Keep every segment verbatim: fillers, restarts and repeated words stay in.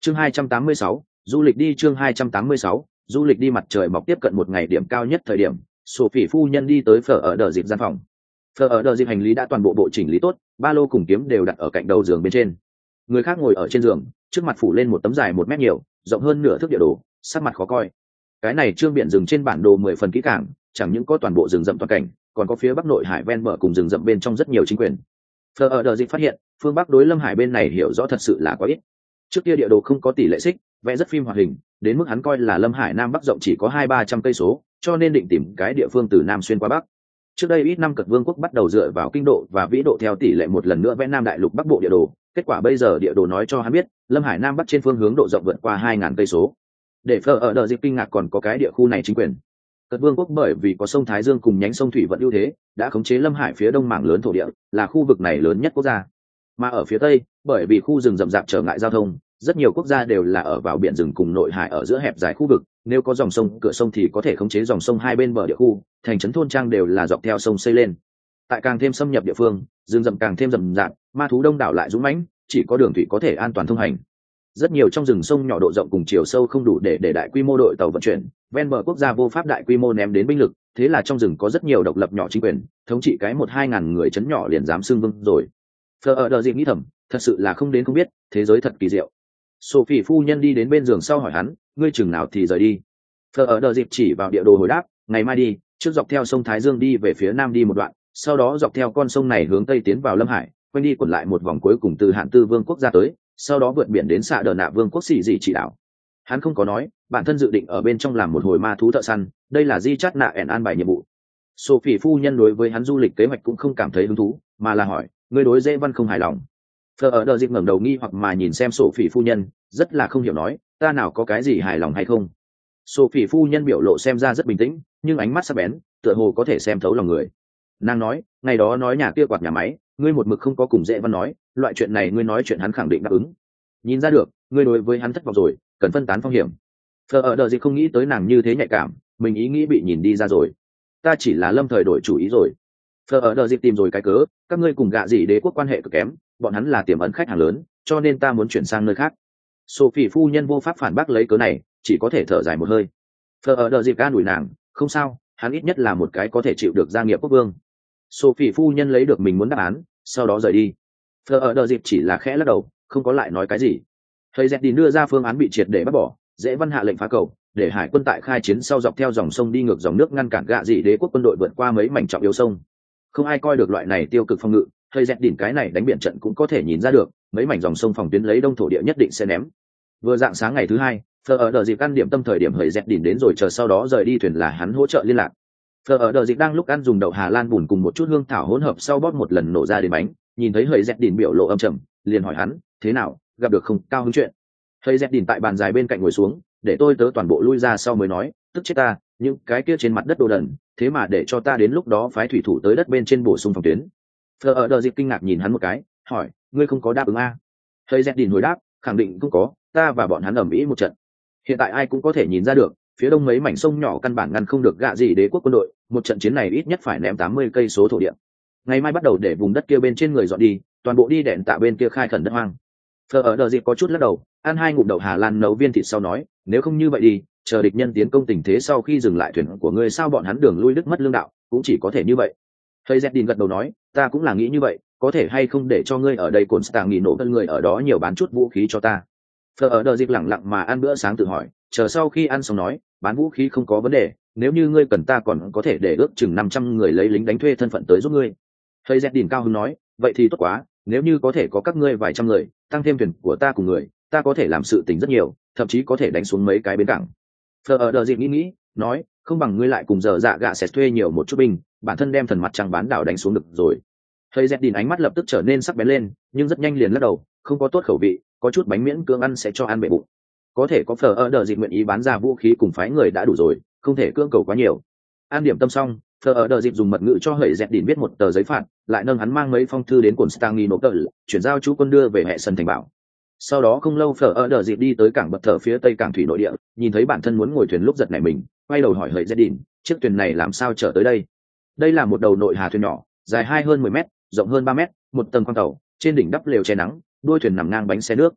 Chương hai trăm tám mươi sáu, du lịch đi chương hai trăm tám mươi sáu, du lịch đi mặt trời mọc tiếp cận một ngày điểm cao nhất thời điểm, Sophie phu nhân đi tới phở ở đờ dịp gian phòng. Phở ở đờ dịp hành lý đã toàn bộ bộ chỉnh lý tốt, ba lô cùng kiếm đều đặt ở cạnh đầu giường bên trên. Người khác ngồi ở trên giường, trước mặt phủ lên một tấm dài một mét nhiều, rộng hơn nửa thước địa đồ, sắc mặt khó coi. Cái này trương biển rừng trên bản đồ mười phần kỹ càng, chẳng những có toàn bộ rừng rậm toàn cảnh, còn có phía bắc nội hải ven bờ cùng rừng rậm bên trong rất nhiều chính quyền. Phở ở đờ dịp phát hiện, phương bắc đối Lâm Hải bên này hiểu rõ thật sự là quá ít. Trước kia địa đồ không có tỷ lệ xích, vẽ rất phim hoạt hình, đến mức hắn coi là Lâm Hải Nam Bắc rộng chỉ có hai ba trăm cây số, cho nên định tìm cái địa phương từ Nam xuyên qua Bắc. Trước đây ít năm Cật Vương quốc bắt đầu dựa vào kinh độ và vĩ độ theo tỷ lệ một lần nữa vẽ Nam Đại Lục Bắc Bộ địa đồ, kết quả bây giờ địa đồ nói cho hắn biết, Lâm Hải Nam Bắc trên phương hướng độ rộng vượt qua hai ngàn cây số. Để Phở ở đờ dịp kinh ngạc còn có cái địa khu này chính quyền. Cật Vương quốc bởi vì có sông Thái Dương cùng nhánh sông thủy vận ưu thế, đã khống chế Lâm Hải phía đông mảng lớn thổ địa, là khu vực này lớn nhất quốc gia. Mà ở phía tây, bởi vì khu rừng rậm rạp trở ngại giao thông, rất nhiều quốc gia đều là ở vào biển rừng cùng nội hải ở giữa hẹp dài khu vực, nếu có dòng sông cửa sông thì có thể khống chế dòng sông hai bên bờ địa khu, thành trấn thôn trang đều là dọc theo sông xây lên. Tại càng thêm xâm nhập địa phương, rừng rậm càng thêm rậm rạp, ma thú đông đảo lại dũng mãnh, chỉ có đường thủy có thể an toàn thông hành. Rất nhiều trong rừng sông nhỏ độ rộng cùng chiều sâu không đủ để để đại quy mô đội tàu vận chuyển, ven bờ quốc gia vô pháp đại quy mô ném đến binh lực, thế là trong rừng có rất nhiều độc lập nhỏ chính quyền, thống trị cái một hai ngàn người trấn nhỏ liền dám xưng vương rồi. Phở ở đờ dịp nghĩ thầm, thật sự là không đến không biết, thế giới thật kỳ diệu. Sophie phu nhân đi đến bên giường sau hỏi hắn, ngươi chừng nào thì rời đi. Phở ở đờ dịp chỉ vào địa đồ hồi đáp, ngày mai đi, trước dọc theo sông Thái Dương đi về phía nam đi một đoạn, sau đó dọc theo con sông này hướng tây tiến vào Lâm Hải, quanh đi quẩn lại một vòng cuối cùng từ Hạn Tư Vương quốc gia tới, sau đó vượt biển đến xạ Đờ Nạ Vương quốc xì dị chỉ đảo. Hắn không có nói, bản thân dự định ở bên trong làm một hồi ma thú thợ săn, đây là di chát nạ ẻn an bài nhiệm vụ. Sophie phu nhân đối với hắn du lịch kế hoạch cũng không cảm thấy hứng thú, mà là hỏi, ngươi đối dễ văn không hài lòng. Phở ở đờ dịp ngẩng đầu nghi hoặc mà nhìn xem Sophie phu nhân, rất là không hiểu nói, ta nào có cái gì hài lòng hay không. Sophie phu nhân biểu lộ xem ra rất bình tĩnh, nhưng ánh mắt sắc bén, tựa hồ có thể xem thấu lòng người. Nàng nói, ngày đó nói nhà kia quạt nhà máy, ngươi một mực không có cùng dễ văn nói, loại chuyện này ngươi nói chuyện hắn khẳng định đáp ứng. Nhìn ra được, ngươi đối với hắn thất vọng rồi, cần phân tán phong hiểm. Phở ở đờ dịp không nghĩ tới nàng như thế nhạy cảm, mình ý nghĩ bị nhìn đi ra rồi. Ta chỉ là lâm thời đổi chủ ý rồi. Phở ở đờ dịp tìm rồi cái cớ, các ngươi cùng gạ gì đế quốc quan hệ cực kém, bọn hắn là tiềm ẩn khách hàng lớn, cho nên ta muốn chuyển sang nơi khác. Sophie phu nhân vô pháp phản bác lấy cớ này, chỉ có thể thở dài một hơi. Phở ở đờ dịp ca đuổi nàng, không sao, hắn ít nhất là một cái có thể chịu được gia nghiệp quốc vương. Sophie phu nhân lấy được mình muốn đáp án, sau đó rời đi. Phở ở đờ dịp chỉ là khẽ lắc đầu, không có lại nói cái gì. Thầy dẹt đi đưa ra phương án bị triệt để bắt bỏ, dễ văn hạ lệnh phá cầu, để hải quân tại khai chiến sau dọc theo dòng sông đi ngược dòng nước ngăn cản gạ dị đế quốc quân đội vượt qua mấy mảnh trọng yếu sông. Không ai coi được loại này tiêu cực phòng ngự, thầy dẹt đỉnh cái này đánh biển trận cũng có thể nhìn ra được, mấy mảnh dòng sông phòng tuyến lấy đông thổ địa nhất định sẽ ném. Vừa dạng sáng ngày thứ hai, Phở ở đờ dịp căn điểm tâm thời điểm thầy dẹt đỉnh đến rồi chờ sau đó rời đi thuyền là hắn hỗ trợ liên lạc. Phở ở đờ dịp đang lúc ăn dùng đậu Hà Lan bùn cùng một chút hương thảo hỗn hợp sau bóp một lần nổ ra đến bánh, nhìn thấy thầy dẹt đỉnh biểu lộ âm trầm, liền hỏi hắn, thế nào, gặp được không cao hứng chuyện. Thầy dẹt đỉnh tại bàn dài bên cạnh ngồi xuống, để tôi tớ toàn bộ lui ra sau mới nói, tức chết ta, những cái kia trên mặt đất đồ đần, thế mà để cho ta đến lúc đó phái thủy thủ tới đất bên trên bổ sung phòng tuyến. Phở ở đờ dịp kinh ngạc nhìn hắn một cái, hỏi, ngươi không có đáp ứng a? Thầy dẹt đỉnh hồi đáp, khẳng định không có, ta và bọn hắn ầm ĩ một trận. Hiện tại ai cũng có thể nhìn ra được, phía đông mấy mảnh sông nhỏ căn bản ngăn không được gạ gì đế quốc quân đội, một trận chiến này ít nhất phải ném tám mươi cây số thổ địa. Ngày mai bắt đầu để vùng đất kia bên trên người dọn đi, toàn bộ đi đèn tạ bên kia khai khẩn đất hoang. Phở ở đờ dịp có chút lắc đầu, ăn hai ngụm đậu Hà Lan nấu viên thịt sau nói, nếu không như vậy đi, chờ địch nhân tiến công tình thế sau khi dừng lại thuyền của ngươi sao bọn hắn đường lui đứt mất lương đạo, cũng chỉ có thể như vậy. Thầy Zeddin gật đầu nói, ta cũng là nghĩ như vậy, có thể hay không để cho ngươi ở đây cồn stang nghỉ nổ thân người ở đó nhiều bán chút vũ khí cho ta. Phở ở đờ dịp lẳng lặng mà ăn bữa sáng tự hỏi, chờ sau khi ăn xong nói, bán vũ khí không có vấn đề, nếu như ngươi cần ta còn có thể để ước chừng năm trăm người lấy lính đánh thuê thân phận tới giúp ngươi. Thầy Zeddin cao hứng nói, vậy thì tốt quá, nếu như có thể có các ngươi vài trăm người, tăng thêm thuyền của ta cùng người, ta có thể làm sự tình rất nhiều, thậm chí có thể đánh xuống mấy cái bến cảng. Phở ở đờ dịp nghĩ nghĩ, nói, không bằng ngươi lại cùng giờ dạ gạ sẽ thuê nhiều một chút binh, bản thân đem thần mặt trăng bán đảo đánh xuống được rồi. Thầy Zeddin ánh mắt lập tức trở nên sắc bén lên, nhưng rất nhanh liền lắc đầu, không có tốt khẩu vị, có chút bánh miễn cưỡng ăn sẽ cho ăn bể bụng. Có thể có Phở ở đờ dịp nguyện ý bán ra vũ khí cùng phái người đã đủ rồi, không thể cưỡng cầu quá nhiều. An điểm tâm xong, Phở ở đờ dịp dùng mật ngữ cho Hầy Zeddin viết một tờ giấy phạt, lại nâng hắn mang mấy phong thư đến Constantinople, chuyển giao chú quân đưa về hệ sân thành bảo. Sau đó không lâu Phở ở đờ dịp đi tới cảng Bật Thở phía tây cảng thủy nội địa, nhìn thấy bản thân muốn ngồi thuyền lúc giật nảy mình, quay đầu hỏi Hầy Zeddin, chiếc thuyền này làm sao chở tới đây? Đây là một đầu nội hà thuyền nhỏ, dài hai hơn mười mét, rộng hơn ba mét, một tầng khoang tàu, trên đỉnh đắp lều che nắng, đuôi thuyền nằm ngang bánh xe nước.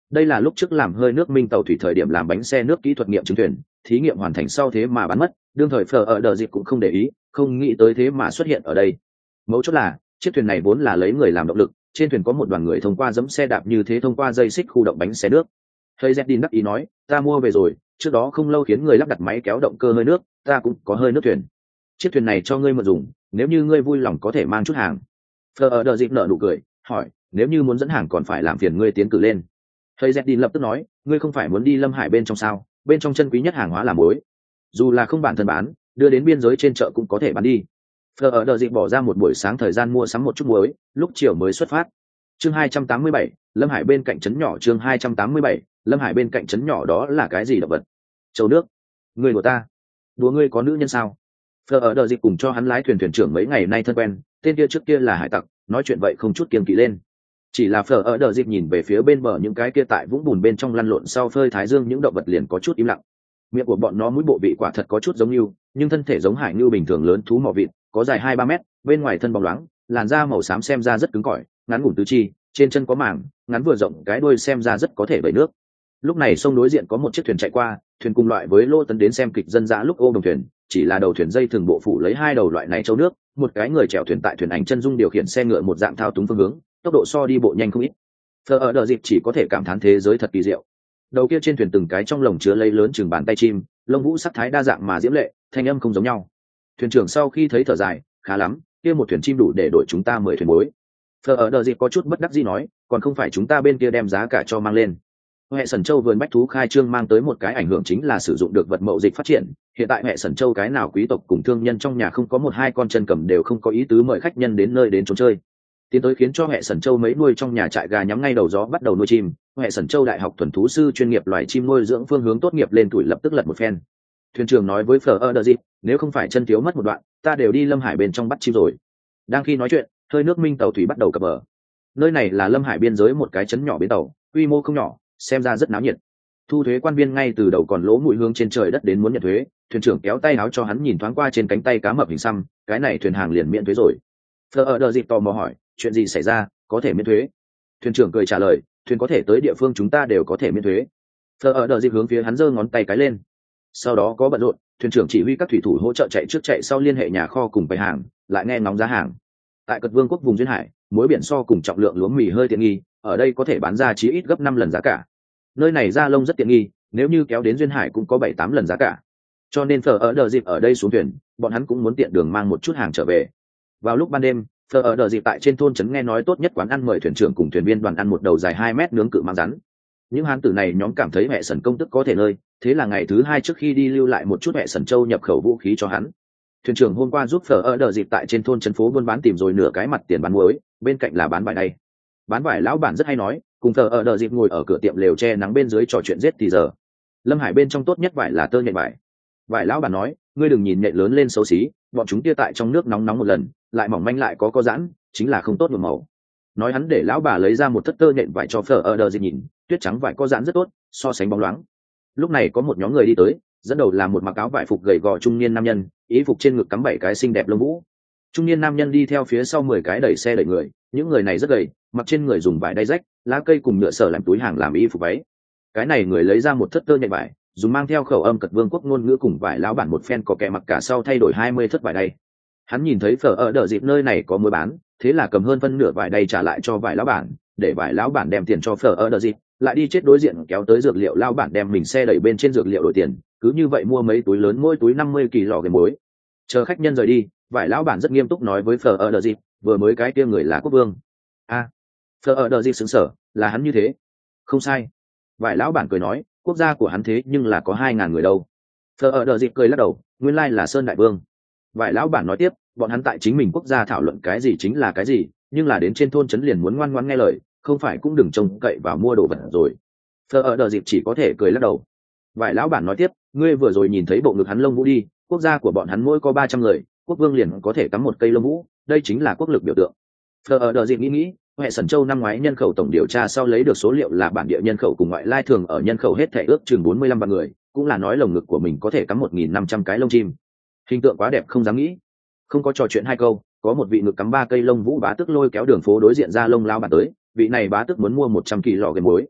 đây là lúc trước làm hơi nước minh tàu thủy thời điểm làm bánh xe nước kỹ thuật nghiệm chứng thuyền, thí nghiệm hoàn thành sau thế mà bán mất, đương thời phở ở đờ dịp cũng không để ý, không nghĩ tới thế mà xuất hiện ở đây. Mấu chốt là chiếc thuyền này vốn là lấy người làm động lực, trên thuyền có một đoàn người thông qua giẫm xe đạp như thế thông qua dây xích khu động bánh xe nước. Hơi Zedin đắc ý nói, ta mua về rồi, trước đó không lâu khiến người lắp đặt máy kéo động cơ hơi nước, ta cũng có hơi nước thuyền. Chiếc thuyền này cho ngươi mượn dùng, nếu như ngươi vui lòng có thể mang chút hàng. Phở ở đờ dịp nở nụ cười, hỏi, nếu như muốn dẫn hàng còn phải làm phiền ngươi tiến cử lên. Hơi Zedin lập tức nói, ngươi không phải muốn đi Lâm Hải bên trong sao, bên trong chân quý nhất hàng hóa là muối, dù là không bản thân bán, đưa đến biên giới trên chợ cũng có thể bán đi. Phở ở đờ dịp bỏ ra một buổi sáng thời gian mua sắm một chút muối, lúc chiều mới xuất phát. Chương hai trăm tám mươi bảy, Lâm Hải bên cạnh trấn nhỏ. Chương hai trăm tám mươi bảy, Lâm Hải bên cạnh trấn nhỏ đó là cái gì động vật? Châu nước. Người của ta. Đùa ngươi có nữ nhân sao? Phở ở đờ dịp cùng cho hắn lái thuyền thuyền trưởng mấy ngày nay thân quen, tên kia trước kia là hải tặc, nói chuyện vậy không chút kiêng kỵ lên. Chỉ là Phở ở đờ dịp nhìn về phía bên bờ những cái kia tại vũng bùn bên trong lăn lộn sau phơi thái dương những động vật liền có chút im lặng. Miệng của bọn nó mũi bộ vị quả thật có chút giống như, nhưng thân thể giống hải ngưu bình thường lớn thú mỏ vịt, có dài hai ba mét, bên ngoài thân bóng loáng, làn da màu xám xem ra rất cứng cỏi, ngắn ngủn tứ chi, trên chân có màng, ngắn vừa rộng, cái đuôi xem ra rất có thể vẩy nước. Lúc này sông đối diện có một chiếc thuyền chạy qua, thuyền cùng loại với Lô Tấn đến xem kịch dân dã lúc ôm đồng thuyền, chỉ là đầu thuyền dây thường bộ phủ lấy hai đầu loại này châu nước, một cái người chèo thuyền tại thuyền ảnh chân dung điều khiển xe ngựa một dạng thao túng phương hướng, tốc độ so đi bộ nhanh không ít. Phở ở đờ dịp chỉ có thể cảm thán thế giới thật kỳ diệu. Đầu kia trên thuyền từng cái trong lồng chứa lấy lớn chừng bàn tay chim, lông vũ sắc thái đa dạng mà diễm lệ, thanh âm không giống nhau. Thuyền trưởng sau khi thấy thở dài, khá lắm, kia một thuyền chim đủ để đổi chúng ta mười thuyền muối. Phở ở đờ dịp có chút bất đắc dĩ nói, còn không phải chúng ta bên kia đem giá cả cho mang lên. Hệ Sẩn Châu vườn bách thú khai trương mang tới một cái ảnh hưởng chính là sử dụng được vật mậu dịch phát triển. Hiện tại Hệ Sẩn Châu cái nào quý tộc cùng thương nhân trong nhà không có một hai con chân cầm đều không có ý tứ mời khách nhân đến nơi đến trốn chơi. Tiến tới khiến cho Hệ Sẩn Châu mấy nuôi trong nhà trại gà nhắm ngay đầu gió bắt đầu nuôi chim. Hệ Sẩn Châu đại học thuần thú sư chuyên nghiệp loài chim nuôi dưỡng phương hướng tốt nghiệp lên tuổi lập tức lật một phen. Thuyền trưởng nói với Phở ở đờ dịp, nếu không phải chân thiếu mất một đoạn, ta đều đi Lâm Hải bên trong bắt chim rồi. Đang khi nói chuyện, hơi nước minh tàu thủy bắt đầu cập bờ. Nơi này là Lâm Hải biên giới một cái trấn nhỏ bến tàu, quy mô không nhỏ, xem ra rất náo nhiệt. Thu thuế quan viên ngay từ đầu còn lỗ mũi hướng trên trời đất đến muốn nhận thuế, thuyền trưởng kéo tay áo cho hắn nhìn thoáng qua trên cánh tay cá mập hình xăm, cái này thuyền hàng liền miễn thuế rồi. Phở ở đờ dịp tò mò hỏi, chuyện gì xảy ra, có thể miễn thuế? Thuyền trưởng cười trả lời, thuyền có thể tới địa phương chúng ta đều có thể miễn thuế. Phở ở đờ dịp hướng phía hắn giơ ngón tay cái lên. Sau đó có bận rộn, thuyền trưởng chỉ huy các thủy thủ hỗ trợ chạy trước chạy sau liên hệ nhà kho cùng bày hàng, lại nghe ngóng giá hàng. Tại Cật Vương quốc vùng duyên hải, muối biển so cùng trọng lượng lúa mì hơi tiện nghi, ở đây có thể bán ra chí ít gấp năm lần giá cả. Nơi này da lông rất tiện nghi, nếu như kéo đến duyên hải cũng có bảy tám lần giá cả. Cho nên Phở ở đờ dịp ở đây xuống thuyền, bọn hắn cũng muốn tiện đường mang một chút hàng trở về. Vào lúc ban đêm, Phở ở đờ dịp tại trên thôn trấn nghe nói tốt nhất quán ăn mời thuyền trưởng cùng thuyền viên đoàn ăn một đầu dài hai mét nướng cự mang rắn. Những hán tử này nhóm cảm thấy Hệ Sẩn công tức có thể nơi, thế là ngày thứ hai trước khi đi lưu lại một chút Hệ Sẩn Châu nhập khẩu vũ khí cho hắn. Thuyền trưởng hôm qua giúp Phở ở đờ dịp tại trên thôn trấn phố buôn bán tìm rồi nửa cái mặt tiền bán muối, bên cạnh là bán vải đây. Bán vải lão bản rất hay nói, cùng Phở ở đờ dịp ngồi ở cửa tiệm lều che nắng bên dưới trò chuyện giết thì giờ. Lâm Hải bên trong tốt nhất vải là tơ nhện vải. Vải lão bản nói, ngươi đừng nhìn nhện lớn lên xấu xí, bọn chúng kia tại trong nước nóng nóng một lần, lại mỏng manh lại có có giãn, chính là không tốt nhuộm màu. Nói hắn để lão bà lấy ra một thất tơ nhện vải cho Phở ở đờ dịp nhìn, tuyết trắng vải có giãn rất tốt, so sánh bóng loáng. Lúc này có một nhóm người đi tới, dẫn đầu là một mặc áo vải phục gầy gò trung niên nam nhân, ý phục trên ngực cắm bảy cái xinh đẹp lông vũ. Trung niên nam nhân đi theo phía sau mười cái đẩy xe đẩy người, những người này rất gầy, mặc trên người dùng vải đay rách, lá cây cùng nhựa sở làm túi hàng làm y phục váy. Cái này người lấy ra một thất tơ nhện vải, dùng mang theo khẩu âm Cật Vương quốc ngôn ngữ cùng vải lão bản một phen có kẻ mặc cả sau thay đổi hai mươi thất vải đay. Hắn nhìn thấy Phở ở đờ dịp nơi này có mua bán, thế là cầm hơn phân nửa vải đay trả lại cho vải lão bản, để vải lão bản đem tiền cho Phở ở đờ dịp, lại đi chết đối diện kéo tới dược liệu lão bản đem mình xe đẩy bên trên dược liệu đổi tiền, cứ như vậy mua mấy túi lớn mỗi túi năm mươi kỳ lò gềm muối. Chờ khách nhân rời đi, vải lão bản rất nghiêm túc nói với Phở ở đờ dịp, vừa mới cái kia người là quốc vương. A, à, Phở ở đờ dịp sững sờ, là hắn như thế? Không sai. Vải lão bản cười nói, quốc gia của hắn thế nhưng là có hai ngàn người đâu. Phở ở đờ dịp cười lắc đầu, nguyên lai là Sơn Đại Vương. Vải lão bản nói tiếp, bọn hắn tại chính mình quốc gia thảo luận cái gì chính là cái gì, nhưng là đến trên thôn trấn liền muốn ngoan ngoãn nghe lời, không phải cũng đừng trông cậy vào mua đồ vật rồi. Phở ở đờ dịp chỉ có thể cười lắc đầu. Vải lão bản nói tiếp, ngươi vừa rồi nhìn thấy bộ ngực hắn lông vũ đi, quốc gia của bọn hắn mỗi có ba trăm người, quốc vương liền có thể cắm một cây lông vũ, đây chính là quốc lực biểu tượng. Phở ở đờ dịp nghĩ nghĩ, Hệ Sẩn Châu năm ngoái nhân khẩu tổng điều tra sau lấy được số liệu là bản địa nhân khẩu cùng ngoại lai thường ở nhân khẩu hết thể ước chừng bốn mươi lăm vạn người, cũng là nói lồng ngực của mình có thể cắm một nghìn năm trăm cái lông chim. Hình tượng quá đẹp không dám nghĩ. Không có trò chuyện hai câu, có một vị ngực cắm ba cây lông vũ bá tước lôi kéo đường phố đối diện ra lông lao bản tới, vị này bá tước muốn mua một trăm kỳ lọ gềm muối.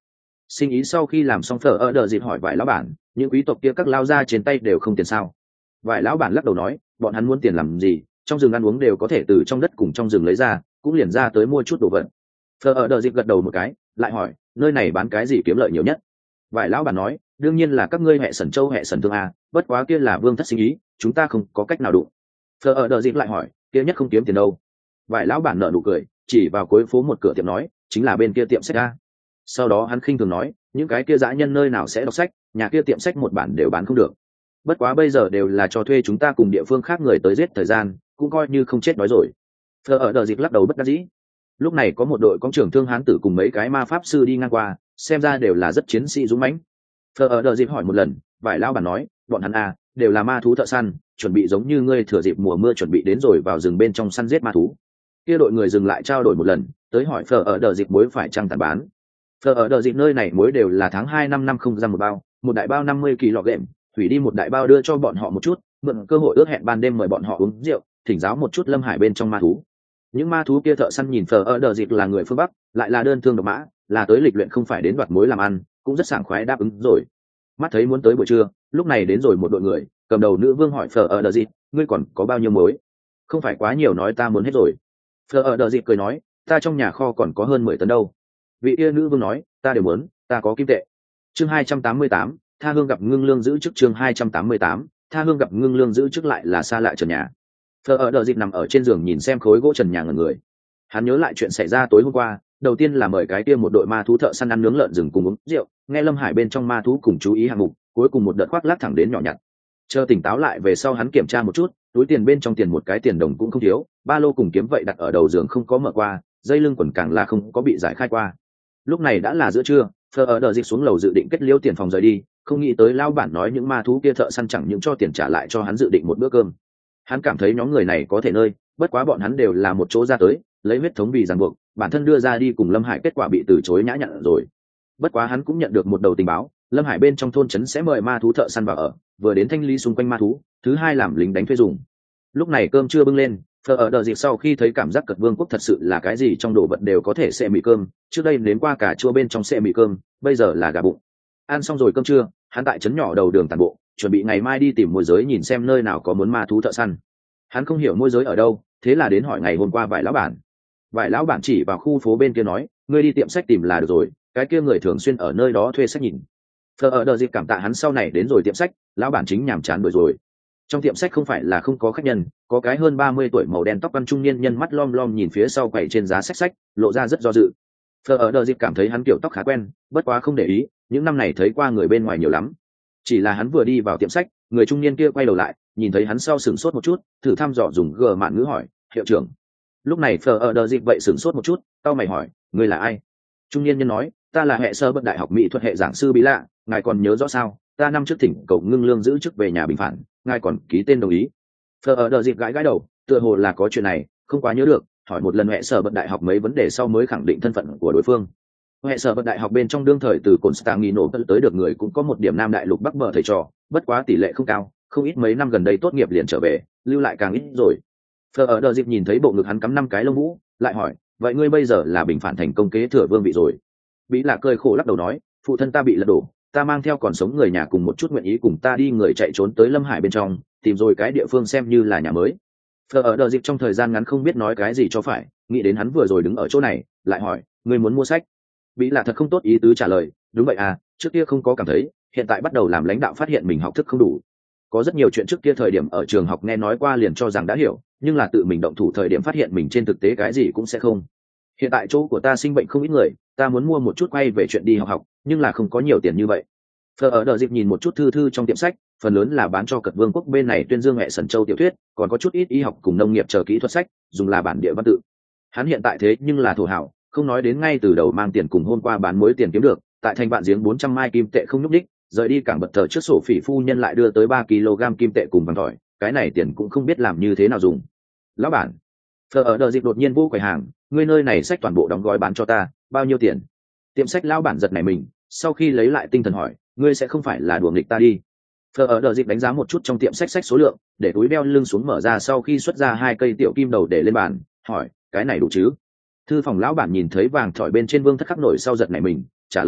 Sinh ý sau khi làm xong phở ở đờ dịp hỏi vài lão bản, những quý tộc kia các lao ra trên tay đều không tiền sao? Vài lão bản lắc đầu nói, bọn hắn muốn tiền làm gì, trong rừng ăn uống đều có thể từ trong đất cùng trong rừng lấy ra, cũng liền ra tới mua chút đồ vật. Phở ở đờ dịp gật đầu một cái, lại hỏi, nơi này bán cái gì kiếm lợi nhiều nhất? Vài lão bản nói, đương nhiên là các ngươi hệ sẩn châu hệ sẩn thương a, bất quá kia là vương thất sinh ý, chúng ta không có cách nào đụng. Phở ở đờ dịp lại hỏi, kia nhất không kiếm tiền đâu? Vài lão bản nở nụ cười, chỉ vào cuối phố một cửa tiệm nói, chính là bên kia tiệm sách a. Sau đó hắn khinh thường nói, những cái kia dã nhân nơi nào sẽ đọc sách, nhà kia tiệm sách một bản đều bán không được. Bất quá bây giờ đều là cho thuê chúng ta cùng địa phương khác người tới giết thời gian, cũng coi như không chết đói rồi. Phở ở đờ dịp lắc đầu bất đắc dĩ. Lúc này có một đội công trưởng thương hán tử cùng mấy cái ma pháp sư đi ngang qua, xem ra đều là rất chiến sĩ dũng mãnh. Phở ở đờ dịp hỏi một lần, vài lão bản nói, bọn hắn à, đều là ma thú thợ săn, chuẩn bị giống như ngươi thừa dịp mùa mưa chuẩn bị đến rồi vào rừng bên trong săn giết ma thú. Kia đội người dừng lại trao đổi một lần, tới hỏi Phở ở đờ dịp muối phải chăng tàn bán. Phở ở đờ dịp nơi này muối đều là tháng hai năm năm không ra một bao, một đại bao năm mươi ki lô gam, hủy đi một đại bao đưa cho bọn họ một chút, mượn cơ hội ước hẹn ban đêm mời bọn họ uống rượu, thỉnh giáo một chút lâm hải bên trong ma thú. Những ma thú kia thợ săn nhìn Phở ở đờ dịp là người phương Bắc, lại là đơn thương độc mã, là tới lịch luyện không phải đến đoạt muối làm ăn, cũng rất sảng khoái đáp ứng rồi. Mắt thấy muốn tới buổi trưa, lúc này đến rồi một đội người, cầm đầu nữ vương hỏi Phở ở đờ dịp, ngươi còn có bao nhiêu muối? Không phải quá nhiều nói ta muốn hết rồi. Phở ở đờ dịp cười nói, ta trong nhà kho còn có hơn mười tấn đâu. Vị kia nữ vương nói, ta đều muốn, ta có kim tệ. Chương hai trăm tám mươi tám, tha hương gặp ngưng lương giữ chức. Chương hai trăm tám mươi tám, tha hương gặp ngưng lương giữ chức lại là xa lạ trần nhà. Phở ở đờ dịp nằm ở trên giường nhìn xem khối gỗ trần nhà ngẩn người. Hắn nhớ lại chuyện xảy ra tối hôm qua, đầu tiên là mời cái kia một đội ma thú thợ săn ăn nướng lợn rừng cùng uống rượu, nghe lâm hải bên trong ma thú cùng chú ý hạng mục, cuối cùng một đợt khoác lác thẳng đến nhỏ nhặt. Chờ tỉnh táo lại về sau hắn kiểm tra một chút, túi tiền bên trong tiền một cái tiền đồng cũng không thiếu, ba lô cùng kiếm vậy đặt ở đầu giường không có mở qua, dây lưng quần càng là không có bị giải khai qua. Lúc này đã là giữa trưa, Phở ở đờ dịp xuống lầu dự định kết liễu tiền phòng rời đi, không nghĩ tới lao bản nói những ma thú kia thợ săn chẳng những cho tiền trả lại cho hắn dự định một bữa cơm. Hắn cảm thấy nhóm người này có thể nơi, bất quá bọn hắn đều là một chỗ ra tới, lấy huyết thống vì ràng buộc, bản thân đưa ra đi cùng Lâm Hải kết quả bị từ chối nhã nhặn rồi. Bất quá hắn cũng nhận được một đầu tình báo, Lâm Hải bên trong thôn trấn sẽ mời ma thú thợ săn vào ở, vừa đến thanh lý xung quanh ma thú, thứ hai làm lính đánh thuê dùng. Lúc này cơm chưa bưng lên, Phở ở đờ dịp sau khi thấy cảm giác cật vương quốc thật sự là cái gì trong đồ vật đều có thể xệ mì cơm, trước đây nếm qua cả chua bên trong xệ mì cơm, bây giờ là gà bụng. Ăn xong rồi cơm trưa, hắn tại trấn nhỏ đầu đường tàn bộ, chuẩn bị ngày mai đi tìm môi giới nhìn xem nơi nào có muốn ma thú thợ săn. Hắn không hiểu môi giới ở đâu, thế là đến hỏi ngày hôm qua vài lão bản. Vài lão bản chỉ vào khu phố bên kia nói, ngươi đi tiệm sách tìm là được rồi, cái kia người thường xuyên ở nơi đó thuê sách nhìn. Phở ở đờ dịp cảm tạ hắn sau này đến rồi tiệm sách, lão bản chính nhàm chán đuổi rồi. Trong tiệm sách không phải là không có khách nhân, có cái hơn ba mươi tuổi màu đen tóc ăn trung niên nhân mắt lom lom nhìn phía sau quầy trên giá sách sách, lộ ra rất do dự. Phở ở đờ dịp cảm thấy hắn kiểu tóc khá quen, bất quá không để ý, những năm này thấy qua người bên ngoài nhiều lắm. Chỉ là hắn vừa đi vào tiệm sách, người trung niên kia quay đầu lại, nhìn thấy hắn sau sửng sốt một chút, thử thăm dò dùng gờ mạn ngữ hỏi, hiệu trưởng. Lúc này Phở ở đờ dịp vậy sửng sốt một chút, tao mày hỏi, ngươi là ai? Trung niên nhân nói, ta là hệ sơ bất đại học mỹ thuật hệ giảng sư Bí Lạ, ngài còn nhớ rõ sao? Ta năm trước thỉnh cầu ngưng lương giữ chức về nhà bình phản, ngài còn ký tên đồng ý. Phở ở đờ dịp gãi gãi đầu, tựa hồ là có chuyện này, không quá nhớ được, hỏi một lần hệ sở bậc đại học mấy vấn đề sau mới khẳng định thân phận của đối phương. Hệ sở bậc đại học bên trong đương thời từ Constantino tới được người cũng có một điểm nam đại lục bắc bờ thầy trò, bất quá tỷ lệ không cao, không ít mấy năm gần đây tốt nghiệp liền trở về, lưu lại càng ít rồi. Phở ở đờ dịp nhìn thấy bộ ngực hắn cắm năm cái lông vũ, lại hỏi, vậy ngươi bây giờ là bình phản thành công kế thừa vương vị rồi? Bí Lạ cười khổ lắc đầu nói, phụ thân ta bị lật đổ, ta mang theo còn sống người nhà cùng một chút nguyện ý cùng ta đi người chạy trốn tới Lâm Hải bên trong, tìm rồi cái địa phương xem như là nhà mới. Phở ở đờ dịp trong thời gian ngắn không biết nói cái gì cho phải, nghĩ đến hắn vừa rồi đứng ở chỗ này, lại hỏi, ngươi muốn mua sách? Bí Lạ thật không tốt ý tứ trả lời, đúng vậy à, trước kia không có cảm thấy, hiện tại bắt đầu làm lãnh đạo phát hiện mình học thức không đủ. Có rất nhiều chuyện trước kia thời điểm ở trường học nghe nói qua liền cho rằng đã hiểu, nhưng là tự mình động thủ thời điểm phát hiện mình trên thực tế cái gì cũng sẽ không. Hiện tại chỗ của ta sinh bệnh không ít người, ta muốn mua một chút quay về chuyện đi học học, nhưng là không có nhiều tiền như vậy. Phở ở đờ dịp nhìn một chút thư thư trong tiệm sách, phần lớn là bán cho cật vương quốc bên này tuyên dương hệ sần châu tiểu thuyết, còn có chút ít y học cùng nông nghiệp chờ kỹ thuật sách, dùng là bản địa văn tự. Hắn hiện tại thế nhưng là thổ hảo, không nói đến ngay từ đầu mang tiền cùng hôm qua bán muối tiền kiếm được, tại thành bạn giếng bốn trăm mai kim tệ không nhúc đích, rời đi cảng bật thờ trước sổ phỉ phu nhân lại đưa tới ba ki lô gam kim tệ cùng vàng tỏi, cái này tiền cũng không biết làm như thế nào dùng. Lão bản, Phở ở đờ dịp đột nhiên vô quầy hàng, ngươi nơi này sách toàn bộ đóng gói bán cho ta, bao nhiêu tiền? Tiệm sách lão bản giật nảy mình, sau khi lấy lại tinh thần hỏi, ngươi sẽ không phải là đùa nghịch ta đi? Phở ở đờ dịp đánh giá một chút trong tiệm sách sách số lượng, để túi đeo lưng xuống mở ra sau khi xuất ra hai cây tiểu kim đầu để lên bàn, hỏi, cái này đủ chứ? Thư phòng lão bản nhìn thấy vàng thỏi bên trên vương thất khắc nổi sau giật nảy mình, trả lời ngay,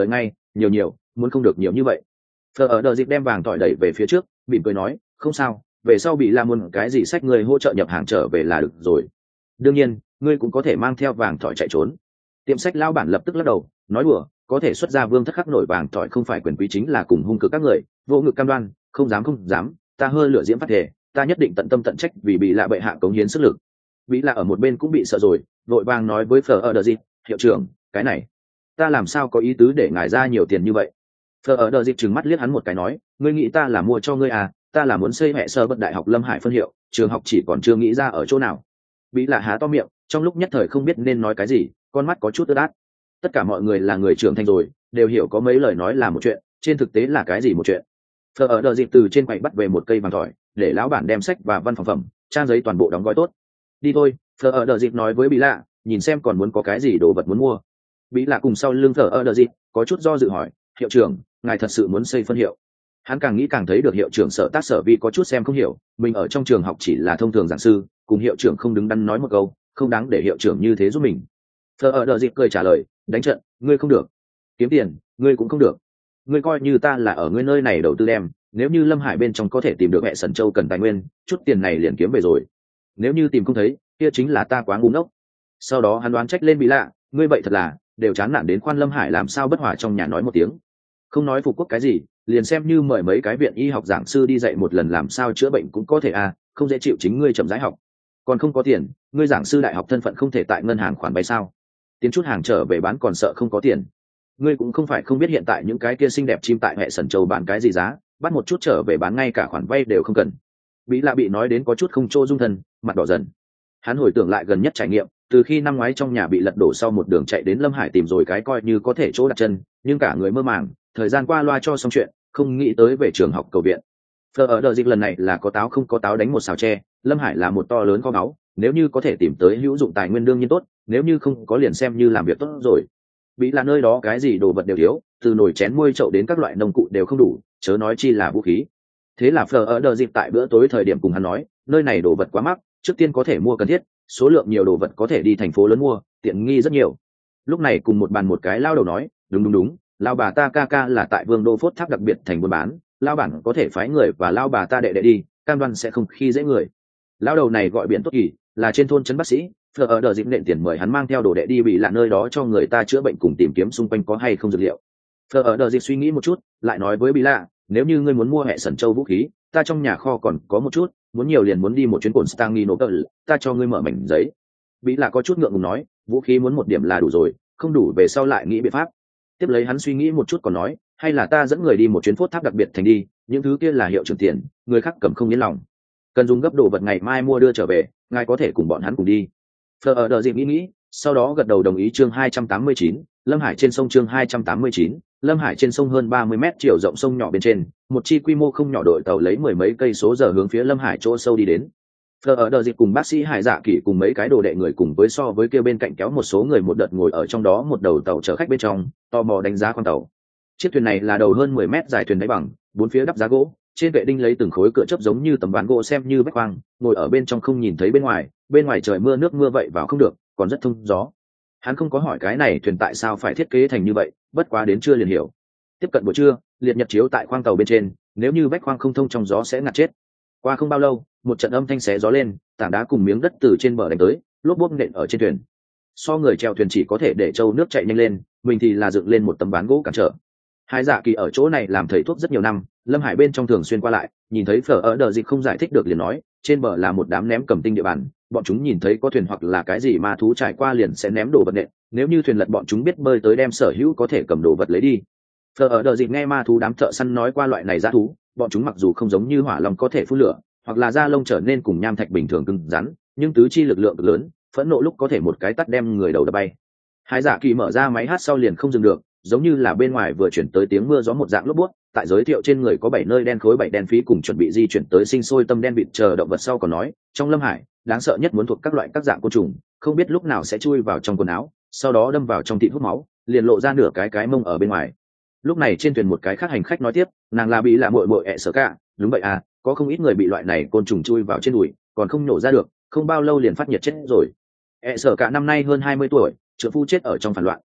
nhiều nhiều muốn không được nhiều như vậy. Phở ở đờ dịp đem vàng tỏi đẩy về phía trước, mỉm cười nói, không sao, về sau bị la muốn cái gì sách người hỗ trợ nhập hàng trở về là được rồi. Đương nhiên ngươi cũng có thể mang theo vàng tỏi chạy trốn. Tiệm sách lao bản lập tức lắc đầu nói đùa, có thể xuất ra vương thất khắc nổi vàng tỏi không phải quyền quý chính là cùng hung cực các người, vô ngực cam đoan, không dám không dám, ta hơi lửa diễm phát thể, ta nhất định tận tâm tận trách vì bị lạ bệ hạ cống hiến sức lực. Bị lạ ở một bên cũng bị sợ rồi, vội vàng nói với Phở ở đờ dịp, hiệu trưởng, cái này ta làm sao có ý tứ để ngài ra nhiều tiền như vậy. Phở ở đờ dịp trừng mắt liếc hắn một cái nói, ngươi nghĩ ta là mua cho ngươi à, ta là muốn xây hệ sơ bất đại học Lâm Hải phân hiệu, trường học chỉ còn chưa nghĩ ra ở chỗ nào. Bị lạ há to miệng, trong lúc nhất thời không biết nên nói cái gì, con mắt có chút ướt át. Tất cả mọi người là người trưởng thành rồi, đều hiểu có mấy lời nói là một chuyện, trên thực tế là cái gì một chuyện. Phở ở đờ dịp từ trên quầy bắt về một cây vàng tỏi, để lão bản đem sách và văn phòng phẩm, trang giấy toàn bộ đóng gói tốt. Đi thôi, Phở ở đờ dịp nói với Bí lạ, nhìn xem còn muốn có cái gì đồ vật muốn mua. Bí lạ cùng sau lưng Phở ở đờ dịp, có chút do dự hỏi, hiệu trưởng, ngài thật sự muốn xây phân hiệu? Hắn càng nghĩ càng thấy được hiệu trưởng Sở Tác Sở Vi có chút xem không hiểu, mình ở trong trường học chỉ là thông thường giảng sư, cùng hiệu trưởng không đứng đắn nói một câu, không đáng để hiệu trưởng như thế giúp mình. Phở ở đờ dịp cười trả lời, đánh trận, ngươi không được. Kiếm tiền, ngươi cũng không được. Ngươi coi như ta là ở ngươi nơi này đầu tư đem, nếu như Lâm Hải bên trong có thể tìm được mẹ Sần Châu cần tài nguyên, chút tiền này liền kiếm về rồi. Nếu như tìm không thấy, kia chính là ta quá ngu ngốc. Sau đó hắn đoán trách lên Bị lạ, ngươi vậy thật là, đều chán nản đến khoan Lâm Hải làm sao bất hòa trong nhà nói một tiếng. Không nói phục quốc cái gì, liền xem như mời mấy cái viện y học giảng sư đi dạy một lần làm sao chữa bệnh cũng có thể à, không dễ chịu chính ngươi chậm rãi học. Còn không có tiền, ngươi giảng sư đại học thân phận không thể tại ngân hàng khoản vay sao? Tiến chút hàng trở về bán còn sợ không có tiền. Ngươi cũng không phải không biết hiện tại những cái kia xinh đẹp chim tại hệ Sần Châu bán cái gì giá, bắt một chút trở về bán ngay cả khoản vay đều không cần. Bí lạ bị nói đến có chút không chỗ dung thân, mặt đỏ dần. Hắn hồi tưởng lại gần nhất trải nghiệm, từ khi năm ngoái trong nhà bị lật đổ sau một đường chạy đến Lâm Hải tìm rồi cái coi như có thể chỗ đặt chân, nhưng cả người mơ màng, thời gian qua loa cho xong chuyện, không nghĩ tới về trường học cầu viện. Phở ở đợt dịch lần này là có táo không có táo đánh một xào tre, Lâm Hải là một to lớn kho báu, nếu như có thể tìm tới hữu dụng tài nguyên đương nhiên tốt, nếu như không có liền xem như làm việc tốt rồi. Bị là nơi đó cái gì đồ vật đều thiếu, từ nồi chén muôi chậu đến các loại nông cụ đều không đủ, chớ nói chi là vũ khí. Thế là Phở ở đợt dịp tại bữa tối thời điểm cùng hắn nói, nơi này đồ vật quá mắc, trước tiên có thể mua cần thiết, số lượng nhiều đồ vật có thể đi thành phố lớn mua, tiện nghi rất nhiều. Lúc này cùng một bàn một cái lao đầu nói, đúng đúng đúng, lao bà ta ca ca là tại Vương Đô Phốt Tháp đặc biệt thành buôn bán, lao bản có thể phái người và lao bà ta đệ đệ đi, cam đoan sẽ không khi dễ người. Lao đầu này gọi Biển Tốt Kỳ, là trên thôn trấn bác sĩ, Phở ở đợt dịp nện tiền mời hắn mang theo đồ đệ đi bị lạ nơi đó cho người ta chữa bệnh cùng tìm kiếm xung quanh có hay không dược liệu. Phở ở đợt dịp suy nghĩ một chút, lại nói với bị lạ, nếu như ngươi muốn mua hệ Sần Châu vũ khí, ta trong nhà kho còn có một chút, muốn nhiều liền muốn đi một chuyến cồn Stanginopel, ta cho ngươi mở mảnh giấy. Bị lạ có chút ngượng ngùng nói, vũ khí muốn một điểm là đủ rồi, không đủ về sau lại nghĩ biện pháp. Tiếp lấy hắn suy nghĩ một chút còn nói, hay là ta dẫn người đi một chuyến Phốt Tháp đặc biệt thành đi, những thứ kia là hiệu trưởng tiền, người khác cầm không yên lòng. Cần dùng gấp đồ vật ngày mai mua đưa trở về, ngài có thể cùng bọn hắn cùng đi. Phở ở đợt dịp nghĩ nghĩ, sau đó gật đầu đồng ý. Chương hai trăm tám mươi chín, Lâm Hải trên sông. Chương hai trăm tám mươi chín, Lâm Hải trên sông hơn ba mươi mét chiều rộng sông nhỏ bên trên, một chi quy mô không nhỏ đội tàu lấy mười mấy cây số giờ hướng phía Lâm Hải chỗ sâu đi đến. Phở ở đợt dịp cùng bác sĩ Hải Dạ Kỷ cùng mấy cái đồ đệ người cùng với so với kia bên cạnh kéo một số người một đợt ngồi ở trong đó một đầu tàu chở khách bên trong, tò mò đánh giá con tàu. Chiếc thuyền này là đầu hơn mười mét dài thuyền đáy bằng, bốn phía đắp giá gỗ, trên vệ đinh lấy từng khối cửa chớp giống như tấm ván gỗ xem như bách khoang, ngồi ở bên trong không nhìn thấy bên ngoài, bên ngoài trời mưa nước mưa vậy vào không được, còn rất thông gió. Hắn không có hỏi cái này thuyền tại sao phải thiết kế thành như vậy, bất quá đến trưa liền hiểu. Tiếp cận buổi trưa, liệt nhật chiếu tại khoang tàu bên trên, nếu như bách khoang không thông trong gió sẽ ngạt chết. Qua không bao lâu, một trận âm thanh xé gió lên, tảng đá cùng miếng đất từ trên bờ đánh tới, lốp bốp nện ở trên thuyền. So người chèo thuyền chỉ có thể để trâu nước chạy nhanh lên, mình thì là dựng lên một tấm ván gỗ cản trở. Hải Dạ Kỳ ở chỗ này làm thầy thuốc rất nhiều năm, Lâm Hải bên trong thường xuyên qua lại, nhìn thấy Phở ở đợt dịch không giải thích được liền nói, trên bờ là một đám ném cầm tinh địa bàn, bọn chúng nhìn thấy có thuyền hoặc là cái gì ma thú trải qua liền sẽ ném đồ vật nện, nếu như thuyền lật bọn chúng biết bơi tới đem sở hữu có thể cầm đồ vật lấy đi. Phở ở đợt dịch nghe ma thú đám thợ săn nói qua loại này dã thú, bọn chúng mặc dù không giống như hỏa long có thể phun lửa, hoặc là da lông trở nên cùng nham thạch bình thường cứng rắn, nhưng tứ chi lực lượng cực lớn, phẫn nộ lúc có thể một cái tát đem người đầu đập bay. Hải Dạ Kỳ mở ra máy hát sau liền không dừng được, giống như là bên ngoài vừa chuyển tới tiếng mưa gió một dạng lốp bút, tại giới thiệu trên người có bảy nơi đen khối bảy đen phí cùng chuẩn bị di chuyển tới sinh sôi tâm đen vịt chờ động vật sau còn nói, trong Lâm Hải, đáng sợ nhất muốn thuộc các loại các dạng côn trùng, không biết lúc nào sẽ chui vào trong quần áo, sau đó đâm vào trong thịt hút máu, liền lộ ra nửa cái cái mông ở bên ngoài. Lúc này trên thuyền một cái khác hành khách nói tiếp, nàng là bị là muội muội ẹ sợ cả, đúng vậy à, có không ít người bị loại này côn trùng chui vào trên đùi, còn không nổ ra được, không bao lâu liền phát nhiệt chết rồi. ẹ sợ cả năm nay hơn hai mươi tuổi, trợ phu chết ở trong phản loạn,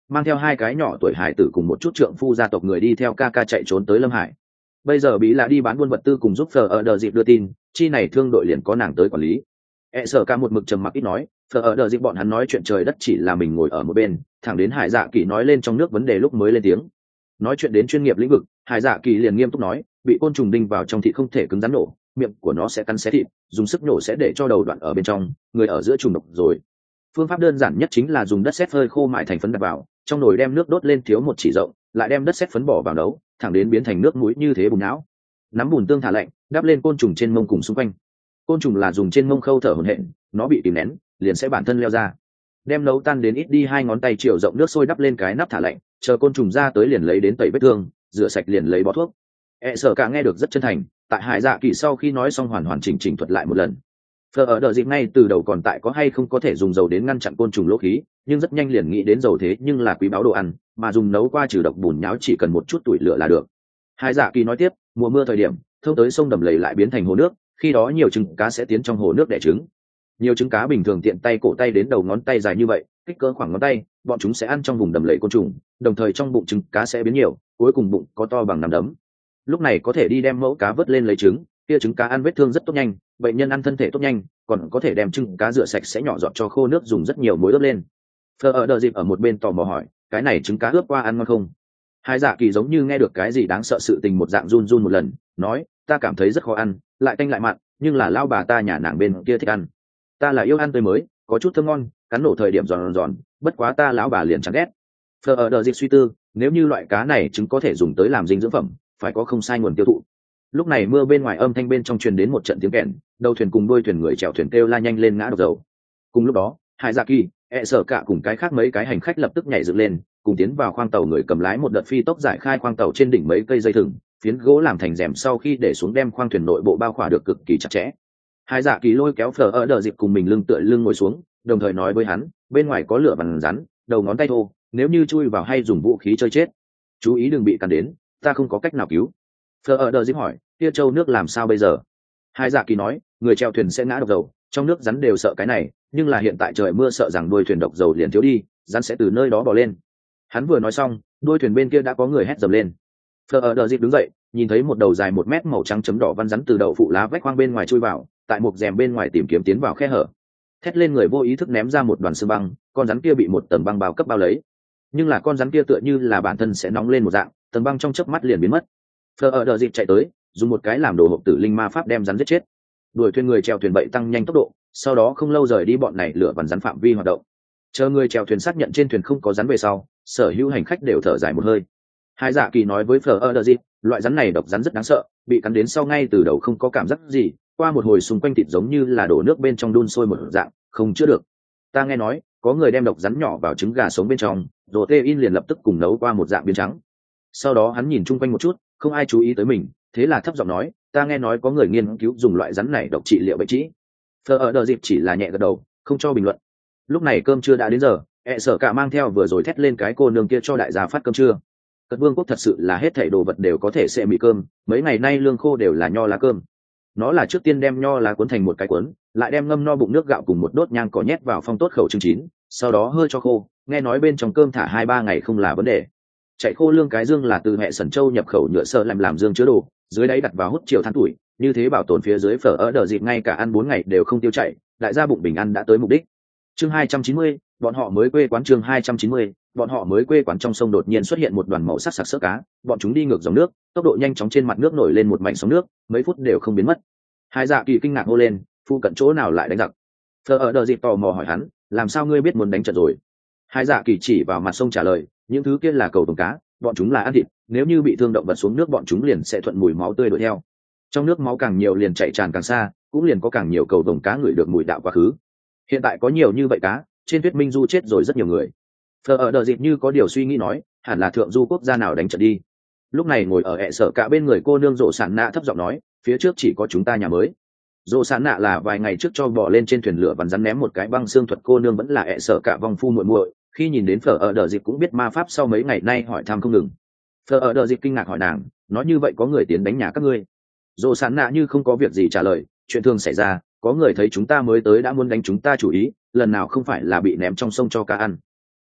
mang theo hai cái nhỏ tuổi hải tử cùng một chút trượng phu gia tộc người đi theo ca ca chạy trốn tới Lâm Hải. Bây giờ bí là đi bán buôn vật tư cùng giúp phờ ở đờ dịp đưa tin, chi này thương đội liền có nàng tới quản lý. E sở ca một mực trầm mặc ít nói, phờ ở đờ dịp bọn hắn nói chuyện trời đất chỉ là mình ngồi ở một bên, thẳng đến Hải Dạ Kỳ nói lên trong nước vấn đề lúc mới lên tiếng. Nói chuyện đến chuyên nghiệp lĩnh vực, Hải Dạ Kỳ liền nghiêm túc nói, bị côn trùng đinh vào trong thịt không thể cứng rắn nổ, miệng của nó sẽ cắn xé thịt, dùng sức nổ sẽ để cho đầu đoạn ở bên trong, người ở giữa trùng độc rồi. Phương pháp đơn giản nhất chính là dùng đất sét phơi khô mại thành phấn đặt vào, trong nồi đem nước đốt lên thiếu một chỉ rộng, lại đem đất sét phấn bỏ vào nấu, thẳng đến biến thành nước muối như thế bùn não. Nắm bùn tương thả lạnh, đắp lên côn trùng trên mông cùng xung quanh. Côn trùng là dùng trên mông khâu thở hổn hển, nó bị kìm nén, liền sẽ bản thân leo ra. Đem nấu tan đến ít đi hai ngón tay chiều rộng nước sôi đắp lên cái nắp thả lạnh, chờ côn trùng ra tới liền lấy đến tẩy vết thương, rửa sạch liền lấy bó thuốc. E sở cả nghe được rất chân thành, tại Hải Dạ Kỳ sau khi nói xong hoàn hoàn chỉnh chỉnh thuật lại một lần. Phờ ở đợi dịp ngay từ đầu còn tại có hay không có thể dùng dầu đến ngăn chặn côn trùng lỗ khí, nhưng rất nhanh liền nghĩ đến dầu thế nhưng là quý báu đồ ăn, mà dùng nấu qua trừ độc bùn nháo chỉ cần một chút tuổi lửa là được. Hải Dạ Kỳ nói tiếp, mùa mưa thời điểm, thông tới sông đầm lầy lại biến thành hồ nước, khi đó nhiều trứng cá sẽ tiến trong hồ nước đẻ trứng. Nhiều trứng cá bình thường tiện tay cổ tay đến đầu ngón tay dài như vậy, kích cỡ khoảng ngón tay, bọn chúng sẽ ăn trong vùng đầm lầy côn trùng, đồng thời trong bụng trứng cá sẽ biến nhiều, cuối cùng bụng có to bằng nắm đấm. Lúc này có thể đi đem mẫu cá vớt lên lấy trứng, kia trứng cá ăn vết thương rất tốt nhanh, bệnh nhân ăn thân thể tốt nhanh, còn có thể đem trứng cá rửa sạch sẽ nhỏ giọt cho khô nước dùng rất nhiều muối ướp lên. Phờ ở đợi dịp ở một bên tò mò hỏi, cái này trứng cá ướp qua ăn ngon không? Hai Dạ Kỳ giống như nghe được cái gì đáng sợ sự tình một dạng run run một lần, nói, ta cảm thấy rất khó ăn, lại tanh lại mặn, nhưng là lao bà ta nhà nàng bên kia thích ăn. Ta là yêu ăn tươi mới, có chút thơm ngon, cắn nổ thời điểm giòn giòn, bất quá ta lão bà liền chẳng ghét. Phờ ở đợi dịp suy tư, nếu như loại cá này trứng có thể dùng tới làm dinh dưỡng phẩm, phải có không sai nguồn tiêu thụ. Lúc này mưa bên ngoài âm thanh bên trong truyền đến một trận tiếng kèn, đầu thuyền cùng đuôi thuyền người chèo thuyền kêu la nhanh lên ngã độc dầu. Cùng lúc đó, Hải Dạ Kỳ, E sở cả cùng cái khác mấy cái hành khách lập tức nhảy dựng lên, cùng tiến vào khoang tàu người cầm lái một đợt phi tốc giải khai khoang tàu trên đỉnh mấy cây dây thừng, phiến gỗ làm thành rèm sau khi để xuống đem khoang thuyền nội bộ bao khỏa được cực kỳ chặt chẽ. Hải Dạ Kỳ lôi kéo Phở ở đờ dịp cùng mình lưng tựa lưng ngồi xuống, đồng thời nói với hắn, bên ngoài có lửa bằng rắn, đầu ngón tay thô, nếu như chui vào hay dùng vũ khí chơi chết, chú ý đừng bị cắn đến, ta không có cách nào cứu. Phở ở đờ dịp hỏi, kia châu nước làm sao bây giờ? Hải Dạ Kỳ nói, người chèo thuyền sẽ ngã độc dầu, trong nước rắn đều sợ cái này, nhưng là hiện tại trời mưa sợ rằng đuôi thuyền độc dầu liền thiếu đi, rắn sẽ từ nơi đó bò lên. Hắn vừa nói xong, đuôi thuyền bên kia đã có người hét dầm lên. Phở ở đờ dịp đứng dậy, nhìn thấy một đầu dài một mét màu trắng chấm đỏ văn rắn từ đậu phụ lá vách khoang bên ngoài chui vào, tại một rèm bên ngoài tìm kiếm tiến vào khe hở. Thét lên người vô ý thức ném ra một đoàn xương băng, con rắn kia bị một tầng băng bao cấp bao lấy. Nhưng là con rắn kia tựa như là bản thân sẽ nóng lên một dạng, tầng băng trong chớp mắt liền biến mất. Phở ở đờ dịp chạy tới, dùng một cái làm đồ hộp tử linh ma pháp đem rắn giết chết. Đuổi thuyền người chèo thuyền bậy tăng nhanh tốc độ, sau đó không lâu rời đi bọn này lửa vằn rắn phạm vi hoạt động. Chờ người chèo thuyền xác nhận trên thuyền không có rắn về sau, sở hữu hành khách đều thở dài một hơi. Hải Dạ Kỳ nói với Phở ở đờ dịp, loại rắn này độc rắn rất đáng sợ, bị cắn đến sau ngay từ đầu không có cảm giác gì, qua một hồi xung quanh thịt giống như là đổ nước bên trong đun sôi một dạng, không chữa được. Ta nghe nói có người đem độc rắn nhỏ vào trứng gà sống bên trong, rồi tê in liền lập tức cùng nấu qua một dạng biến trắng. Sau đó hắn nhìn chung quanh một chút, không ai chú ý tới mình, thế là thấp giọng nói, ta nghe nói có người nghiên cứu dùng loại rắn này độc trị liệu bệnh trĩ. Phở ở đờ dịp chỉ là nhẹ gật đầu, không cho bình luận. Lúc này cơm trưa đã đến giờ, E sở cả mang theo vừa rồi thét lên cái cô nương kia cho đại gia phát cơm trưa. Cật vương quốc thật sự là hết thảy đồ vật đều có thể sẽ mì cơm, mấy ngày nay lương khô đều là nho lá cơm. Nó là trước tiên đem nho lá cuốn thành một cái cuốn, lại đem ngâm no bụng nước gạo cùng một đốt nhang cỏ nhét vào phong tốt khẩu trứng chín, sau đó hơi cho khô, nghe nói bên trong cơm thả hai ba ngày không là vấn đề. Chạy khô lương cái dương là từ mẹ sẩn châu nhập khẩu nhựa sơ làm làm dương chứa đồ, dưới đáy đặt vào hút chiều than tuổi, như thế bảo tồn phía dưới Phở ở đờ dịp ngay cả ăn bốn ngày đều không tiêu chảy, đại gia bụng bình ăn đã tới mục đích. Chương hai trăm chín mươi, bọn họ mới quê quán chương hai trăm chín mươi, bọn họ mới quê quán trong sông đột nhiên xuất hiện một đoàn màu sắc sặc sỡ cá, bọn chúng đi ngược dòng nước, tốc độ nhanh chóng trên mặt nước nổi lên một mảnh sóng nước, mấy phút đều không biến mất. Hải Dạ Kỳ kinh ngạc hô lên, phu cận chỗ nào lại đánh giặc? Phở ở đờ dịp tò mò hỏi hắn, làm sao ngươi biết muốn đánh trận rồi? Hải Dạ Kỳ chỉ vào mặt sông trả lời, những thứ kia là cầu tôm cá, bọn chúng là ăn thịt, nếu như bị thương động vật xuống nước bọn chúng liền sẽ thuận mùi máu tươi đuổi theo. Trong nước máu càng nhiều liền chạy tràn càng xa, cũng liền có càng nhiều cầu tôm cá ngửi được mùi đạo quá khứ. Hiện tại có nhiều như vậy cá, trên thuyết minh du chết rồi rất nhiều người. Phở ở đờ dịp như có điều suy nghĩ nói, hẳn là thượng du quốc gia nào đánh trận đi. Lúc này ngồi ở ẹ sở cả bên người cô nương Rộ Sản Nạ thấp giọng nói, phía trước chỉ có chúng ta nhà mới. Rộ Sản Nạ là vài ngày trước cho bỏ lên trên thuyền lửa vằn rắn ném một cái băng xương thuật cô nương vẫn là ẹ sở cả vong phu muội muội, khi nhìn đến Phở ở đờ dịp cũng biết ma pháp sau mấy ngày nay hỏi thăm không ngừng. Phở ở đờ dịp kinh ngạc hỏi nàng, nói như vậy có người tiến đánh nhà các ngươi? Rộ Sản Nạ như không có việc gì trả lời, chuyện thường xảy ra, có người thấy chúng ta mới tới đã muốn đánh chúng ta chủ ý, lần nào không phải là bị ném trong sông cho cá ăn.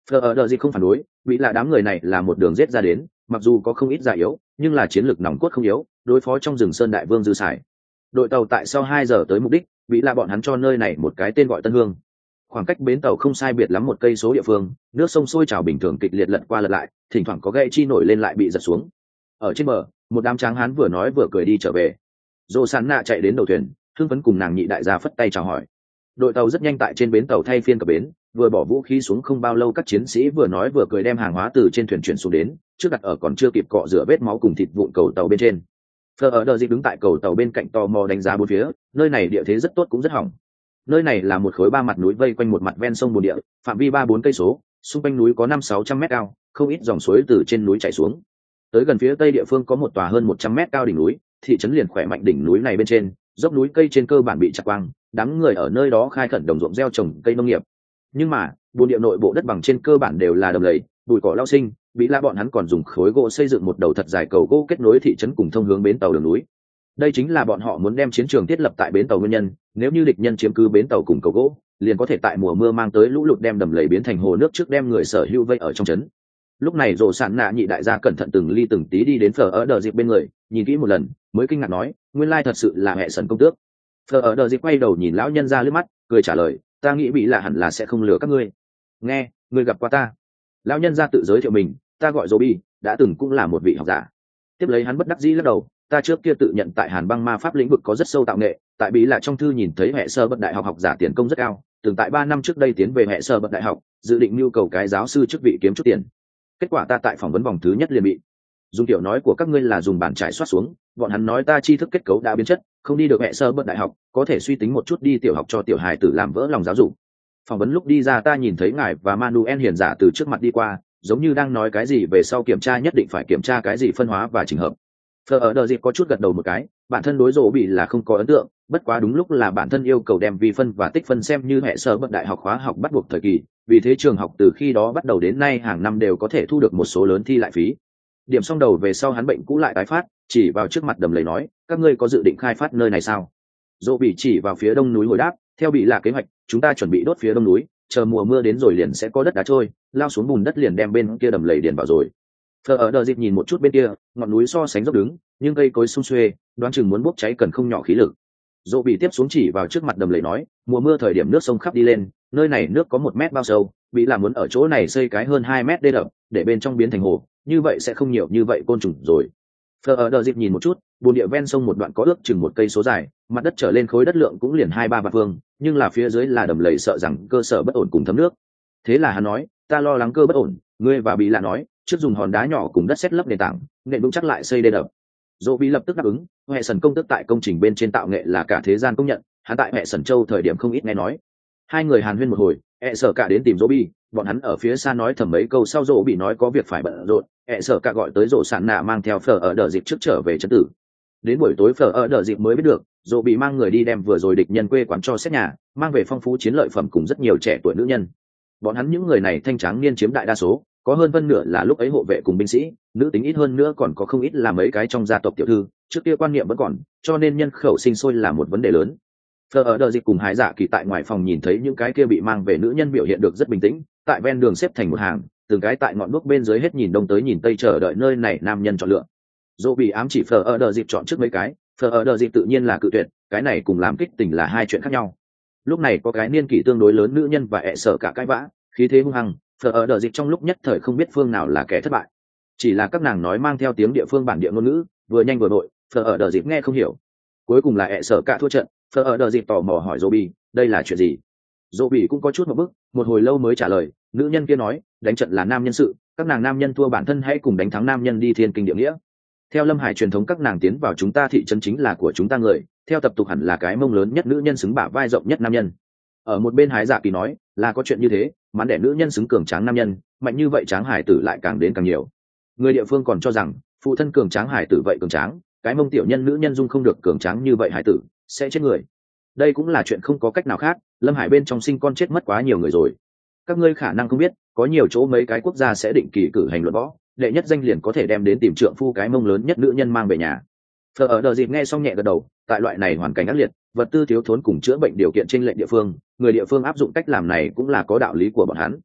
Phờ ở đợi gì không phản đối, vì là đám người này là một đường giết ra đến, mặc dù có không ít già yếu, nhưng là chiến lược nòng cốt không yếu, đối phó trong rừng sơn đại vương dư sải. Đội tàu tại sau hai giờ tới mục đích, vì là bọn hắn cho nơi này một cái tên gọi Tân Hương. Khoảng cách bến tàu không sai biệt lắm một cây số địa phương, nước sông sôi trào bình thường kịch liệt lật qua lật lại, thỉnh thoảng có gậy chi nổi lên lại bị giật xuống. Ở trên bờ, một đám tráng hán vừa nói vừa cười đi trở về. Dô Sán Nạ chạy đến đầu thuyền, hưng phấn cùng nàng nhị đại gia phất tay chào hỏi. Đội tàu rất nhanh tại trên bến tàu thay phiên cập bến, vừa bỏ vũ khí xuống không bao lâu các chiến sĩ vừa nói vừa cười đem hàng hóa từ trên thuyền chuyển xuống đến, trước đặt ở còn chưa kịp cọ rửa vết máu cùng thịt vụn cầu tàu bên trên. Phờ ở đờ dịch đứng tại cầu tàu bên cạnh tò mò đánh giá bốn phía, nơi này địa thế rất tốt cũng rất hỏng. Nơi này là một khối ba mặt núi vây quanh một mặt ven sông bồn địa, phạm vi ba bốn cây số, xung quanh núi có năm sáu trăm mét cao, không ít dòng suối từ trên núi chảy xuống. Tới gần phía tây địa phương có một tòa hơn một trăm mét cao đỉnh núi, thị trấn liền khỏe mạnh đỉnh núi này bên trên, dốc núi cây trên cơ bản bị chặt quang, đám người ở nơi đó khai khẩn đồng ruộng gieo trồng cây nông nghiệp. Nhưng mà bồn địa nội bộ đất bằng trên cơ bản đều là đầm lầy, bụi cỏ lao sinh, bị la bọn hắn còn dùng khối gỗ xây dựng một đầu thật dài cầu gỗ kết nối thị trấn cùng thông hướng bến tàu đường núi. Đây chính là bọn họ muốn đem chiến trường thiết lập tại bến tàu nguyên nhân, nếu như địch nhân chiếm cứ bến tàu cùng cầu gỗ, liền có thể tại mùa mưa mang tới lũ lụt đem đầm lầy biến thành hồ nước trước đem người sở hữu vây ở trong trấn. Lúc này Rồ Sạn Nạ nhị đại gia cẩn thận từng ly từng tí đi đến Phở ở đờ dịp bên người, nhìn kỹ một lần mới kinh ngạc nói, nguyên lai thật sự là hệ sần công tước. Phở ở đờ dịp quay đầu nhìn lão nhân ra lướt mắt, cười trả lời, ta nghĩ bị lạ hẳn là sẽ không lừa các ngươi. Nghe, ngươi gặp qua ta. Lão nhân ra tự giới thiệu mình, ta gọi Robi, đã từng cũng là một vị học giả. Tiếp lấy hắn bất đắc dĩ lắc đầu, ta trước kia tự nhận tại Hàn Băng ma pháp lĩnh vực có rất sâu tạo nghệ, tại bí là trong thư nhìn thấy hệ sơ bậc đại học học giả tiền công rất cao, từng tại ba năm trước đây tiến về hệ sơ bậc đại học, dự định nhu cầu cái giáo sư chức vị kiếm chút tiền. Kết quả ta tại phỏng vấn vòng thứ nhất liền bị. Dùng tiểu nói của các ngươi là dùng bàn trải soát xuống, bọn hắn nói ta tri thức kết cấu đã biến chất, không đi được hệ sơ bậc đại học, có thể suy tính một chút đi tiểu học cho tiểu hài tử làm vỡ lòng giáo dục. Phỏng vấn lúc đi ra ta nhìn thấy ngài và Manuel hiền giả từ trước mặt đi qua, giống như đang nói cái gì về sau kiểm tra nhất định phải kiểm tra cái gì phân hóa và chỉnh hợp. Phờ ở đờ dịp có chút gật đầu một cái, bản thân đối rộ bị là không có ấn tượng, bất quá đúng lúc là bản thân yêu cầu đem vi phân và tích phân xem như hệ sơ bậc đại học khóa học bắt buộc thời kỳ, vì thế trường học từ khi đó bắt đầu đến nay hàng năm đều có thể thu được một số lớn thi lại phí. Điểm xong đầu về sau hắn bệnh cũ lại tái phát, chỉ vào trước mặt đầm lầy nói, các ngươi có dự định khai phát nơi này sao? Rộ bị chỉ vào phía đông núi hồi đáp, theo bị là kế hoạch, chúng ta chuẩn bị đốt phía đông núi, chờ mùa mưa đến rồi liền sẽ có đất đá trôi, lao xuống bùn đất liền đem bên kia đầm lầy điền vào rồi. Phờ ở đờ dịp nhìn một chút bên kia, ngọn núi so sánh dốc đứng, nhưng cây cối sum xuê, đoán chừng muốn bốc cháy cần không nhỏ khí lực. Dỗ bị tiếp xuống chỉ vào trước mặt đầm lầy nói, mùa mưa thời điểm nước sông khắp đi lên, nơi này nước có một mét bao sâu, bị làm muốn ở chỗ này xây cái hơn hai mét đê đập, để bên trong biến thành hồ, như vậy sẽ không nhiều như vậy côn trùng rồi. Phờ ở đờ dịp nhìn một chút, bùn địa ven sông một đoạn có ước chừng một cây số dài, mặt đất trở lên khối đất lượng cũng liền hai ba vạn phương, nhưng là phía dưới là đầm lầy sợ rằng cơ sở bất ổn cùng thấm nước. Thế là hắn nói, ta lo lắng cơ bất ổn, ngươi và bị là nói, trước dùng hòn đá nhỏ cùng đất sét lấp nền tảng, nền vững chắc lại xây đê đập. Dỗ bị lập tức đáp ứng, hệ sần công tức tại công trình bên trên tạo nghệ là cả thế gian công nhận, hắn tại hệ sần châu thời điểm không ít nghe nói. Hai người hàn huyên một hồi, hệ sở cả đến tìm Dỗ bị, bọn hắn ở phía xa nói thầm mấy câu sau Dỗ bị nói có việc phải bận rộn, hệ sở cả gọi tới Dỗ Sạn Nạ mang theo Phở ở đờ dịp trước trở về trấn tử. Đến buổi tối Phở ở đờ dịp mới biết được, Dỗ bị mang người đi đem vừa rồi địch nhân quê quán cho xét nhà, mang về phong phú chiến lợi phẩm cùng rất nhiều trẻ tuổi nữ nhân. Bọn hắn những người này thanh tráng niên chiếm đại đa số, có hơn phân nửa là lúc ấy hộ vệ cùng binh sĩ, nữ tính ít hơn nữa còn có không ít là mấy cái trong gia tộc tiểu thư, trước kia quan niệm vẫn còn, cho nên nhân khẩu sinh sôi là một vấn đề lớn. Phở ở đờ dịch cùng Hải Dạ Kỳ tại ngoài phòng nhìn thấy những cái kia bị mang về nữ nhân biểu hiện được rất bình tĩnh, tại ven đường xếp thành một hàng, từng cái tại ngọn đuốc bên dưới hết nhìn đông tới nhìn tây chờ đợi nơi này nam nhân chọn lựa. Dỗ bị ám chỉ Phở ở đờ dịch chọn trước mấy cái, Phở ở đờ dịch tự nhiên là cự tuyệt, cái này cùng làm kích tình là hai chuyện khác nhau. Lúc này có cái niên kỷ tương đối lớn nữ nhân và ẹ sợ cả cãi vã, khí thế hung hăng, Phở ở đờ dịch trong lúc nhất thời không biết phương nào là kẻ thất bại. Chỉ là các nàng nói mang theo tiếng địa phương bản địa ngôn ngữ, vừa nhanh vừa vội, Phở ở đờ dịch nghe không hiểu. Cuối cùng là ẹ sợ cả thua trận, Phở ở đờ dịch tò mò hỏi Robi, đây là chuyện gì? Robi cũng có chút một bức, một hồi lâu mới trả lời, nữ nhân kia nói, đánh trận là nam nhân sự, các nàng nam nhân thua bản thân hãy cùng đánh thắng nam nhân đi thiên kinh địa nghĩa. Theo Lâm Hải truyền thống các nàng tiến vào chúng ta thị trấn chính là của chúng ta người, theo tập tục hẳn là cái mông lớn nhất nữ nhân xứng bả vai rộng nhất nam nhân. Ở một bên Hái Dạ Kỳ nói, là có chuyện như thế, mắn đẻ nữ nhân xứng cường tráng nam nhân, mạnh như vậy tráng hải tử lại càng đến càng nhiều. Người địa phương còn cho rằng, phụ thân cường tráng hải tử vậy cường tráng, cái mông tiểu nhân nữ nhân dung không được cường tráng như vậy hải tử, sẽ chết người. Đây cũng là chuyện không có cách nào khác, Lâm Hải bên trong sinh con chết mất quá nhiều người rồi. Các ngươi khả năng không biết, có nhiều chỗ mấy cái quốc gia sẽ định kỳ cử hành luận võ, đệ nhất danh liền có thể đem đến tìm trượng phu cái mông lớn nhất nữ nhân mang về nhà. Phở ở đờ dịp nghe xong nhẹ gật đầu, tại loại này hoàn cảnh ác liệt, vật tư thiếu thốn cùng chữa bệnh điều kiện trên lệnh địa phương, người địa phương áp dụng cách làm này cũng là có đạo lý của bọn hắn.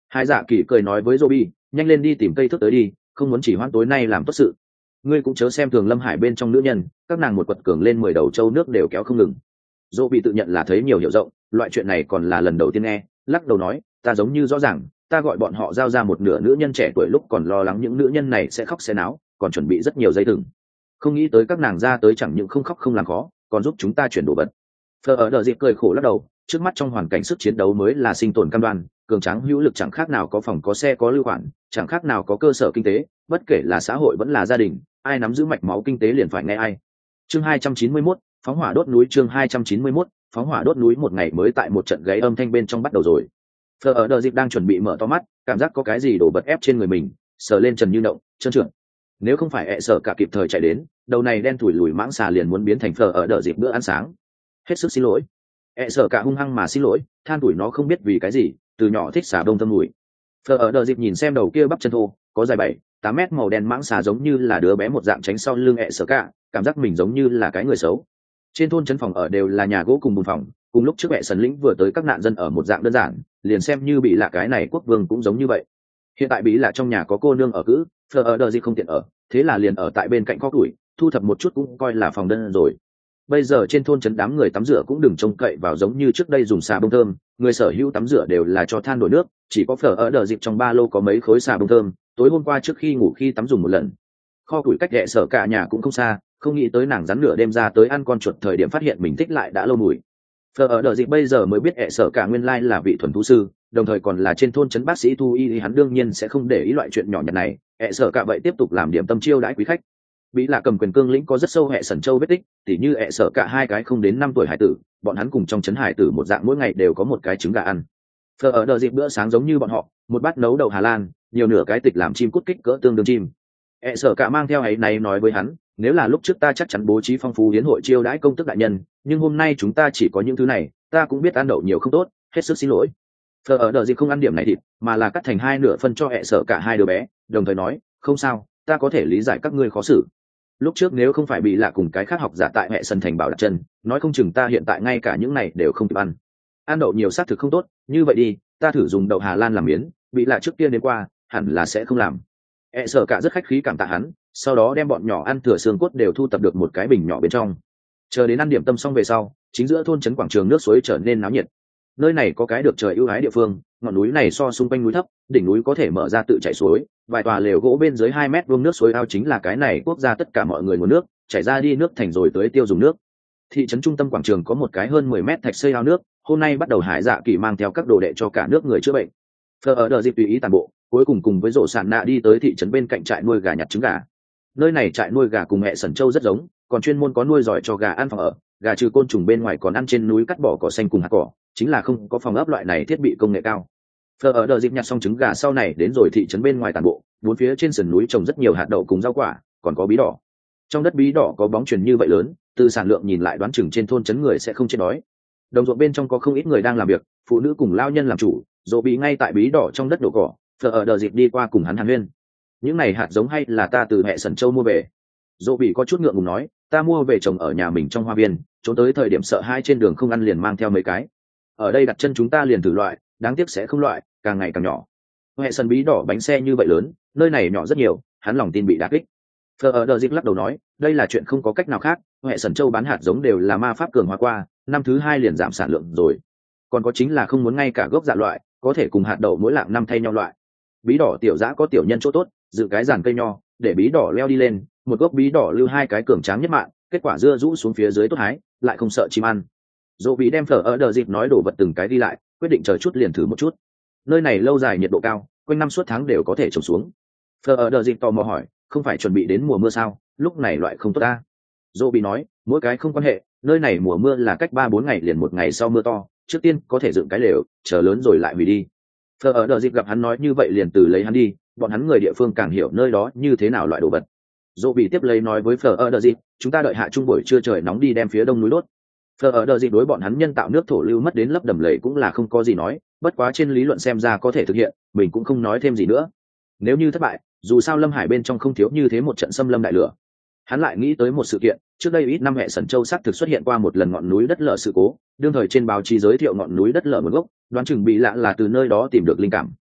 Hai dạ kỳ cười nói với Robi, nhanh lên đi tìm cây thước tới đi, không muốn chỉ hoãn tối nay làm tốt sự. Ngươi cũng chớ xem thường Lâm Hải bên trong nữ nhân, các nàng một quật cường lên mười đầu châu nước đều kéo không ngừng. Robi tự nhận là thấy nhiều hiểu rộng, loại chuyện này còn là lần đầu tiên nghe, lắc đầu nói, ta giống như rõ ràng, ta gọi bọn họ giao ra một nửa nữ nhân trẻ tuổi lúc còn lo lắng những nữ nhân này sẽ khóc sẽ náo, còn chuẩn bị rất nhiều dây thừng. Không nghĩ tới các nàng ra tới chẳng những không khóc không làm khó, còn giúp chúng ta chuyển đồ vật. Phờ ở đờ dịp cười khổ lắc đầu, trước mắt trong hoàn cảnh sức chiến đấu mới là sinh tồn cam đoan, cường tráng hữu lực chẳng khác nào có phòng có xe có lưu khoản, chẳng khác nào có cơ sở kinh tế, bất kể là xã hội vẫn là gia đình, ai nắm giữ mạch máu kinh tế liền phải nghe ai. Chương hai trăm chín mươi mốt, phóng hỏa đốt núi. Chương hai trăm chín mươi mốt, phóng hỏa đốt núi. Một ngày mới tại một trận gáy âm thanh bên trong bắt đầu rồi. Phờ ở đờ dịp đang chuẩn bị mở to mắt, cảm giác có cái gì đổ bật ép trên người mình, sờ lên trần như động, trơn trượt. Nếu không phải ẹ sợ cả kịp thời chạy đến, đầu này đen thủi lùi mãng xà liền muốn biến thành phờ ở đờ dịp bữa ăn sáng. Hết sức xin lỗi. ẹ sợ cả hung hăng mà xin lỗi, than tuổi nó không biết vì cái gì, từ nhỏ thích xà đông thâm mùi. Phờ ở đờ dịp nhìn xem đầu kia bắp chân thô, có dài bảy tám mét màu đen mãng xà giống như là đứa bé một dạng tránh sau lưng ẹ sợ cả, cảm giác mình giống như là cái người xấu. Trên thôn trấn phòng ở đều là nhà gỗ cùng bùn phòng, cùng lúc trước mẹ sần lĩnh vừa tới các nạn dân ở một dạng đơn giản, liền xem như bị lạ cái này quốc vương cũng giống như vậy. Hiện tại bị lạ trong nhà có cô nương ở cữ, phờ ở đờ gì không tiện ở, thế là liền ở tại bên cạnh kho tuổi, thu thập một chút cũng coi là phòng đơn rồi. Bây giờ trên thôn trấn đám người tắm rửa cũng đừng trông cậy vào giống như trước đây dùng xà bông thơm, người sở hữu tắm rửa đều là cho than đổi nước, chỉ có phở ở đờ dịp trong ba lô có mấy khối xà bông thơm, tối hôm qua trước khi ngủ khi tắm dùng một lần. Kho tuổi cách đệ sở cả nhà cũng không xa, không nghĩ tới nàng rắn nửa đêm ra tới ăn con chuột thời điểm phát hiện mình thích lại đã lâu mùi. Phở ở đờ dịp bây giờ mới biết đệ sở cả nguyên lai là vị thuần thú sư, đồng thời còn là trên thôn trấn bác sĩ thu y, hắn đương nhiên sẽ không để ý loại chuyện nhỏ nhặt này. Đệ sở cả vậy tiếp tục làm điểm tâm chiêu đãi quý khách. Bị là cầm quyền cương lĩnh có rất sâu hệ sẩn châu vết tích, tỉ như hệ sở cả hai cái không đến năm tuổi hải tử, bọn hắn cùng trong trấn hải tử một dạng mỗi ngày đều có một cái trứng gà ăn. Phở ở đờ dịp bữa sáng giống như bọn họ, một bát nấu đậu Hà Lan, nhiều nửa cái tịch làm chim cút kích cỡ tương đương chim. Hệ sở cả mang theo ấy này nói với hắn, nếu là lúc trước ta chắc chắn bố trí phong phú hiến hội chiêu đãi công tức đại nhân, nhưng hôm nay chúng ta chỉ có những thứ này, ta cũng biết ăn đậu nhiều không tốt, hết sức xin lỗi. Phở ở đờ dịp không ăn điểm này thịt, mà là cắt thành hai nửa phân cho hệ sở cả hai đứa bé, đồng thời nói, không sao, ta có thể lý giải các ngươi khó xử. Lúc trước nếu không phải bị lạ cùng cái khác học giả tại hệ sân thành bảo đặt chân, nói không chừng ta hiện tại ngay cả những này đều không kịp ăn. Ăn đậu nhiều xác thực không tốt, như vậy đi, ta thử dùng đậu Hà Lan làm miến, bị lạ trước tiên đến qua, hẳn là sẽ không làm. E sợ cả rất khách khí cảm tạ hắn, sau đó đem bọn nhỏ ăn thừa xương cốt đều thu tập được một cái bình nhỏ bên trong. Chờ đến ăn điểm tâm xong về sau, chính giữa thôn trấn quảng trường nước suối trở nên náo nhiệt. Nơi này có cái được trời ưu ái địa phương, ngọn núi này so xung quanh núi thấp, đỉnh núi có thể mở ra tự chảy suối, vài tòa lều gỗ bên dưới hai mét vuông nước suối ao chính là cái này quốc gia tất cả mọi người nguồn nước, chảy ra đi nước thành rồi tới tiêu dùng nước. Thị trấn trung tâm quảng trường có một cái hơn mười mét thạch xây ao nước, hôm nay bắt đầu Hải Dạ Kỳ mang theo các đồ đệ cho cả nước người chữa bệnh. Phờ ở đờ dịp tùy ý toàn bộ, cuối cùng cùng với rổ sản nạ đi tới thị trấn bên cạnh trại nuôi gà nhặt trứng gà. Nơi này trại nuôi gà cùng mẹ sẩn châu rất giống, còn chuyên môn có nuôi giỏi cho gà ăn phòng ở, gà trừ côn trùng bên ngoài còn ăn trên núi cắt bỏ cỏ xanh cùng hạt cỏ, chính là không có phòng ấp loại này thiết bị công nghệ cao. Phờ ở đờ dịp nhặt xong trứng gà sau này đến rồi thị trấn bên ngoài toàn bộ, bốn phía trên sườn núi trồng rất nhiều hạt đậu cùng rau quả, còn có bí đỏ. Trong đất bí đỏ có bóng truyền như vậy lớn, từ sản lượng nhìn lại đoán chừng trên thôn trấn người sẽ không chết đói. Đồng ruộng bên trong có không ít người đang làm việc, phụ nữ cùng lao nhân làm chủ, dỗ bị ngay tại bí đỏ trong đất đổ cỏ. Phờ ở đờ dịp đi qua cùng hắn hàn huyên. Những này hạt giống hay là ta từ mẹ sẩn châu mua về? Dỗ bị có chút ngượng ngùng nói, ta mua về trồng ở nhà mình trong hoa viên, trốn tới thời điểm sợ hai trên đường không ăn liền mang theo mấy cái. Ở đây đặt chân chúng ta liền thử loại, đáng tiếc sẽ không loại, càng ngày càng nhỏ. Hệ sân bí đỏ bánh xe như vậy lớn, nơi này nhỏ rất nhiều, hắn lòng tin bị đả kích. Phờ ở đờ dịp lắc đầu nói, đây là chuyện không có cách nào khác, hệ sân châu bán hạt giống đều là ma pháp cường hóa qua, năm thứ hai liền giảm sản lượng rồi. Còn có chính là không muốn ngay cả gốc dạ loại, có thể cùng hạt đậu mỗi lạng năm thay nhau loại. Bí đỏ tiểu dã có tiểu nhân chỗ tốt, dự cái giàn cây nho, để bí đỏ leo đi lên, một gốc bí đỏ lưu hai cái cường tráng nhất mạng, kết quả dưa rũ xuống phía dưới tốt hái, lại không sợ chim ăn. Dỗ bị đem Phở ở đờ dịp nói đổ vật từng cái đi lại, quyết định chờ chút liền thử một chút. Nơi này lâu dài nhiệt độ cao, quanh năm suốt tháng đều có thể trồng xuống. Phở ở đờ dịp tò mò hỏi, không phải chuẩn bị đến mùa mưa sao, lúc này loại không tốt ta. Dỗ bị nói, mỗi cái không quan hệ, nơi này mùa mưa là cách ba bốn ngày liền một ngày sau mưa to, trước tiên có thể dựng cái lều, chờ lớn rồi lại hủy đi. Phở ở đờ dịp gặp hắn nói như vậy liền từ lấy hắn đi, bọn hắn người địa phương càng hiểu nơi đó như thế nào loại đồ vật. Dỗ bị tiếp lấy nói với Phở ở đờ dịp, chúng ta đợi hạ trung buổi trưa trời nóng đi đem phía đông núi đốt. Phở ở đờ dịp đối bọn hắn nhân tạo nước thổ lưu mất đến lấp đầm lầy cũng là không có gì nói, bất quá trên lý luận xem ra có thể thực hiện, mình cũng không nói thêm gì nữa. Nếu như thất bại, dù sao Lâm Hải bên trong không thiếu như thế một trận xâm lâm đại lửa. Hắn lại nghĩ tới một sự kiện, trước đây ít năm hệ sẩn châu xác thực xuất hiện qua một lần ngọn núi đất lở sự cố, đương thời trên báo chí giới thiệu ngọn núi đất lở nguồn gốc, đoán chừng bị lạ là từ nơi đó tìm được linh cảm.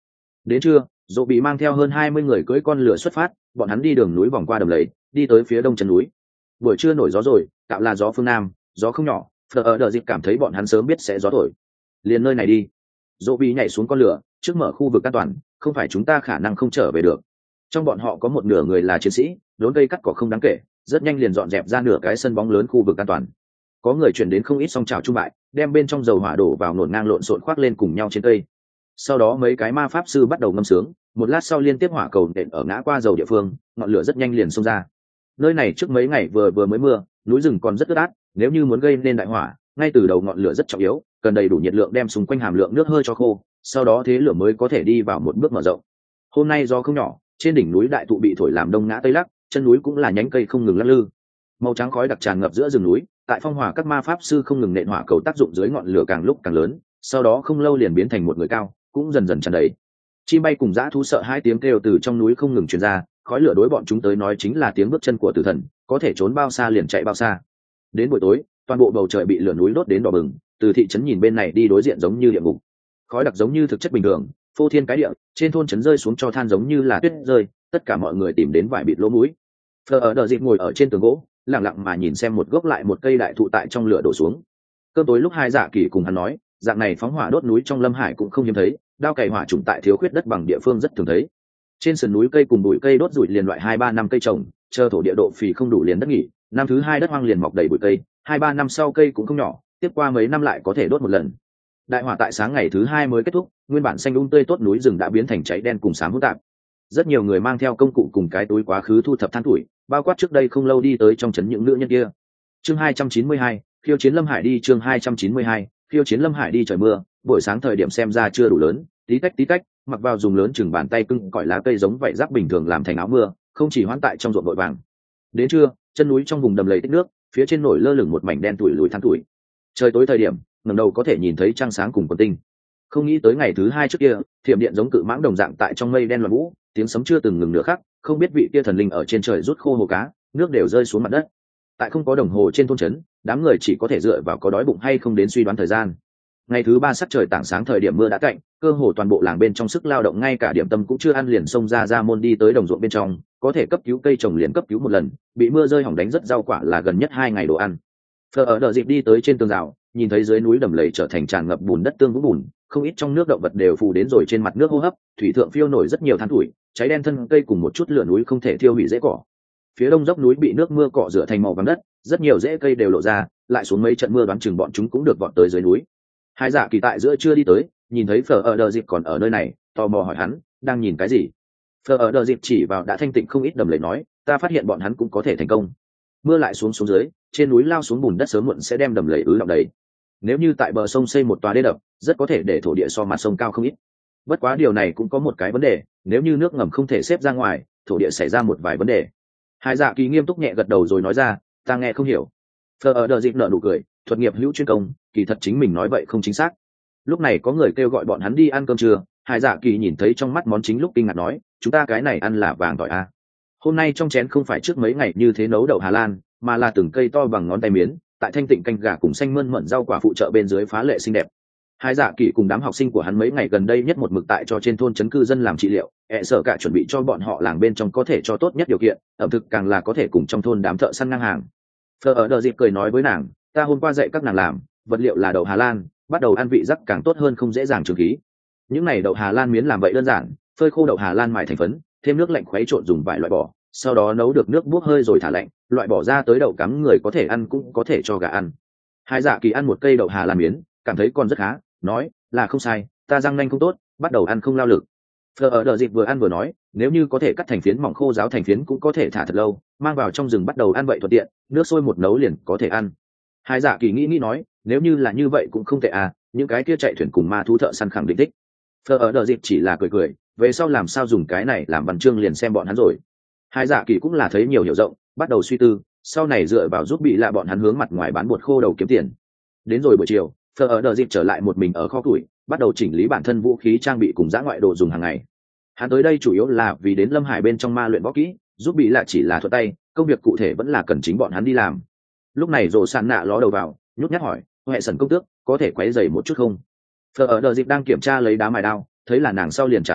Đến trưa, dỗ bị mang theo hơn hai mươi người cưỡi con lửa xuất phát, bọn hắn đi đường núi vòng qua đầm lầy, đi tới phía đông chân núi. Buổi trưa nổi gió rồi, tạo là gió phương nam, gió không nhỏ. Phở ở đờ dịp cảm thấy bọn hắn sớm biết sẽ gió thổi, liền nơi này đi. Dỗ bị nhảy xuống con lửa, trước mở khu vực an toàn, không phải chúng ta khả năng không trở về được. Trong bọn họ có một nửa người là chiến sĩ, đốn cây cắt cỏ không đáng kể, rất nhanh liền dọn dẹp ra nửa cái sân bóng lớn khu vực an toàn. Có người chuyển đến không ít song trào trung bại, đem bên trong dầu hỏa đổ vào nổn ngang lộn xộn khoác lên cùng nhau trên cây. Sau đó mấy cái ma pháp sư bắt đầu ngâm sướng, một lát sau liên tiếp hỏa cầu nện ở ngã qua dầu địa phương, ngọn lửa rất nhanh liền xông ra. Nơi này trước mấy ngày vừa vừa mới mưa, núi rừng còn rất ướt át, nếu như muốn gây nên đại hỏa, ngay từ đầu ngọn lửa rất trọng yếu, cần đầy đủ nhiệt lượng đem xung quanh hàm lượng nước hơi cho khô, sau đó thế lửa mới có thể đi vào một bước mở rộng. Hôm nay do không nhỏ, trên đỉnh núi đại thụ bị thổi làm đông ngã tây lắc, chân núi cũng là nhánh cây không ngừng lắc lư. Màu trắng khói đặc tràn ngập giữa rừng núi, tại phong hỏa các ma pháp sư không ngừng nện hỏa cầu tác dụng dưới ngọn lửa càng lúc càng lớn, sau đó không lâu liền biến thành một người cao, cũng dần dần tràn đầy. Chim bay cùng dã thú sợ hai tiếng kêu từ trong núi không ngừng truyền ra, khói lửa đối bọn chúng tới nói chính là tiếng bước chân của tử thần, có thể trốn bao xa liền chạy bao xa. Đến buổi tối, toàn bộ bầu trời bị lửa núi đốt đến đỏ bừng, từ thị trấn nhìn bên này đi đối diện giống như địa ngục. Khói đặc giống như thực chất bình thường, phô thiên cái địa, trên thôn trấn rơi xuống cho than giống như là tuyết rơi, tất cả mọi người tìm đến vải bịt lỗ mũi. Phờ ở đờ dịp ngồi ở trên tường gỗ, lặng lặng mà nhìn xem một gốc lại một cây đại thụ tại trong lửa đổ xuống. Cơm tối lúc hai dạ kỳ cùng hắn nói, dạng này phóng hỏa đốt núi trong lâm hải cũng không hiếm thấy, đao cày hỏa trùng tại thiếu khuyết đất bằng địa phương rất thường thấy. Trên sườn núi cây cùng bụi cây đốt rủi liền loại hai ba năm cây trồng, chờ thổ địa độ phì không đủ liền đất nghỉ, năm thứ hai đất hoang liền mọc đầy bụi cây, hai ba năm sau cây cũng không nhỏ, tiếp qua mấy năm lại có thể đốt một lần. Đại hỏa tại sáng ngày thứ hai mới kết thúc, nguyên bản xanh um tươi tốt núi rừng đã biến thành cháy đen cùng xám hỗn tạp. Rất nhiều người mang theo công cụ cùng cái túi quá khứ thu thập than tuổi, bao quát trước đây không lâu đi tới trong trấn những nữ nhân kia. Chương hai trăm chín mươi hai, khiêu chiến Lâm Hải đi. Chương hai trăm chín mươi hai, khiêu chiến Lâm Hải đi. Trời mưa, buổi sáng thời điểm xem ra chưa đủ lớn, tí tách tí tách, mặc vào dùng lớn chừng bàn tay cưng cõi lá cây giống vậy rác bình thường làm thành áo mưa, không chỉ hoãn tại trong ruộng vội vàng. Đến trưa, chân núi trong vùng đầm lầy tích nước, phía trên nổi lơ lửng một mảnh đen tuổi lùi than tuổi. Trời tối thời điểm, ngẩng đầu có thể nhìn thấy trăng sáng cùng quần tinh. Không nghĩ tới ngày thứ hai trước kia, thiểm điện giống cự mãng đồng dạng tại trong mây đen loạn vũ, tiếng sấm chưa từng ngừng nửa khắc, không biết vị kia thần linh ở trên trời rút khô hồ cá, nước đều rơi xuống mặt đất. Tại không có đồng hồ trên thôn trấn, đám người chỉ có thể dựa vào có đói bụng hay không đến suy đoán thời gian. Ngày thứ ba sắc trời tảng sáng thời điểm mưa đã cạnh, cơ hồ toàn bộ làng bên trong sức lao động ngay cả điểm tâm cũng chưa ăn liền xông ra ra môn đi tới đồng ruộng bên trong, có thể cấp cứu cây trồng liền cấp cứu một lần, bị mưa rơi hỏng đánh rất rau quả là gần nhất hai ngày đồ ăn. Phờ ở đợi dịp đi tới trên tường rào, nhìn thấy dưới núi đầm lầy trở thành tràn ngập bùn đất tương vũng bùn, không ít trong nước động vật đều phù đến rồi trên mặt nước hô hấp, thủy thượng phiêu nổi rất nhiều than tuổi, cháy đen thân cây cùng một chút lửa núi không thể thiêu hủy rễ cỏ. Phía đông dốc núi bị nước mưa cọ rửa thành màu vàng đất, rất nhiều rễ cây đều lộ ra, lại xuống mấy trận mưa đoán chừng bọn chúng cũng được vọt tới dưới núi. Hai dạ kỳ tại giữa chưa đi tới, nhìn thấy Phở ở đờ dịp còn ở nơi này, tò mò hỏi hắn, đang nhìn cái gì? Phở ở đờ dịp chỉ vào đã thanh tịnh không ít đầm lầy nói, ta phát hiện bọn hắn cũng có thể thành công. Mưa lại xuống xuống dưới, trên núi lao xuống bùn đất sớm muộn sẽ đem đầm lầy ứ đọng đầy. Nếu như tại bờ sông xây một tòa đê đập, rất có thể để thổ địa so mặt sông cao không ít. Bất quá điều này cũng có một cái vấn đề, nếu như nước ngầm không thể xếp ra ngoài, thổ địa xảy ra một vài vấn đề. Hai dạ kỳ nghiêm túc nhẹ gật đầu rồi nói ra, ta nghe không hiểu. Phở ở đờ dịp nở nụ cười, thuật nghiệp hữu chuyên công, kỳ thật chính mình nói vậy không chính xác. Lúc này có người kêu gọi bọn hắn đi ăn cơm trưa, Hai dạ kỳ nhìn thấy trong mắt món chính lúc kinh ngạc nói, chúng ta cái này ăn là vàng tỏi à. Hôm nay trong chén không phải trước mấy ngày như thế nấu đậu Hà Lan, mà là từng cây to bằng ngón tay miến, tại thanh tịnh canh gà cùng xanh mơn mận rau quả phụ trợ bên dưới phá lệ xinh đẹp. Hai dạ kỳ cùng đám học sinh của hắn mấy ngày gần đây nhất một mực tại cho trên thôn trấn cư dân làm trị liệu, ẹ sợ cả chuẩn bị cho bọn họ làng bên trong có thể cho tốt nhất điều kiện, ẩm thực càng là có thể cùng trong thôn đám thợ săn ngang hàng. Phở ở đờ dịp cười nói với nàng, ta hôm qua dạy các nàng làm, vật liệu là đậu Hà Lan, bắt đầu ăn vị rắc càng tốt hơn không dễ dàng trường khí. Những này đậu Hà Lan miến làm vậy đơn giản, phơi khô đậu Hà Lan mài thành phấn, thêm nước lạnh khuấy trộn dùng vài loại bỏ, sau đó nấu được nước bốc hơi rồi thả lạnh, loại bỏ ra tới đậu cắm người có thể ăn cũng có thể cho gà ăn. Hai dạ kỳ ăn một cây đậu Hà Lan miến, cảm thấy còn rất khá, nói là không sai, ta răng nanh không tốt, bắt đầu ăn không lao lực. Phở ở đờ dịp vừa ăn vừa nói, nếu như có thể cắt thành phiến mỏng khô ráo thành phiến cũng có thể thả thật lâu, mang vào trong rừng bắt đầu ăn vậy thuận tiện, nước sôi một nấu liền có thể ăn. Hai dạ kỳ nghĩ nghĩ nói, nếu như là như vậy cũng không tệ à, những cái kia chạy thuyền cùng ma thú thợ săn khẳng định thích. Phở ở đờ dịp chỉ là cười cười, về sau làm sao dùng cái này làm văn chương liền xem bọn hắn rồi. Hai dạ kỳ cũng là thấy nhiều hiểu rộng, bắt đầu suy tư, sau này dựa vào giúp bị lạ bọn hắn hướng mặt ngoài bán bột khô đầu kiếm tiền. Đến rồi buổi chiều, Phở ở đờ dịp trở lại một mình ở kho củi, bắt đầu chỉnh lý bản thân vũ khí trang bị cùng dã ngoại đồ dùng hàng ngày. Hắn tới đây chủ yếu là vì đến Lâm Hải bên trong ma luyện võ kỹ, giúp bị lạ chỉ là thuận tay, công việc cụ thể vẫn là cần chính bọn hắn đi làm. Lúc này rồ sàn nạ ló đầu vào, nhút nhát hỏi, hệ sần công tước có thể quấy rầy một chút không? Phở ở đờ dịp đang kiểm tra lấy đá mài đao, thấy là nàng sau liền trả lời,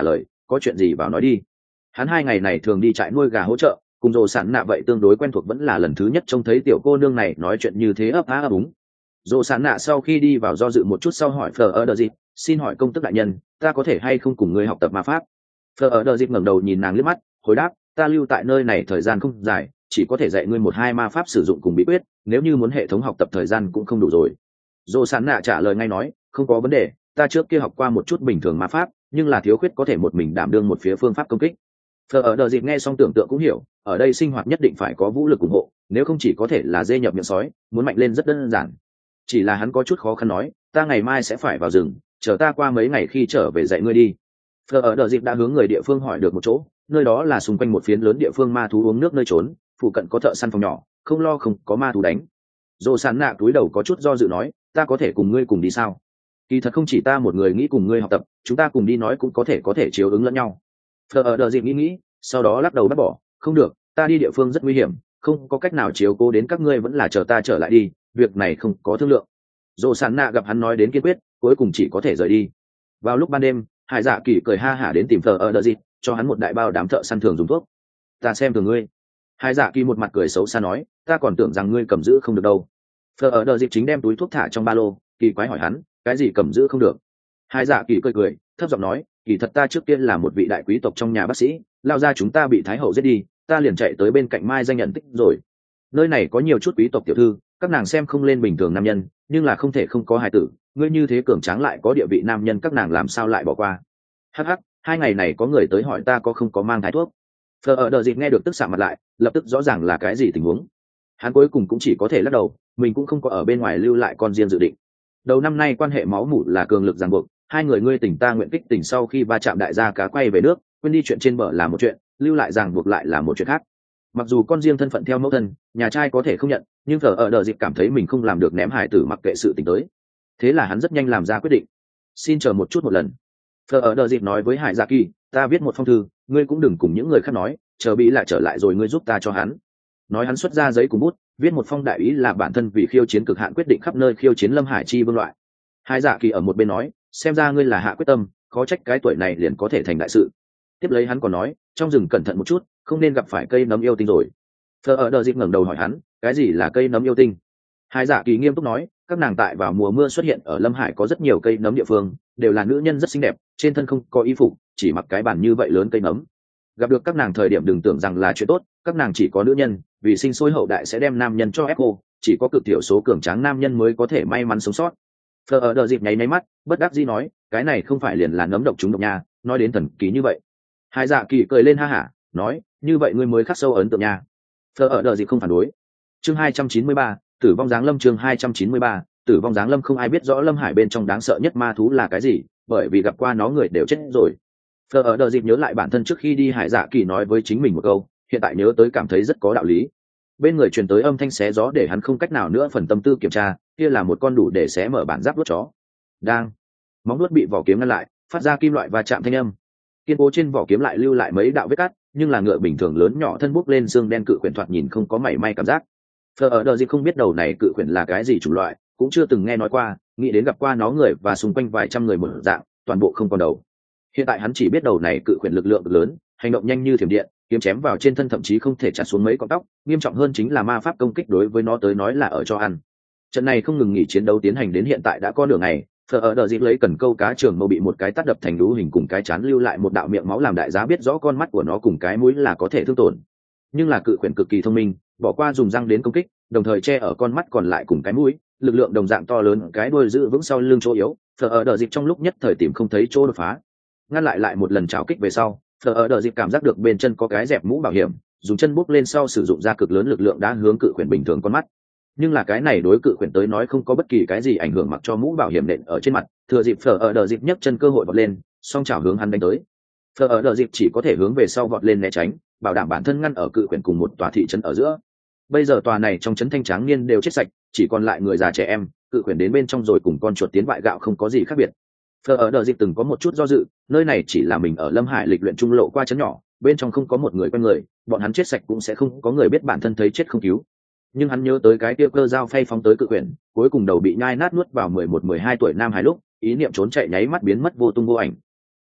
có chuyện gì vào nói đi. Hắn hai ngày này thường đi trại nuôi gà hỗ trợ, cùng Dỗ Sản Nạ vậy tương đối quen thuộc, vẫn là lần thứ nhất trông thấy tiểu cô nương này nói chuyện như thế ấp á ấp úng. Dỗ Sản Nạ sau khi đi vào do dự một chút sau hỏi Phở ở đờ dịp, xin hỏi công tước đại nhân, ta có thể hay không cùng ngươi học tập ma pháp? Phở ở đờ dịp ngẩng đầu nhìn nàng liếc mắt, hồi đáp, ta lưu tại nơi này thời gian không dài, chỉ có thể dạy ngươi một hai ma pháp sử dụng cùng bí quyết, nếu như muốn hệ thống học tập thời gian cũng không đủ rồi. Dỗ Sản Nạ trả lời ngay nói, không có vấn đề, ta trước kia học qua một chút bình thường ma pháp, nhưng là thiếu khuyết có thể một mình đảm đương một phía phương pháp công kích. Phở ở đờ dịp nghe xong tưởng tượng cũng hiểu, ở đây sinh hoạt nhất định phải có vũ lực ủng hộ, nếu không chỉ có thể là dê nhập miệng sói, muốn mạnh lên rất đơn giản. Chỉ là hắn có chút khó khăn nói, ta ngày mai sẽ phải vào rừng, chờ ta qua mấy ngày khi trở về dạy ngươi đi. Phở ở đờ dịp đã hướng người địa phương hỏi được một chỗ, nơi đó là xung quanh một phiến lớn địa phương ma thú uống nước nơi trốn, phụ cận có thợ săn phòng nhỏ, không lo không có ma thú đánh. Dỗ Sản Nạ túi đầu có chút do dự nói, ta có thể cùng ngươi cùng đi sao? Kỳ thật không chỉ ta một người nghĩ cùng ngươi học tập, chúng ta cùng đi nói cũng có thể có thể chiếu ứng lẫn nhau. Phở ở đờ dịp nghĩ nghĩ, sau đó lắc đầu bác bỏ, không được, ta đi địa phương rất nguy hiểm, không có cách nào chiếu cố đến các ngươi, vẫn là chờ ta trở lại đi, việc này không có thương lượng. Dỗ Sản Nạ gặp hắn nói đến kiên quyết, cuối cùng chỉ có thể rời đi. Vào lúc ban đêm, Hải Dạ Kỳ cười ha hả đến tìm Phở ở đờ dịp, cho hắn một đại bao đám thợ săn thường dùng thuốc. Ta xem thường ngươi. Hải Dạ Kỳ một mặt cười xấu xa nói, ta còn tưởng rằng ngươi cầm giữ không được đâu. Phở ở đờ dịp chính đem túi thuốc thả trong ba lô, kỳ quái hỏi hắn, cái gì cầm giữ không được? Hải Dạ Kỳ cười cười, thấp giọng nói, kỳ thật ta trước tiên là một vị đại quý tộc trong nhà bác sĩ, lao ra chúng ta bị thái hậu giết đi, ta liền chạy tới bên cạnh Mai danh nhận tích rồi. Nơi này có nhiều chút quý tộc tiểu thư, các nàng xem không lên bình thường nam nhân, nhưng là không thể không có hài tử, ngươi như thế cường tráng lại có địa vị nam nhân, các nàng làm sao lại bỏ qua? Hắc hắc, hai ngày này có người tới hỏi ta có không có mang thái thuốc. Phở ở đờ dịp nghe được tức xạ mặt lại, lập tức rõ ràng là cái gì tình huống. Hắn cuối cùng cũng chỉ có thể lắc đầu, mình cũng không có ở bên ngoài lưu lại con riêng dự định. Đầu năm nay quan hệ máu mủ là cường lực ràng buộc, hai người ngươi tỉnh ta nguyện kích tỉnh sau khi va chạm đại gia cá quay về nước, quên đi chuyện trên bờ là một chuyện, lưu lại ràng buộc lại là một chuyện khác. Mặc dù con riêng thân phận theo mẫu thân, nhà trai có thể không nhận, nhưng Phở ở đờ dịp cảm thấy mình không làm được ném hải tử mặc kệ sự tình tới. Thế là hắn rất nhanh làm ra quyết định. Xin chờ một chút một lần. Phở ở đờ dịp nói với Hải Dạ Kỳ, ta viết một phong thư, ngươi cũng đừng cùng những người khác nói, chờ bị lại trở lại rồi ngươi giúp ta cho hắn. Nói hắn xuất ra giấy cùng bút, viết một phong đại ý là bản thân vì khiêu chiến cực hạn quyết định khắp nơi khiêu chiến Lâm Hải chi vương loại. Hải Dạ Kỳ ở một bên nói, xem ra ngươi là hạ quyết tâm, khó trách cái tuổi này liền có thể thành đại sự. Tiếp lấy hắn còn nói, trong rừng cẩn thận một chút, không nên gặp phải cây nấm yêu tinh rồi. Phở ở đờ dịp ngẩng đầu hỏi hắn, cái gì là cây nấm yêu tinh? Hải Dạ Kỳ nghiêm túc nói, các nàng tại vào mùa mưa xuất hiện ở Lâm Hải có rất nhiều cây nấm địa phương, đều là nữ nhân rất xinh đẹp, trên thân không có y phục, chỉ mặc cái bản như vậy lớn cây nấm. Gặp được các nàng thời điểm đừng tưởng rằng là chuyện tốt, các nàng chỉ có nữ nhân, vì sinh sôi hậu đại sẽ đem nam nhân cho ép cô, chỉ có cực thiểu số cường tráng nam nhân mới có thể may mắn sống sót. Phở ở đờ dịp nháy nháy mắt, bất đắc dĩ nói, cái này không phải liền là nấm độc trúng độc nha, nói đến thần kỳ như vậy. Hải Dạ Kỳ cười lên ha hả, nói, như vậy ngươi mới khắc sâu ấn tượng nha. Phở ở đờ dịp không phản đối. Chương hai trăm chín mươi ba, tử vong giáng lâm. Chương hai trăm chín mươi ba, tử vong giáng lâm. Không ai biết rõ Lâm Hải bên trong đáng sợ nhất ma thú là cái gì, bởi vì gặp qua nó người đều chết rồi. Phở ở đờ dịp nhớ lại bản thân trước khi đi Hải Dạ Kỳ nói với chính mình một câu, hiện tại nhớ tới cảm thấy rất có đạo lý. Bên người truyền tới âm thanh xé gió để hắn không cách nào nữa phần tâm tư kiểm tra, kia là một con đủ để xé mở bản giáp đuốt chó. Đang, móng đuốt bị vỏ kiếm ngăn lại, phát ra kim loại va chạm thanh âm. Kiên cố trên vỏ kiếm lại lưu lại mấy đạo vết cắt, nhưng là ngựa bình thường lớn nhỏ thân bút lên xương đen cự quyển thoạt nhìn không có mảy may cảm giác. Phở ở đờ dịp không biết đầu này cự quyển là cái gì chủng loại, cũng chưa từng nghe nói qua, nghĩ đến gặp qua nó người và xung quanh vài trăm người một dạng, toàn bộ không còn đầu. Hiện tại hắn chỉ biết đầu này cự quyển lực lượng lớn, hành động nhanh như thiểm điện, kiếm chém vào trên thân thậm chí không thể chặt xuống mấy cọng tóc, nghiêm trọng hơn chính là ma pháp công kích đối với nó tới nói là ở cho ăn. Trận này không ngừng nghỉ chiến đấu tiến hành đến hiện tại đã có nửa ngày, Phở ở đờ dịp lấy cần câu cá trường mâu bị một cái tát đập thành đú hình cùng cái chán lưu lại một đạo miệng máu làm đại giá biết rõ con mắt của nó cùng cái mũi là có thể thương tổn. Nhưng là cự quyển cực kỳ thông minh, bỏ qua dùng răng đến công kích, đồng thời che ở con mắt còn lại cùng cái mũi, lực lượng đồng dạng to lớn, cái đuôi giữ vững sau lưng chỗ yếu. Phở ở đờ dịp trong lúc nhất thời tìm không thấy chỗ đột phá, ngăn lại lại một lần trào kích về sau, Phở ở đờ dịp cảm giác được bên chân có cái dẹp mũ bảo hiểm, dùng chân búp lên sau sử dụng ra cực lớn lực lượng đã hướng cự quyển bình thường con mắt. Nhưng là cái này đối cự quyển tới nói không có bất kỳ cái gì ảnh hưởng, mặc cho mũ bảo hiểm nện ở trên mặt, thừa dịp Phở ở đờ dịp nhấc chân cơ hội vọt lên, song chảo hướng hắn đánh tới. Phở ở đờ dịp chỉ có thể hướng về sau vọt lên né tránh, bảo đảm bản thân ngăn ở cự quyển cùng một tòa thị trấn ở giữa. Bây giờ tòa này trong trấn thanh tráng niên đều chết sạch, chỉ còn lại người già trẻ em, cự quyển đến bên trong rồi cùng con chuột tiến bại gạo không có gì khác biệt. Phở ở đờ dịp từng có một chút do dự, nơi này chỉ là mình ở Lâm Hải lịch luyện trung lộ qua trấn nhỏ, bên trong không có một người quen người, bọn hắn chết sạch cũng sẽ không có người biết bản thân thấy chết không cứu. Nhưng hắn nhớ tới cái tiêu cơ dao phay phóng tới cự quyển, cuối cùng đầu bị nhai nát nuốt vào mười một mười hai tuổi nam hài lúc, ý niệm trốn chạy nháy mắt biến mất vô tung vô ảnh.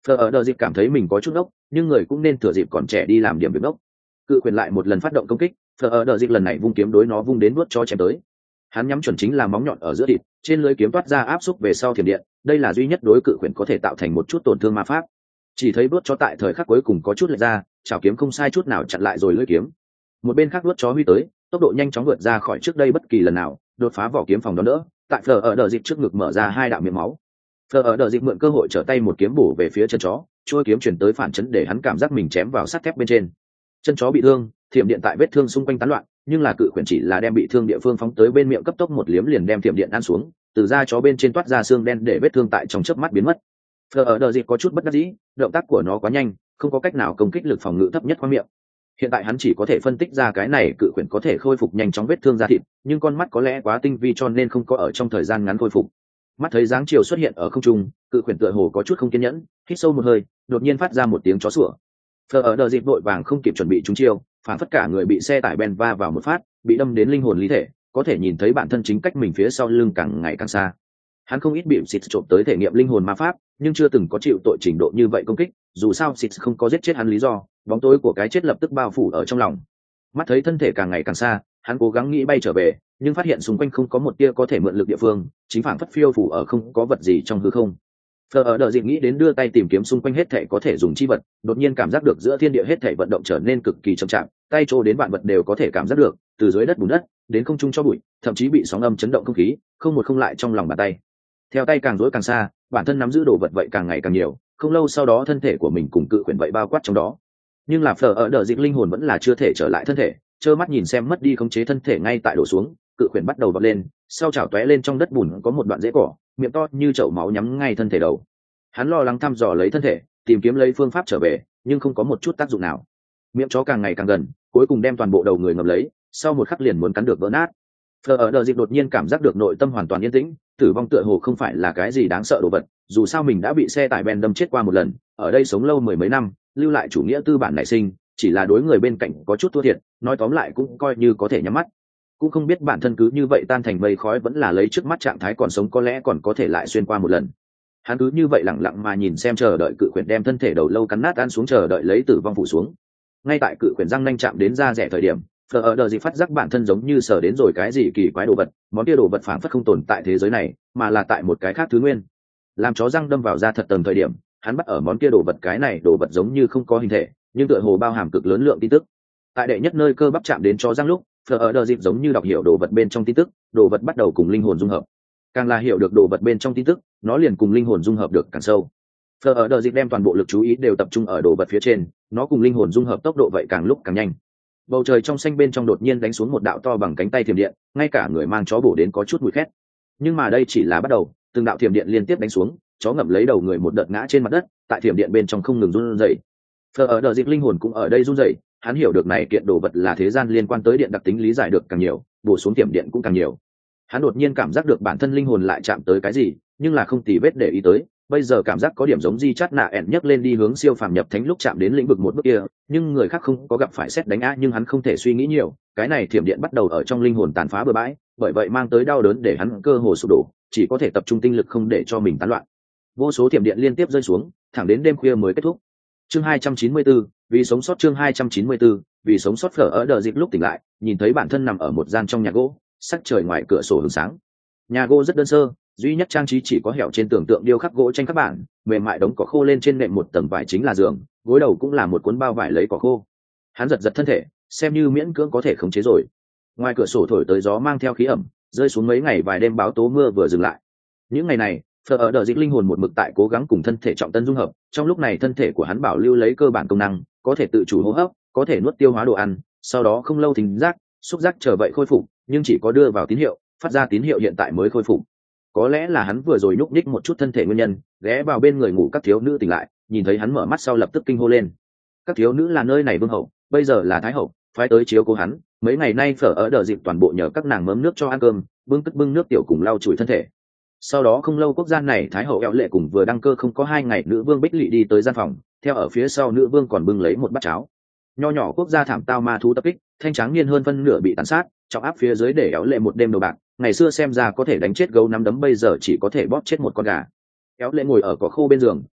Phờ ở đờ dịp cảm thấy mình có chút ốc, nhưng người cũng nên thừa dịp còn trẻ đi làm điểm việc ốc. Cự quyền lại một lần phát động công kích, Phờ ở đờ dịp lần này vung kiếm đối nó vung đến nuốt cho chém tới. Hắn nhắm chuẩn chính là móng nhọn ở giữa thịt, trên lưỡi kiếm toát ra áp xúc về sau thiểm điện, đây là duy nhất đối cự quyền có thể tạo thành một chút tổn thương ma pháp. Chỉ thấy vuốt chó tại thời khắc cuối cùng có chút lệch ra, chảo kiếm không sai chút nào chặn lại rồi lưỡi kiếm. Một bên khác vuốt chó huy tới, tốc độ nhanh chóng vượt ra khỏi trước đây bất kỳ lần nào, đột phá vỏ kiếm phòng đó nữa, tại Phờ ở đờ dịp trước ngực mở ra hai đạo miệng máu. Phờ ở đờ dịp mượn cơ hội trở tay một kiếm bổ về phía chân chó, trôi kiếm chuyển tới phản chấn để hắn cảm giác mình chém vào sắt thép bên trên. Chân chó bị thương, thiểm điện tại vết thương xung quanh tán loạn, nhưng là cự quyền chỉ là đem bị thương địa phương phóng tới bên miệng cấp tốc một liếm liền đem thiểm điện ăn xuống, từ da chó bên trên toát ra xương đen để vết thương tại trong chớp mắt biến mất. Phờ ở đờ dịp có chút bất đắc dĩ, động tác của nó quá nhanh, không có cách nào công kích lực phòng ngự thấp nhất qua miệng. Hiện tại hắn chỉ có thể phân tích ra cái này cự quyền có thể khôi phục nhanh chóng vết thương da thịt, nhưng con mắt có lẽ quá tinh vi cho nên không có ở trong thời gian ngắn khôi phục. Mắt thấy dáng chiều xuất hiện ở không trung, cự quyền tựa hồ có chút không kiên nhẫn, hít sâu một hơi, đột nhiên phát ra một tiếng chó sủa. Phờ ở đờ dịp vội vàng không kịp chuẩn bị trúng chiêu, phản phất cả người bị xe tải ben va vào một phát, bị đâm đến linh hồn lý thể, có thể nhìn thấy bản thân chính cách mình phía sau lưng càng ngày càng xa. Hắn không ít bị xịt trộm tới thể nghiệm linh hồn ma pháp, nhưng chưa từng có chịu tội trình độ như vậy công kích, dù sao xịt không có giết chết hắn lý do, bóng tối của cái chết lập tức bao phủ ở trong lòng. Mắt thấy thân thể càng ngày càng xa, hắn cố gắng nghĩ bay trở về, nhưng phát hiện xung quanh không có một tia có thể mượn lực địa phương, chính phản phất phiêu phủ ở không có vật gì trong hư không. Phờ ở đờ dịp nghĩ đến đưa tay tìm kiếm xung quanh hết thể có thể dùng chi vật, đột nhiên cảm giác được giữa thiên địa hết thể vận động trở nên cực kỳ chậm chạp, tay trô đến vạn vật đều có thể cảm giác được, từ dưới đất bùn đất đến không trung cho bụi, thậm chí bị sóng âm chấn động không khí, không một không lại trong lòng bàn tay. Theo tay càng rối càng xa, bản thân nắm giữ đồ vật vậy càng ngày càng nhiều, không lâu sau đó thân thể của mình cùng cự quyền vậy bao quát trong đó. Nhưng là Phờ ở đờ dịp linh hồn vẫn là chưa thể trở lại thân thể, trơ mắt nhìn xem mất đi khống chế thân thể ngay tại đổ xuống, cự quyền bắt đầu vọt lên, sau chảo tóe lên trong đất bùn có một đoạn rễ cỏ, miệng to như chậu máu nhắm ngay thân thể đầu. Hắn lo lắng thăm dò lấy thân thể, tìm kiếm lấy phương pháp trở về, nhưng không có một chút tác dụng nào. Miệng chó càng ngày càng gần, cuối cùng đem toàn bộ đầu người ngậm lấy, sau một khắc liền muốn cắn được vỡ nát. Phờ ở đờ dịp đột nhiên cảm giác được nội tâm hoàn toàn yên tĩnh, tử vong tựa hồ không phải là cái gì đáng sợ đồ vật, dù sao mình đã bị xe tải ben đâm chết qua một lần, ở đây sống lâu mười mấy năm, lưu lại chủ nghĩa tư bản nảy sinh, chỉ là đối người bên cạnh có chút thua thiệt, nói tóm lại cũng coi như có thể nhắm mắt. Cũng không biết bản thân cứ như vậy tan thành mây khói vẫn là lấy trước mắt trạng thái còn sống có lẽ còn có thể lại xuyên qua một lần. Hắn cứ như vậy lặng lặng mà nhìn xem, chờ đợi cự quyền đem thân thể đầu lâu cắn nát ăn xuống, chờ đợi lấy tử vong phủ xuống. Ngay tại cự quyền răng nanh chạm đến da rẻ thời điểm, Phờ ở đờ dịp phát giác bản thân giống như sờ đến rồi cái gì kỳ quái đồ vật, món kia đồ vật phảng phất không tồn tại thế giới này, mà là tại một cái khác thứ nguyên. Làm chó răng đâm vào da thật tầng thời điểm, hắn bắt ở món kia đồ vật, cái này đồ vật giống như không có hình thể, nhưng tựa hồ bao hàm cực lớn lượng tin tức. Tại đệ nhất nơi cơ bắp chạm đến chó răng lúc, Phờ ở đờ dịp giống như đọc hiểu đồ vật bên trong tin tức, đồ vật bắt đầu cùng linh hồn dung hợp. Càng là hiểu được đồ vật bên trong tin tức, nó liền cùng linh hồn dung hợp được càng sâu. Phờ ở đờ dịp đem toàn bộ lực chú ý đều tập trung ở đồ vật phía trên, nó cùng linh hồn dung hợp tốc độ vậy càng lúc càng nhanh. Bầu trời trong xanh bên trong đột nhiên đánh xuống một đạo to bằng cánh tay thiểm điện, ngay cả người mang chó bổ đến có chút mùi khét. Nhưng mà đây chỉ là bắt đầu, từng đạo thiểm điện liên tiếp đánh xuống, chó ngậm lấy đầu người một đợt ngã trên mặt đất, tại thiểm điện bên trong không ngừng run rẩy. Phờ ở đờ dịp linh hồn cũng ở đây run rẩy, hắn hiểu được này kiện đồ vật là thế gian liên quan tới điện đặc tính lý giải được càng nhiều, bổ xuống thiểm điện cũng càng nhiều. Hắn đột nhiên cảm giác được bản thân linh hồn lại chạm tới cái gì, nhưng là không tì vết để ý tới, bây giờ cảm giác có điểm giống di chát nạ ẹn nhấc lên đi hướng siêu phàm nhập thánh lúc chạm đến lĩnh vực một bước kia, nhưng người khác không có gặp phải xét đánh á, nhưng hắn không thể suy nghĩ nhiều, cái này thiểm điện bắt đầu ở trong linh hồn tàn phá bừa bãi, bởi vậy mang tới đau đớn để hắn cơ hồ sụp đổ, chỉ có thể tập trung tinh lực không để cho mình tán loạn. Vô số thiểm điện liên tiếp rơi xuống, thẳng đến đêm khuya mới kết thúc. Chương hai trăm chín mươi tư, vì sống sót. Chương hai trăm chín mươi tư, vì sống sót. Phở ở đờ dịp lúc tỉnh lại, nhìn thấy bản thân nằm ở một gian trong nhà gỗ, sắc trời ngoài cửa sổ hừng sáng. Nhà gỗ rất đơn sơ, duy nhất trang trí chỉ có hẻo trên tường tượng điêu khắc gỗ tranh các bản, mềm mại đống cỏ khô lên trên nệm một tầng vải chính là giường, gối đầu cũng là một cuốn bao vải lấy cỏ khô. Hắn giật giật thân thể, xem như miễn cưỡng có thể khống chế rồi. Ngoài cửa sổ thổi tới gió mang theo khí ẩm, rơi xuống mấy ngày vài đêm báo tố mưa vừa dừng lại. Những ngày này, Phở ở đờ dịp linh hồn một mực tại cố gắng cùng thân thể trọng tân dung hợp, trong lúc này thân thể của hắn bảo lưu lấy cơ bản công năng, có thể tự chủ hô hấp, có thể nuốt tiêu hóa đồ ăn, sau đó không lâu thính giác, xúc giác chờ vậy khôi phục, nhưng chỉ có đưa vào tín hiệu, phát ra tín hiệu hiện tại mới khôi phục. Có lẽ là hắn vừa rồi nhúc nhích một chút thân thể nguyên nhân, ghé vào bên người ngủ các thiếu nữ tỉnh lại, nhìn thấy hắn mở mắt sau lập tức kinh hô lên. Các thiếu nữ là nơi này vương hậu, bây giờ là thái hậu, phái tới chiếu cố hắn, mấy ngày nay Phở ở đờ dịp toàn bộ nhờ các nàng mớm nước cho ăn cơm, bưng tức bưng nước tiểu cùng lau chùi thân thể. Sau đó không lâu quốc gia này thái hậu Éo Lệ cùng vừa đăng cơ không có hai ngày nữ vương Bích Lị đi tới gian phòng, theo ở phía sau nữ vương còn bưng lấy một bát cháo. Nho nhỏ quốc gia thảm tao ma thú tập kích, thanh tráng niên hơn phân nửa bị tàn sát, trọng áp phía dưới để Éo Lệ một đêm đầu bạc, ngày xưa xem ra có thể đánh chết gấu nắm đấm bây giờ chỉ có thể bóp chết một con gà. Éo Lệ ngồi ở cỏ khô bên giường,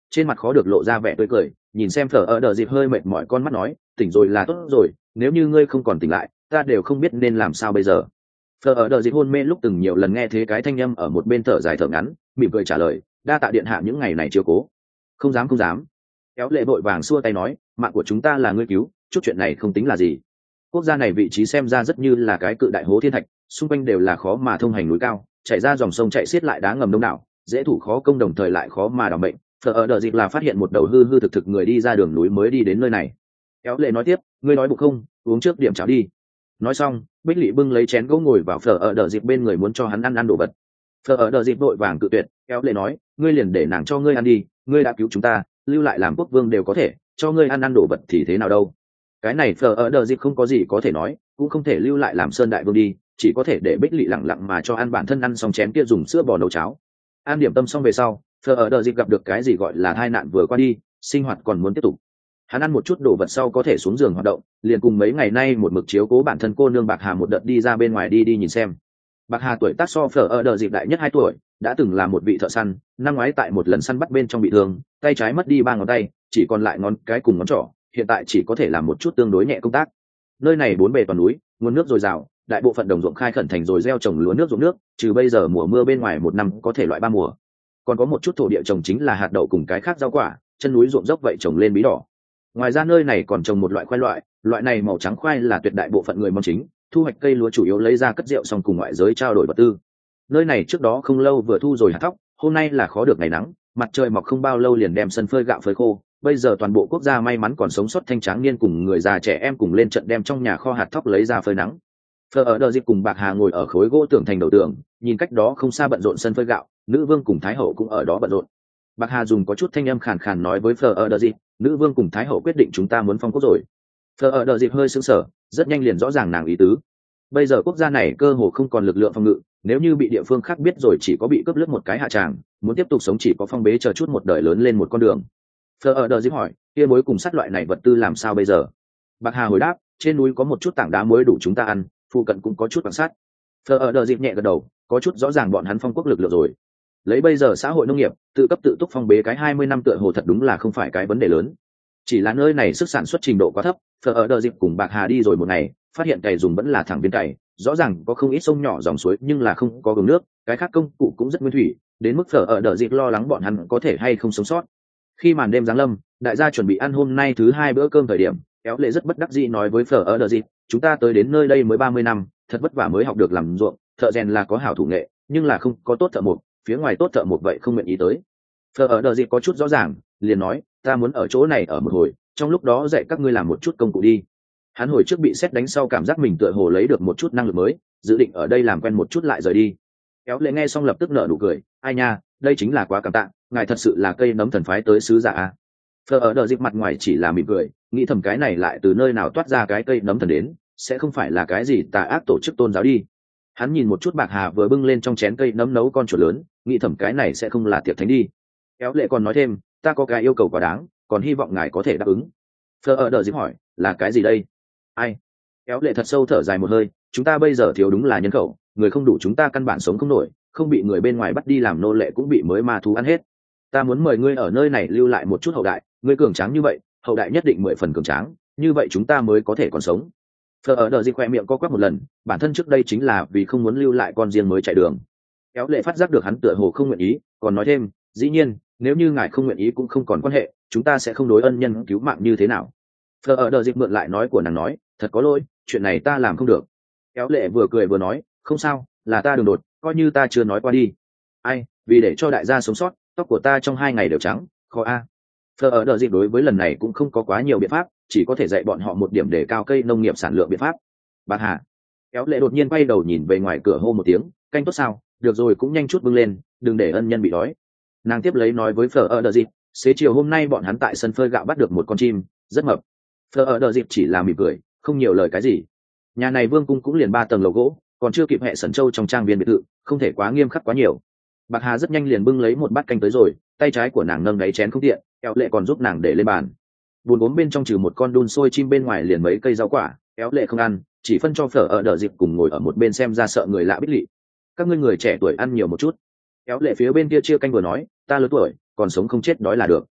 trên mặt khó được lộ ra vẻ tươi cười, nhìn xem phở ở đờ dịp hơi mệt mỏi con mắt nói, tỉnh rồi là tốt rồi, nếu như ngươi không còn tỉnh lại ta đều không biết nên làm sao bây giờ. Phở ở đờ dịp hôn mê lúc từng nhiều lần nghe thế cái thanh âm ở một bên thở dài thở ngắn, mỉm cười trả lời, đa tạ điện hạ những ngày này chiếu cố. Không dám không dám. Kéo lệ vội vàng xua tay nói, mạng của chúng ta là ngươi cứu, chút chuyện này không tính là gì. Quốc gia này vị trí xem ra rất như là cái cự đại hố thiên thạch, xung quanh đều là khó mà thông hành núi cao, chảy ra dòng sông chạy xiết lại đá ngầm đông đảo, dễ thủ khó công đồng thời lại khó mà đảm bệnh. Phở ở đờ dịp là phát hiện một đầu hư hư thực thực người đi ra đường núi mới đi đến nơi này. Kéo lệ nói tiếp, ngươi nói bụng không, uống trước điểm cháo đi. Nói xong, Bích Lị bưng lấy chén gỗ ngồi vào phở ở đờ dịp bên người muốn cho hắn ăn ăn đồ vật. Phở ở đờ dịp vội vàng cự tuyệt, kéo lệ nói, ngươi liền để nàng cho ngươi ăn đi, ngươi đã cứu chúng ta, lưu lại làm quốc vương đều có thể, cho ngươi ăn ăn đồ vật thì thế nào đâu. Cái này phở ở đờ dịp không có gì có thể nói, cũng không thể lưu lại làm sơn đại vương đi, chỉ có thể để Bích Lị lẳng lặng mà cho ăn bản thân ăn xong chén kia dùng sữa bò nấu cháo. Ăn điểm tâm xong về sau, phở ở đờ dịp gặp được cái gì gọi là tai nạn vừa qua đi, sinh hoạt còn muốn tiếp tục. Hắn ăn một chút đồ vật sau có thể xuống giường hoạt động, liền cùng mấy ngày nay một mực chiếu cố bản thân cô nương Bạc Hà một đợt đi ra bên ngoài đi đi nhìn xem. Bạc Hà tuổi tác so phở ở đờ dịp đại nhất hai tuổi, đã từng là một vị thợ săn, năm ngoái tại một lần săn bắt bên trong bị thương, tay trái mất đi ba ngón tay, chỉ còn lại ngón cái cùng ngón trỏ, hiện tại chỉ có thể làm một chút tương đối nhẹ công tác. Nơi này bốn bề toàn núi, nguồn nước dồi dào, đại bộ phận đồng ruộng khai khẩn thành rồi gieo trồng lúa nước ruộng nước, trừ bây giờ mùa mưa bên ngoài một năm có thể loại ba mùa. Còn có một chút thổ địa trồng chính là hạt đậu cùng cái khác rau quả, chân núi ruộng dốc vậy trồng lên bí đỏ. Ngoài ra nơi này còn trồng một loại khoai loại, loại này màu trắng khoai là tuyệt đại bộ phận người mong chính, thu hoạch cây lúa chủ yếu lấy ra cất rượu xong cùng ngoại giới trao đổi vật tư. Nơi này trước đó không lâu vừa thu rồi hạt thóc, hôm nay là khó được ngày nắng, mặt trời mọc không bao lâu liền đem sân phơi gạo phơi khô. Bây giờ toàn bộ quốc gia may mắn còn sống sót thanh tráng niên cùng người già trẻ em cùng lên trận đem trong nhà kho hạt thóc lấy ra phơi nắng. Phở ở đờ dịp cùng Bạc Hà ngồi ở khối gỗ tường thành đầu tường, nhìn cách đó không xa bận rộn sân phơi gạo, nữ vương cùng thái hậu cũng ở đó bận rộn. Bạc Hà dùng có chút thanh âm khàn khàn nói với Phở ở đờ dịp, nữ vương cùng thái hậu quyết định chúng ta muốn phong quốc rồi. Phở ở đờ dịp hơi sững sờ, rất nhanh liền rõ ràng nàng ý tứ. Bây giờ quốc gia này cơ hồ không còn lực lượng phòng ngự, nếu như bị địa phương khác biết rồi chỉ có bị cướp lướt một cái hạ tràng, muốn tiếp tục sống chỉ có phong bế chờ chút một đời lớn lên một con đường. Phở ở đờ dịp hỏi, kia muối cùng sắt loại này vật tư làm sao bây giờ? Bạc Hà hồi đáp, trên núi có một chút tảng đá muối đủ chúng ta ăn, phụ cận cũng có chút bằng sắt. Phở ở đờ dịp nhẹ gật đầu, có chút rõ ràng bọn hắn phong quốc lực lượng rồi. Lấy bây giờ xã hội nông nghiệp, tự cấp tự túc phong bế cái hai mươi năm tựa hồ thật đúng là không phải cái vấn đề lớn. Chỉ là nơi này sức sản xuất trình độ quá thấp, Phở ở đờ dịp cùng Bạc Hà đi rồi một ngày, phát hiện cày dùng vẫn là thẳng viên cày, rõ ràng có không ít sông nhỏ dòng suối nhưng là không có đường nước, cái khác công cụ cũng rất nguyên thủy, đến mức Phở ở đờ dịp lo lắng bọn hắn có thể hay không sống sót. Khi màn đêm giáng lâm, đại gia chuẩn bị ăn hôm nay thứ hai bữa cơm thời điểm, Kéo Lệ rất bất đắc dĩ nói với Phở ở đờ dịp, chúng ta tới đến nơi đây mới ba mươi năm, thật vất vả mới học được làm ruộng, thợ rèn là có hảo thủ nghệ, nhưng là không có tốt thợ mộc, phía ngoài tốt thợ mộc vậy không nguyện ý tới. Phở ở đờ dịp có chút rõ ràng, liền nói, ta muốn ở chỗ này ở một hồi, trong lúc đó dạy các ngươi làm một chút công cụ đi. Hắn hồi trước bị sét đánh sau cảm giác mình tựa hồ lấy được một chút năng lực mới, dự định ở đây làm quen một chút lại rời đi. Kéo Lệ nghe xong lập tức nở nụ cười, ai nha, đây chính là quá cảm tạ, ngài thật sự là cây nấm thần phái tới sứ giả à. Phở ở đờ dịp mặt ngoài chỉ là mỉm cười, nghĩ thầm cái này lại từ nơi nào toát ra cái cây nấm thần đến, sẽ không phải là cái gì tà ác tổ chức tôn giáo đi. Hắn nhìn một chút Bạc Hà vừa bưng lên trong chén cây nấm nấu con chuột lớn, nghĩ thầm cái này sẽ không là tiệc thánh đi. Kéo Lệ còn nói thêm, ta có cái yêu cầu quá đáng, còn hy vọng ngài có thể đáp ứng. Phở ở đờ dịp hỏi, là cái gì đây? Ai? Kéo Lệ thật sâu thở dài một hơi, chúng ta bây giờ thiếu đúng là nhân khẩu, người không đủ chúng ta căn bản sống không nổi, không bị người bên ngoài bắt đi làm nô lệ cũng bị mới ma thú ăn hết. Ta muốn mời ngươi ở nơi này lưu lại một chút hậu đại, ngươi cường tráng như vậy, hậu đại nhất định mười phần cường tráng, như vậy chúng ta mới có thể còn sống. Phở ở đờ dịp khoe miệng co quắp một lần, bản thân trước đây chính là vì không muốn lưu lại con riêng mới chạy đường. Kéo Lệ phát giác được hắn tựa hồ không nguyện ý, còn nói thêm, dĩ nhiên, nếu như ngài không nguyện ý cũng không còn quan hệ, chúng ta sẽ không đối ân nhân cứu mạng như thế nào. Phở ở đờ dịp mượn lại nói của nàng nói, thật có lỗi, chuyện này ta làm không được. Kéo Lệ vừa cười vừa nói, không sao, là ta đường đột, coi như ta chưa nói qua đi. Ai, vì để cho đại gia sống sót, tóc của ta trong hai ngày đều trắng, khó a. Phở ở đờ dịp đối với lần này cũng không có quá nhiều biện pháp, chỉ có thể dạy bọn họ một điểm để cao cây nông nghiệp sản lượng biện pháp. Bạc Hà. Kéo Lệ đột nhiên quay đầu nhìn về ngoài cửa hô một tiếng, canh tốt sao, được rồi cũng nhanh chút bưng lên, đừng để ân nhân bị đói. Nàng tiếp lấy nói với Phở ở đờ dịp, xế chiều hôm nay bọn hắn tại sân phơi gạo bắt được một con chim, rất mập. Phở ở đờ dịp chỉ là mỉm cười, không nhiều lời cái gì. Nhà này vương cung cũng liền ba tầng lầu gỗ, còn chưa kịp hệ sẩn châu trong trang viên biệt thự, không thể quá nghiêm khắc quá nhiều. Bạc Hà rất nhanh liền bưng lấy một bát canh tới rồi, tay trái của nàng nâng đáy chén không tiện, Kéo Lệ còn giúp nàng để lên bàn. Bùn gốm bên trong trừ một con đun sôi chim bên ngoài liền mấy cây rau quả, Kéo Lệ không ăn, chỉ phân cho Phở ở đờ dịp cùng ngồi ở một bên xem ra sợ người lạ Bích Lị. Các ngươi người trẻ tuổi ăn nhiều một chút. Kéo Lệ phía bên kia chia canh vừa nói, ta lớn tuổi, còn sống không chết đói là được.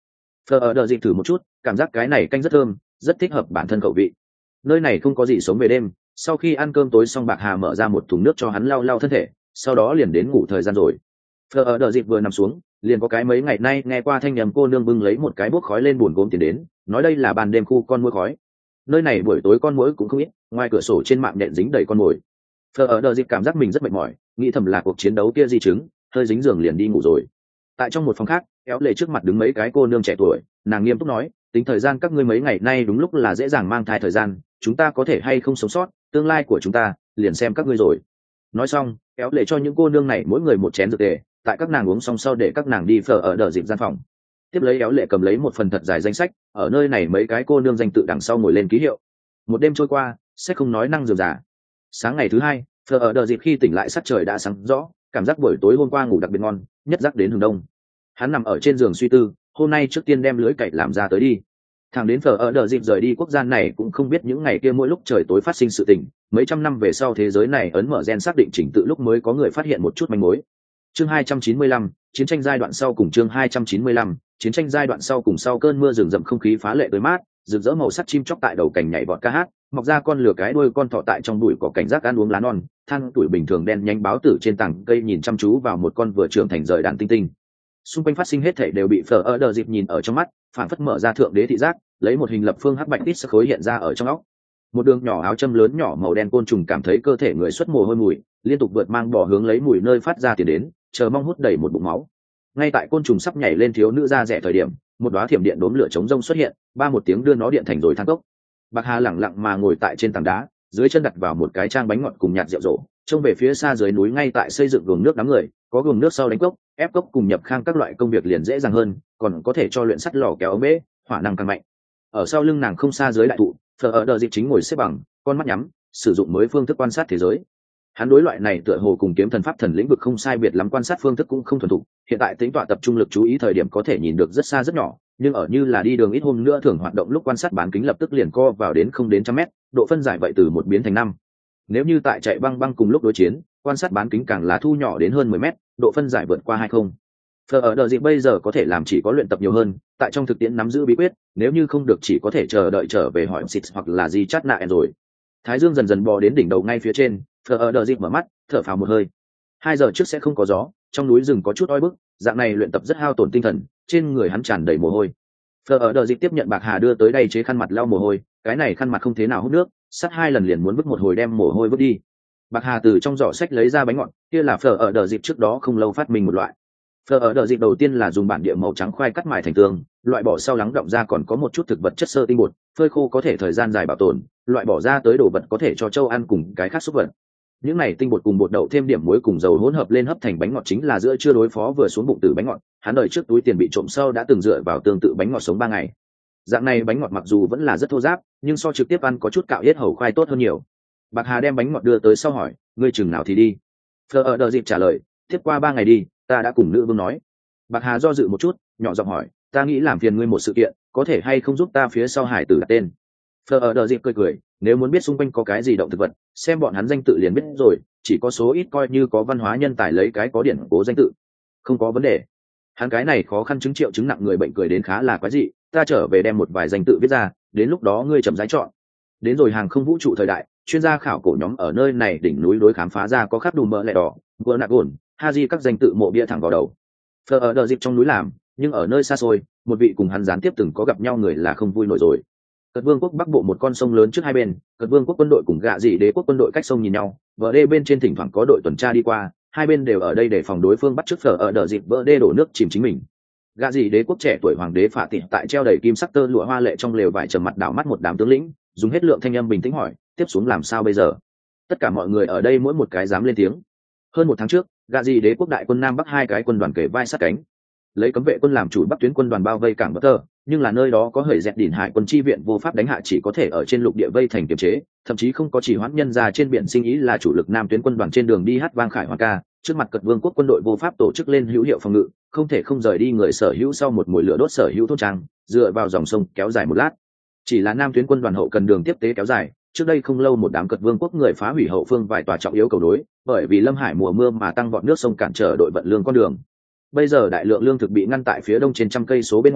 Phở ở đờ dịp thử một chút, cảm giác cái này canh rất thơm, rất thích hợp bản thân khẩu vị. Nơi này không có gì sống về đêm, sau khi ăn cơm tối xong Bạc Hà mở ra một thùng nước cho hắn lau lau thân thể, sau đó liền đến ngủ thời gian rồi. Phở ở đờ dịp vừa nằm xuống, liền có cái mấy ngày nay nghe qua thanh nhầm cô nương bưng lấy một cái bốc khói lên buồn gốm tiến đến, nói đây là ban đêm khu con muỗi khói. Nơi này buổi tối con muỗi cũng không ít, ngoài cửa sổ trên mạng nện dính đầy con mồi. Phở ở đờ dịp cảm giác mình rất mệt mỏi, nghĩ thầm là cuộc chiến đấu kia di chứng, hơi dính giường liền đi ngủ rồi. Tại trong một phòng khác, kéo lệ trước mặt đứng mấy cái cô nương trẻ tuổi, nàng nghiêm túc nói, tính thời gian các ngươi mấy ngày nay đúng lúc là dễ dàng mang thai thời gian, chúng ta có thể hay không sống sót, tương lai của chúng ta liền xem các ngươi rồi. Nói xong, kéo lệ cho những cô nương này mỗi người một chén dược tề, tại các nàng uống xong sau để các nàng đi phở ở đờ dịp gian phòng. Tiếp lấy kéo lệ cầm lấy một phần thật dài danh sách, ở nơi này mấy cái cô nương danh tự đằng sau ngồi lên ký hiệu. Một đêm trôi qua, sẽ không nói năng dườm giả. Sáng ngày thứ hai, phở ở đờ dịp khi tỉnh lại sắc trời đã sáng rõ, cảm giác buổi tối hôm qua ngủ đặc biệt ngon, nhất giấc đến hừng đông. Hắn nằm ở trên giường suy tư, hôm nay trước tiên đem lưới cày làm ra tới đi. Thằng đến phở ở đờ dịp rời đi quốc gia này cũng không biết những ngày kia mỗi lúc trời tối phát sinh sự tình, mấy trăm năm về sau thế giới này ấn mở gen xác định chỉnh tự lúc mới có người phát hiện một chút manh mối. Chương hai trăm chín mươi lăm, chiến tranh giai đoạn sau cùng chương hai trăm chín mươi lăm, chiến tranh giai đoạn sau cùng sau cơn mưa rừng rậm không khí phá lệ tươi mát, rực rỡ màu sắc chim chóc tại đầu cành nhảy vọt ca hát, mọc ra con lừa cái đuôi con thỏ tại trong bụi cỏ cảnh giác ăn uống lá non, than tuổi bình thường đen nhánh báo tử trên tảng cây nhìn chăm chú vào một con vừa trưởng thành rời đàn tinh tinh. Xung quanh phát sinh hết thảy đều bị phở ở đờ dịp nhìn ở trong mắt, phản phất mở ra thượng đế thị giác, lấy một hình lập phương hắc bạch tít sắc khối hiện ra ở trong óc. Một đường nhỏ áo châm lớn nhỏ màu đen côn trùng cảm thấy cơ thể người xuất mồ hôi mùi, liên tục vượt mang bò hướng lấy mùi nơi phát ra tiền đến, chờ mong hút đầy một bụng máu. Ngay tại côn trùng sắp nhảy lên thiếu nữ ra rẻ thời điểm, một đóa thiểm điện đốm lửa chống rông xuất hiện, ba một tiếng đưa nó điện thành rồi than cốc. Bạc Hà lẳng lặng mà ngồi tại trên tảng đá, dưới chân đặt vào một cái trang bánh ngọt cùng nhạt rượu rổ, trông về phía xa dưới núi ngay tại xây dựng luồng nước đám người, có luồng nước sau đánh cốc, ép cốc cùng nhập khang các loại công việc liền dễ dàng hơn, còn có thể cho luyện sắt lò kéo ống bể, hỏa năng càng mạnh. Ở sau lưng nàng không xa dưới đại thụ, Phở ở đờ dịp chính ngồi xếp bằng, con mắt nhắm, sử dụng mới phương thức quan sát thế giới. Hắn đối loại này tựa hồ cùng kiếm thần pháp thần lĩnh vực không sai biệt lắm, quan sát phương thức cũng không thuần thục, hiện tại tính tọa tập trung lực chú ý thời điểm có thể nhìn được rất xa rất nhỏ, nhưng ở như là đi đường ít hôm nữa thường hoạt động lúc quan sát bán kính lập tức liền co vào đến không đến trăm mét, độ phân giải vậy từ một biến thành năm. Nếu như tại chạy băng băng cùng lúc đối chiến, quan sát bán kính càng là thu nhỏ đến hơn mười mét, độ phân giải vượt qua hai không. Phở ở đờ dịp bây giờ có thể làm chỉ có luyện tập nhiều hơn, tại trong thực tiễn nắm giữ bí quyết, nếu như không được chỉ có thể chờ đợi trở về hỏi xịt hoặc là gì chát nạ rồi. Thái dương dần dần bò đến đỉnh đầu ngay phía trên, Phở ở đờ dịp mở mắt, thở phào một hơi. Hai giờ trước sẽ không có gió, trong núi rừng có chút oi bức, dạng này luyện tập rất hao tổn tinh thần, trên người hắn tràn đầy mồ hôi. Phở ở đờ dịp tiếp nhận Bạc Hà đưa tới đây chế khăn mặt lau mồ hôi, cái này khăn mặt không thế nào hút nước, sát hai lần liền muốn vứt một hồi đem mồ hôi vứt đi. Bạc Hà từ trong giỏ sách lấy ra bánh ngọt, kia là phở ở đờ dịp trước đó không lâu phát minh một loại. Phở ở đờ dịp đầu tiên là dùng bản địa màu trắng khoai cắt mài thành tương, loại bỏ sau lắng động ra còn có một chút thực vật chất xơ tinh bột, phơi khô có thể thời gian dài bảo tồn, loại bỏ ra tới đồ vật có thể cho trâu ăn cùng cái khác xúc vật. Những này tinh bột cùng bột đậu thêm điểm muối cùng dầu hỗn hợp lên hấp thành bánh ngọt chính là giữa chưa đối phó vừa xuống bụng từ bánh ngọt, hắn đời trước túi tiền bị trộm sau đã từng dựa vào tương tự bánh ngọt sống ba ngày. Dạng này bánh ngọt mặc dù vẫn là rất thô ráp, nhưng so trực tiếp ăn có chút cạo yết hầu khoai tốt hơn nhiều. Bạc Hà đem bánh ngọt đưa tới sau hỏi, ngươi chừng nào thì đi? Phở ở đờ dịp trả lời, tiếp qua ba ngày đi, ta đã cùng nữ vương nói. Bạc Hà do dự một chút, nhỏ giọng hỏi, ta nghĩ làm phiền ngươi một sự kiện, có thể hay không giúp ta phía sau hải tử đặt tên? Phở ở đờ dịp cười cười, nếu muốn biết xung quanh có cái gì động thực vật, xem bọn hắn danh tự liền biết rồi, chỉ có số ít coi như có văn hóa nhân tài lấy cái có điển cố danh tự. Không có vấn đề. Hắn cái này khó khăn chứng triệu chứng nặng người bệnh cười đến khá là quái dị, ta trở về đem một vài danh tự viết ra, đến lúc đó ngươi chậm rãi chọn. Đến rồi hàng không vũ trụ thời đại, chuyên gia khảo cổ nhóm ở nơi này đỉnh núi đối khám phá ra có khắp đùm mỡ lẹ đỏ, vừa nạc ổn, Haji các danh tự mộ bia thẳng vào đầu. Phở ở đờ dịp trong núi làm, nhưng ở nơi xa xôi, một vị cùng hắn gián tiếp từng có gặp nhau người là không vui nổi rồi. Cật Vương quốc bắc bộ một con sông lớn trước hai bên, Cật Vương quốc quân đội cùng Gạ Dị đế quốc quân đội cách sông nhìn nhau, vỡ đê bên trên thỉnh thoảng có đội tuần tra đi qua, hai bên đều ở đây để phòng đối phương bắt chước Phở ở đờ dịp vỡ đê đổ nước chìm chính mình. Gạ Dị đế quốc trẻ tuổi hoàng đế Phạ Tị tại treo đầy kim sắc tơ lụa hoa lệ trong lều vải trầm mặt đảo mắt một đám tướng lĩnh, dùng hết lượng thanh âm bình tĩnh hỏi, tiếp xuống làm sao bây giờ? Tất cả mọi người ở đây mỗi một cái dám lên tiếng. Hơn một tháng trước, Gạ Dị đế quốc đại quân nam bắc hai cái quân đoàn kề vai sát cánh, lấy cấm vệ quân làm chủ bắc tuyến quân đoàn bao vây cảng Bất Tơ, nhưng là nơi đó có hởi dẹt đỉnh hải quân chi viện vô pháp đánh hạ, chỉ có thể ở trên lục địa vây thành kiềm chế, thậm chí không có chỉ hoãn nhân ra trên biển sinh ý là chủ lực nam tuyến quân đoàn trên đường đi hát vang khải hoàn ca, trước mặt Cật Vương quốc quân đội vô pháp tổ chức lên hữu hiệu phòng ngự, không thể không rời đi người sở hữu sau một mùi lửa đốt sở hữu thôn trang, dựa vào dòng sông kéo dài một lát. Chỉ là nam tuyến quân đoàn hậu cần đường tiếp tế kéo dài, trước đây không lâu một đám Cật Vương quốc người phá hủy hậu phương vài tòa trọng yếu cầu đối, bởi vì Lâm Hải mùa mưa mà tăng vọt nước sông cản trở đội vận lương con đường. Bây giờ đại lượng lương thực bị ngăn tại phía đông trên trăm cây số bên ngoài,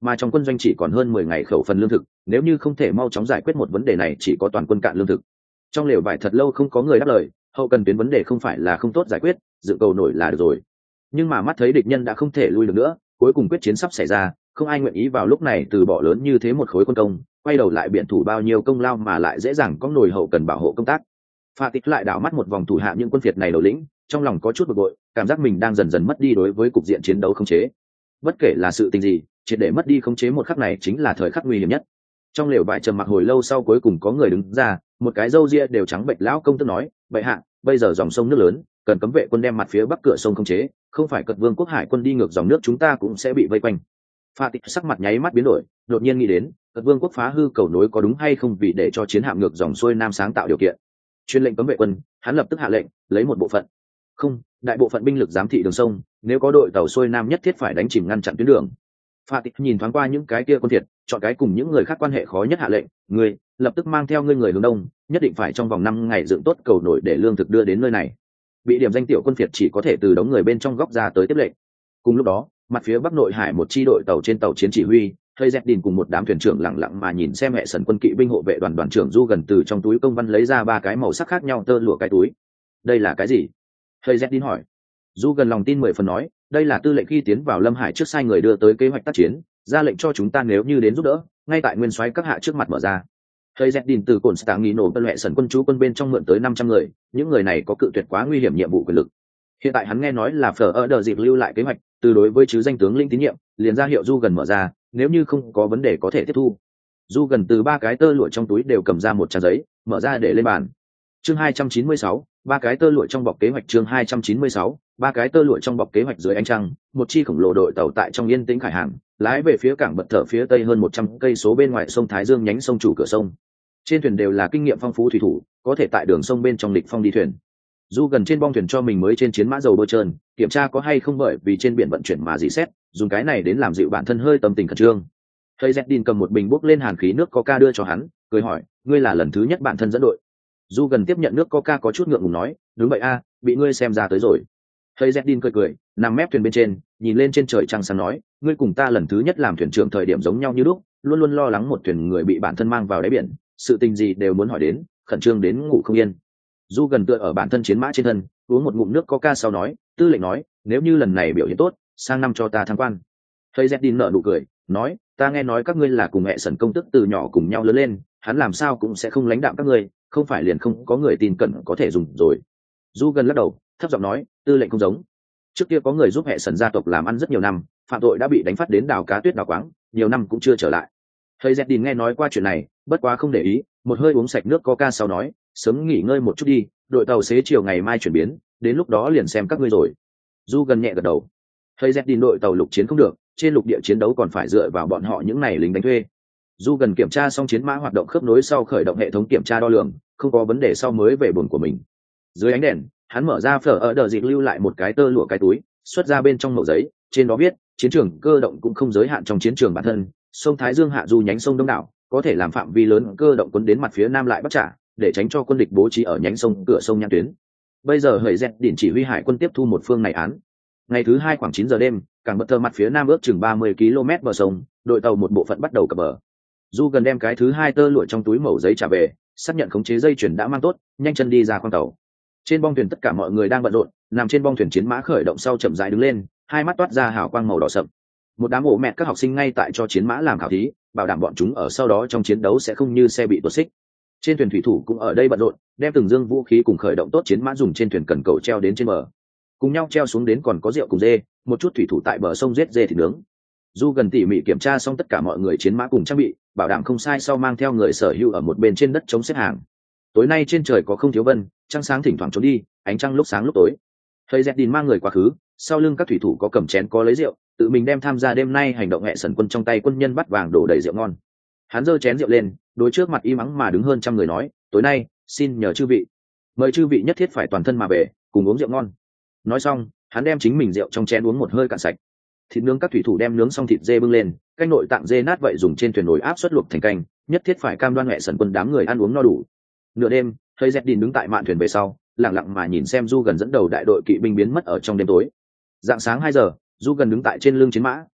mà trong quân doanh chỉ còn hơn mười ngày khẩu phần lương thực, nếu như không thể mau chóng giải quyết một vấn đề này chỉ có toàn quân cạn lương thực. Trong lều vải thật lâu không có người đáp lời, hậu cần tuyến vấn đề không phải là không tốt giải quyết, dựng cầu nổi là được rồi. Nhưng mà mắt thấy địch nhân đã không thể lui được nữa, cuối cùng quyết chiến sắp xảy ra, không ai nguyện ý vào lúc này từ bỏ lớn như thế một khối quân công, quay đầu lại biện thủ bao nhiêu công lao mà lại dễ dàng có nổi hậu cần bảo hộ công tác. Pha Tịch lại đảo mắt một vòng thủ hạ những quân phiệt này đầu lĩnh, trong lòng có chút bực bội, cảm giác mình đang dần dần mất đi đối với cục diện chiến đấu khống chế. Bất kể là sự tình gì, triệt để mất đi khống chế một khắc này chính là thời khắc nguy hiểm nhất. Trong lều vải trầm mặc hồi lâu sau cuối cùng có người đứng ra, một cái râu ria đều trắng bệch lão công tức nói, "Bệ hạ, bây giờ dòng sông nước lớn, cần cấm vệ quân đem mặt phía bắc cửa sông khống chế, không phải Cật Vương quốc hải quân đi ngược dòng nước chúng ta cũng sẽ bị vây quanh." Pha Tịch sắc mặt nháy mắt biến đổi, đột nhiên nghĩ đến, Cật Vương quốc phá hư cầu nối có đúng hay không vì để cho chiến hạm ngược dòng xuôi nam sáng tạo điều kiện. Truyền lệnh cấm vệ quân, hắn lập tức hạ lệnh, lấy một bộ phận, không, đại bộ phận binh lực giám thị đường sông, nếu có đội tàu xuôi nam nhất thiết phải đánh chìm ngăn chặn tuyến đường. Pha Tịch nhìn thoáng qua những cái kia quân thiệt, chọn cái cùng những người khác quan hệ khó nhất hạ lệnh, người lập tức mang theo ngươi người hướng đông, nhất định phải trong vòng năm ngày dựng tốt cầu nổi để lương thực đưa đến nơi này. Bị điểm danh tiểu quân phiệt chỉ có thể từ đống người bên trong góc ra tới tiếp lệnh. Cùng lúc đó, mặt phía bắc nội hải một chi đội tàu trên tàu chiến chỉ huy, hơi dẹt đìn cùng một đám thuyền trưởng lặng lặng mà nhìn xem hệ sần quân kỵ binh hộ vệ đoàn đoàn trưởng Du gần từ trong túi công văn lấy ra ba cái màu sắc khác nhau tơ lụa cái túi. Đây là cái gì? Hơi dẹt đìn hỏi. Du gần lòng tin mười phần nói, đây là tư lệnh khi tiến vào Lâm Hải trước sai người đưa tới kế hoạch tác chiến, ra lệnh cho chúng ta nếu như đến giúp đỡ, ngay tại nguyên soái các hạ trước mặt mở ra. Hơi dẹt đìn từ cồn stạng nghi nổ tân hệ sần quân chú quân bên trong mượn tới năm trăm người, những người này có cự tuyệt quá nguy hiểm nhiệm vụ quyền lực. Hiện tại hắn nghe nói là phở ở đờ dịp lưu lại kế hoạch, từ đối với chứ danh tướng linh tín nhiệm, liền ra hiệu Du gần mở ra, nếu như không có vấn đề có thể tiếp thu. Du gần từ ba cái tơ lụa trong túi đều cầm ra một trang giấy, mở ra để lên bàn. Chương hai trăm chín mươi sáu, ba cái tơ lụa trong bọc kế hoạch. Chương hai trăm chín mươi sáu, ba cái tơ lụa trong bọc kế hoạch. Dưới ánh trăng, một chi khổng lồ đội tàu tại trong yên tĩnh khải hàng, lái về phía cảng Bật Thở phía tây hơn một trăm cây số bên ngoài sông Thái Dương nhánh sông chủ cửa sông. Trên thuyền đều là kinh nghiệm phong phú thủy thủ, có thể tại đường sông bên trong lịch phong đi thuyền. Du gần trên bong thuyền cho mình mới trên chiến mã dầu bơi trơn, kiểm tra có hay không bởi vì trên biển vận chuyển mà dị xét, dùng cái này đến làm dịu bản thân hơi tâm tình khẩn trương. Thầy Zeddin cầm một bình bốc lên hàn khí nước coca đưa cho hắn, cười hỏi, ngươi là lần thứ nhất bản thân dẫn đội. Du gần tiếp nhận nước coca có chút ngượng ngùng nói, đúng vậy a, bị ngươi xem ra tới rồi. Thầy Zeddin cười cười, nằm mép thuyền bên trên, nhìn lên trên trời trăng sáng nói, ngươi cùng ta lần thứ nhất làm thuyền trưởng thời điểm giống nhau như lúc, luôn luôn lo lắng một thuyền người bị bản thân mang vào đáy biển, sự tình gì đều muốn hỏi đến, khẩn trương đến ngủ không yên. Du gần tựa ở bản thân chiến mã trên thân, uống một ngụm nước coca sau nói, tư lệnh nói, nếu như lần này biểu hiện tốt, sang năm cho ta thăng quan. Thầy Zeddin nở nụ cười, nói, ta nghe nói các ngươi là cùng mẹ sần công tức từ nhỏ cùng nhau lớn lên, hắn làm sao cũng sẽ không lãnh đạm các ngươi, không phải liền không có người tin cẩn có thể dùng rồi. Du gần lắc đầu, thấp giọng nói, tư lệnh không giống. Trước kia có người giúp mẹ sần gia tộc làm ăn rất nhiều năm, phạm tội đã bị đánh phát đến đào cá tuyết đào quáng, nhiều năm cũng chưa trở lại. Thầy Zeddin nghe nói qua chuyện này, bất quá không để ý, một hơi uống sạch nước coca sau nói, sớm nghỉ ngơi một chút đi, đội tàu xế chiều ngày mai chuyển biến, đến lúc đó liền xem các ngươi rồi. Du gần nhẹ gật đầu. Thầy Zeddin đội tàu lục chiến không được, trên lục địa chiến đấu còn phải dựa vào bọn họ những này lính đánh thuê. Du gần kiểm tra xong chiến mã hoạt động khớp nối sau khởi động hệ thống kiểm tra đo lường, không có vấn đề sau mới về buồng của mình. Dưới ánh đèn, hắn mở ra phở ở đờ dịp lưu lại một cái tơ lụa cái túi, xuất ra bên trong mẩu giấy, trên đó viết, chiến trường cơ động cũng không giới hạn trong chiến trường bản thân, sông Thái Dương hạ du nhánh sông đông đảo, có thể làm phạm vi lớn cơ động cuốn đến mặt phía nam lại bắt trả, để tránh cho quân địch bố trí ở nhánh sông cửa sông nhãn tuyến. Bây giờ Hời Dẹt Đỉnh chỉ huy hải quân tiếp thu một phương này án. Ngày thứ hai khoảng chín giờ đêm, cảng Bật Thờ mặt phía nam ước chừng ba mươi ki lô mét bờ sông, đội tàu một bộ phận bắt đầu cập bờ. Du gần đem cái thứ hai tơ lụa trong túi mẩu giấy trả về, xác nhận khống chế dây chuyển đã mang tốt, nhanh chân đi ra khoang tàu. Trên bong thuyền tất cả mọi người đang bận rộn, nằm trên bong thuyền chiến mã khởi động sau chậm rãi đứng lên, hai mắt toát ra hào quang màu đỏ sậm. Một đám ổ mẹ các học sinh ngay tại cho chiến mã làm khảo thí, bảo đảm bọn chúng ở sau đó trong chiến đấu sẽ không như xe bị tuột xích. Trên thuyền thủy thủ cũng ở đây bận rộn, đem từng dương vũ khí cùng khởi động tốt chiến mã dùng trên thuyền cần cầu treo đến trên bờ, cùng nhau treo xuống đến còn có rượu cùng dê, một chút thủy thủ tại bờ sông giết dê thịt nướng. Du gần tỉ mỉ kiểm tra xong tất cả mọi người chiến mã cùng trang bị, bảo đảm không sai sau mang theo người sở hữu ở một bên trên đất chống xếp hàng. Tối nay trên trời có không thiếu vân, trăng sáng thỉnh thoảng trốn đi, ánh trăng lúc sáng lúc tối. Thầy Zeddin mang người quá khứ, sau lưng các thủy thủ có cầm chén có lấy rượu, tự mình đem tham gia đêm nay hành động hẹ sần quân trong tay quân nhân bắt vàng đổ đầy rượu ngon. Hắn giơ chén rượu lên, đối trước mặt im ắng mà đứng hơn trăm người nói, tối nay xin nhờ chư vị, mời chư vị nhất thiết phải toàn thân mà về, cùng uống rượu ngon. Nói xong, hắn đem chính mình rượu trong chén uống một hơi cạn sạch. Thịt nướng các thủy thủ đem nướng xong thịt dê bưng lên, canh nội tạng dê nát vậy dùng trên thuyền nồi áp suất luộc thành canh, nhất thiết phải cam đoan hẹ sần quân đám người ăn uống no đủ. Nửa đêm, thầy Zeddin đứng tại mạn thuyền về sau, lặng lặng mà nhìn xem Du gần dẫn đầu đại đội kỵ binh biến mất ở trong đêm tối. Dạng sáng hai giờ, Du gần đứng tại trên lưng chiến mã,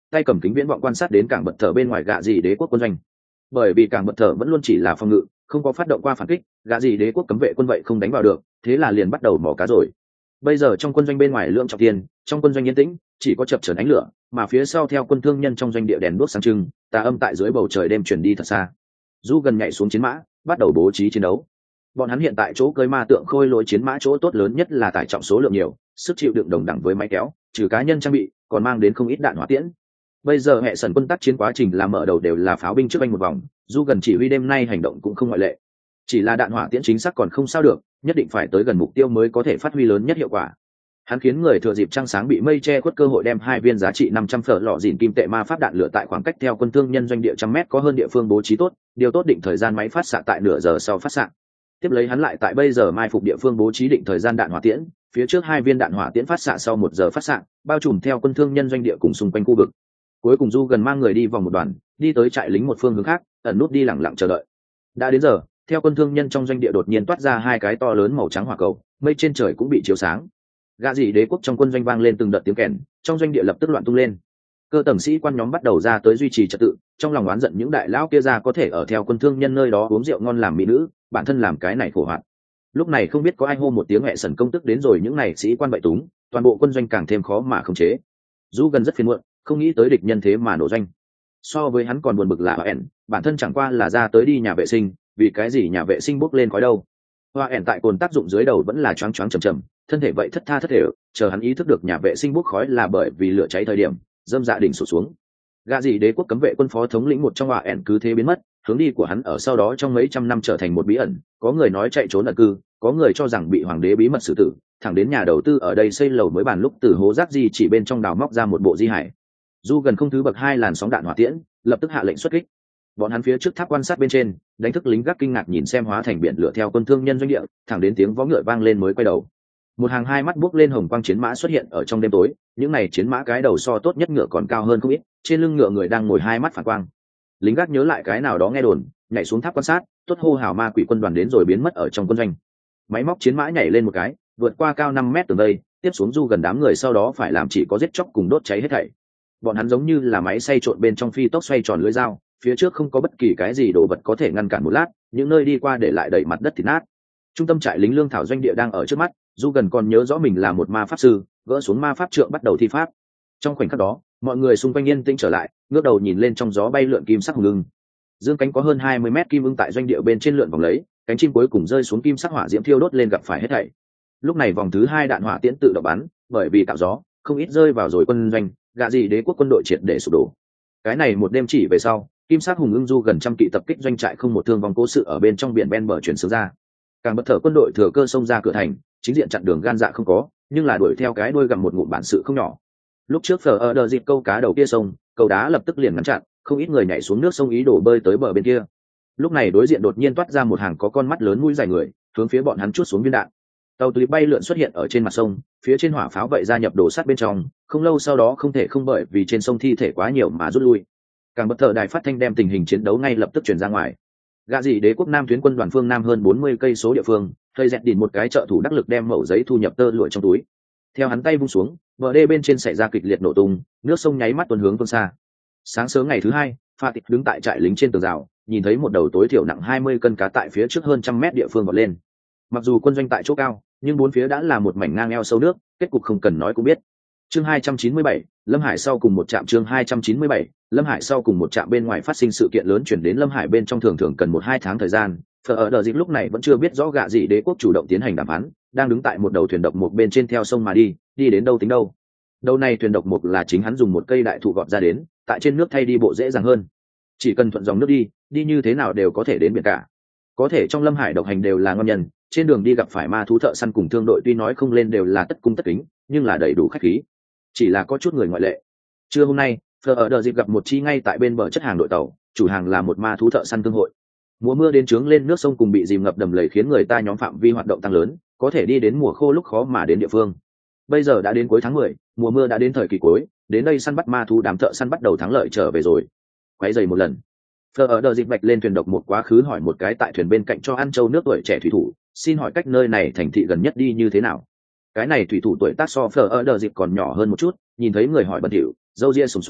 tay cầm kính viễn vọng quan sát đến cảng bật thở bên ngoài gạ dị đế quốc quân doanh. Bởi vì cảng bật thở vẫn luôn chỉ là phòng ngự, không có phát động qua phản kích, gạ dị đế quốc cấm vệ quân vậy không đánh vào được, thế là liền bắt đầu mò cá rồi. Bây giờ trong quân doanh bên ngoài lượng trọng tiền, trong quân doanh yên tĩnh, chỉ có chập chờn ánh lửa, mà phía sau theo quân thương nhân trong doanh địa đèn đuốc sáng trưng, tà âm tại dưới bầu trời đêm truyền đi thật xa. Du gần nhảy xuống chiến mã, bắt đầu bố trí chiến đấu. Bọn hắn hiện tại chỗ cưới ma tượng khôi lỗi chiến mã chỗ tốt lớn nhất là tải trọng số lượng nhiều, sức chịu đựng đồng đẳng với máy kéo, trừ cá nhân trang bị, còn mang đến không ít đạn hỏa tiễn. Bây giờ hệ sần quân tác chiến quá trình làm mở đầu đều là pháo binh trước anh một vòng, Du gần chỉ huy đêm nay hành động cũng không ngoại lệ. Chỉ là đạn hỏa tiễn chính xác còn không sao được, nhất định phải tới gần mục tiêu mới có thể phát huy lớn nhất hiệu quả. Hắn khiến người thừa dịp trăng sáng bị mây che khuất cơ hội đem hai viên giá trị năm trăm phở lọ dìn kim tệ ma pháp đạn lửa tại khoảng cách theo quân thương nhân doanh địa trăm mét có hơn địa phương bố trí tốt, điều tốt định thời gian máy phát xạ tại nửa giờ sau phát xạ. Tiếp lấy hắn lại tại bây giờ mai phục địa phương bố trí định thời gian đạn hỏa tiễn, phía trước hai viên đạn hỏa tiễn phát xạ sau một giờ phát xạ, bao trùm theo quân thương nhân doanh địa cùng xung quanh khu vực. Cuối cùng Du gần mang người đi vòng một đoàn, đi tới trại lính một phương hướng khác, ẩn nút đi lặng lặng chờ đợi. Đã đến giờ, theo quân thương nhân trong doanh địa đột nhiên toát ra hai cái to lớn màu trắng hỏa cầu, mây trên trời cũng bị chiếu sáng. Gạ dị đế quốc trong quân doanh vang lên từng đợt tiếng kèn, trong doanh địa lập tức loạn tung lên. Cơ tầng sĩ quan nhóm bắt đầu ra tới duy trì trật tự, trong lòng oán giận những đại lão kia ra có thể ở theo quân thương nhân nơi đó uống rượu ngon làm mỹ nữ, bản thân làm cái này khổ hoạt. Lúc này không biết có ai hô một tiếng mẹ sần công tức đến rồi, những này sĩ quan bậy túng, toàn bộ quân doanh càng thêm khó mà khống chế. Du gần rất phiền muộn, không nghĩ tới địch nhân thế mà nổ doanh. So với hắn còn buồn bực là Hoa ẻn, bản thân chẳng qua là ra tới đi nhà vệ sinh, vì cái gì nhà vệ sinh bốc lên khói đâu. Hoa ẻn tại cồn tác dụng dưới đầu vẫn là choáng choáng chầm chầm, thân thể vậy thất tha thất thể, chờ hắn ý thức được nhà vệ sinh bốc khói là bởi vì lửa cháy thời điểm, dâm dạ đỉnh sụt xuống. Gạ dị đế quốc cấm vệ quân phó thống lĩnh một trong Hoa ẻn cứ thế biến mất, hướng đi của hắn ở sau đó trong mấy trăm năm trở thành một bí ẩn, có người nói chạy trốn ẩn cư, có người cho rằng bị hoàng đế bí mật xử tử, thẳng đến nhà đầu tư ở đây xây lầu mới bàn lúc từ hố rác gì chỉ bên trong đào móc ra một bộ di hải. Du gần không thứ bậc hai làn sóng đạn hỏa tiễn, lập tức hạ lệnh xuất kích. Bọn hắn phía trước tháp quan sát bên trên, đánh thức lính gác kinh ngạc nhìn xem hóa thành biển lửa theo quân thương nhân doanh địa, thẳng đến tiếng vó ngựa vang lên mới quay đầu. Một hàng hai mắt buốc lên hồng quang chiến mã xuất hiện ở trong đêm tối, những này chiến mã cái đầu so tốt nhất ngựa còn cao hơn không ít, trên lưng ngựa người đang ngồi hai mắt phản quang. Lính gác nhớ lại cái nào đó nghe đồn, nhảy xuống tháp quan sát, tốt hô hào ma quỷ quân đoàn đến rồi biến mất ở trong quân doanh. Máy móc chiến mã nhảy lên một cái, vượt qua cao năm mét tường đây, tiếp xuống Du gần đám người sau đó phải làm chỉ có giết chóc cùng đốt cháy hết thảy. Bọn hắn giống như là máy xay trộn bên trong phi tốc xoay tròn lưỡi dao, phía trước không có bất kỳ cái gì đồ vật có thể ngăn cản một lát, những nơi đi qua để lại đầy mặt đất thịt nát. Trung tâm trại lính lương thảo doanh địa đang ở trước mắt, Du gần còn nhớ rõ mình là một ma pháp sư, gỡ xuống ma pháp trượng bắt đầu thi pháp. Trong khoảnh khắc đó, mọi người xung quanh yên tĩnh trở lại, ngước đầu nhìn lên trong gió bay lượn kim sắc hùng ưng. Dương cánh có hơn hai mươi mét kim ưng tại doanh địa bên trên lượn vòng lấy, cánh chim cuối cùng rơi xuống kim sắc hỏa diễm thiêu đốt lên gặp phải hết thảy. Lúc này vòng thứ hai đạn hỏa tiễn tự động bắn, bởi vì tạo gió, không ít rơi vào rồi quân doanh, gạ dị đế quốc quân đội triệt để sụp đổ. Cái này một đêm chỉ về sau, kim sắc hùng ưng Du gần trăm kỵ tập kích doanh trại không một thương vong cố sự ở bên trong biển Ben bờ chuyển xướng ra. Càng bất thở quân đội thừa cơ xông ra cửa thành, chính diện chặn đường gan dạ không có, nhưng là đuổi theo cái đuôi gặm một ngụm bản sự không nhỏ. Lúc trước phở ở đờ dịp câu cá đầu kia sông, cầu đá lập tức liền ngăn chặn, không ít người nhảy xuống nước sông ý đổ bơi tới bờ bên kia. Lúc này đối diện đột nhiên toát ra một hàng có con mắt lớn mũi dài người, hướng phía bọn hắn chuốt xuống viên đạn. Tàu túy bay lượn xuất hiện ở trên mặt sông, phía trên hỏa pháo vậy gia nhập đổ sát bên trong, không lâu sau đó không thể không bởi vì trên sông thi thể quá nhiều mà rút lui. Càng bất thở đài phát thanh đem tình hình chiến đấu ngay lập tức truyền ra ngoài. Gạ dị đế quốc nam tuyến quân đoàn phương nam hơn bốn mươi cây số địa phương, thầy dẹt đỉn một cái trợ thủ đắc lực đem mẩu giấy thu nhập tơ lụa trong túi. Theo hắn tay vung xuống, bờ đê bên trên xảy ra kịch liệt nổ tung, nước sông nháy mắt tuôn hướng phương xa. Sáng sớm ngày thứ hai, Pha Tịch đứng tại trại lính trên tường rào, nhìn thấy một đầu tối thiểu nặng hai mươi cân cá tại phía trước hơn trăm mét địa phương vọt lên. Mặc dù quân doanh tại chỗ cao, nhưng bốn phía đã là một mảnh ngang eo sâu nước, kết cục không cần nói cũng biết. Chương hai trăm chín mươi bảy, Lâm Hải sau cùng một trạm chương hai trăm chín mươi bảy, Lâm Hải sau cùng một trạm bên ngoài phát sinh sự kiện lớn chuyển đến Lâm Hải bên trong thường thường cần một hai tháng thời gian. Phở ở đợt dịch lúc này vẫn chưa biết rõ gạ gì đế quốc chủ động tiến hành đàm phán, đang đứng tại một đầu thuyền độc mục bên trên theo sông mà đi, đi đến đâu tính đâu. Đầu này thuyền độc mục là chính hắn dùng một cây đại thụ gọt ra đến, tại trên nước thay đi bộ dễ dàng hơn. Chỉ cần thuận dòng nước đi, đi như thế nào đều có thể đến biển cả. Có thể trong Lâm Hải độc hành đều là ngon nhân, trên đường đi gặp phải ma thú thợ săn cùng thương đội tuy nói không lên đều là tất cung tất kính, nhưng là đầy đủ khách khí. Chỉ là có chút người ngoại lệ. Trưa hôm nay, Phở ở đợt dịp gặp một chi ngay tại bên bờ chất hàng đội tàu, chủ hàng là một ma thú thợ săn thương hội. Mùa mưa đến trướng lên nước sông cùng bị dìm ngập đầm lầy khiến người ta nhóm phạm vi hoạt động tăng lớn, có thể đi đến mùa khô lúc khó mà đến địa phương. Bây giờ đã đến cuối tháng mười, mùa mưa đã đến thời kỳ cuối, đến đây săn bắt ma thú đám thợ săn bắt đầu thắng lợi trở về rồi. Quấy giày một lần, Phở ở đợt dịp bạch lên thuyền độc một quá khứ hỏi một cái tại thuyền bên cạnh cho ăn trâu nước tuổi trẻ thủy thủ, xin hỏi cách nơi này thành thị gần nhất đi như thế nào. Cái này thủy thủ tuổi tác so Phở ở đợt dịp còn nhỏ hơn một chút, nhìn thấy người hỏi bận rộn, râu ria sùng xoàm,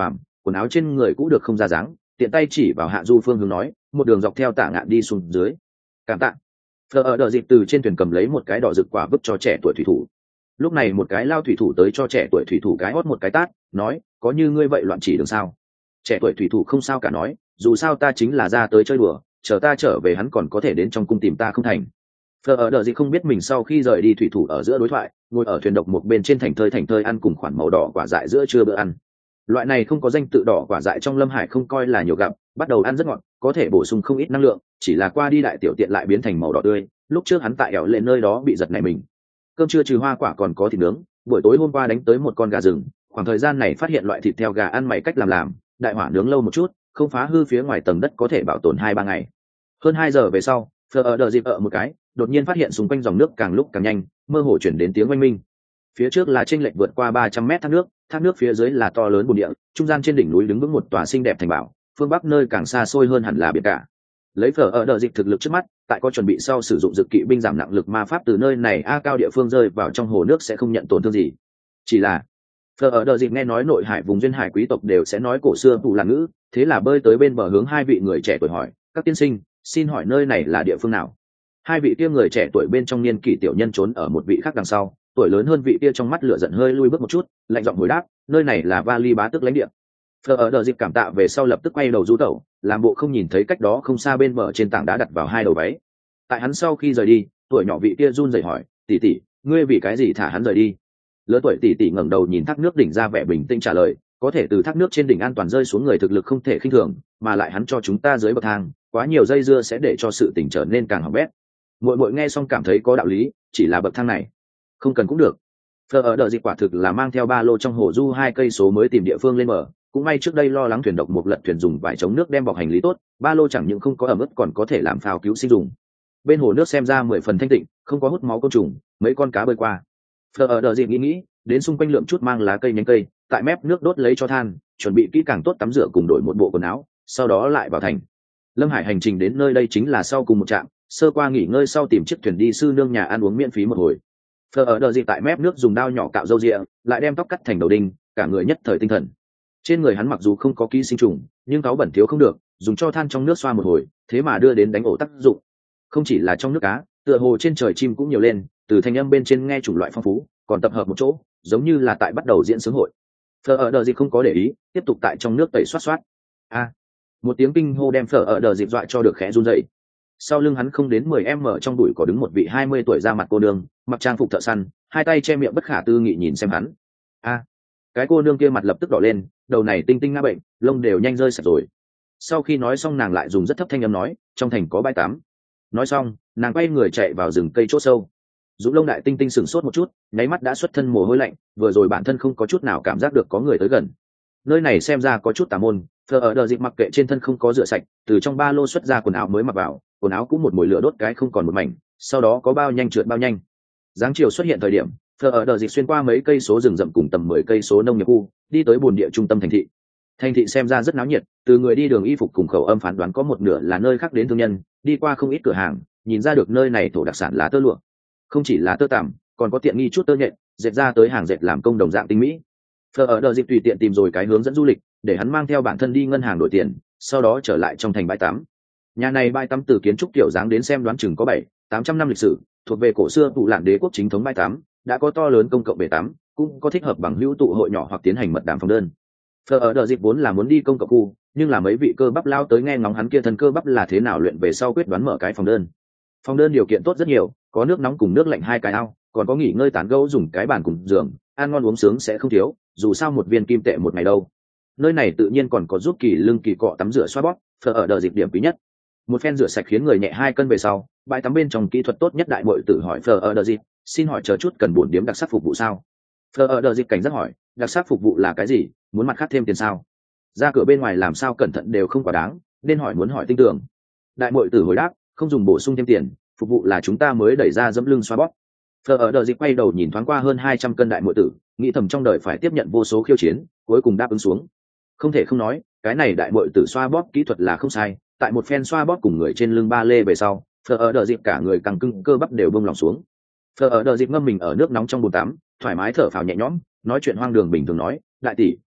quần áo trên người cũng được không ra dáng, tiện tay chỉ vào Hạ Du phương hướng nói, một đường dọc theo tả ngạn đi xuống dưới. Cảm tạ. Phờ ở đợi dịp từ trên thuyền cầm lấy một cái đỏ rực quả vứt cho trẻ tuổi thủy thủ. Lúc này một cái lao thủy thủ tới cho trẻ tuổi thủy thủ cái hót một cái tát, nói, có như ngươi vậy loạn chỉ đường sao? Trẻ tuổi thủy thủ không sao cả nói, dù sao ta chính là ra tới chơi đùa, chờ ta trở về hắn còn có thể đến trong cung tìm ta không thành. Phờ ở đợi gì không biết mình sau khi rời đi thủy thủ ở giữa đối thoại, ngồi ở thuyền độc một bên trên thành thơi thành thơi ăn cùng khoản màu đỏ quả dại giữa trưa bữa ăn. Loại này không có danh tự đỏ quả dại trong Lâm Hải không coi là nhiều gặp, bắt đầu ăn rất ngọt, có thể bổ sung không ít năng lượng, chỉ là qua đi đại tiểu tiện lại biến thành màu đỏ tươi. Lúc trước hắn tại ẻo lên nơi đó bị giật này mình. Cơm trưa trừ hoa quả còn có thịt nướng, buổi tối hôm qua đánh tới một con gà rừng, khoảng thời gian này phát hiện loại thịt theo gà ăn mày cách làm làm, đại hỏa nướng lâu một chút, không phá hư phía ngoài tầng đất có thể bảo tồn hai ba ngày. Hơn hai giờ về sau, Phờ ở đợi dịp ở một cái, đột nhiên phát hiện xung quanh dòng nước càng lúc càng nhanh, mơ hồ chuyển đến tiếng oanh minh. Phía trước là chênh lệch vượt qua ba trăm mét thác nước, thác nước phía dưới là to lớn bùn địa, trung gian trên đỉnh núi đứng vững một tòa xinh đẹp thành bảo, phương bắc nơi càng xa xôi hơn hẳn là biển cả. Lấy Phờ ở đợi dịp thực lực trước mắt, tại có chuẩn bị sau sử dụng dực kỵ binh giảm nặng lực ma pháp từ nơi này a cao địa phương rơi vào trong hồ nước sẽ không nhận tổn thương gì. Chỉ là Phờ ở đợi dịp nghe nói nội hải vùng duyên hải quý tộc đều sẽ nói cổ xưa phụ là ngữ, thế là bơi tới bên bờ hướng hai vị người trẻ tuổi hỏi, các tiên sinh, xin hỏi nơi này là địa phương nào? Hai vị kia người trẻ tuổi bên trong niên kỷ tiểu nhân trốn ở một vị khác đằng sau, tuổi lớn hơn vị kia trong mắt lửa giận hơi lui bước một chút, lạnh giọng hồi đáp, nơi này là Vali bá tước lãnh địa. Phờ ở đợi dịp cảm tạ về sau lập tức quay đầu rú tẩu, làm bộ không nhìn thấy cách đó không xa bên bờ trên tảng đá đặt vào hai đầu váy. Tại hắn sau khi rời đi, tuổi nhỏ vị kia run rẩy hỏi, tỷ tỷ, ngươi vì cái gì thả hắn rời đi? Lớn tuổi tỷ tỷ ngẩng đầu nhìn thác nước đỉnh ra vẻ bình tĩnh trả lời, có thể từ thác nước trên đỉnh an toàn rơi xuống người thực lực không thể khinh thường, mà lại hắn cho chúng ta dưới bậc thang, quá nhiều dây dưa sẽ để cho sự tình trở nên càng hỏng bét. Muội muội nghe xong cảm thấy có đạo lý, chỉ là bậc thang này không cần cũng được. Phờ ở đợi dịch quả thực là mang theo ba lô trong hồ du hai cây số mới tìm địa phương lên mở, cũng may trước đây lo lắng thuyền độc một lật thuyền dùng vải chống nước đem bọc hành lý tốt, ba lô chẳng những không có ẩm ướt còn có thể làm phao cứu sinh dùng. Bên hồ nước xem ra mười phần thanh tịnh, không có hút máu côn trùng, mấy con cá bơi qua. Phờ ở đợi dịch nghĩ nghĩ, đến xung quanh lượm chút mang lá cây nhánh cây, tại mép nước đốt lấy cho than, chuẩn bị kỹ càng tốt tắm rửa cùng đổi một bộ quần áo, sau đó lại vào thành. Lâm Hải hành trình đến nơi đây chính là sau cùng một trạm, sơ qua nghỉ ngơi sau tìm chiếc thuyền đi sư nương nhà ăn uống miễn phí một hồi. Phờ ở đợi gì tại mép nước dùng dao nhỏ cạo râu ria, lại đem tóc cắt thành đầu đinh, cả người nhất thời tinh thần. Trên người hắn mặc dù không có ký sinh trùng, nhưng cáu bẩn thiếu không được, dùng cho than trong nước xoa một hồi, thế mà đưa đến đánh ổ tác dụng. Không chỉ là trong nước cá, tựa hồ trên trời chim cũng nhiều lên, từ thanh âm bên trên nghe chủng loại phong phú, còn tập hợp một chỗ, giống như là tại bắt đầu diễn sướng hội. Phờ ở đợi gì không có để ý, tiếp tục tại trong nước tẩy xoát xoát. A, một tiếng kinh hô đem Phờ ở đợi dịp dọa cho được khẽ run rẩy. Sau lưng hắn không đến mười em ở trong bụi có đứng một vị hai mươi tuổi ra mặt cô nương, mặc trang phục thợ săn, hai tay che miệng bất khả tư nghị nhìn xem hắn. A, cái cô nương kia mặt lập tức đỏ lên, đầu này tinh tinh ngã bệnh, lông đều nhanh rơi sạch rồi. Sau khi nói xong nàng lại dùng rất thấp thanh âm nói, trong thành có bãi tắm. Nói xong, nàng quay người chạy vào rừng cây chỗ sâu. Dũng lông đại tinh tinh sửng sốt một chút, nháy mắt đã xuất thân mồ hôi lạnh, vừa rồi bản thân không có chút nào cảm giác được có người tới gần. Nơi này xem ra có chút tà môn. Phờ ở đợi dịp mặc kệ trên thân không có rửa sạch, từ trong ba lô xuất ra quần áo mới mặc vào, quần áo cũng một mùi lửa đốt cái không còn một mảnh, sau đó có bao nhanh trượt bao nhanh. Giáng chiều xuất hiện thời điểm, Phờ ở đợi dịp xuyên qua mấy cây số rừng rậm cùng tầm mười cây số nông nghiệp khu, đi tới bồn địa trung tâm thành thị. Thành thị xem ra rất náo nhiệt, từ người đi đường y phục cùng khẩu âm phán đoán có một nửa là nơi khác đến thương nhân, đi qua không ít cửa hàng, nhìn ra được nơi này thổ đặc sản là tơ lụa. Không chỉ là tơ tằm, còn có tiện nghi chút tơ nhện, dệt ra tới hàng dệt làm công đồng dạng tinh mỹ. Phờ ở đợi dịp tùy tiện tìm rồi cái hướng dẫn du lịch, để hắn mang theo bản thân đi ngân hàng đổi tiền, sau đó trở lại trong thành bãi tắm. Nhà này bãi tắm từ kiến trúc kiểu dáng đến xem đoán chừng có bảy tám trăm năm lịch sử, thuộc về cổ xưa tụ lạn đế quốc chính thống bãi tắm, đã có to lớn công cộng bể tắm, cũng có thích hợp bằng hữu tụ hội nhỏ hoặc tiến hành mật đàm phòng đơn. Phờ ở đợi dịp vốn là muốn đi công cộng khu, nhưng là mấy vị cơ bắp lao tới nghe ngóng hắn kia thân cơ bắp là thế nào luyện về sau quyết đoán mở cái phòng đơn. Phòng đơn điều kiện tốt rất nhiều, có nước nóng cùng nước lạnh hai cái ao, còn có nghỉ ngơi tán gẫu dùng cái bàn cùng giường, ăn ngon uống sướng sẽ không thiếu, dù sao một viên kim tệ một ngày đâu. Nơi này tự nhiên còn có giúp kỳ lưng kỳ cọ tắm rửa xoa bóp, Phờ ở đợi dịp điểm quý nhất. Một phen rửa sạch khiến người nhẹ hai cân về sau, bãi tắm bên trong kỹ thuật tốt nhất đại muội tử hỏi Phờ ở đợi dịp, xin hỏi chờ chút cần bổn điểm đặc sắc phục vụ sao? Phờ ở đợi dịp cảnh giác hỏi, đặc sắc phục vụ là cái gì, muốn mặt khác thêm tiền sao? Ra cửa bên ngoài làm sao cẩn thận đều không quá đáng, nên hỏi muốn hỏi tinh tường. Đại muội tử hồi đáp, không dùng bổ sung thêm tiền, phục vụ là chúng ta mới đẩy ra dẫm lưng xoa bóp. Phờ ở đợi dịp quay đầu nhìn thoáng qua hơn hai trăm cân đại muội tử, nghĩ thầm trong đời phải tiếp nhận vô số khiêu chiến, cuối cùng đáp ứng xuống. Không thể không nói, cái này đại muội tử xoa bóp kỹ thuật là không sai, tại một phen xoa bóp cùng người trên lưng ba lê về sau, Phờ ở đợi dịp cả người căng cứng cơ bắp đều bông lòng xuống. Phờ ở đợi dịp ngâm mình ở nước nóng trong bồn tắm, thoải mái thở phào nhẹ nhõm, nói chuyện hoang đường bình thường nói, đại tỷ,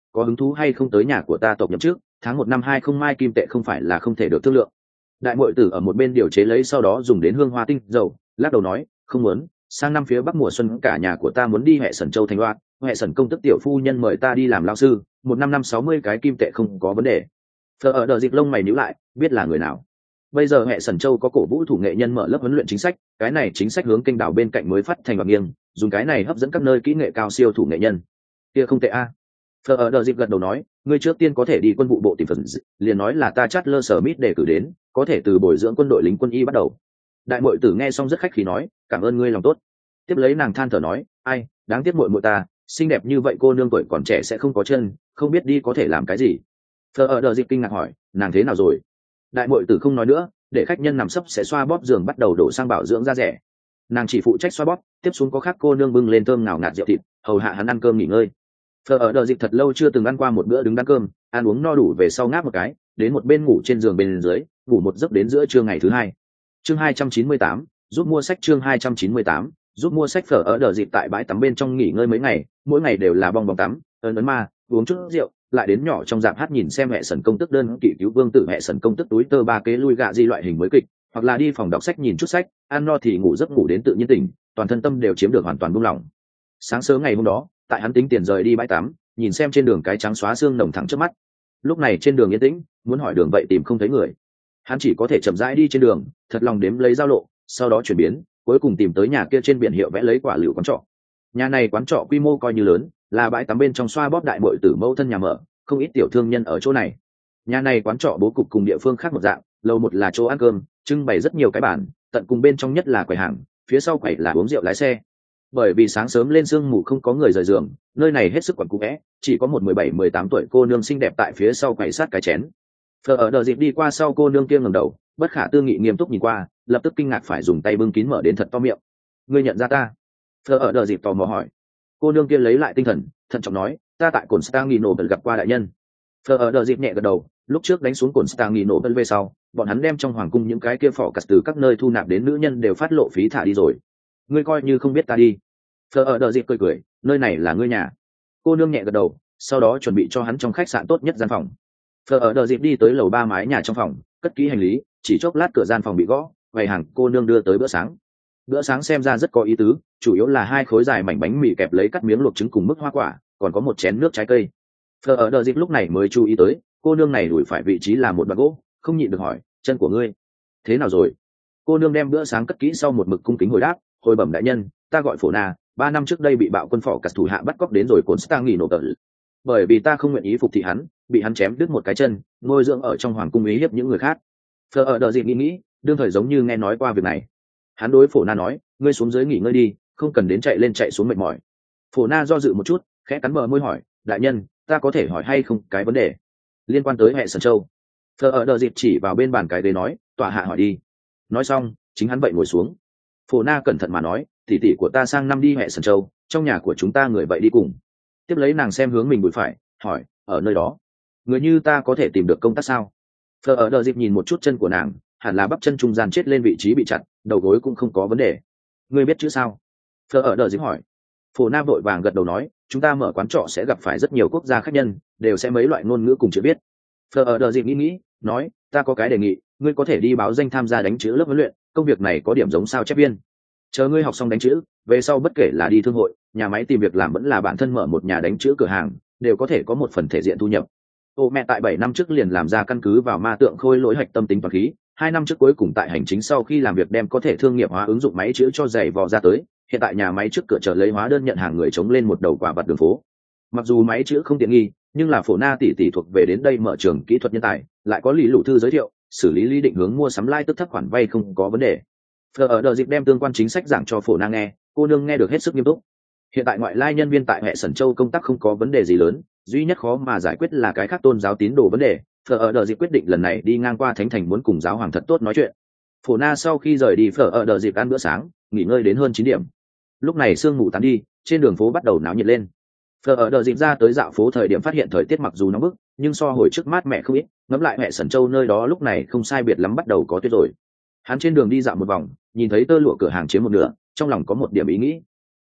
có hứng thú hay không tới nhà của ta tộc nhậm trước, tháng một năm hai không mai kim tệ không phải là không thể được thương lượng. Đại muội tử ở một bên điều chế lấy, sau đó dùng đến hương hoa tinh dầu, lắc đầu nói không muốn, sang năm phía bắc mùa xuân cả nhà của ta muốn đi hệ sẩn châu thành loạt, hệ sẩn công tức tiểu phu nhân mời ta đi làm lao sư, một năm năm sáu mươi cái kim tệ không có vấn đề. Phở ở đờ dịp lông mày nhíu lại, biết là người nào. Bây giờ hệ sẩn châu có cổ vũ thủ nghệ nhân mở lớp huấn luyện chính sách, cái này chính sách hướng kênh đảo bên cạnh mới phát thành và nghiêng, dùng cái này hấp dẫn các nơi kỹ nghệ cao siêu thủ nghệ nhân. Kia không tệ a. Phở ở đờ dịp gật đầu nói, ngươi trước tiên có thể đi quân vụ bộ tìm phần, liền nói là ta chát lơ sở mít để cử đến, có thể từ bồi dưỡng quân đội lính quân y bắt đầu. Đại muội tử nghe xong rất khách khí nói, cảm ơn ngươi lòng tốt. Tiếp lấy nàng than thở nói, ai, đáng tiếc muội muội ta, xinh đẹp như vậy cô nương tuổi còn trẻ sẽ không có chân, không biết đi có thể làm cái gì. Phở ở đờ dịp kinh ngạc hỏi, nàng thế nào rồi? Đại muội tử không nói nữa, để khách nhân nằm sấp sẽ xoa bóp giường bắt đầu đổ sang bảo dưỡng da rẻ. Nàng chỉ phụ trách xoa bóp, tiếp xuống có khác cô nương bưng lên thơm ngào ngạt rượu thịt, hầu hạ hắn ăn cơm nghỉ ngơi. Phở ở đờ dịp thật lâu chưa từng ăn qua một bữa đứng đăn cơm, ăn uống no đủ về sau ngáp một cái, đến một bên ngủ trên giường bên dưới, ngủ một giấc đến giữa trưa ngày thứ hai. Chương hai trăm chín mươi tám, giúp mua sách. Chương hai trăm chín mươi tám, giúp mua sách. Phở ở đờ dịp tại bãi tắm bên trong nghỉ ngơi mấy ngày, mỗi ngày đều là bong bóng tắm, ấn ấn ma, uống chút rượu, lại đến nhỏ trong dạp hát nhìn xem hệ sẩn công tức đơn kỵ cứu vương tử hệ sẩn công tức túi tơ ba kế lui gạ di loại hình mới kịch, hoặc là đi phòng đọc sách nhìn chút sách, ăn no thì ngủ giấc ngủ đến tự nhiên tỉnh, toàn thân tâm đều chiếm được hoàn toàn buông lỏng. Sáng sớm ngày hôm đó, tại hắn tính tiền rời đi bãi tắm, nhìn xem trên đường cái trắng xóa xương nồng thẳng trước mắt. Lúc này trên đường yên tĩnh, muốn hỏi đường vậy tìm không thấy người, hắn chỉ có thể chậm rãi đi trên đường, thật lòng đếm lấy giao lộ, sau đó chuyển biến, cuối cùng tìm tới nhà kia trên biển hiệu vẽ lấy quả lựu quán trọ. Nhà này quán trọ quy mô coi như lớn, là bãi tắm bên trong xoa bóp đại muội tử mẫu thân nhà mở, không ít tiểu thương nhân ở chỗ này. Nhà này quán trọ bố cục cùng địa phương khác một dạng, lầu một là chỗ ăn cơm, trưng bày rất nhiều cái bàn, tận cùng bên trong nhất là quầy hàng, phía sau quầy là uống rượu lái xe. Bởi vì sáng sớm lên sương mù không có người rời giường, nơi này hết sức quẩn cũ é, chỉ có một mười bảy mười tám tuổi cô nương xinh đẹp tại phía sau quầy sát cái chén. Phở ở đờ dịp đi qua sau, cô nương kia ngẩng đầu, bất khả tư nghị nghiêm túc nhìn qua, lập tức kinh ngạc phải dùng tay bưng kín mở đến thật to miệng. Ngươi nhận ra ta? Phở ở đờ dịp tò mò hỏi. Cô nương kia lấy lại tinh thần, thận trọng nói, ta tại cồn Stangino gần gặp qua đại nhân. Phở ở đờ dịp nhẹ gật đầu, lúc trước đánh xuống cồn Stangino gần về sau, bọn hắn đem trong hoàng cung những cái kia phỏ cắt từ các nơi thu nạp đến nữ nhân đều phát lộ phí thả đi rồi. Ngươi coi như không biết ta đi. Phở ở đờ dịp cười cười, nơi này là ngươi nhà. Cô nương nhẹ gật đầu, sau đó chuẩn bị cho hắn trong khách sạn tốt nhất gian phòng. Phở ở đờ dịp đi tới lầu ba mái nhà trong phòng, cất kỹ hành lý, chỉ chốc lát cửa gian phòng bị gõ, quầy hàng cô nương đưa tới bữa sáng. Bữa sáng xem ra rất có ý tứ, chủ yếu là hai khối dài mảnh bánh mì kẹp lấy cắt miếng luộc trứng cùng mức hoa quả, còn có một chén nước trái cây. Phở ở đờ dịp lúc này mới chú ý tới, cô nương này đuổi phải vị trí là một đoạn gỗ, không nhịn được hỏi, chân của ngươi thế nào rồi? Cô nương đem bữa sáng cất kỹ sau một mực cung kính hồi đáp, hồi bẩm đại nhân, ta gọi Phổ Na, ba năm trước đây bị bạo quân phỏ cắt thủ hạ bắt cóc đến rồi cồn Stang nghỉ nổ tờ. Bởi vì ta không nguyện ý phục thị hắn, bị hắn chém đứt một cái chân, nuôi dưỡng ở trong hoàng cung ý hiếp những người khác. Phở ở đờ dịp nghĩ nghĩ, đương thời giống như nghe nói qua việc này. Hắn đối Phổ Na nói, ngươi xuống dưới nghỉ ngơi đi, không cần đến chạy lên chạy xuống mệt mỏi. Phổ Na do dự một chút, khẽ cắn bờ môi hỏi, đại nhân, ta có thể hỏi hay không cái vấn đề liên quan tới hệ sân châu? Phở ở đờ dịp chỉ vào bên bàn cái ghế nói, tọa hạ hỏi đi. Nói xong, chính hắn vậy ngồi xuống. Phổ Na cẩn thận mà nói, tỷ tỷ của ta sang năm đi hệ sân châu, trong nhà của chúng ta người vậy đi cùng. Tiếp lấy nàng xem hướng mình bụi phải, hỏi, ở nơi đó người như ta có thể tìm được công tác sao? Phở ở đờ dịp nhìn một chút chân của nàng, hẳn là bắp chân trung gian chết lên vị trí bị chặt, đầu gối cũng không có vấn đề. Ngươi biết chữ sao? Phở ở đờ dịp hỏi. Phổ Nam vội vàng gật đầu nói, chúng ta mở quán trọ sẽ gặp phải rất nhiều quốc gia khách nhân, đều sẽ mấy loại ngôn ngữ cùng chữ biết. Phở ở đờ dịp nghĩ nghĩ, nói, ta có cái đề nghị, ngươi có thể đi báo danh tham gia đánh chữ lớp huấn luyện, công việc này có điểm giống sao chép viên. Chờ ngươi học xong đánh chữ, về sau bất kể là đi thương hội, nhà máy tìm việc làm vẫn là bản thân mở một nhà đánh chữ cửa hàng, đều có thể có một phần thể diện thu nhập. Ô mẹ tại bảy năm trước liền làm ra căn cứ vào ma tượng khôi lỗi hạch tâm tính toán khí, hai năm trước cuối cùng tại hành chính sau khi làm việc đem có thể thương nghiệp hóa ứng dụng máy chữ cho giày vò ra tới, hiện tại nhà máy trước cửa chờ lấy hóa đơn nhận hàng người chống lên một đầu quả vặt đường phố. Mặc dù máy chữ không tiện nghi, nhưng là Phổ Na tỷ tỷ thuộc về đến đây mở trường kỹ thuật nhân tài, lại có lý lụ thư giới thiệu, xử lý lý định hướng mua sắm lai tức thấp khoản vay không có vấn đề. Phở ở đờ dịp đem tương quan chính sách giảng cho Phổ Na nghe, cô nương nghe được hết sức nghiêm túc. Hiện tại ngoại lai nhân viên tại hệ sẩn châu công tác không có vấn đề gì lớn, duy nhất khó mà giải quyết là cái khác tôn giáo tín đồ vấn đề. Phở ở đờ dịp quyết định lần này đi ngang qua thánh thành muốn cùng giáo hoàng thật tốt nói chuyện. Phổ Na sau khi rời đi Phở ở đờ dịp ăn bữa sáng, nghỉ ngơi đến hơn chín điểm. Lúc này sương mù tán đi, trên đường phố bắt đầu náo nhiệt lên. Phở ở đờ dịp ra tới dạo phố thời điểm phát hiện thời tiết mặc dù nóng bức, nhưng so hồi trước mát mẻ không ít. Ngẫm lại hệ sẩn châu nơi đó lúc này không sai biệt lắm bắt đầu có tuyết rồi. Hắn trên đường đi dạo một vòng, nhìn thấy tơ lụa cửa hàng chiếm một nửa, trong lòng có một điểm ý nghĩ.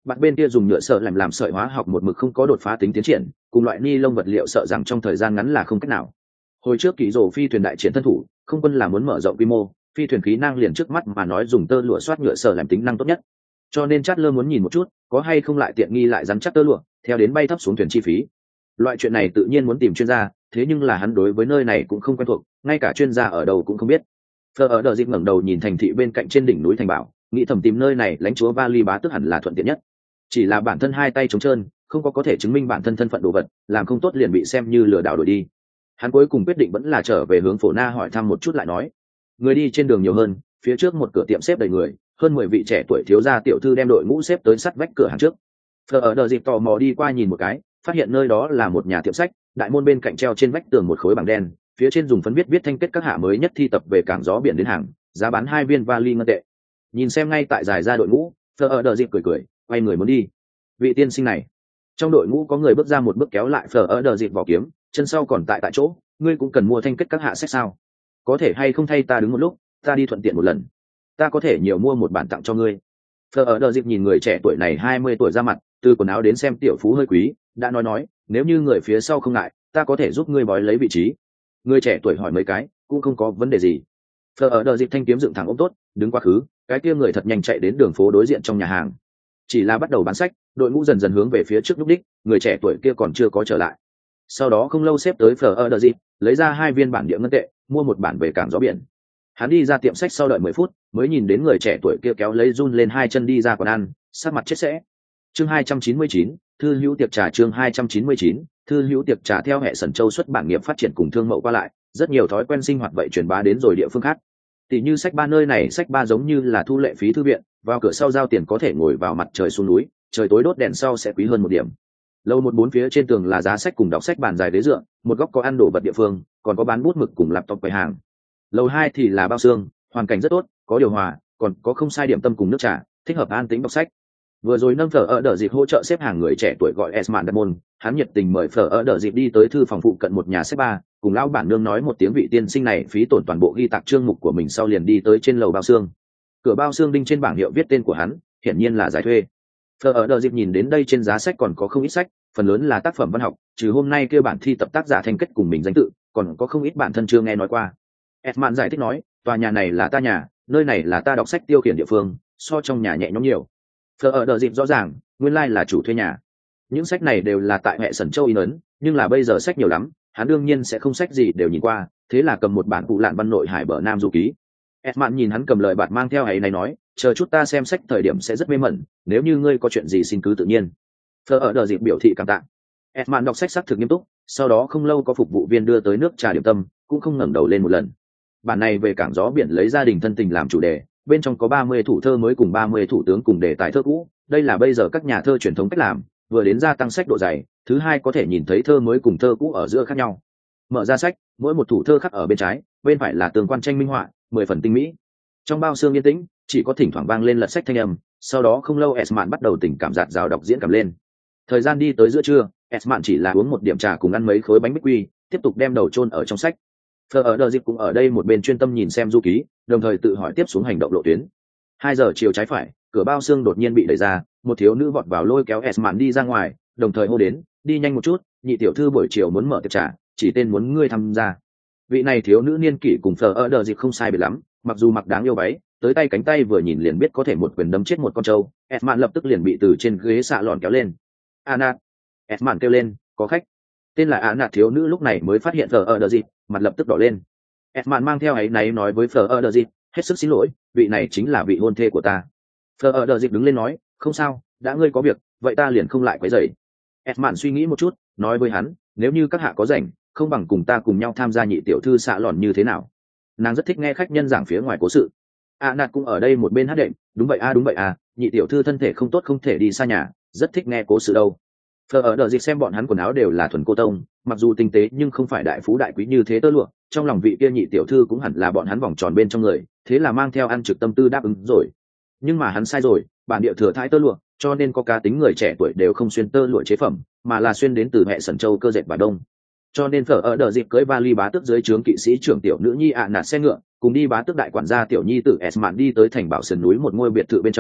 bạn bên kia dùng nhựa sợ làm làm sợi hóa học một mực không có đột phá tính tiến triển, cùng loại ni lông vật liệu sợ rằng trong thời gian ngắn là không cách nào. Hồi trước kỳ rồ phi thuyền đại chiến thân thủ, không quân là muốn mở rộng quy mô, phi thuyền khí năng liền trước mắt mà nói dùng tơ lụa soát nhựa sợ làm tính năng tốt nhất. Cho nên Chát Lơ muốn nhìn một chút, có hay không lại tiện nghi lại rắn chắc tơ lụa, theo đến bay thấp xuống thuyền chi phí. Loại chuyện này tự nhiên muốn tìm chuyên gia, thế nhưng là hắn đối với nơi này cũng không quen thuộc, ngay cả chuyên gia ở đâu cũng không biết. Phờ ở đờ dịp ngẩng đầu nhìn thành thị bên cạnh trên đỉnh núi thành bảo, nghĩ thầm tìm nơi này lãnh chúa Vali bá tức hẳn là thuận tiện nhất. Chỉ là bản thân hai tay trống trơn, không có có thể chứng minh bản thân thân phận đồ vật, làm không tốt liền bị xem như lừa đảo đổi đi. Hắn cuối cùng quyết định vẫn là trở về hướng Phổ Na hỏi thăm một chút lại nói. Người đi trên đường nhiều hơn, phía trước một cửa tiệm xếp đầy người, hơn mười vị trẻ tuổi thiếu gia tiểu thư đem đội ngũ xếp tới sắt vách cửa hàng trước. Phờ ở đờ dịp tò mò đi qua nhìn một cái, phát hiện nơi đó là một nhà tiệm sách, đại môn bên cạnh treo trên vách tường một khối bảng đen, phía trên dùng phấn viết viết thanh kết các hạ mới nhất thi tập về cảng gió biển đến hàng, giá bán hai viên vali ngân tệ. Nhìn xem ngay tại dài ra đội ngũ, Phờ ở đờ dịp cười cười, quay người muốn đi. Vị tiên sinh này, trong đội ngũ có người bước ra một bước kéo lại Phờ ở đờ dịp vỏ kiếm, chân sau còn tại tại chỗ, ngươi cũng cần mua thanh kết các hạ sách sao? Có thể hay không thay ta đứng một lúc, ta đi thuận tiện một lần, ta có thể nhiều mua một bản tặng cho ngươi. Phờ ở đờ dịp nhìn người trẻ tuổi này hai mươi tuổi ra mặt, từ quần áo đến xem tiểu phú hơi quý, đã nói nói, nếu như người phía sau không ngại, ta có thể giúp ngươi bói lấy vị trí. Người trẻ tuổi hỏi mấy cái, cũng không có vấn đề gì. Phờ ở đờ dịp thanh kiếm dựng thẳng ôm tốt, đứng quá khứ, cái kia người thật nhanh chạy đến đường phố đối diện trong nhà hàng. Chỉ là bắt đầu bán sách, đội ngũ dần dần hướng về phía trước lúc đích, người trẻ tuổi kia còn chưa có trở lại. Sau đó không lâu xếp tới Phờ ở đờ dịp, lấy ra hai viên bản địa ngân tệ, mua một bản về cảng gió biển. Hắn đi ra tiệm sách sau đợi mười phút, mới nhìn đến người trẻ tuổi kia kéo lấy run lên hai chân đi ra quán ăn, sát mặt chết sẽ. Chương hai trăm chín mươi chín, thư hữu tiệc trà chương hai trăm chín mươi chín, thư hữu tiệc trà theo hệ Sẩn Châu xuất bản nghiệp phát triển cùng thương mậu qua lại, rất nhiều thói quen sinh hoạt vậy truyền bá đến rồi địa phương khác. Tỷ như sách ba nơi này, sách ba giống như là thu lệ phí thư viện, vào cửa sau giao tiền có thể ngồi vào mặt trời xuống núi, trời tối đốt đèn sau sẽ quý hơn một điểm. Lầu một bốn phía trên tường là giá sách cùng đọc sách bàn dài ghế dựa, một góc có ăn đồ vật địa phương, còn có bán bút mực cùng laptop quầy hàng. Lầu hai thì là bao xương, hoàn cảnh rất tốt, có điều hòa, còn có không sai điểm tâm cùng nước trà, thích hợp an tĩnh đọc sách. Vừa rồi nâng Phở ở đờ dịp hỗ trợ xếp hàng người trẻ tuổi gọi Esman đặt môn, hắn nhiệt tình mời Phở ở đờ dịp đi tới thư phòng phụ cận một nhà xếp ba, cùng lão bản nương nói một tiếng vị tiên sinh này phí tổn toàn bộ ghi tạc chương mục của mình sau liền đi tới trên lầu bao xương. Cửa bao xương đinh trên bảng hiệu viết tên của hắn, hiển nhiên là giải thuê. Phở ở đờ dịp nhìn đến đây trên giá sách còn có không ít sách, phần lớn là tác phẩm văn học, trừ hôm nay kêu bản thi tập tác giả thành kết cùng mình danh tự, còn có không ít bản thân chưa nghe nói qua. Esman giải thích nói, tòa nhà này là ta nhà, nơi này là ta đọc sách tiêu khiển địa phương, so trong nhà nhẹ nhõm nhiều. Phở ở đờ dịp rõ ràng, nguyên lai là chủ thuê nhà. Những sách này đều là tại hệ Sẩn Châu in ấn, nhưng là bây giờ sách nhiều lắm, hắn đương nhiên sẽ không sách gì đều nhìn qua, thế là cầm một bản cụ lạn văn nội hải bờ nam du ký. Esman nhìn hắn cầm lời bạt mang theo ấy này nói, chờ chút ta xem sách thời điểm sẽ rất mê mẩn, nếu như ngươi có chuyện gì xin cứ tự nhiên. Phở ở đờ dịp biểu thị cảm tạ. Esman đọc sách sắc thực nghiêm túc, sau đó không lâu có phục vụ viên đưa tới nước trà điểm tâm, cũng không ngẩng đầu lên một lần. Bản này về cảng gió biển lấy gia đình thân tình làm chủ đề, bên trong có ba mươi thủ thơ mới cùng ba mươi thủ tướng cùng đề tài thơ cũ, đây là bây giờ các nhà thơ truyền thống cách làm, vừa đến gia tăng sách độ dày, thứ hai có thể nhìn thấy thơ mới cùng thơ cũ ở giữa khác nhau. Mở ra sách, mỗi một thủ thơ khắc ở bên trái, bên phải là tường quan tranh minh họa, mười phần tinh mỹ. Trong bao xương yên tĩnh, chỉ có thỉnh thoảng vang lên lật sách thanh âm, sau đó không lâu Esman bắt đầu tình cảm dạt dào đọc diễn cảm lên. Thời gian đi tới giữa trưa, Esman chỉ là uống một điểm trà cùng ăn mấy khối bánh bích quy, tiếp tục đem đầu chôn ở trong sách. Phở ở đờ dịp cũng ở đây một bên chuyên tâm nhìn xem du ký, đồng thời tự hỏi tiếp xuống hành động lộ tuyến. Hai giờ chiều trái phải, cửa bao xương đột nhiên bị đẩy ra, một thiếu nữ vọt vào lôi kéo Esman đi ra ngoài, đồng thời hô đến, đi nhanh một chút, nhị tiểu thư buổi chiều muốn mở tiệc trà, chỉ tên muốn ngươi tham gia. Vị này thiếu nữ niên kỷ cùng Phở ở đờ dịp không sai biệt lắm, mặc dù mặc đáng yêu váy, tới tay cánh tay vừa nhìn liền biết có thể một quyền đấm chết một con trâu. Esman lập tức liền bị từ trên ghế xạ lòn kéo lên. Anna, Esman kêu lên, có khách. Tên là Anna thiếu nữ lúc này mới phát hiện Phở ở đờ dịp, mặt lập tức đỏ lên. Esman mang theo áy náy nói với Phở ở đờ dịp, hết sức xin lỗi, vị này chính là vị hôn thê của ta. Phở ở đờ dịp đứng lên nói, không sao, đã ngươi có việc, vậy ta liền không lại quấy rầy. Esman suy nghĩ một chút, nói với hắn, nếu như các hạ có rảnh, không bằng cùng ta cùng nhau tham gia nhị tiểu thư xạ lòn như thế nào. Nàng rất thích nghe khách nhân giảng phía ngoài cố sự. A Nạt cũng ở đây một bên hát đệm, đúng vậy a à, đúng vậy à, nhị tiểu thư thân thể không tốt không thể đi xa nhà, rất thích nghe cố sự đâu. Phở ở đờ dịp xem bọn hắn quần áo đều là thuần cô tông, mặc dù tinh tế nhưng không phải đại phú đại quý như thế tơ lụa, trong lòng vị kia nhị tiểu thư cũng hẳn là bọn hắn vòng tròn bên trong người, thế là mang theo ăn trực tâm tư đáp ứng rồi. Nhưng mà hắn sai rồi, bản địa thừa thái tơ lụa, cho nên có cá tính người trẻ tuổi đều không xuyên tơ lụa chế phẩm, mà là xuyên đến từ hệ Sẩn Châu cơ dệt và đông. Cho nên Phở ở đờ dịp cưới vali bá tước dưới trướng kỵ sĩ trưởng tiểu nữ nhi ạ nạt xe ngựa, cùng đi bá tước đại quản gia tiểu nhi tử Esman đi tới thành bảo sườn núi một ngôi biệt thự bên trong,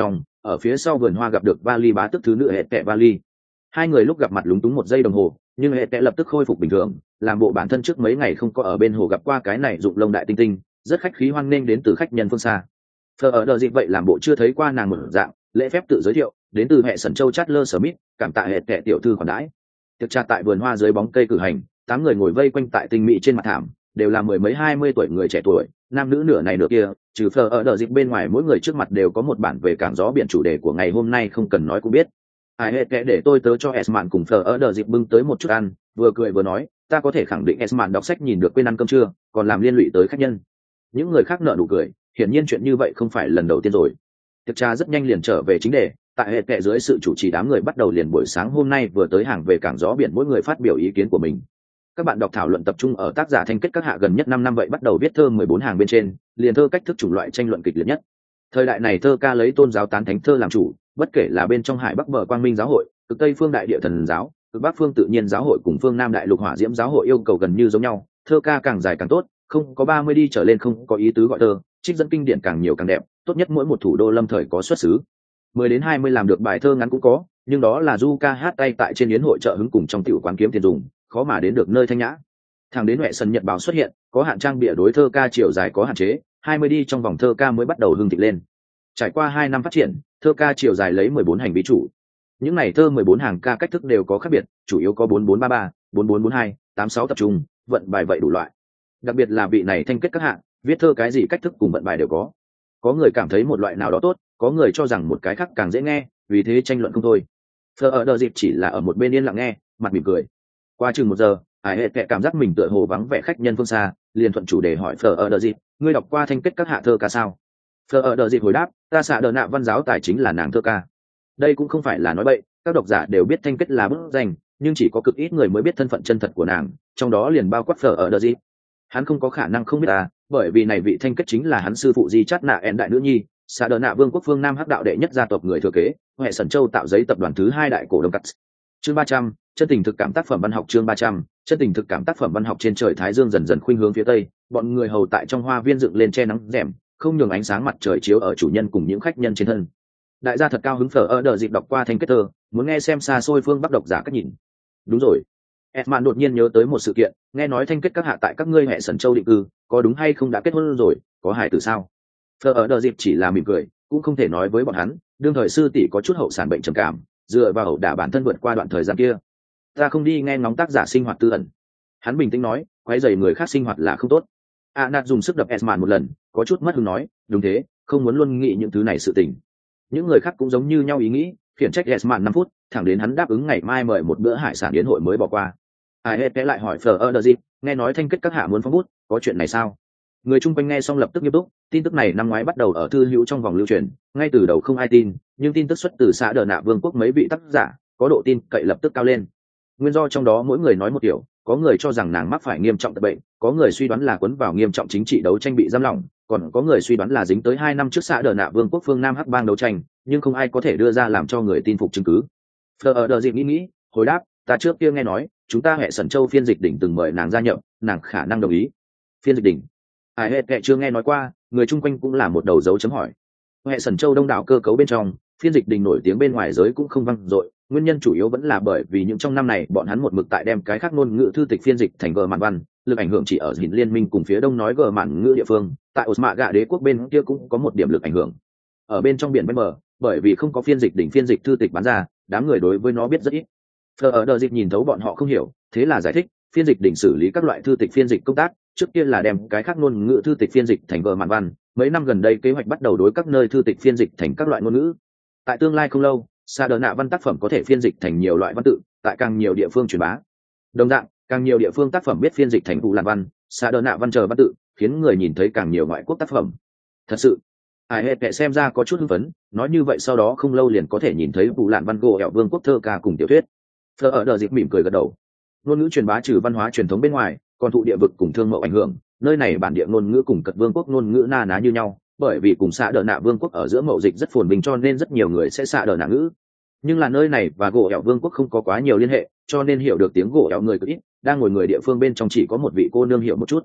ở phía sau vườn hoa gặp được vali bá tức thứ nữ hệ tệ vali. Hai người lúc gặp mặt lúng túng một giây đồng hồ, nhưng hệ tệ lập tức khôi phục bình thường, làm bộ bản thân trước mấy ngày không có ở bên hồ gặp qua cái này dụng lông đại tinh tinh, rất khách khí hoan nghênh đến từ khách nhân phương xa. Phờ ở đờ dịp vậy làm bộ chưa thấy qua nàng một dạng, lễ phép tự giới thiệu, đến từ hệ sẩn châu Chatler Smith, cảm tạ hệ tệ tiểu thư khoản đãi. Tiệc trà tại vườn hoa dưới bóng cây cử hành, tám người ngồi vây quanh tại tinh mỹ trên mặt thảm, đều là mười mấy hai mươi tuổi người trẻ tuổi, nam nữ nửa này nửa kia, trừ Phờ ở đờ dịp bên ngoài mỗi người trước mặt đều có một bản về cảng gió biển chủ đề của ngày hôm nay không cần nói cũng biết. Ai hệ kệ để tôi tớ cho Esman cùng Phờ ở đờ dịp bưng tới một chút ăn, vừa cười vừa nói, ta có thể khẳng định Esman đọc sách nhìn được quên ăn cơm trưa, còn làm liên lụy tới khách nhân. Những người khác nở nụ cười, hiển nhiên chuyện như vậy không phải lần đầu tiên rồi. Tiệc trà rất nhanh liền trở về chính đề, tại hệ kệ dưới sự chủ trì đám người bắt đầu liền buổi sáng hôm nay vừa tới hàng về cảng gió biển mỗi người phát biểu ý kiến của mình. Các bạn đọc thảo luận tập trung ở tác giả thanh kết các hạ gần nhất năm năm vậy bắt đầu viết thơ mười bốn hàng bên trên, liền thơ cách thức chủng loại tranh luận kịch liệt nhất. Thời đại này thơ ca lấy tôn giáo tán thánh thơ làm chủ, bất kể là bên trong hải bắc bờ quang minh giáo hội, cực tây phương đại địa thần giáo, cực bắc phương tự nhiên giáo hội cùng phương nam đại lục hỏa diễm giáo hội yêu cầu gần như giống nhau, thơ ca càng dài càng tốt, không có ba mươi đi trở lên không có ý tứ gọi thơ, trích dẫn kinh điển càng nhiều càng đẹp, tốt nhất mỗi một thủ đô lâm thời có xuất xứ. Mười đến hai mươi làm được bài thơ ngắn cũng có, nhưng đó là du ca hát tay tại trên yến hội chợ hứng cùng trong tiểu quán kiếm tiền dùng, khó mà đến được nơi thanh nhã. Thẳng đến huệ sân nhật báo xuất hiện, có hạn trang bìa đối thơ ca chiều dài có hạn chế, hai mươi đi trong vòng thơ ca mới bắt đầu hưng thịnh lên. Trải qua hai năm phát triển, thơ ca chiều dài lấy mười bốn hành ví chủ. Những này thơ mười bốn hàng ca cách thức đều có khác biệt, chủ yếu có bốn bốn ba ba, bốn bốn bốn hai, tám sáu tập trung, vận bài vậy đủ loại. Đặc biệt là vị này thanh kết các hạng, viết thơ cái gì cách thức cùng vận bài đều có. Có người cảm thấy một loại nào đó tốt, có người cho rằng một cái khác càng dễ nghe, vì thế tranh luận không thôi. Phờ ở đờ dịp chỉ là ở một bên yên lặng nghe, mặt mỉm cười. Qua chừng một giờ, Hải hệ kệ cảm giác mình tựa hồ vắng vẻ khách nhân phương xa, liền thuận chủ đề hỏi Phờ ở đờ dịp, ngươi đọc qua thanh kết các hạ thơ ca sao? Phờ ở đờ dịp hồi đáp, ta xạ đờ nạ văn giáo tài chính là nàng thơ ca. Đây cũng không phải là nói bậy, các độc giả đều biết thanh kết là bức danh, nhưng chỉ có cực ít người mới biết thân phận chân thật của nàng, trong đó liền bao quát Phờ ở đờ dịp. Hắn không có khả năng không biết ta, bởi vì này vị thanh kết chính là hắn sư phụ Di Chát Nạ En đại nữ nhi, xạ đờ nạ vương quốc phương nam hắc đạo đệ nhất gia tộc người thừa kế, hệ sẩn châu tạo giấy tập đoàn thứ hai đại cổ đông cắt. Chương ba trăm, chân tình thực cảm tác phẩm văn học. Chương ba trăm, chân tình thực cảm tác phẩm văn học. Trên trời thái dương dần dần khuynh hướng phía tây, bọn người hầu tại trong hoa viên dựng lên che nắng rèm, không nhường ánh sáng mặt trời chiếu ở chủ nhân cùng những khách nhân trên thân. Đại gia thật cao hứng Phở ở đờ dịp đọc qua thanh kết thơ, muốn nghe xem xa xôi phương bắc độc giả cách nhìn. Đúng rồi, Edman đột nhiên nhớ tới một sự kiện, nghe nói thanh kết các hạ tại các ngươi hệ sẩn châu định cư, có đúng hay không đã kết hôn rồi, có hài tử sao? Phở ở đờ dịp chỉ là mỉm cười, cũng không thể nói với bọn hắn, đương thời sư tỷ có chút hậu sản bệnh trầm cảm, dựa vào ẩu đả bản thân vượt qua đoạn thời gian kia. Ta không đi nghe ngóng tác giả sinh hoạt tư ẩn. Hắn bình tĩnh nói, quấy rầy người khác sinh hoạt là không tốt. A Nat dùng sức đập Esman một lần, có chút mất hứng nói, đúng thế, không muốn luôn nghĩ những thứ này sự tình. Những người khác cũng giống như nhau ý nghĩ, khiển trách Esman năm phút, thẳng đến hắn đáp ứng ngày mai mời một bữa hải sản yến hội mới bỏ qua. Ai hết lại hỏi Phở ở đờ dịp, nghe nói thanh kết các hạ muốn phóng bút, có chuyện này sao? Người chung quanh nghe xong lập tức nghiêm túc, tin tức này năm ngoái bắt đầu ở thư hữu trong vòng lưu truyền, ngay từ đầu không ai tin, nhưng tin tức xuất từ xã Đờ Nạ Vương quốc mấy vị tác giả, có độ tin cậy lập tức cao lên. Nguyên do trong đó mỗi người nói một kiểu, có người cho rằng nàng mắc phải nghiêm trọng tật bệnh, có người suy đoán là cuốn vào nghiêm trọng chính trị đấu tranh bị giam lỏng, còn có người suy đoán là dính tới hai năm trước xã Đờ Nạ Vương quốc phương Nam hắc bang đấu tranh, nhưng không ai có thể đưa ra làm cho người tin phục chứng cứ. Phờ ở đờ dịp nghĩ nghĩ, hồi đáp, ta trước kia nghe nói, chúng ta hệ sẩn châu phiên dịch đỉnh từng mời nàng gia nhập, nàng khả năng đồng ý. Phiên dịch đỉnh? Ai hết kệ chưa nghe nói qua, người chung quanh cũng là một đầu dấu chấm hỏi. Hệ sẩn châu đông đảo cơ cấu bên trong, phiên dịch đình nổi tiếng bên ngoài giới cũng không vang dội, nguyên nhân chủ yếu vẫn là bởi vì những trong năm này bọn hắn một mực tại đem cái khác ngôn ngữ thư tịch phiên dịch thành gờ mạn văn, lực ảnh hưởng chỉ ở hình liên minh cùng phía đông nói gờ mạn ngữ địa phương, tại Osma gạ đế quốc bên kia cũng có một điểm lực ảnh hưởng. Ở bên trong biển bên bờ, bởi vì không có phiên dịch đỉnh phiên dịch thư tịch bán ra, đám người đối với nó biết rất ít. Phờ ở đờ dịp nhìn thấu bọn họ không hiểu, thế là giải thích, phiên dịch đỉnh xử lý các loại thư tịch phiên dịch công tác, trước kia là đem cái khác ngôn ngữ thư tịch phiên dịch thành gờ mạn văn, mấy năm gần đây kế hoạch bắt đầu đối các nơi thư tịch phiên dịch thành các loại ngôn ngữ. Tại tương lai không lâu, sa đờ nạ văn tác phẩm có thể phiên dịch thành nhiều loại văn tự, tại càng nhiều địa phương truyền bá. Đồng dạng, càng nhiều địa phương tác phẩm biết phiên dịch thành phụ làn văn, sa đờ nạ văn chờ văn tự, khiến người nhìn thấy càng nhiều ngoại quốc tác phẩm. Thật sự, ai hệ kệ xem ra có chút hưng phấn, nói như vậy sau đó không lâu liền có thể nhìn thấy phụ làn văn gỗ ẹo vương quốc thơ ca cùng tiểu thuyết. Thơ ở đờ dịp mỉm cười gật đầu. Ngôn ngữ truyền bá trừ văn hóa truyền thống bên ngoài, còn thụ địa vực cùng thương mậu ảnh hưởng, nơi này bản địa ngôn ngữ cùng cật vương quốc ngôn ngữ na ná như nhau, bởi vì cùng xạ đờ nạ vương quốc ở giữa mậu dịch rất phồn bình cho nên rất nhiều người sẽ xạ đờ nạ ngữ. Nhưng là nơi này và gỗ ẹo vương quốc không có quá nhiều liên hệ, cho nên hiểu được tiếng gỗ ẹo người cực ít, đang ngồi người địa phương bên trong chỉ có một vị cô nương hiểu một chút.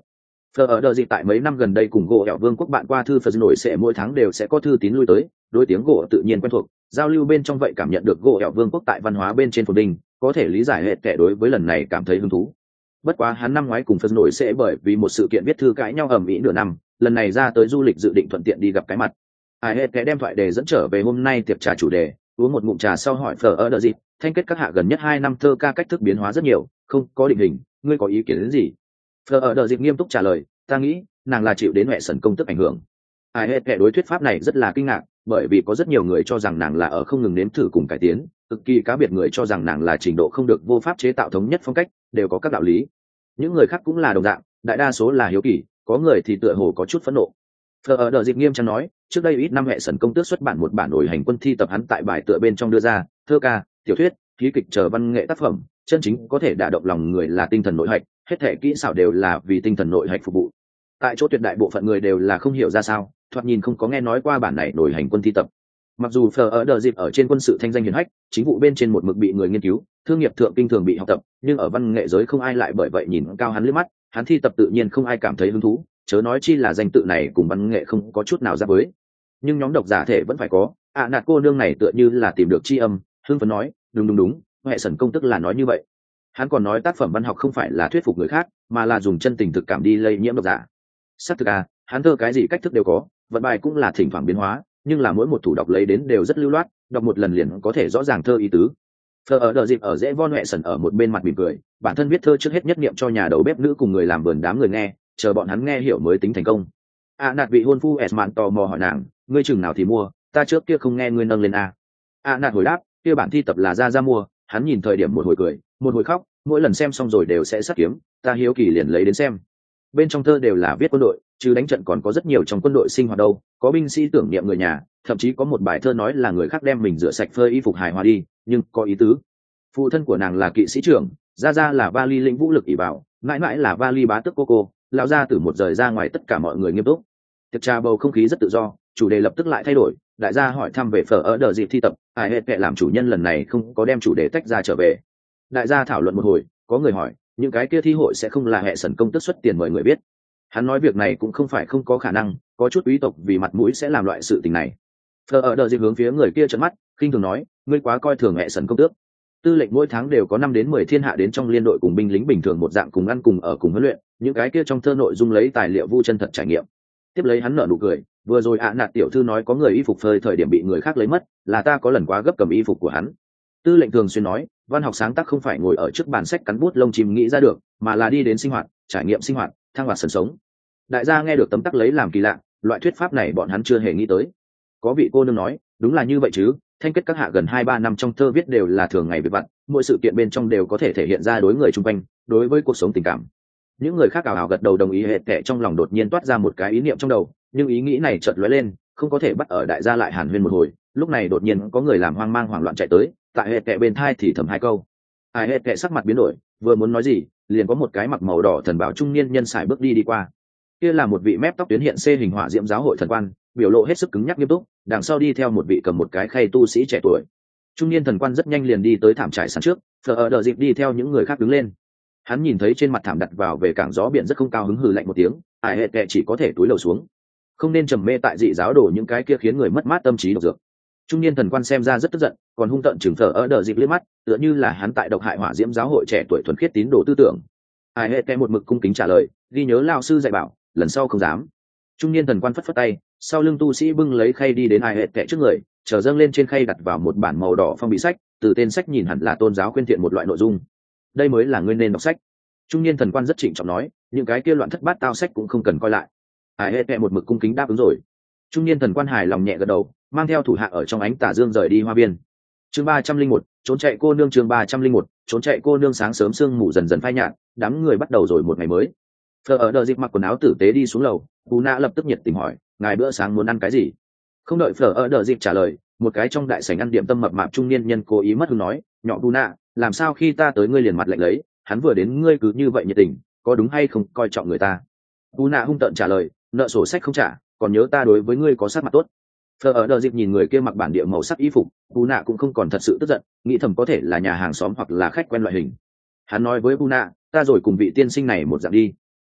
Phờ ở đợt dịp tại mấy năm gần đây cùng gỗ ẻo vương quốc bạn qua thư phật nổi sẽ mỗi tháng đều sẽ có thư tín lui tới, đối tiếng gỗ tự nhiên quen thuộc, giao lưu bên trong vậy cảm nhận được gỗ ẻo vương quốc tại văn hóa bên trên phồn đình, có thể lý giải hệ kẻ đối với lần này cảm thấy hứng thú. Bất quá hắn năm ngoái cùng phật nổi sẽ bởi vì một sự kiện viết thư cãi nhau ầm ĩ nửa năm, lần này ra tới du lịch dự định thuận tiện đi gặp cái mặt. Ai hệ kẻ đem thoại đề dẫn trở về hôm nay tiệc trà chủ đề, uống một ngụm trà sau hỏi phờ ở đợt dịp, thanh kết các hạ gần nhất hai năm thơ ca cách thức biến hóa rất nhiều, không có định hình, ngươi có ý kiến đến gì? Phờ ở đợt dịp nghiêm túc trả lời, ta nghĩ nàng là chịu đến mẹ sần công tức ảnh hưởng. Ai hết kẻ đối thuyết pháp này rất là kinh ngạc, bởi vì có rất nhiều người cho rằng nàng là ở không ngừng nếm thử cùng cải tiến, cực kỳ cá biệt người cho rằng nàng là trình độ không được vô pháp chế tạo thống nhất phong cách, đều có các đạo lý. Những người khác cũng là đồng dạng, đại đa số là hiếu kỳ, có người thì tựa hồ có chút phẫn nộ. Phờ ở đợt dịp nghiêm trang nói, trước đây ít năm mẹ sần công tước xuất bản một bản nổi hành quân thi tập hắn tại bài tựa bên trong đưa ra, thơ ca, tiểu thuyết, ký kịch chờ văn nghệ tác phẩm, chân chính có thể đả động lòng người là tinh thần nội hạch, hết thể kỹ xảo đều là vì tinh thần nội hạch phục vụ. Tại chỗ tuyệt đại bộ phận người đều là không hiểu ra sao, thoạt nhìn không có nghe nói qua bản này nổi hành quân thi tập. Mặc dù Phờ ở đợt dịp ở trên quân sự thanh danh hiển hách, chính vụ bên trên một mực bị người nghiên cứu, thương nghiệp thượng kinh thường bị học tập, nhưng ở văn nghệ giới không ai lại bởi vậy nhìn cao hắn liếc mắt, hắn thi tập tự nhiên không ai cảm thấy hứng thú, chớ nói chi là danh tự này cùng văn nghệ không có chút nào giáp với. Nhưng nhóm độc giả thể vẫn phải có, ạ à, nạt cô nương này tựa như là tìm được tri âm, hưng phấn nói, đúng đúng đúng, hệ sần công tức là nói như vậy. Hắn còn nói tác phẩm văn học không phải là thuyết phục người khác, mà là dùng chân tình thực cảm đi lây nhiễm độc giả. Xác thực à, hắn thơ cái gì cách thức đều có, vận bài cũng là thỉnh thoảng biến hóa, nhưng là mỗi một thủ đọc lấy đến đều rất lưu loát, đọc một lần liền có thể rõ ràng thơ ý tứ. Phờ ở đợt dịp ở dễ von hệ sần ở một bên mặt mỉm cười, bản thân viết thơ trước hết nhất niệm cho nhà đầu bếp nữ cùng người làm vườn đám người nghe, chờ bọn hắn nghe hiểu mới tính thành công. À nạt vị hôn phu Esman tò mò hỏi nàng, ngươi chừng nào thì mua, ta trước kia không nghe ngươi nâng lên à. À nạt hồi đáp, kia bản thi tập là ra ra mua, hắn nhìn thời điểm một hồi cười, một hồi khóc, mỗi lần xem xong rồi đều sẽ sắt kiếm, ta hiếu kỳ liền lấy đến xem. Bên trong thơ đều là viết quân đội, chứ đánh trận còn có rất nhiều trong quân đội sinh hoạt đâu, có binh sĩ tưởng niệm người nhà, thậm chí có một bài thơ nói là người khác đem mình rửa sạch phơi y phục hài hòa đi, nhưng có ý tứ. Phụ thân của nàng là kỵ sĩ trưởng, gia gia là vali lĩnh vũ lực ỷ bảo, mãi mãi là vali bá tước cô cô, lão gia từ một rời ra ngoài tất cả mọi người nghiêm túc. Tiệc trà bầu không khí rất tự do, chủ đề lập tức lại thay đổi, đại gia hỏi thăm về phở ở đợt dịp thi tập, ai hết kệ làm chủ nhân lần này không có đem chủ đề tách ra trở về. Đại gia thảo luận một hồi, có người hỏi, những cái kia thi hội sẽ không là hệ sần công tức xuất tiền mời người biết. Hắn nói việc này cũng không phải không có khả năng, có chút quý tộc vì mặt mũi sẽ làm loại sự tình này. Phở ở đợt dịp hướng phía người kia trợn mắt, khinh thường nói, ngươi quá coi thường hệ sần công tước. Tư lệnh mỗi tháng đều có năm đến mười thiên hạ đến trong liên đội cùng binh lính bình thường một dạng cùng ăn cùng ở cùng huấn luyện, những cái kia trong thơ nội dung lấy tài liệu vu chân thật trải nghiệm. Tiếp lấy hắn nở nụ cười, vừa rồi ạ nạt tiểu thư nói có người y phục phơi thời điểm bị người khác lấy mất, là ta có lần quá gấp cầm y phục của hắn. Tư lệnh thường xuyên nói, văn học sáng tác không phải ngồi ở trước bàn sách cắn bút lông chim nghĩ ra được, mà là đi đến sinh hoạt, trải nghiệm sinh hoạt, thăng hoạt sần sống. Đại gia nghe được tấm tắc lấy làm kỳ lạ, loại thuyết pháp này bọn hắn chưa hề nghĩ tới. Có vị cô nương nói, đúng là như vậy chứ, thanh kết các hạ gần hai ba năm trong thơ viết đều là thường ngày việc vặt, mỗi sự kiện bên trong đều có thể thể hiện ra đối người chung quanh, đối với cuộc sống tình cảm. Những người khác ảo ảo gật đầu đồng ý, hệ kệ trong lòng đột nhiên toát ra một cái ý niệm trong đầu, nhưng ý nghĩ này chợt lóe lên, không có thể bắt ở đại gia lại hàn huyên một hồi. Lúc này đột nhiên có người làm hoang mang hoảng loạn chạy tới, tại hệ kệ bên thai thì thầm hai câu. Ai hệ kệ sắc mặt biến đổi, vừa muốn nói gì, liền có một cái mặc màu đỏ thần bảo trung niên nhân sải bước đi đi qua. Kia là một vị mép tóc tuyến hiện xê hình hỏa diễm giáo hội thần quan, biểu lộ hết sức cứng nhắc nghiêm túc, đằng sau đi theo một vị cầm một cái khay tu sĩ trẻ tuổi. Trung niên thần quan rất nhanh liền đi tới thảm trải sàn trước, phờ ở đợi dịp đi theo những người khác đứng lên. Hắn nhìn thấy trên mặt thảm đặt vào về cảng gió biển rất không cao hứng, hừ lạnh một tiếng, ai hệ kệ chỉ có thể túi lầu xuống, không nên trầm mê tại dị giáo đồ những cái kia khiến người mất mát tâm trí độc dược. Trung niên thần quan xem ra rất tức giận, còn hung tợn chừng thở ở đợi dịp liếc mắt, tựa như là hắn tại độc hại hỏa diễm giáo hội trẻ tuổi thuần khiết tín đồ tư tưởng. Ai hệ kệ một mực cung kính trả lời, ghi nhớ lao sư dạy bảo, lần sau không dám. Trung niên thần quan phất phất tay, sau lưng tu sĩ bưng lấy khay đi đến ai hệ kệ trước người, chờ dâng lên trên khay đặt vào một bản màu đỏ phong bì sách, từ tên sách nhìn hẳn là tôn giáo khuyên thiện một loại nội dung. Đây mới là ngươi nên đọc sách. Trung niên thần quan rất trịnh trọng nói, những cái kia loạn thất bát tao sách cũng không cần coi lại. Ai hệ kệ một mực cung kính đáp ứng rồi. Trung niên thần quan hài lòng nhẹ gật đầu, mang theo thủ hạ ở trong ánh tà dương rời đi hoa viên. Chương ba trăm linh một, trốn chạy cô nương. Chương ba trăm linh một, trốn chạy cô nương. Sáng sớm sương mù dần dần phai nhạt, đám người bắt đầu rồi một ngày mới. Phờ ở đợi dịp mặc quần áo tử tế đi xuống lầu, Bù Na lập tức nhiệt tình hỏi, ngài bữa sáng muốn ăn cái gì? Không đợi Phờ ở đợi dịp trả lời, một cái trong đại sảnh ăn điểm tâm mập mạp trung niên nhân cố ý mất hứng nói, nhỏ Bù Na, làm sao khi ta tới ngươi liền mặt lạnh lấy, hắn vừa đến ngươi cứ như vậy nhiệt tình, có đúng hay không coi trọng người ta? Bù Na hung tợn trả lời, nợ sổ sách không trả, còn nhớ ta đối với ngươi có sát mặt tốt. Phờ ở đợi dịp nhìn người kia mặc bản địa màu sắc y phục, Bù Na cũng không còn thật sự tức giận, nghĩ thầm có thể là nhà hàng xóm hoặc là khách quen loại hình. Hắn nói với Bù Na, ta rồi cùng vị tiên sinh này một dạng đi.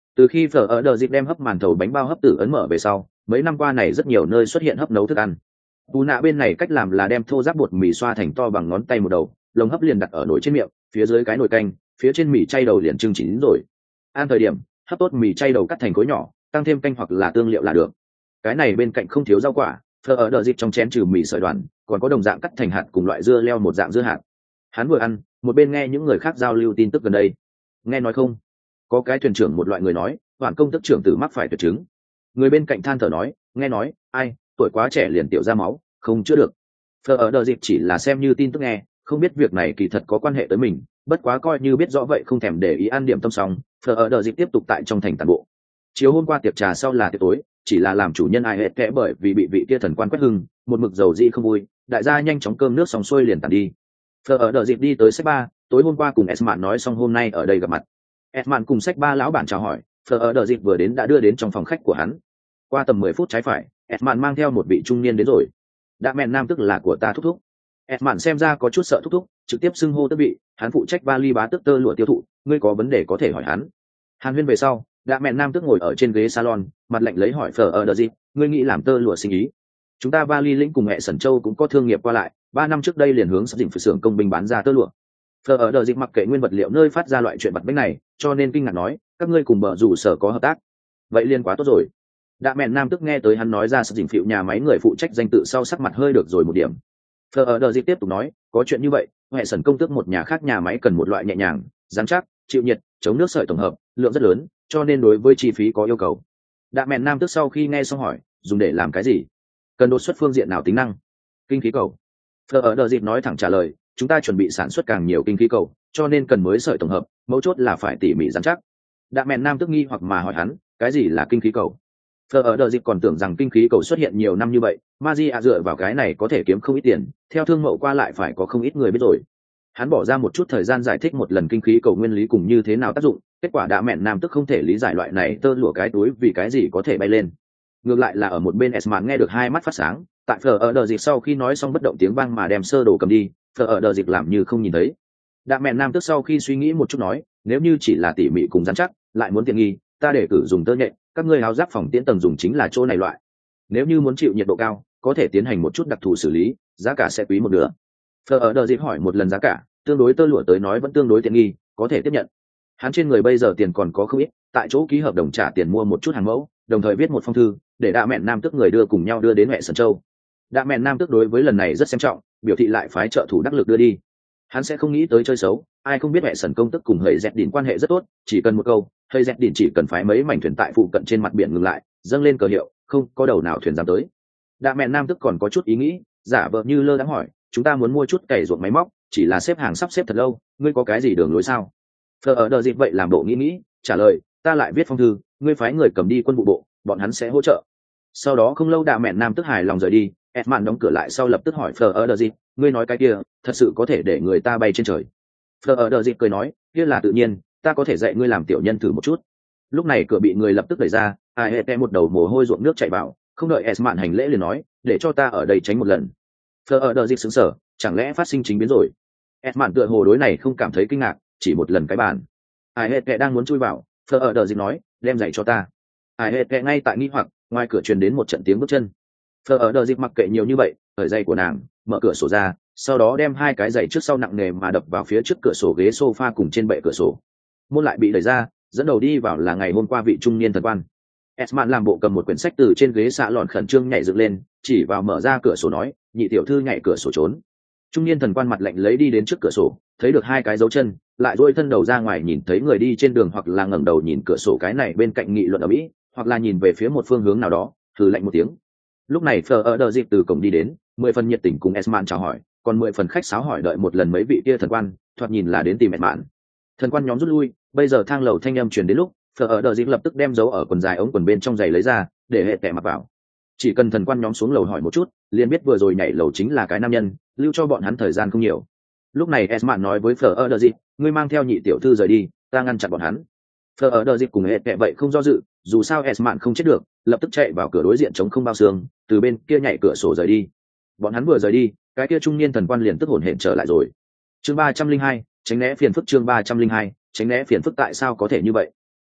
Từ khi phở ở đờ dịp đem hấp màn thầu bánh bao hấp tử ấn mở về sau, mấy năm qua này rất nhiều nơi xuất hiện hấp nấu thức ăn. Bù nạ bên này cách làm là đem thô ráp bột mì xoa thành to bằng ngón tay một đầu, lồng hấp liền đặt ở nồi trên miệng, phía dưới cái nồi canh, phía trên mì chay đầu liền trưng chín rồi. Ăn thời điểm, hấp tốt mì chay đầu cắt thành khối nhỏ, tăng thêm canh hoặc là tương liệu là được. Cái này bên cạnh không thiếu rau quả, phở ở đờ dịp trong chén trừ mì sợi đoàn, còn có đồng dạng cắt thành hạt cùng loại dưa leo một dạng dưa hạt. Hắn vừa ăn, một bên nghe những người khác giao lưu tin tức gần đây. Nghe nói không? Có cái thuyền trưởng một loại người nói, hoàn công tức trưởng tử mắc phải tuyệt chứng. Người bên cạnh than thở nói, nghe nói, ai, tuổi quá trẻ liền tiểu ra máu, không chữa được. Phở ở đờ dịp chỉ là xem như tin tức nghe, không biết việc này kỳ thật có quan hệ tới mình, bất quá coi như biết rõ vậy không thèm để ý ăn điểm tâm xong. Phở ở đờ dịp tiếp tục tại trong thành tàn bộ. Chiều hôm qua tiệc trà sau là tiệc tối, chỉ là làm chủ nhân ai hết kẽ bởi vì bị vị kia thần quan quét hưng, một mực dầu dị không vui, đại gia nhanh chóng cơm nước xong xuôi liền tàn đi. Phở ở đờ dịp đi tới sách ba, tối hôm qua cùng Esman nói xong hôm nay ở đây gặp mặt. Esman cùng sách ba lão bản chào hỏi, Phở ở đờ dịp vừa đến đã đưa đến trong phòng khách của hắn. Qua tầm mười phút trái phải, Esman mang theo một vị trung niên đến rồi. Đã mẹn nam tức là của ta thúc thúc. Esman xem ra có chút sợ thúc thúc, trực tiếp xưng hô tước vị, hắn phụ trách vali bá tước tơ lụa tiêu thụ, ngươi có vấn đề có thể hỏi hắn. Hàn huyên về sau, đã mẹn nam tức ngồi ở trên ghế salon, mặt lạnh lấy hỏi Phở ở đờ dịp, ngươi nghĩ làm tơ lụa sinh ý? Chúng ta vali lĩnh cùng mẹ Sẩn Châu cũng có thương nghiệp qua lại, ba năm trước đây liền hướng sắp dình phải xưởng công binh bán ra tơ lụa. Phở ở đờ dịp mặc kệ nguyên vật liệu nơi phát ra loại chuyện bật bách này, cho nên kinh ngạc nói, các ngươi cùng bờ rủ sở có hợp tác, vậy liên quá tốt rồi. Đã mẹn nam tức nghe tới hắn nói ra sắp dình phịu nhà máy người phụ trách danh tự sau sắc mặt hơi được rồi một điểm. Phở ở đờ dịp tiếp tục nói, có chuyện như vậy, hệ sẩn công tước một nhà khác nhà máy cần một loại nhẹ nhàng, rắn chắc, chịu nhiệt, chống nước sợi tổng hợp, lượng rất lớn, cho nên đối với chi phí có yêu cầu. Đã mẹn nam tức sau khi nghe xong hỏi, dùng để làm cái gì? Cần đột xuất phương diện nào tính năng? Kinh khí cầu. Phở ở đờ dịp nói thẳng trả lời, chúng ta chuẩn bị sản xuất càng nhiều kinh khí cầu, cho nên cần mới sợi tổng hợp, mấu chốt là phải tỉ mỉ rắn chắc. Đã mẹn nam tức nghi hoặc mà hỏi hắn, cái gì là kinh khí cầu? Phở ở đờ dịp còn tưởng rằng kinh khí cầu xuất hiện nhiều năm như vậy, Magia dựa vào cái này có thể kiếm không ít tiền, theo thương mẫu qua lại phải có không ít người biết rồi. Hắn bỏ ra một chút thời gian giải thích một lần kinh khí cầu nguyên lý cùng như thế nào tác dụng, kết quả đã mẹn nam tức không thể lý giải loại này tơ lụa cái túi vì cái gì có thể bay lên. Ngược lại là ở một bên Esman nghe được hai mắt phát sáng, tại Phở ở đờ dịp sau khi nói xong bất động tiếng vang mà đem sơ đồ cầm đi, Phở ở đờ dịp làm như không nhìn thấy. Đã mẹn nam tức sau khi suy nghĩ một chút nói, nếu như chỉ là tỉ mỉ cùng rắn chắc, lại muốn tiện nghi, ta để cử dùng tơ nhện, các ngươi áo giáp phòng tiễn tầng dùng chính là chỗ này loại. Nếu như muốn chịu nhiệt độ cao, có thể tiến hành một chút đặc thù xử lý, giá cả sẽ quý một nửa. Phở ở đờ dịp hỏi một lần giá cả, tương đối tơ lụa tới nói vẫn tương đối tiện nghi, có thể tiếp nhận. Hắn trên người bây giờ tiền còn có không ít, tại chỗ ký hợp đồng trả tiền mua một chút hàng mẫu, đồng thời viết một phong thư để đạ mẹn nam tức người đưa cùng nhau đưa đến mẹ Sẩn Châu. Đạ mẹn nam tức đối với lần này rất xem trọng, biểu thị lại phái trợ thủ đắc lực đưa đi. Hắn sẽ không nghĩ tới chơi xấu, ai không biết mẹ Sẩn công tức cùng hơi dẹt đỉnh quan hệ rất tốt, chỉ cần một câu, hơi dẹt đỉnh chỉ cần phái mấy mảnh thuyền tại phụ cận trên mặt biển ngừng lại, dâng lên cờ hiệu, không có đầu nào thuyền dám tới. Đạ mẹn nam tức còn có chút ý nghĩ, giả vờ như lơ đãng hỏi, chúng ta muốn mua chút cày ruộng máy móc, chỉ là xếp hàng sắp xếp thật lâu, ngươi có cái gì đường lối sao? Phở ở đờ dịp vậy làm bộ nghĩ nghĩ, trả lời, ta lại viết phong thư, ngươi phái người cầm đi quân vụ bộ, bọn hắn sẽ hỗ trợ. Sau đó không lâu đạ mẹn nam tức hài lòng rời đi, Edman đóng cửa lại sau lập tức hỏi Phở ở đờ dịp, ngươi nói cái kia, thật sự có thể để người ta bay trên trời? Phở ở đờ dịp cười nói, kia là tự nhiên, ta có thể dạy ngươi làm tiểu nhân thử một chút. Lúc này cửa bị người lập tức đẩy ra, ai hệ một đầu mồ hôi ruộng nước chảy vào, không đợi Edman hành lễ liền nói, để cho ta ở đây tránh một lần. Phở ở đờ dịp sững sờ, chẳng lẽ phát sinh chính biến rồi? Edman tựa hồ đối này không cảm thấy kinh ngạc, chỉ một lần cái bàn. Ai hệ đang muốn chui vào, Phở ở đờ dịp nói, đem giày cho ta. Ai hệ ngay tại nghi hoặc, ngoài cửa truyền đến một trận tiếng bước chân. Phở ở đờ dịp mặc kệ nhiều như vậy, cởi giày của nàng, mở cửa sổ ra, sau đó đem hai cái giày trước sau nặng nề mà đập vào phía trước cửa sổ ghế sofa cùng trên bệ cửa sổ. Môn lại bị đẩy ra, dẫn đầu đi vào là ngày hôm qua vị trung niên thần quan. Esman làm bộ cầm một quyển sách từ trên ghế xạ lọn khẩn trương nhảy dựng lên, chỉ vào mở ra cửa sổ nói, nhị tiểu thư nhảy cửa sổ trốn. Trung niên thần quan mặt lạnh lấy đi đến trước cửa sổ, thấy được hai cái dấu chân, lại duỗi thân đầu ra ngoài nhìn thấy người đi trên đường hoặc là ngẩng đầu nhìn cửa sổ cái này bên cạnh nghị luận ở mỹ, hoặc là nhìn về phía một phương hướng nào đó, thử lạnh một tiếng. Lúc này Phở ở đờ dịp từ cổng đi đến, mười phần nhiệt tình cùng Esman chào hỏi, còn mười phần khách sáo hỏi đợi một lần mấy vị kia thần quan, thoạt nhìn là đến tìm Esman. Thần quan nhóm rút lui, bây giờ thang lầu thanh âm truyền đến lúc, Phở ở đờ dịp lập tức đem dấu ở quần dài ống quần bên trong giày lấy ra, để hệ tẻ mặc vào. Chỉ cần thần quan nhóm xuống lầu hỏi một chút, liền biết vừa rồi nhảy lầu chính là cái nam nhân, lưu cho bọn hắn thời gian không nhiều. Lúc này Esman nói với Phở ở đờ dịp, ngươi mang theo nhị tiểu thư rời đi, ta ngăn chặn bọn hắn. Phở ở đờ dịp cùng hệ tẻ vậy không do dự, dù sao Esman không chết được, lập tức chạy vào cửa đối diện chống không bao xương, từ bên kia nhảy cửa sổ rời đi. Bọn hắn vừa rời đi, cái kia trung niên thần quan liền tức hổn hển trở lại rồi. Chương ba trăm linh hai, tránh né phiền phức chương ba trăm linh hai, tránh né phiền phức tại sao có thể như vậy?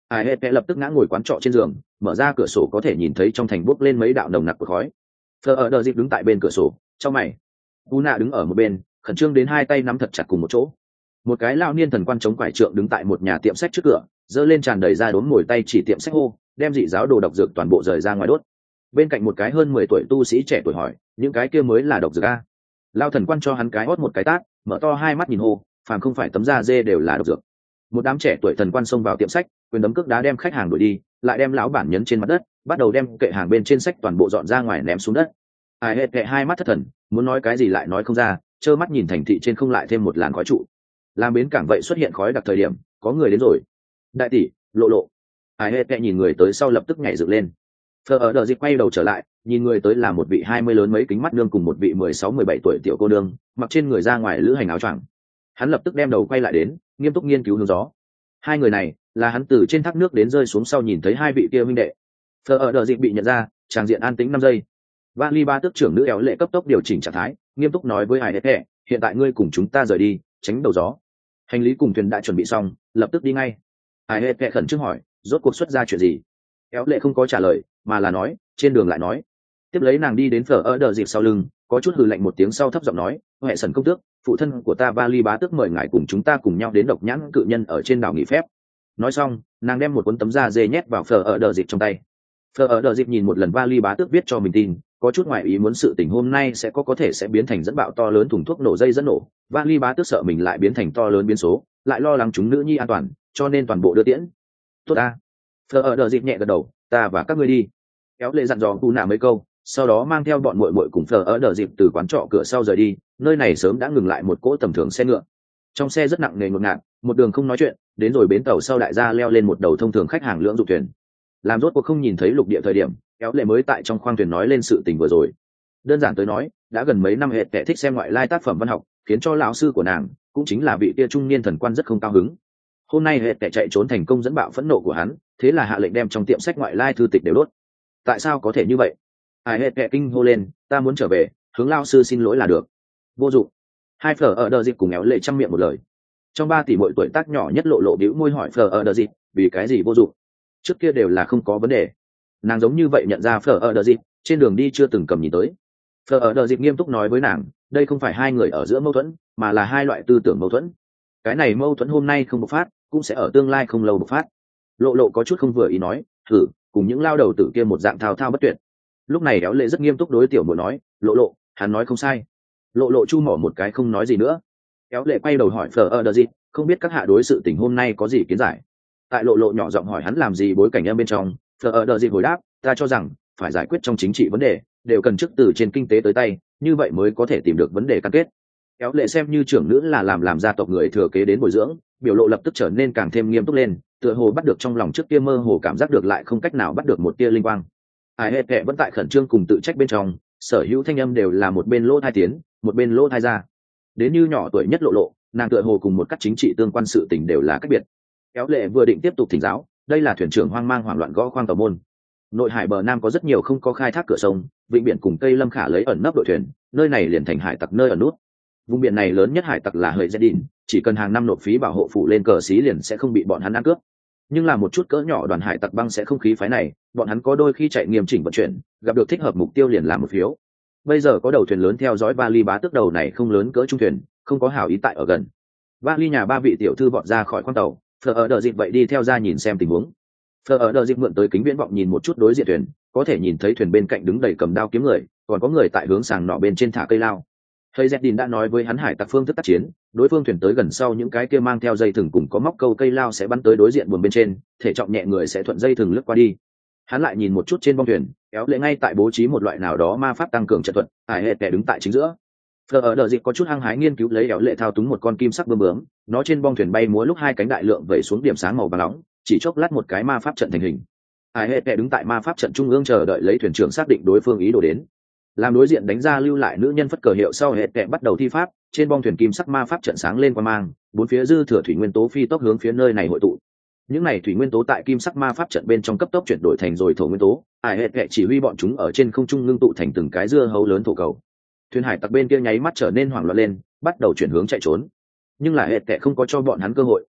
Ai hết kệ lập tức ngã ngồi quán trọ trên giường, mở ra cửa sổ có thể nhìn thấy trong thành bốc lên mấy đạo nồng nặc của khói. Phờ ở đờ dịp đứng tại bên cửa sổ, trong mày. Una đứng ở một bên, khẩn trương đến hai tay nắm thật chặt cùng một chỗ. Một cái lão niên thần quan chống quải trượng đứng tại một nhà tiệm sách trước cửa, giơ lên tràn đầy ra đốn ngồi tay chỉ tiệm sách hô, đem dị giáo đồ độc dược toàn bộ rời ra ngoài đốt. Bên cạnh một cái hơn mười tuổi tu sĩ trẻ tuổi hỏi, những cái kia mới là độc dược a? Lão thần quan cho hắn cái hót một cái tát, mở to hai mắt nhìn hô, phàm không phải tấm da dê đều là độc dược. Một đám trẻ tuổi thần quan xông vào tiệm sách, quyền đấm cước đá đem khách hàng đuổi đi, lại đem lão bản nhấn trên mặt đất, bắt đầu đem kệ hàng bên trên sách toàn bộ dọn ra ngoài ném xuống đất. Ai hết kệ hai mắt thất thần, muốn nói cái gì lại nói không ra, trơ mắt nhìn thành thị trên không lại thêm một làn khói trụ. Làm bến cảng vậy xuất hiện khói đặc thời điểm, có người đến rồi. Đại tỷ, lộ lộ. Ai hết kệ nhìn người tới sau lập tức nhảy dựng lên. Phờ ở đờ dịp quay đầu trở lại, nhìn người tới là một vị hai mươi lớn mấy kính mắt nương cùng một vị mười sáu mười bảy tuổi tiểu cô nương, mặc trên người ra ngoài lữ hành áo choàng. Hắn lập tức đem đầu quay lại đến, nghiêm túc nghiên cứu hướng gió. Hai người này là hắn từ trên thác nước đến rơi xuống sau nhìn thấy hai vị kia huynh đệ. Phờ ở đờ dịp bị nhận ra, tràng diện an tĩnh năm giây. Vali ba tước trưởng nữ éo lệ cấp tốc điều chỉnh trạng thái, nghiêm túc nói với Ai hết kệ, hiện tại ngươi cùng chúng ta rời đi, tránh đầu gió. Hành lý cùng thuyền đã chuẩn bị xong, lập tức đi ngay. Ai hết kệ khẩn trương hỏi, rốt cuộc xuất ra chuyện gì? Éo lệ không có trả lời, mà là nói, trên đường lại nói. Tiếp lấy nàng đi đến Phở ở đờ dịp sau lưng, có chút hừ lạnh một tiếng sau thấp giọng nói, hệ sần công tước, phụ thân của ta Vali bá tước mời ngài cùng chúng ta cùng nhau đến độc nhãn cự nhân ở trên đảo nghỉ phép. Nói xong, nàng đem một cuốn tấm da dê nhét vào Phở ở đờ dịp trong tay. Phở ở đờ dịp nhìn một lần Vali bá tước viết cho mình tin, có chút ngoại ý muốn sự tình hôm nay sẽ có có thể sẽ biến thành dẫn bạo to lớn thùng thuốc nổ dây dẫn nổ. Vali bá tước sợ mình lại biến thành to lớn biến số, lại lo lắng chúng nữ nhi an toàn, cho nên toàn bộ đưa tiễn. Tốt ta. Phở ở đờ dịp nhẹ gật đầu, ta và các ngươi đi. Kéo lệ dặn dò cu nạ mấy câu, sau đó mang theo bọn muội muội cùng Phở ở đờ dịp từ quán trọ cửa sau rời đi. Nơi này sớm đã ngừng lại một cỗ tầm thường xe ngựa. Trong xe rất nặng nề ngột ngạt, một đường không nói chuyện, đến rồi bến tàu sau đại gia leo lên một đầu thông thường khách hàng lưỡng dụng thuyền. Làm rốt cuộc không nhìn thấy lục địa thời điểm, kéo lệ mới tại trong khoang thuyền nói lên sự tình vừa rồi. Đơn giản tới nói, đã gần mấy năm hệ tệ thích xem ngoại lai tác phẩm văn học, khiến cho lão sư của nàng cũng chính là vị kia trung niên thần quan rất không cao hứng. Hôm nay hệ tệ chạy trốn thành công dẫn bạo phẫn nộ của hắn, thế là hạ lệnh đem trong tiệm sách ngoại lai thư tịch đều đốt. Tại sao có thể như vậy? Ai hệ tệ kinh hô lên, ta muốn trở về, hướng lão sư xin lỗi là được. Vô dụng. Hai Phở ở đờ dịp cùng éo lệ trăm miệng một lời. Trong ba tỷ mỗi tuổi tác nhỏ nhất lộ lộ bĩu môi hỏi Phở ở đờ dịp, vì cái gì vô dụng? Trước kia đều là không có vấn đề. Nàng giống như vậy nhận ra Phở ở đờ dịp, trên đường đi chưa từng cầm nhìn tới. Phở ở đờ dịp nghiêm túc nói với nàng, đây không phải hai người ở giữa mâu thuẫn, mà là hai loại tư tưởng mâu thuẫn. Cái này mâu thuẫn hôm nay không bộc phát, cũng sẽ ở tương lai không lâu bộc phát. Lộ lộ có chút không vừa ý nói, thử cùng những lao đầu tử kia một dạng thao thao bất tuyệt. Lúc này éo lệ rất nghiêm túc đối tiểu muội nói, lộ lộ, hắn nói không sai. Lộ lộ chu mỏ một cái không nói gì nữa. Éo lệ quay đầu hỏi Phở ở đờ dịp, không biết các hạ đối sự tình hôm nay có gì kiến giải? Tại lộ lộ nhỏ giọng hỏi hắn làm gì bối cảnh em bên trong, Phở ở đờ dịp hồi đáp, ta cho rằng phải giải quyết trong chính trị vấn đề đều cần trước từ trên kinh tế tới tay, như vậy mới có thể tìm được vấn đề căn kết. Éo lệ xem như trưởng nữ là làm làm gia tộc người thừa kế đến bồi dưỡng, biểu lộ lập tức trở nên càng thêm nghiêm túc lên, tựa hồ bắt được trong lòng trước kia mơ hồ cảm giác được lại không cách nào bắt được một tia linh quang. Ai hết kệ vẫn tại khẩn trương cùng tự trách bên trong, sở hữu thanh âm đều là một bên lỗ thai tiến, một bên lỗ thai ra. Đến như nhỏ tuổi nhất lộ lộ, nàng tựa hồ cùng một cách chính trị tương quan sự tình đều là cách biệt. Éo lệ vừa định tiếp tục thỉnh giáo, đây là thuyền trưởng hoang mang hoảng loạn gõ khoang tàu môn. Nội hải bờ nam có rất nhiều không có khai thác cửa sông, vịnh biển cùng cây lâm khả lấy ẩn nấp đội thuyền, nơi này liền thành hải tặc nơi ở nút. Vùng biển này lớn nhất hải tặc là Hợi Zedin, chỉ cần hàng năm nộp phí bảo hộ phủ lên cờ xí liền sẽ không bị bọn hắn ăn cướp. Nhưng là một chút cỡ nhỏ đoàn hải tặc băng sẽ không khí phái này, bọn hắn có đôi khi chạy nghiêm chỉnh vận chuyển, gặp được thích hợp mục tiêu liền làm một phiếu. Bây giờ có đầu thuyền lớn theo dõi Vali bá tước đầu này không lớn cỡ trung thuyền, không có hảo ý tại ở gần. Vali nhà ba vị tiểu thư vọt ra khỏi khoang tàu, Phở ở đờ dịp vậy đi theo ra nhìn xem tình huống. Phở ở đờ dịp mượn tới kính viễn vọng nhìn một chút đối diện thuyền, có thể nhìn thấy thuyền bên cạnh đứng đầy cầm đao kiếm người, còn có người tại hướng sàng nọ bên trên thả cây lao. Hơi Zedin đã nói với hắn hải tặc phương thức tác chiến, đối phương thuyền tới gần sau những cái kia mang theo dây thừng cùng có móc câu cây lao sẽ bắn tới đối diện buồng bên trên, thể trọng nhẹ người sẽ thuận dây thừng lướt qua đi. Hắn lại nhìn một chút trên bong thuyền, kéo lệ ngay tại bố trí một loại nào đó ma pháp tăng cường trận thuật, hải hệ kẻ đứng tại chính giữa. Phở ở đờ dịp có chút hăng hái nghiên cứu lấy kéo lệ thao túng một con kim sắc bướm bướm, nó trên bong thuyền bay múa lúc hai cánh đại lượng vẩy xuống điểm sáng màu vàng nóng, chỉ chốc lát một cái ma pháp trận thành hình. Hải hệ kẻ đứng tại ma pháp trận trung ương chờ đợi lấy thuyền trưởng xác định đối phương ý đồ đến. Làm đối diện đánh ra lưu lại nữ nhân phất cờ hiệu sau, hệ kẻ bắt đầu thi pháp, trên bong thuyền kim sắc ma pháp trận sáng lên qua mang, bốn phía dư thừa thủy nguyên tố phi tốc hướng phía nơi này hội tụ. Những này thủy nguyên tố tại kim sắc ma pháp trận bên trong cấp tốc chuyển đổi thành rồi thổ nguyên tố, Hải hệ kẻ chỉ huy bọn chúng ở trên không trung ngưng tụ thành từng cái dưa hấu lớn thổ cầu. Thuyền hải tặc bên kia nháy mắt trở nên hoảng loạn lên, bắt đầu chuyển hướng chạy trốn. Nhưng là hệ kẻ không có cho bọn hắn cơ hội,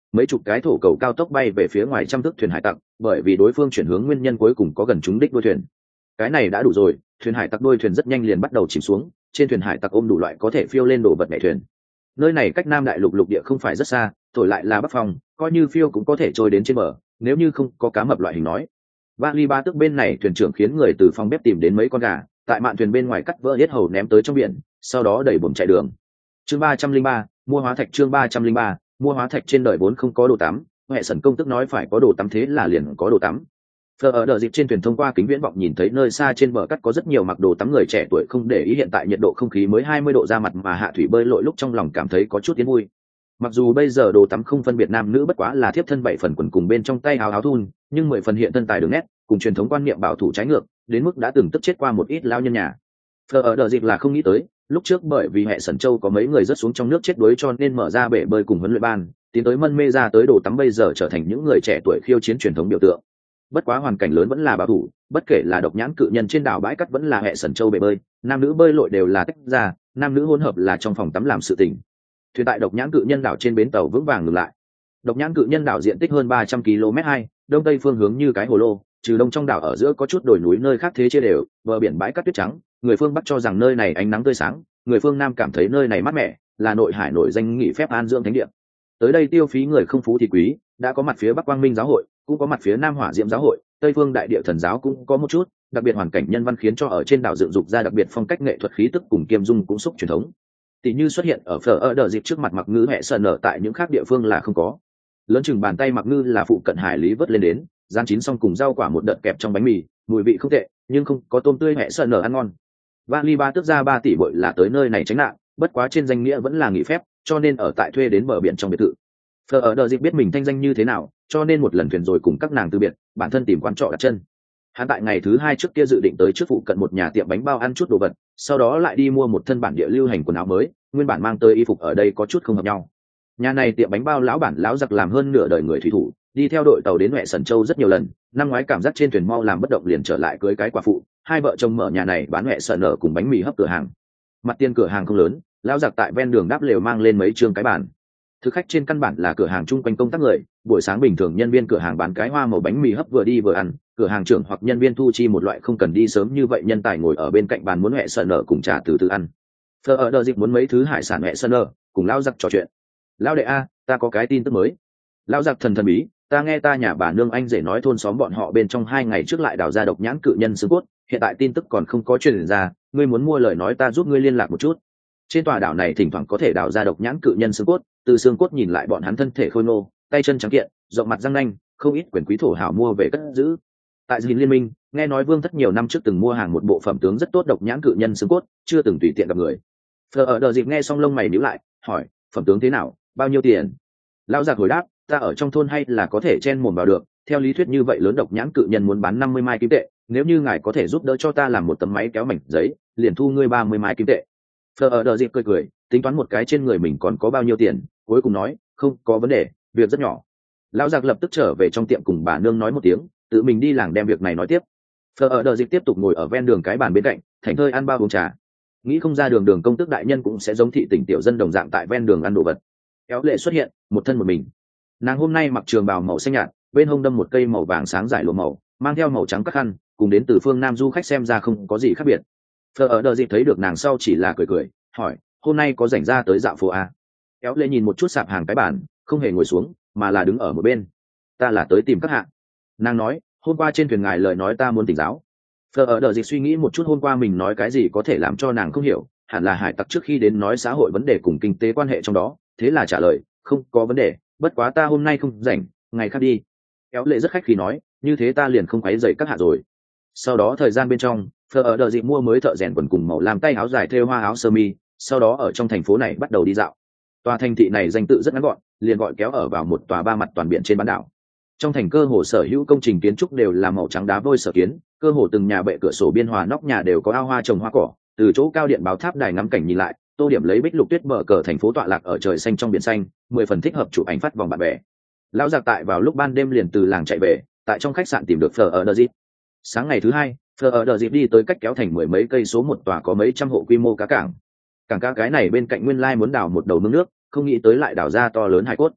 mấy chục cái thổ cầu cao tốc bay về phía ngoài trăm thước thuyền hải tặc, bởi vì đối phương chuyển hướng nguyên nhân cuối cùng có gần trúng đích đuôi thuyền. Cái này đã đủ rồi, thuyền hải tặc đuôi thuyền rất nhanh liền bắt đầu chìm xuống, trên thuyền hải tặc ôm đủ loại có thể phiêu lên đồ vật nhảy thuyền. Nơi này cách Nam Đại Lục lục địa không phải rất xa, thổi lại là bắc phòng, coi như phiêu cũng có thể trôi đến trên bờ, nếu như không có cá mập loại hình nói. Vali ba tức bên này thuyền trưởng khiến người từ phòng bếp tìm đến mấy con gà, tại mạn thuyền bên ngoài cắt vỡ hết hầu ném tới trong biển, sau đó đẩy buồm chạy đường. Chương ba trăm linh ba, mua hóa thạch. Chương ba trăm linh ba, mua hóa thạch. Trên đời vốn không có đồ tắm, hệ sẩn công tức nói phải có đồ tắm, thế là liền có đồ tắm. Phờ ở đợt dịp trên thuyền thông qua kính viễn vọng nhìn thấy nơi xa trên bờ cắt có rất nhiều mặc đồ tắm người trẻ tuổi không để ý hiện tại nhiệt độ không khí mới hai mươi độ ra mặt mà hạ thủy bơi lội lúc trong lòng cảm thấy có chút tiến vui. Mặc dù bây giờ đồ tắm không phân biệt nam nữ bất quá là thiếp thân bảy phần quần cùng bên trong tay áo áo thun, nhưng mười phần hiện thân tài đường nét, cùng truyền thống quan niệm bảo thủ trái ngược, đến mức đã từng tức chết qua một ít lao nhân nhà. Phờ ở đợt dịp là không nghĩ tới, lúc trước bởi vì hệ sẩn châu có mấy người rớt xuống trong nước chết đuối cho nên mở ra bể bơi cùng huấn luyện ban, tiến tới mân mê ra tới đồ tắm bây giờ trở thành những người trẻ tuổi khiêu chiến truyền thống biểu tượng. Bất quá hoàn cảnh lớn vẫn là bảo thủ, bất kể là độc nhãn cự nhân trên đảo bãi cắt vẫn là hệ sẩn châu bể bơi, nam nữ bơi lội đều là tách ra, nam nữ hỗn hợp là trong phòng tắm làm sự tình. Thuyền tại độc nhãn cự nhân đảo trên bến tàu vững vàng ngừng lại. Độc nhãn cự nhân đảo diện tích hơn ba trăm ki lô mét hai, đông tây phương hướng như cái hồ lô, trừ đông trong đảo ở giữa có chút đồi núi nơi khác thế chia đều, bờ biển bãi cát tuyết trắng, người phương bắc cho rằng nơi này ánh nắng tươi sáng, người phương nam cảm thấy nơi này mát mẻ, là nội hải nổi danh nghỉ phép an dưỡng thánh địa. Tới đây tiêu phí người không phú thì quý, đã có mặt phía bắc quang minh giáo hội, cũng có mặt phía nam hỏa diễm giáo hội, tây phương đại địa thần giáo cũng có một chút, đặc biệt hoàn cảnh nhân văn khiến cho ở trên đảo dựng dục ra đặc biệt phong cách nghệ thuật khí tức cùng kiêm dung cũng xúc truyền thống. Tỷ như xuất hiện ở phở ở đợt dịp trước mặt mặc ngư hệ sần ở tại những khác địa phương là không có. Lớn chừng bàn tay mặc ngư là phụ cận hải lý vớt lên đến, rán chín xong cùng rau quả một đợt kẹp trong bánh mì, mùi vị không tệ, nhưng không có tôm tươi hệ sần ở ăn ngon. Vali ba tước ra ba tỷ bội là tới nơi này tránh nạn, bất quá trên danh nghĩa vẫn là nghỉ phép, cho nên ở tại thuê đến bờ biển trong biệt thự. Phở ở đợt dịp biết mình thanh danh như thế nào, cho nên một lần thuyền rồi cùng các nàng từ biệt, bản thân tìm quán trọ đặt chân. Hắn tại ngày thứ hai trước kia dự định tới trước phụ cận một nhà tiệm bánh bao ăn chút đồ vật, sau đó lại đi mua một thân bản địa lưu hành quần áo mới, nguyên bản mang tới y phục ở đây có chút không hợp nhau. Nhà này tiệm bánh bao lão bản lão giặc làm hơn nửa đời người thủy thủ, đi theo đội tàu đến Huệ Sẩn Châu rất nhiều lần, năm ngoái cảm giác trên thuyền mau làm bất động liền trở lại cưới cái quả phụ, hai vợ chồng mở nhà này bán Huệ Sẩn ở cùng bánh mì hấp cửa hàng. Mặt tiền cửa hàng không lớn, lão giặc tại ven đường đáp lều mang lên mấy trương cái bàn. Thực khách trên căn bản là cửa hàng chung quanh công tác người, buổi sáng bình thường nhân viên cửa hàng bán cái hoa màu bánh mì hấp vừa đi vừa ăn, cửa hàng trưởng hoặc nhân viên thu chi một loại không cần đi sớm như vậy nhân tài ngồi ở bên cạnh bàn muốn Huệ Sẩn ở cùng trà từ từ ăn. Phở ở đợt dịp muốn mấy thứ hải sản Huệ Sẩn ở, cùng lão giặc trò chuyện. Lão đệ a, ta có cái tin tức mới. Lão giặc thần thần bí, ta nghe ta nhà bà nương anh rể nói thôn xóm bọn họ bên trong hai ngày trước lại đào ra độc nhãn cự nhân xương cốt, hiện tại tin tức còn không có truyền ra, ngươi muốn mua lời nói ta giúp ngươi liên lạc một chút. Trên tòa đảo này thỉnh thoảng có thể đào ra độc nhãn cự nhân xương cốt, từ xương cốt nhìn lại bọn hắn thân thể khôi ngô, tay chân trắng kiện, rộng mặt răng nanh, không ít quyền quý thổ hảo mua về cất giữ. Tại Dìn Liên Minh, nghe nói Vương Thất nhiều năm trước từng mua hàng một bộ phẩm tướng rất tốt độc nhãn cự nhân xương cốt, chưa từng tùy tiện gặp người. Phở ở đợt dịp nghe xong lông mày nhíu lại, hỏi, phẩm tướng thế nào, bao nhiêu tiền? Lão già hồi đáp, ta ở trong thôn hay là có thể chen mồm vào được, theo lý thuyết như vậy lớn độc nhãn cự nhân muốn bán năm mươi mai kim tệ, nếu như ngài có thể giúp đỡ cho ta làm một tấm máy kéo mảnh giấy, liền thu ngươi ba mươi mai kim tệ. Phở ở đợt dịp cười cười, tính toán một cái trên người mình còn có bao nhiêu tiền, cuối cùng nói, không có vấn đề, việc rất nhỏ. Lão giặc lập tức trở về trong tiệm cùng bà nương nói một tiếng, tự mình đi làng đem việc này nói tiếp. Phở ở đợt dịp tiếp tục ngồi ở ven đường cái bàn bên cạnh, thành thơi ăn bao uống trà. Nghĩ không ra đường đường công tước đại nhân cũng sẽ giống thị tỉnh tiểu dân đồng dạng tại ven đường ăn đồ vật. Kéo lệ xuất hiện, một thân một mình. Nàng hôm nay mặc trường bào màu xanh nhạt, bên hông đâm một cây màu vàng sáng giải lụa màu, mang theo màu trắng các khăn, cùng đến từ phương nam du khách xem ra không có gì khác biệt. Phở ở đợt dịp thấy được nàng sau chỉ là cười cười, hỏi, hôm nay có rảnh ra tới dạo phố à? Kéo lệ nhìn một chút sạp hàng cái bàn, không hề ngồi xuống, mà là đứng ở một bên. Ta là tới tìm các hạ. Nàng nói, hôm qua trên thuyền ngài lời nói ta muốn tỉnh giáo. Phở ở đợt dịp suy nghĩ một chút hôm qua mình nói cái gì có thể làm cho nàng không hiểu, hẳn là hải tặc trước khi đến nói xã hội vấn đề cùng kinh tế quan hệ trong đó, thế là trả lời, không có vấn đề, bất quá ta hôm nay không rảnh, ngày khác đi. Kéo lệ rất khách khí nói, như thế ta liền không quấy rầy các hạ rồi. Sau đó thời gian bên trong, Phở ở đợt dịp mua mới thợ rèn quần cùng màu làm tay áo dài thêu hoa áo sơ mi, sau đó ở trong thành phố này bắt đầu đi dạo. Tòa thành thị này danh tự rất ngắn gọn, liền gọi kéo ở vào một tòa ba mặt toàn biển trên bán đảo. Trong thành cơ hồ sở hữu công trình kiến trúc đều là màu trắng đá vôi sở kiến, cơ hồ từng nhà bệ cửa sổ biên hòa nóc nhà đều có ao hoa trồng hoa cỏ, từ chỗ cao điện báo tháp đài ngắm cảnh nhìn lại, tô điểm lấy bích lục tuyết bờ cờ thành phố tọa lạc ở trời xanh trong biển xanh, mười phần thích hợp chụp ảnh phát vòng bạn bè. Lão giặc tại vào lúc ban đêm liền từ làng chạy về, tại trong khách sạn tìm được Phở ở đợt dịp. Sáng ngày thứ hai, Phở ở đợt dịp đi tới cách kéo thành mười mấy cây số một tòa có mấy trăm hộ quy mô cá cảng. Cảng cá cái này bên cạnh nguyên lai muốn đào một đầu mương nước, không nghĩ tới lại đào ra to lớn hải cốt.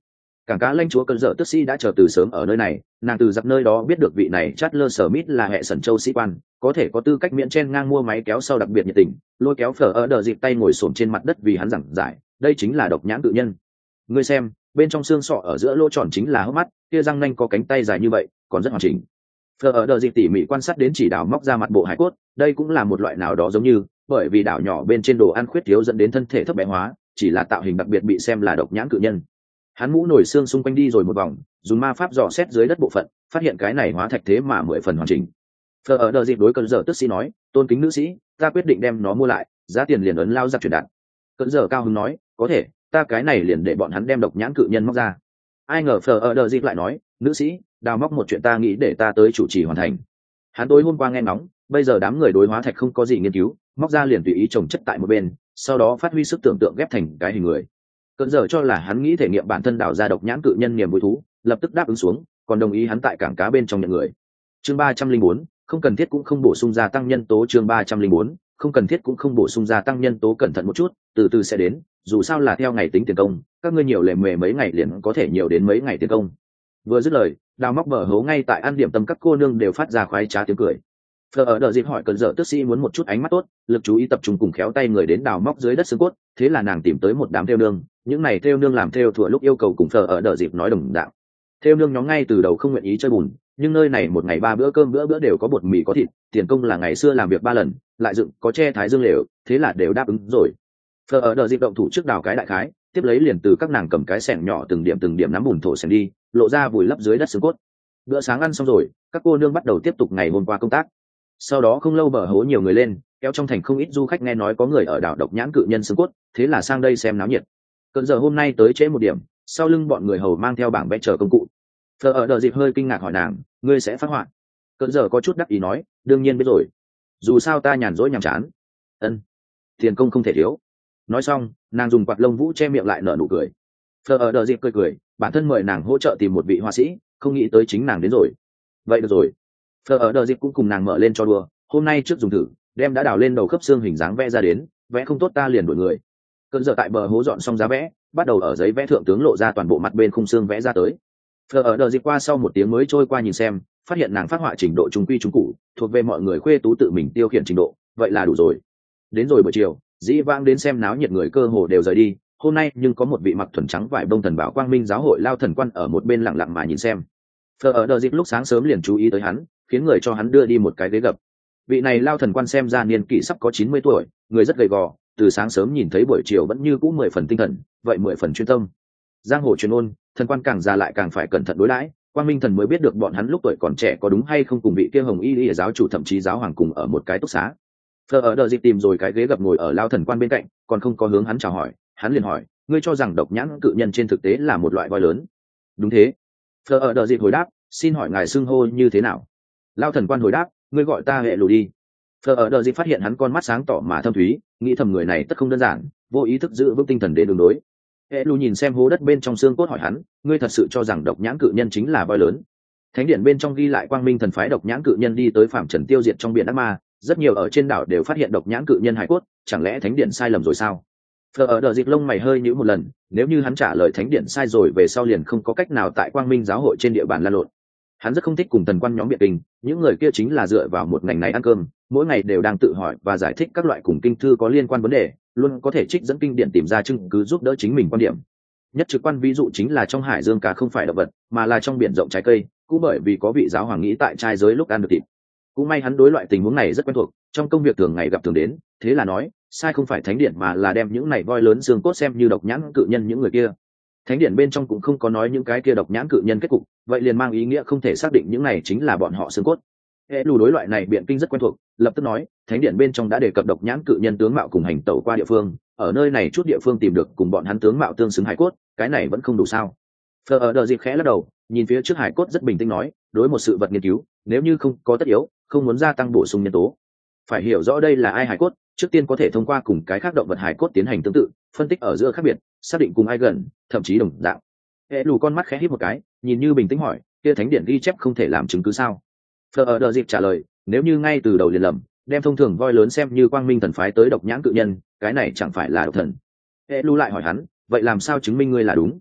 cảng cá lãnh chúa cơn dở tức sĩ đã chờ từ sớm ở nơi này, nàng từ giặc nơi đó biết được vị này Chatler Smith là hệ sẩn châu sĩ quan, có thể có tư cách miễn chen ngang mua máy kéo sau đặc biệt nhiệt tình, lôi kéo phở ở đờ dịp tay ngồi xổm trên mặt đất vì hắn giảng giải, đây chính là độc nhãn cự nhân. Ngươi xem, bên trong xương sọ ở giữa lỗ tròn chính là hốc mắt, kia răng nanh có cánh tay dài như vậy, còn rất hoàn chỉnh. Phở ở đờ dịp tỉ mỉ quan sát đến chỉ đào móc ra mặt bộ hải cốt, đây cũng là một loại nào đó giống như, bởi vì đảo nhỏ bên trên đồ ăn khuyết thiếu dẫn đến thân thể thấp bé hóa, chỉ là tạo hình đặc biệt bị xem là độc nhãn cự nhân. Hắn mũ nổi xương xung quanh đi rồi một vòng, dùng ma pháp dò xét dưới đất bộ phận, phát hiện cái này hóa thạch thế mà mười phần hoàn chỉnh. Phở ở đờ dịp đối cơn dở tức sĩ nói, tôn kính nữ sĩ, ta quyết định đem nó mua lại, giá tiền liền ấn lao giặc chuyển đạt. Cơn dở cao hứng nói, có thể, ta cái này liền để bọn hắn đem độc nhãn cự nhân móc ra. Ai ngờ Phở ở đờ dịp lại nói, nữ sĩ, đào móc một chuyện ta nghĩ để ta tới chủ trì hoàn thành. Hắn tối hôm qua nghe nóng, bây giờ đám người đối hóa thạch không có gì nghiên cứu, móc ra liền tùy ý trồng chất tại một bên, sau đó phát huy sức tưởng tượng ghép thành cái hình người. Cơn dở cho là hắn nghĩ thể nghiệm bản thân đào ra độc nhãn cự nhân niềm vui thú, lập tức đáp ứng xuống, còn đồng ý hắn tại cảng cá bên trong nhận người. Chương ba trăm linh bốn, không cần thiết cũng không bổ sung gia tăng nhân tố. Chương ba trăm linh bốn, không cần thiết cũng không bổ sung gia tăng nhân tố, cẩn thận một chút, từ từ sẽ đến, dù sao là theo ngày tính tiền công, các ngươi nhiều lề mề mấy ngày liền có thể nhiều đến mấy ngày tiền công. Vừa dứt lời, đào móc bờ hố ngay tại ăn điểm tâm các cô nương đều phát ra khoái trá tiếng cười. Phở ở đờ dịp hỏi cơn dở tức sĩ muốn một chút ánh mắt tốt, lực chú ý tập trung cùng khéo tay người đến đào móc dưới đất xương cốt, thế là nàng tìm tới một đám theo nương, những này theo nương làm theo thừa lúc yêu cầu cùng Phở ở đờ dịp nói đồng đạo. Theo nương nhóm ngay từ đầu không nguyện ý chơi bùn, nhưng nơi này một ngày ba bữa cơm bữa bữa đều có bột mì có thịt, tiền công là ngày xưa làm việc ba lần, lại dựng có che thái dương lều, thế là đều đáp ứng rồi. Phở ở đờ dịp động thủ trước đào cái đại khái, tiếp lấy liền từ các nàng cầm cái xẻng nhỏ từng điểm từng điểm nắm bùn thổ xẻng đi, lộ ra vùi lấp dưới đất xương cốt. Bữa sáng ăn xong rồi, các cô nương bắt đầu tiếp tục ngày hôm qua công tác. Sau đó không lâu bờ hố nhiều người lên, kéo trong thành không ít du khách nghe nói có người ở đảo độc nhãn cự nhân xương cốt, thế là sang đây xem náo nhiệt. Cơn giờ hôm nay tới trễ một điểm, sau lưng bọn người hầu mang theo bảng vẽ chờ công cụ. Phở ở đờ dịp hơi kinh ngạc hỏi nàng, ngươi sẽ phát họa? Cơn giờ có chút đắc ý nói, đương nhiên biết rồi, dù sao ta nhàn rỗi nhàm chán. Ân, tiền công không thể thiếu. Nói xong, nàng dùng quạt lông vũ che miệng lại nở nụ cười. Phở ở đờ dịp cười cười, bản thân mời nàng hỗ trợ tìm một vị họa sĩ, không nghĩ tới chính nàng đến rồi. Vậy được rồi. Phở ở đờ dịp cũng cùng nàng mở lên cho đùa, hôm nay trước dùng thử, đem đã đào lên đầu khớp xương hình dáng vẽ ra đến, vẽ không tốt ta liền đuổi người. Cơn giờ tại bờ hố dọn xong giá vẽ, bắt đầu ở giấy vẽ thượng tướng lộ ra toàn bộ mặt bên khung xương vẽ ra tới. Phở ở đờ dịp qua sau một tiếng mới trôi qua nhìn xem, phát hiện nàng phát họa trình độ trung quy trung cụ, thuộc về mọi người khuê tú tự mình tiêu khiển trình độ, vậy là đủ rồi. Đến rồi buổi chiều, dĩ vãng đến xem náo nhiệt người cơ hồ đều rời đi, hôm nay nhưng có một vị mặc thuần trắng vải bông thần bảo quang minh giáo hội lao thần quan ở một bên lặng lặng mà nhìn xem. Phở ở đờ dịp lúc sáng sớm liền chú ý tới hắn, khiến người cho hắn đưa đi một cái ghế gập. Vị này lao thần quan xem ra niên kỷ sắp có chín mươi tuổi, người rất gầy gò, từ sáng sớm nhìn thấy buổi chiều vẫn như cũ mười phần tinh thần, vậy mười phần chuyên tâm. Giang hồ truyền ôn, thần quan càng già lại càng phải cẩn thận đối đãi, quang minh thần mới biết được bọn hắn lúc tuổi còn trẻ có đúng hay không cùng vị kia hồng y y giáo chủ thậm chí giáo hoàng cùng ở một cái túc xá. Phở ở đờ dịp tìm rồi cái ghế gập ngồi ở lao thần quan bên cạnh, còn không có hướng hắn chào hỏi, hắn liền hỏi, ngươi cho rằng độc nhãn cự nhân trên thực tế là một loại voi lớn? Đúng thế. Phở ở đờ dịp hồi đáp, xin hỏi ngài xưng hô như thế nào? Lao thần quan hồi đáp, ngươi gọi ta hệ lù đi. Phở ở đờ dịp phát hiện hắn con mắt sáng tỏ mà thâm thúy, nghĩ thầm người này tất không đơn giản, vô ý thức giữ vững tinh thần để đường đối. Hệ lù nhìn xem hố đất bên trong xương cốt hỏi hắn, ngươi thật sự cho rằng độc nhãn cự nhân chính là voi lớn? Thánh điện bên trong ghi lại quang minh thần phái độc nhãn cự nhân đi tới phạm trần tiêu diệt trong biển ác ma, rất nhiều ở trên đảo đều phát hiện độc nhãn cự nhân hải cốt, chẳng lẽ thánh điện sai lầm rồi sao? Phở ở đờ dịp lông mày hơi nhíu một lần, nếu như hắn trả lời thánh điện sai rồi về sau liền không có cách nào tại quang minh giáo hội trên địa bàn lan lộn. Hắn rất không thích cùng thần quan nhóm biện kinh, những người kia chính là dựa vào một ngành này ăn cơm, mỗi ngày đều đang tự hỏi và giải thích các loại cùng kinh thư có liên quan vấn đề, luôn có thể trích dẫn kinh điển tìm ra chứng cứ giúp đỡ chính mình quan điểm. Nhất trực quan ví dụ chính là trong hải dương cá không phải động vật, mà là trong biển rộng trái cây, cũng bởi vì có vị giáo hoàng nghĩ tại trai giới lúc ăn được thịt. Cũng may hắn đối loại tình huống này rất quen thuộc, trong công việc thường ngày gặp thường đến, thế là nói, sai không phải thánh điện mà là đem những này voi lớn xương cốt xem như độc nhãn cự nhân những người kia. Thánh điện bên trong cũng không có nói những cái kia độc nhãn cự nhân kết cục, vậy liền mang ý nghĩa không thể xác định những này chính là bọn họ xương cốt. Hệ lù đối loại này biện kinh rất quen thuộc, lập tức nói, thánh điện bên trong đã đề cập độc nhãn cự nhân tướng mạo cùng hành tẩu qua địa phương, ở nơi này chút địa phương tìm được cùng bọn hắn tướng mạo tương xứng hải cốt, cái này vẫn không đủ sao? Phở ở đờ dịp khẽ lắc đầu, nhìn phía trước hải cốt rất bình tĩnh nói, đối một sự vật nghiên cứu, nếu như không có tất yếu, không muốn gia tăng bổ sung nhân tố, phải hiểu rõ đây là ai hải cốt, trước tiên có thể thông qua cùng cái khác động vật hải cốt tiến hành tương tự, phân tích ở giữa khác biệt, xác định cùng ai gần, thậm chí đồng dạng. Hệ lù con mắt khẽ híp một cái, nhìn như bình tĩnh hỏi, kia thánh điện ghi chép không thể làm chứng cứ sao? Phở ở đờ dịp trả lời, nếu như ngay từ đầu liền lầm, đem thông thường voi lớn xem như quang minh thần phái tới độc nhãn cự nhân, cái này chẳng phải là độc thần. Hệ lù lại hỏi hắn, vậy làm sao chứng minh ngươi là đúng?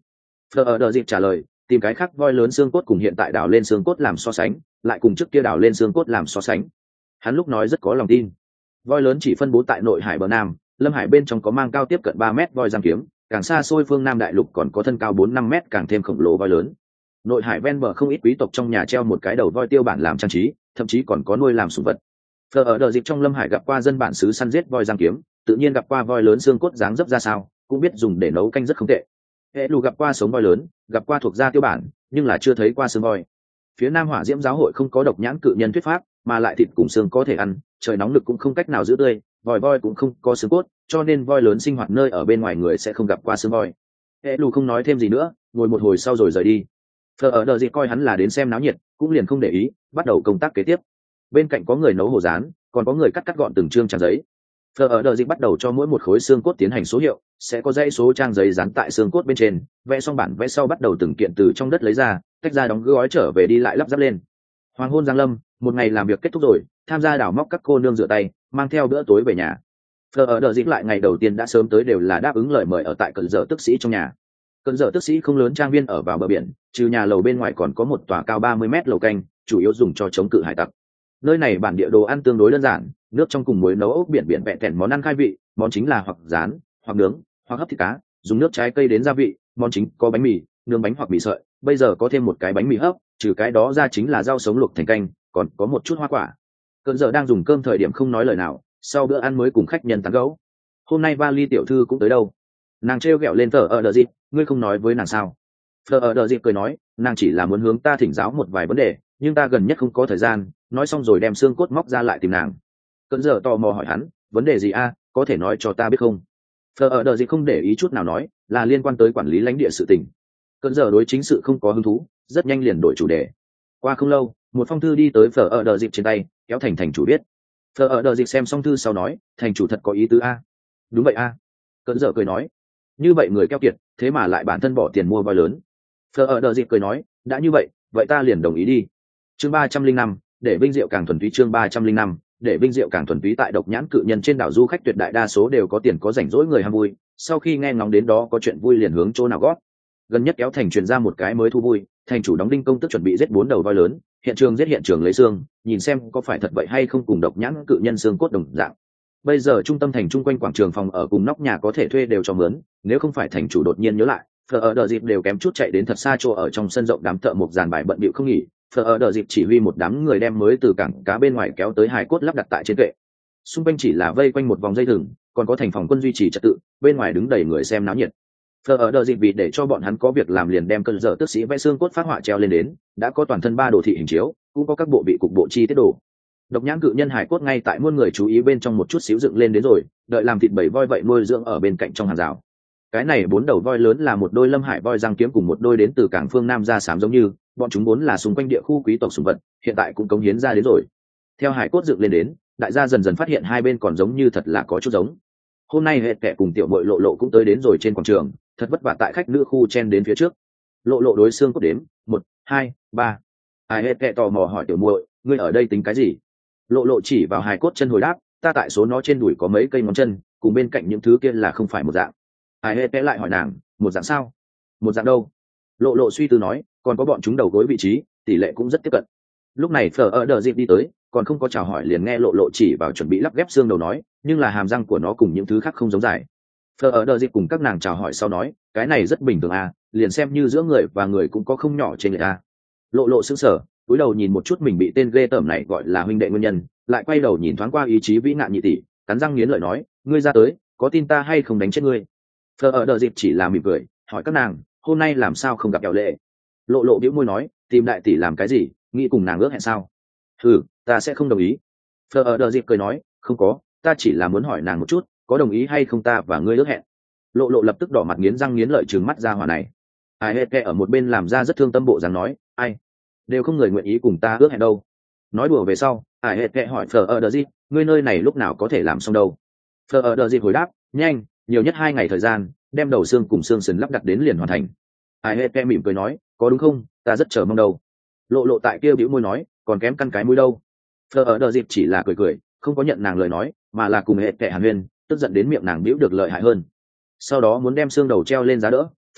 Phờ ở đờ dịp trả lời, tìm cái khác voi lớn xương cốt cùng hiện tại đào lên xương cốt làm so sánh, lại cùng trước kia đào lên xương cốt làm so sánh. Hắn lúc nói rất có lòng tin. Voi lớn chỉ phân bố tại nội hải bờ nam, lâm hải bên trong có mang cao tiếp cận ba mét voi giang kiếm, càng xa xôi phương nam đại lục còn có thân cao bốn năm mét càng thêm khổng lồ voi lớn. Nội hải ven bờ không ít quý tộc trong nhà treo một cái đầu voi tiêu bản làm trang trí, thậm chí còn có nuôi làm sủng vật. Phờ ở đờ dịp trong lâm hải gặp qua dân bản xứ săn giết voi giang kiếm, tự nhiên gặp qua voi lớn xương cốt dáng dấp ra sao, cũng biết dùng để nấu canh rất không tệ. Hệ lù gặp qua sống voi lớn, gặp qua thuộc gia tiêu bản, nhưng là chưa thấy qua xương voi. Phía nam hỏa diễm giáo hội không có độc nhãn cự nhân thuyết pháp, mà lại thịt cùng xương có thể ăn, trời nóng lực cũng không cách nào giữ tươi, vòi voi cũng không có xương cốt, cho nên voi lớn sinh hoạt nơi ở bên ngoài người sẽ không gặp qua xương voi. Hệ lù không nói thêm gì nữa, ngồi một hồi sau rồi rời đi. Phờ ở đờ dịp coi hắn là đến xem náo nhiệt, cũng liền không để ý, bắt đầu công tác kế tiếp. Bên cạnh có người nấu hồ rán, còn có người cắt cắt gọn từng chương trang giấy. Phờ ở đờ dịp bắt đầu cho mỗi một khối xương cốt tiến hành số hiệu, sẽ có dãy số trang giấy dán tại xương cốt bên trên, vẽ xong bản vẽ sau bắt đầu từng kiện từ trong đất lấy ra, tách ra đóng gói trở về đi lại lắp ráp lên. Hoàng hôn giáng lâm, một ngày làm việc kết thúc rồi, tham gia đào móc các cô nương rửa tay, mang theo bữa tối về nhà. Phờ ở đờ dịp lại ngày đầu tiên đã sớm tới đều là đáp ứng lời mời ở tại cận giờ tức sĩ trong nhà. Cận giờ tức sĩ không lớn trang viên ở vào bờ biển, trừ nhà lầu bên ngoài còn có một tòa cao ba mươi mét lầu canh, chủ yếu dùng cho chống cự hải tặc. Nơi này bản địa đồ ăn tương đối đơn giản, nước trong cùng muối nấu ốc biển biển vẹn vẹn món ăn khai vị, món chính là hoặc rán, hoặc nướng, hoặc hấp thịt cá, dùng nước trái cây đến gia vị, món chính có bánh mì, nướng bánh hoặc mì sợi, bây giờ có thêm một cái bánh mì hấp, trừ cái đó ra chính là rau sống luộc thành canh, còn có một chút hoa quả. Cận giờ đang dùng cơm thời điểm không nói lời nào, sau bữa ăn mới cùng khách nhân tán gẫu. Hôm nay Vali tiểu thư cũng tới đâu? Nàng trêu ghẹo lên Phờ ở đờ dịp, ngươi không nói với nàng sao? Phờ ở đờ dịp cười nói, nàng chỉ là muốn hướng ta thỉnh giáo một vài vấn đề, nhưng ta gần nhất không có thời gian. Nói xong rồi đem xương cốt móc ra lại tìm nàng. Cận giờ tò mò hỏi hắn, vấn đề gì a, có thể nói cho ta biết không? Phờ ở đờ dịp không để ý chút nào nói, là liên quan tới quản lý lãnh địa sự tình. Cận giờ đối chính sự không có hứng thú, rất nhanh liền đổi chủ đề. Qua không lâu, một phong thư đi tới Phờ ở đờ dịp trên tay, kéo thành thành chủ biết. Phờ ở đờ dịp xem xong thư sau nói, thành chủ thật có ý tứ a. Đúng vậy a. Cận giờ cười nói, như vậy người keo kiệt, thế mà lại bản thân bỏ tiền mua voi lớn. Phờ ở đờ dịp cười nói, đã như vậy, vậy ta liền đồng ý đi. Chương ba trăm linh năm, để vinh diệu càng thuần túy. Chương ba trăm linh năm, để vinh diệu càng thuần túy. Tại độc nhãn cự nhân trên đảo, du khách tuyệt đại đa số đều có tiền có rảnh rỗi người ham vui, sau khi nghe ngóng đến đó có chuyện vui liền hướng chỗ nào gót. Gần nhất kéo thành truyền ra một cái mới thu vui, thành chủ đóng đinh công tức chuẩn bị giết bốn đầu voi lớn, hiện trường giết hiện trường lấy xương, nhìn xem có phải thật vậy hay không cùng độc nhãn cự nhân xương cốt đồng dạng. Bây giờ trung tâm thành chung quanh quảng trường phòng ở cùng nóc nhà có thể thuê đều cho mướn, nếu không phải thành chủ đột nhiên nhớ lại, Phờ ở đờ dịp đều kém chút chạy đến thật xa chỗ ở trong sân rộng đám thợ mộc dàn bài bận bịu không nghỉ. Phờ ở đờ dịp chỉ huy một đám người đem mới từ cảng cá bên ngoài kéo tới hài cốt lắp đặt tại trên kệ. Xung quanh chỉ là vây quanh một vòng dây thừng, còn có thành phòng quân duy trì trật tự, bên ngoài đứng đầy người xem náo nhiệt. Phờ ở đờ dịp vì để cho bọn hắn có việc làm liền đem cơn dở tức sĩ vẽ xương cốt phát họa treo lên đến, đã có toàn thân ba đồ thị hình chiếu, cũng có các bộ vị cục bộ chi tiết đồ. Độc nhãn cự nhân hài cốt ngay tại muôn người chú ý bên trong một chút xíu dựng lên đến rồi, đợi làm thịt bảy voi vậy nuôi dưỡng ở bên cạnh trong hàng rào. Cái này bốn đầu voi lớn là một đôi lâm hải voi răng kiếm cùng một đôi đến từ cảng phương nam ra xám giống như, bọn chúng vốn là xung quanh địa khu quý tộc sùng vật, hiện tại cũng cống hiến ra đến rồi. Theo hải cốt dựng lên đến, đại gia dần dần phát hiện hai bên còn giống như thật là có chút giống. Hôm nay hệ kẻ cùng tiểu bội lộ lộ cũng tới đến rồi trên quảng trường, thật vất vả tại khách nữ khu chen đến phía trước. Lộ lộ đối xương cốt đếm, một, hai, ba. Ai hệ kẻ tò mò hỏi tiểu muội, ngươi ở đây tính cái gì? Lộ lộ chỉ vào hài cốt chân hồi đáp, ta tại số nó trên đùi có mấy cây ngón chân, cùng bên cạnh những thứ kia là không phải một dạng. Ai hệ kẻ lại hỏi nàng, một dạng sao? Một dạng đâu? Lộ lộ suy tư nói, còn có bọn chúng đầu gối vị trí, tỷ lệ cũng rất tiếp cận. Lúc này Phờ ở đờ dịp đi tới, còn không có chào hỏi liền nghe lộ lộ chỉ vào chuẩn bị lắp ghép xương đầu nói, nhưng là hàm răng của nó cùng những thứ khác không giống dài. Phờ ở đờ dịp cùng các nàng chào hỏi sau nói, cái này rất bình thường à, liền xem như giữa người và người cũng có không nhỏ trên người à. Lộ lộ sững sờ, cúi đầu nhìn một chút mình bị tên ghê tởm này gọi là huynh đệ nguyên nhân, lại quay đầu nhìn thoáng qua ý chí vĩ nạn nhị tỷ, cắn răng nghiến lợi nói, ngươi ra tới, có tin ta hay không đánh chết ngươi? Phờ ở đờ dịp chỉ là mỉm cười, hỏi các nàng, hôm nay làm sao không gặp kẹo lệ? Lộ lộ bĩu môi nói, tìm đại tỷ làm cái gì, nghĩ cùng nàng ước hẹn sao? Ừ, ta sẽ không đồng ý. Phờ ở đờ dịp cười nói, không có, ta chỉ là muốn hỏi nàng một chút, có đồng ý hay không ta và ngươi ước hẹn. Lộ lộ lập tức đỏ mặt nghiến răng nghiến lợi trừng mắt ra hỏa này. Ai hết kệ ở một bên làm ra rất thương tâm bộ dáng nói, ai đều không người nguyện ý cùng ta ước hẹn đâu. Nói đùa về sau, ai hết kệ hỏi Phờ ở đờ dịp, ngươi nơi này lúc nào có thể làm xong đâu? Phờ ở đờ dịp hồi đáp, nhanh, nhiều nhất hai ngày thời gian, đem đầu xương cùng xương sườn lắp đặt đến liền hoàn thành. Ai hết kệ mỉm cười nói, có đúng không, ta rất chờ mong đâu. Lộ lộ tại kia bĩu môi nói, còn kém căn cái mũi đâu. Phờ ở đờ dịp chỉ là cười cười, không có nhận nàng lời nói, mà là cùng hệ kệ hàn huyên, tức giận đến miệng nàng bĩu được lợi hại hơn. Sau đó muốn đem xương đầu treo lên giá đỡ,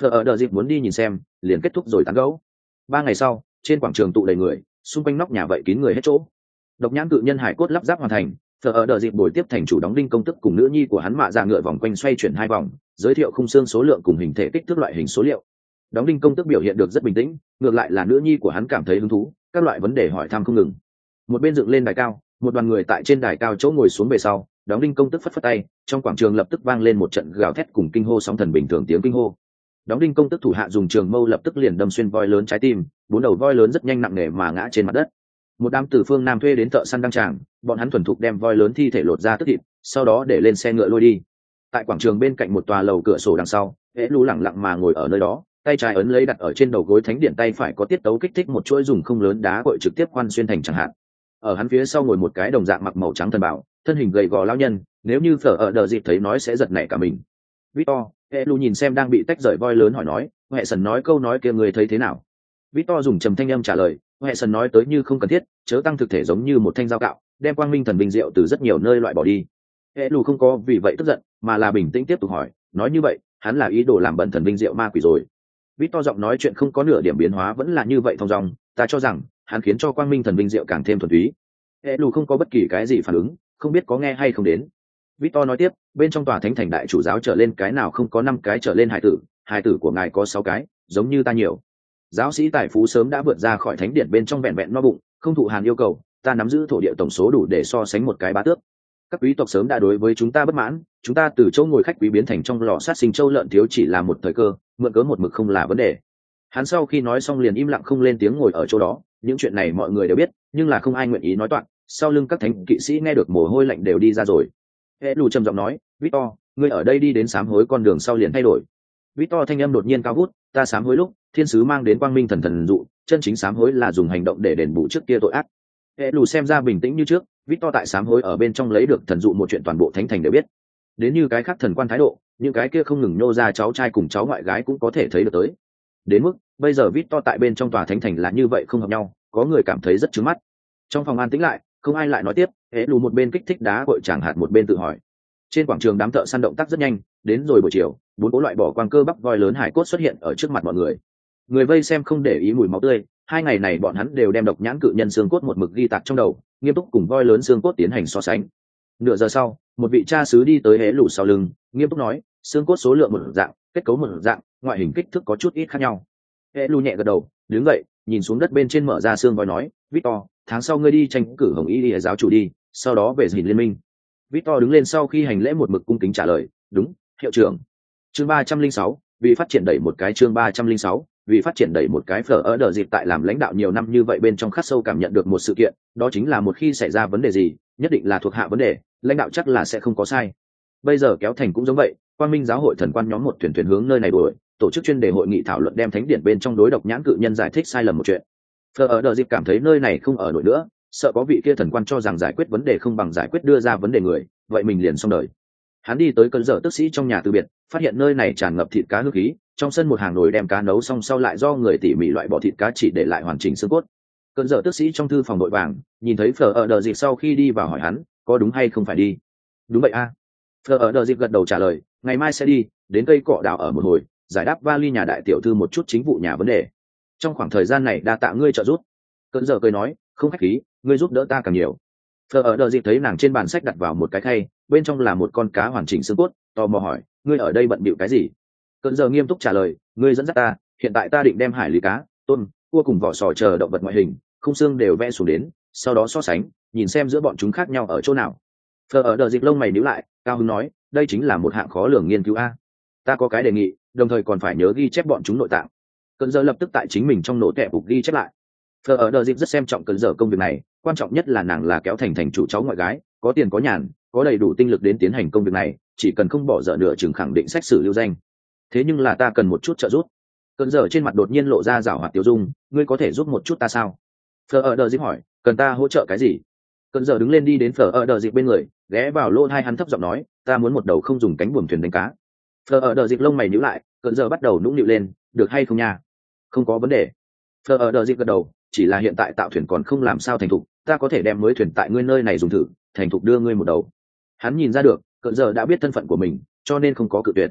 Phở ở đợi dịp muốn đi nhìn xem, liền kết thúc rồi tán gẫu. Ba ngày sau, trên quảng trường tụ đầy người, xung quanh nóc nhà vậy kín người hết chỗ. Độc nhãn cự nhân hải cốt lắp ráp hoàn thành, Phở ở đợi dịp buổi tiếp thành chủ đóng đinh công tức cùng nữ nhi của hắn mạ ra ngựa vòng quanh xoay chuyển hai vòng, giới thiệu khung xương số lượng cùng hình thể kích thước loại hình số liệu. Đóng đinh công tức biểu hiện được rất bình tĩnh, ngược lại là nữ nhi của hắn cảm thấy hứng thú, các loại vấn đề hỏi thăm không ngừng. Một bên dựng lên đài cao, một đoàn người tại trên đài cao chỗ ngồi xuống về sau, đóng đinh công tức phất phất tay, trong quảng trường lập tức vang lên một trận gào thét cùng kinh hô sóng thần bình thường tiếng kinh hô. Đóng đinh công tức thủ hạ dùng trường mâu lập tức liền đâm xuyên voi lớn trái tim, bốn đầu voi lớn rất nhanh nặng nề mà ngã trên mặt đất. Một đám từ phương nam thuê đến thợ săn đăng tràng, bọn hắn thuần thục đem voi lớn thi thể lột ra tức thịt, sau đó để lên xe ngựa lôi đi. Tại quảng trường bên cạnh một tòa lầu cửa sổ đằng sau, hễ lú lẳng lặng mà ngồi ở nơi đó, tay trái ấn lấy đặt ở trên đầu gối thánh điện, tay phải có tiết tấu kích thích một chuỗi dùng không lớn đá cội trực tiếp khoan xuyên thành chẳng hạn. Ở hắn phía sau ngồi một cái đồng dạng mặc màu trắng thần bảo, thân hình gầy gò lão nhân, nếu như Phở ở đờ dịp thấy nói sẽ giật nảy cả mình. Victor, Elu nhìn xem đang bị tách rời voi lớn hỏi nói, Hệ Sần nói câu nói kia người thấy thế nào? Victor dùng trầm thanh âm trả lời, Hệ Sần nói tới như không cần thiết, chớ tăng thực thể giống như một thanh dao cạo, đem quang minh thần binh diệu từ rất nhiều nơi loại bỏ đi. Elu không có vì vậy tức giận, mà là bình tĩnh tiếp tục hỏi, nói như vậy, hắn là ý đồ làm bẩn thần binh diệu ma quỷ rồi. Victor giọng nói chuyện không có nửa điểm biến hóa, vẫn là như vậy thong dong, ta cho rằng hắn khiến cho quang minh thần binh diệu càng thêm thuần túy. Elu không có bất kỳ cái gì phản ứng, không biết có nghe hay không đến. Victor nói tiếp, bên trong tòa thánh thành đại chủ giáo trở lên cái nào không có năm cái trở lên hải tử, hải tử của ngài có sáu cái, giống như ta nhiều. Giáo sĩ tài phú sớm đã vượt ra khỏi thánh điện bên trong vẹn vẹn no bụng, không thụ hàn yêu cầu, ta nắm giữ thổ địa tổng số đủ để so sánh một cái bá tước. Các quý tộc sớm đã đối với chúng ta bất mãn, chúng ta từ chỗ ngồi khách quý biến thành trong lò sát sinh châu lợn thiếu chỉ là một thời cơ, mượn cớ một mực không là vấn đề. Hắn sau khi nói xong liền im lặng không lên tiếng ngồi ở chỗ đó, những chuyện này mọi người đều biết, nhưng là không ai nguyện ý nói toạc, sau lưng các thánh kỵ sĩ nghe được mồ hôi lạnh đều đi ra rồi. Hệ lù trầm giọng nói, Victor, ngươi ở đây đi đến sám hối con đường sau liền thay đổi. Victor thanh âm đột nhiên cao vút, ta sám hối lúc, thiên sứ mang đến quang minh thần thần dụ, chân chính sám hối là dùng hành động để đền bù trước kia tội ác. Hệ lù xem ra bình tĩnh như trước, Victor tại sám hối ở bên trong lấy được thần dụ một chuyện toàn bộ thánh thành đều biết. Đến như cái khác thần quan thái độ, những cái kia không ngừng nhô ra cháu trai cùng cháu ngoại gái cũng có thể thấy được tới. Đến mức, bây giờ Victor tại bên trong tòa thánh thành là như vậy không hợp nhau, có người cảm thấy rất chướng mắt. Trong phòng an tĩnh lại, không ai lại nói tiếp, hễ lù một bên kích thích đá cội chẳng hạt một bên tự hỏi. Trên quảng trường đám thợ săn động tác rất nhanh, đến rồi buổi chiều, bốn cố loại bỏ quang cơ bắp voi lớn hải cốt xuất hiện ở trước mặt mọi người. Người vây xem không để ý mùi máu tươi, hai ngày này bọn hắn đều đem độc nhãn cự nhân xương cốt một mực ghi tạc trong đầu, nghiêm túc cùng voi lớn xương cốt tiến hành so sánh. Nửa giờ sau, một vị cha xứ đi tới hễ lù sau lưng, nghiêm túc nói, xương cốt số lượng một dạng, kết cấu một dạng, ngoại hình kích thước có chút ít khác nhau. Hễ lù nhẹ gật đầu, đứng dậy, nhìn xuống đất bên trên mở ra xương voi nói, Victor, tháng sau ngươi đi tranh cử hồng y lìa giáo chủ đi, sau đó về dình liên minh. Victor đứng lên sau khi hành lễ một mực cung kính trả lời, đúng, hiệu trưởng. Chương ba trăm linh sáu, vì phát triển đẩy một cái chương ba trăm linh sáu, vì phát triển đẩy một cái Phở ở đờ dịp tại làm lãnh đạo nhiều năm như vậy bên trong khắc sâu cảm nhận được một sự kiện, đó chính là một khi xảy ra vấn đề gì, nhất định là thuộc hạ vấn đề, lãnh đạo chắc là sẽ không có sai. Bây giờ kéo thành cũng giống vậy, Quang Minh giáo hội thần quan nhóm một thuyền thuyền hướng nơi này đuổi, tổ chức chuyên đề hội nghị thảo luận đem thánh điển bên trong đối độc nhãn cự nhân giải thích sai lầm một chuyện. Phở ở đờ dịp cảm thấy nơi này không ở nổi nữa, sợ có vị kia thần quan cho rằng giải quyết vấn đề không bằng giải quyết đưa ra vấn đề người, vậy mình liền xong đời. Hắn đi tới cơn dở tức sĩ trong nhà từ biệt, phát hiện nơi này tràn ngập thịt cá hương khí, trong sân một hàng nồi đem cá nấu xong sau lại do người tỉ mỉ loại bỏ thịt cá chỉ để lại hoàn chỉnh xương cốt. Cơn dở tức sĩ trong thư phòng nội vàng, nhìn thấy Phở ở đờ dịp sau khi đi vào hỏi hắn, có đúng hay không phải đi? Đúng vậy a. À. Phở ở đờ dịp gật đầu trả lời, ngày mai sẽ đi, đến cây cọ đào ở một hồi, giải đáp vali nhà đại tiểu thư một chút chính vụ nhà vấn đề. Trong khoảng thời gian này đa tạ ngươi trợ giúp. Cơn dở cười nói, không khách khí, ngươi giúp đỡ ta càng nhiều. Phở ở đờ dịp thấy nàng trên bàn sách đặt vào một cái khay, bên trong là một con cá hoàn chỉnh xương cốt, tò mò hỏi, ngươi ở đây bận bịu cái gì? Cơn giờ nghiêm túc trả lời, ngươi dẫn dắt ta, hiện tại ta định đem hải lý cá, tôm, cua cùng vỏ sò chờ động vật ngoại hình, khung xương đều vẽ xuống đến, sau đó so sánh, nhìn xem giữa bọn chúng khác nhau ở chỗ nào. Phở ở đờ dịp lông mày nhíu lại, cao hứng nói, đây chính là một hạng khó lường nghiên cứu a. Ta có cái đề nghị, đồng thời còn phải nhớ ghi chép bọn chúng nội tạng. Cơn giờ lập tức tại chính mình trong nổ tẹp bục ghi chép lại. Phở ở đờ dịp rất xem trọng cơn giờ công việc này, quan trọng nhất là nàng là kéo thành thành chủ cháu ngoại gái, có tiền có nhàn, có đầy đủ tinh lực đến tiến hành công việc này, chỉ cần không bỏ dở nửa chừng khẳng định sách sử lưu danh. Thế nhưng là ta cần một chút trợ giúp. Cơn giờ trên mặt đột nhiên lộ ra rảo hoạt tiêu dung, ngươi có thể giúp một chút ta sao? Phở ở đờ dịp hỏi, cần ta hỗ trợ cái gì? Cơn giờ đứng lên đi đến Phở ở đờ dịp bên người, ghé vào lỗ hai hắn thấp giọng nói, ta muốn một đầu không dùng cánh buồm thuyền đánh cá. Phở ở đờ dịp lông mày nhíu lại, cơn giờ bắt đầu nũng nịu lên, được hay không nha? Không có vấn đề. Phở ở đờ dịp gật đầu, chỉ là hiện tại tạo thuyền còn không làm sao thành thục, ta có thể đem mới thuyền tại ngươi nơi này dùng thử, thành thục đưa ngươi một đầu. Hắn nhìn ra được, cơn giờ đã biết thân phận của mình, cho nên không có cự tuyệt.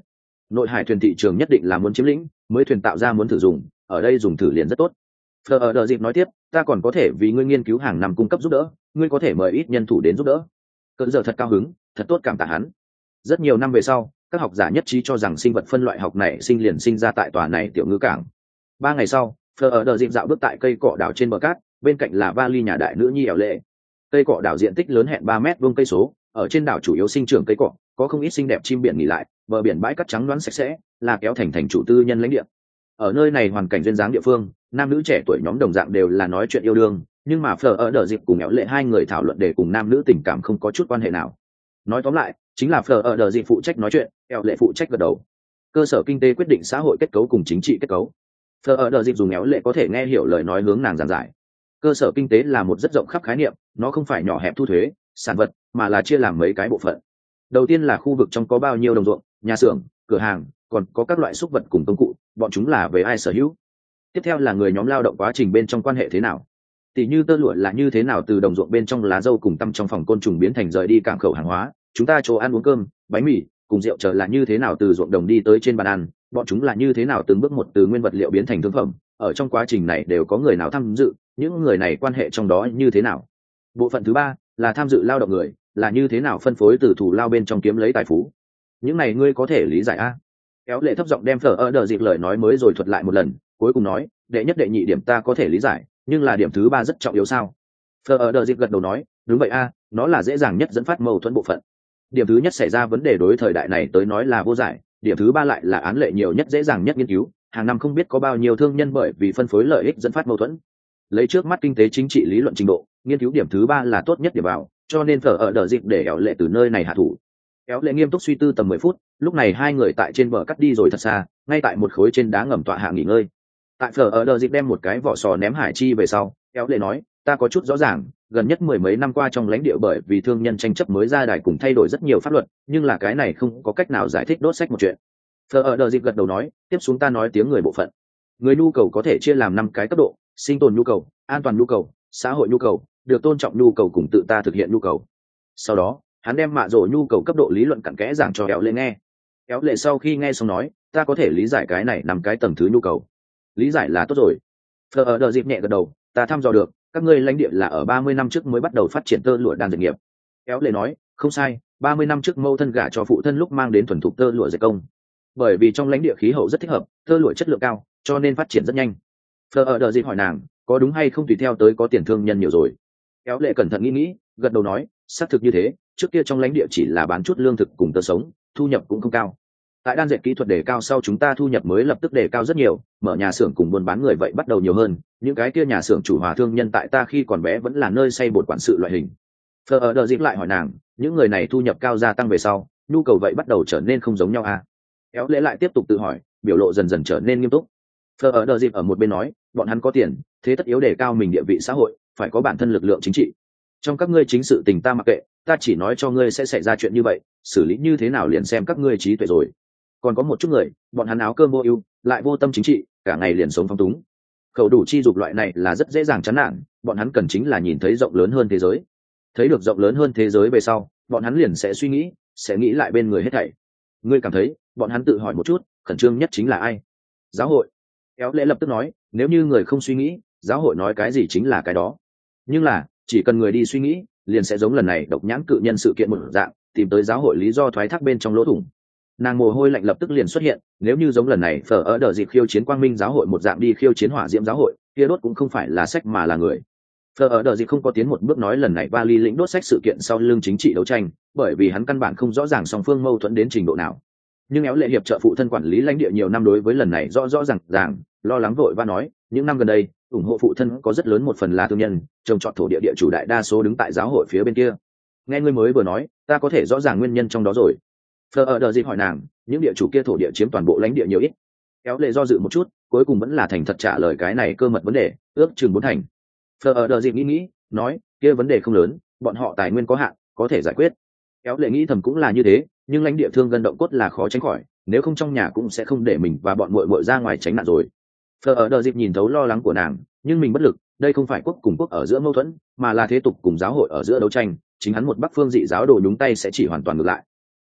nội hải thuyền thị trường nhất định là muốn chiếm lĩnh, mới thuyền tạo ra muốn thử dùng, ở đây dùng thử liền rất tốt. Phờ ở đờ dịp nói tiếp, ta còn có thể vì ngươi nghiên cứu hàng năm cung cấp giúp đỡ, ngươi có thể mời ít nhân thủ đến giúp đỡ. Cơn giờ thật cao hứng, thật tốt, cảm tạ hắn. Rất nhiều năm về sau, các học giả nhất trí cho rằng sinh vật phân loại học này sinh liền sinh ra tại tòa này tiểu ngư cảng. Ba ngày sau, Phờ ở đờ dịp dạo bước tại cây cọ đảo trên bờ cát, bên cạnh là vali nhà đại nữ nhi ẻo lệ. Cây cọ đảo diện tích lớn hẹn ba mét vuông cây số, ở trên đảo chủ yếu sinh trưởng cây cọ, có không ít xinh đẹp chim biển nghỉ lại, bờ biển bãi cát trắng loáng sạch sẽ, là kéo thành thành chủ tư nhân lãnh địa. Ở nơi này hoàn cảnh duyên dáng địa phương, nam nữ trẻ tuổi nhóm đồng dạng đều là nói chuyện yêu đương, nhưng mà Phờ ở đờ dịp cùng ẻo lệ hai người thảo luận để cùng nam nữ tình cảm không có chút quan hệ nào. Nói tóm lại, chính là Phờ ở đờ dịp phụ trách nói chuyện, ẻo lệ phụ trách gật đầu. Cơ sở kinh tế quyết định xã hội kết cấu cùng chính trị kết cấu. Phờ ở đờ dịp dùng ẻo lệ có thể nghe hiểu lời nói hướng nàng giảng giải. Cơ sở kinh tế là một rất rộng khắp khái niệm, nó không phải nhỏ hẹp thu thuế, sản vật, mà là chia làm mấy cái bộ phận. Đầu tiên là khu vực trong có bao nhiêu đồng ruộng, nhà xưởng, cửa hàng, còn có các loại súc vật cùng công cụ, bọn chúng là về ai sở hữu. Tiếp theo là người nhóm lao động quá trình bên trong quan hệ thế nào. Tỷ như tơ lụa là như thế nào từ đồng ruộng bên trong lá dâu cùng tăm trong phòng côn trùng biến thành rời đi cảng khẩu hàng hóa, chúng ta chỗ ăn uống cơm, bánh mì, cùng rượu chờ là như thế nào từ ruộng đồng đi tới trên bàn ăn, bọn chúng là như thế nào từng bước một từ nguyên vật liệu biến thành thương phẩm, ở trong quá trình này đều có người nào tham dự, những người này quan hệ trong đó như thế nào. Bộ phận thứ ba là tham dự lao động người, là như thế nào phân phối từ thủ lao bên trong kiếm lấy tài phú. Những này ngươi có thể lý giải a? Kéo lệ thấp giọng đem Phờ ở đờ dịp lời nói mới rồi thuật lại một lần, cuối cùng nói, đệ nhất đệ nhị điểm ta có thể lý giải, nhưng là điểm thứ ba rất trọng yếu sao? Phờ ở đờ dịp gật đầu nói, đúng vậy a, nó là dễ dàng nhất dẫn phát mâu thuẫn bộ phận. Điểm thứ nhất xảy ra vấn đề đối thời đại này tới nói là vô giải, điểm thứ ba lại là án lệ nhiều nhất dễ dàng nhất nghiên cứu, hàng năm không biết có bao nhiêu thương nhân bởi vì phân phối lợi ích dẫn phát mâu thuẫn. Lấy trước mắt kinh tế chính trị lý luận trình độ, nghiên cứu điểm thứ ba là tốt nhất để vào, cho nên Phờ ở đờ dịp để éo lệ từ nơi này hạ thủ. Éo lệ nghiêm túc suy tư tầm mười phút, lúc này hai người tại trên bờ cắt đi rồi thật xa, ngay tại một khối trên đá ngầm tọa hạ nghỉ ngơi. Tại Phờ ở đờ dịp đem một cái vỏ sò ném hải chi về sau, éo lệ nói, ta có chút rõ ràng, gần nhất mười mấy năm qua trong lãnh địa bởi vì thương nhân tranh chấp mới ra đài cùng thay đổi rất nhiều pháp luật, nhưng là cái này không có cách nào giải thích đốt sách một chuyện. Phờ ở đờ dịp gật đầu nói, tiếp xuống ta nói tiếng người bộ phận. Người nhu cầu có thể chia làm năm cái cấp độ: sinh tồn nhu cầu, an toàn nhu cầu, xã hội nhu cầu, được tôn trọng nhu cầu cùng tự ta thực hiện nhu cầu. Sau đó hắn đem mạ rổ nhu cầu cấp độ lý luận cặn kẽ giảng cho éo lệ nghe. Éo lệ sau khi nghe xong nói, ta có thể lý giải cái này nằm cái tầng thứ nhu cầu. Lý giải là tốt rồi. Phờ ở đờ dịp nhẹ gật đầu, ta thăm dò được các ngươi lãnh địa là ở ba mươi năm trước mới bắt đầu phát triển tơ lụa đan dệt nghiệp. Éo lệ nói, không sai, ba mươi năm trước mâu thân gả cho phụ thân lúc mang đến thuần thục tơ lụa dệt công. Bởi vì trong lãnh địa khí hậu rất thích hợp, tơ lụa chất lượng cao, cho nên phát triển rất nhanh. Phờ ở đờ dịp hỏi nàng, có đúng hay không tùy theo tới có tiền thương nhân nhiều rồi. Éo lệ cẩn thận nghĩ nghĩ, gật đầu nói, xác thực như thế, trước kia trong lãnh địa chỉ là bán chút lương thực cùng tơ sống, thu nhập cũng không cao. Tại đan dệt kỹ thuật đề cao sau chúng ta thu nhập mới lập tức đề cao rất nhiều, mở nhà xưởng cùng buôn bán người vậy bắt đầu nhiều hơn, những cái kia nhà xưởng chủ hòa thương nhân tại ta khi còn bé vẫn là nơi xây bột quản sự loại hình. Phờ ở đờ dịp lại hỏi nàng, những người này thu nhập cao gia tăng về sau, nhu cầu vậy bắt đầu trở nên không giống nhau à? Éo lệ lại tiếp tục tự hỏi, biểu lộ dần dần trở nên nghiêm túc. Phờ ở đờ dịp ở một bên nói, bọn hắn có tiền, thế tất yếu đề cao mình địa vị xã hội, phải có bản thân lực lượng chính trị. Trong các ngươi chính sự tình ta mặc kệ, ta chỉ nói cho ngươi sẽ xảy ra chuyện như vậy, xử lý như thế nào liền xem các ngươi trí tuệ rồi. Còn có một chút người, bọn hắn áo cơm vô ưu, lại vô tâm chính trị, cả ngày liền sống phong túng. Khẩu đủ chi dục loại này là rất dễ dàng chán nản, bọn hắn cần chính là nhìn thấy rộng lớn hơn thế giới. Thấy được rộng lớn hơn thế giới về sau, bọn hắn liền sẽ suy nghĩ, sẽ nghĩ lại bên người hết thảy. Ngươi cảm thấy, bọn hắn tự hỏi một chút, khẩn trương nhất chính là ai? Giáo hội. Éo lệ lập tức nói, nếu như người không suy nghĩ, giáo hội nói cái gì chính là cái đó. Nhưng là, chỉ cần người đi suy nghĩ, liền sẽ giống lần này độc nhãn cự nhân sự kiện một dạng, tìm tới giáo hội lý do thoái thác bên trong lỗ thủng. Nàng mồ hôi lạnh lập tức liền xuất hiện, nếu như giống lần này Phờ ở đờ dịp khiêu chiến quang minh giáo hội một dạng đi khiêu chiến hỏa diễm giáo hội, kia đốt cũng không phải là sách mà là người. Phờ ở đờ dịp không có tiến một bước nói lần này Vali lĩnh đốt sách sự kiện sau lưng chính trị đấu tranh, bởi vì hắn căn bản không rõ ràng song phương mâu thuẫn đến trình độ nào. Nhưng éo lệ hiệp trợ phụ thân quản lý lãnh địa nhiều năm đối với lần này rõ rõ ràng ràng, lo lắng vội và nói, những năm gần đây, ủng hộ phụ thân có rất lớn một phần là thương nhân, trồng trọt thổ địa địa chủ đại đa số đứng tại giáo hội phía bên kia. Nghe ngươi mới vừa nói, ta có thể rõ ràng nguyên nhân trong đó rồi. Phờ ở đờ dịp hỏi nàng, những địa chủ kia thổ địa chiếm toàn bộ lãnh địa nhiều ít. Éo lệ do dự một chút, cuối cùng vẫn là thành thật trả lời cái này cơ mật vấn đề, ước chừng bốn thành. Phờ ở đờ dịp nghĩ nghĩ, nói, kia vấn đề không lớn, bọn họ tài nguyên có hạn, có thể giải quyết. Éo lệ nghĩ thầm cũng là như thế, nhưng lãnh địa thương gân động cốt là khó tránh khỏi, nếu không trong nhà cũng sẽ không để mình và bọn muội muội ra ngoài tránh nạn rồi. Phờ ở đờ dịp nhìn thấu lo lắng của nàng, nhưng mình bất lực, đây không phải quốc cùng quốc ở giữa mâu thuẫn, mà là thế tục cùng giáo hội ở giữa đấu tranh, chính hắn một bắc phương dị giáo đồ nhúng tay sẽ chỉ hoàn toàn ngược lại.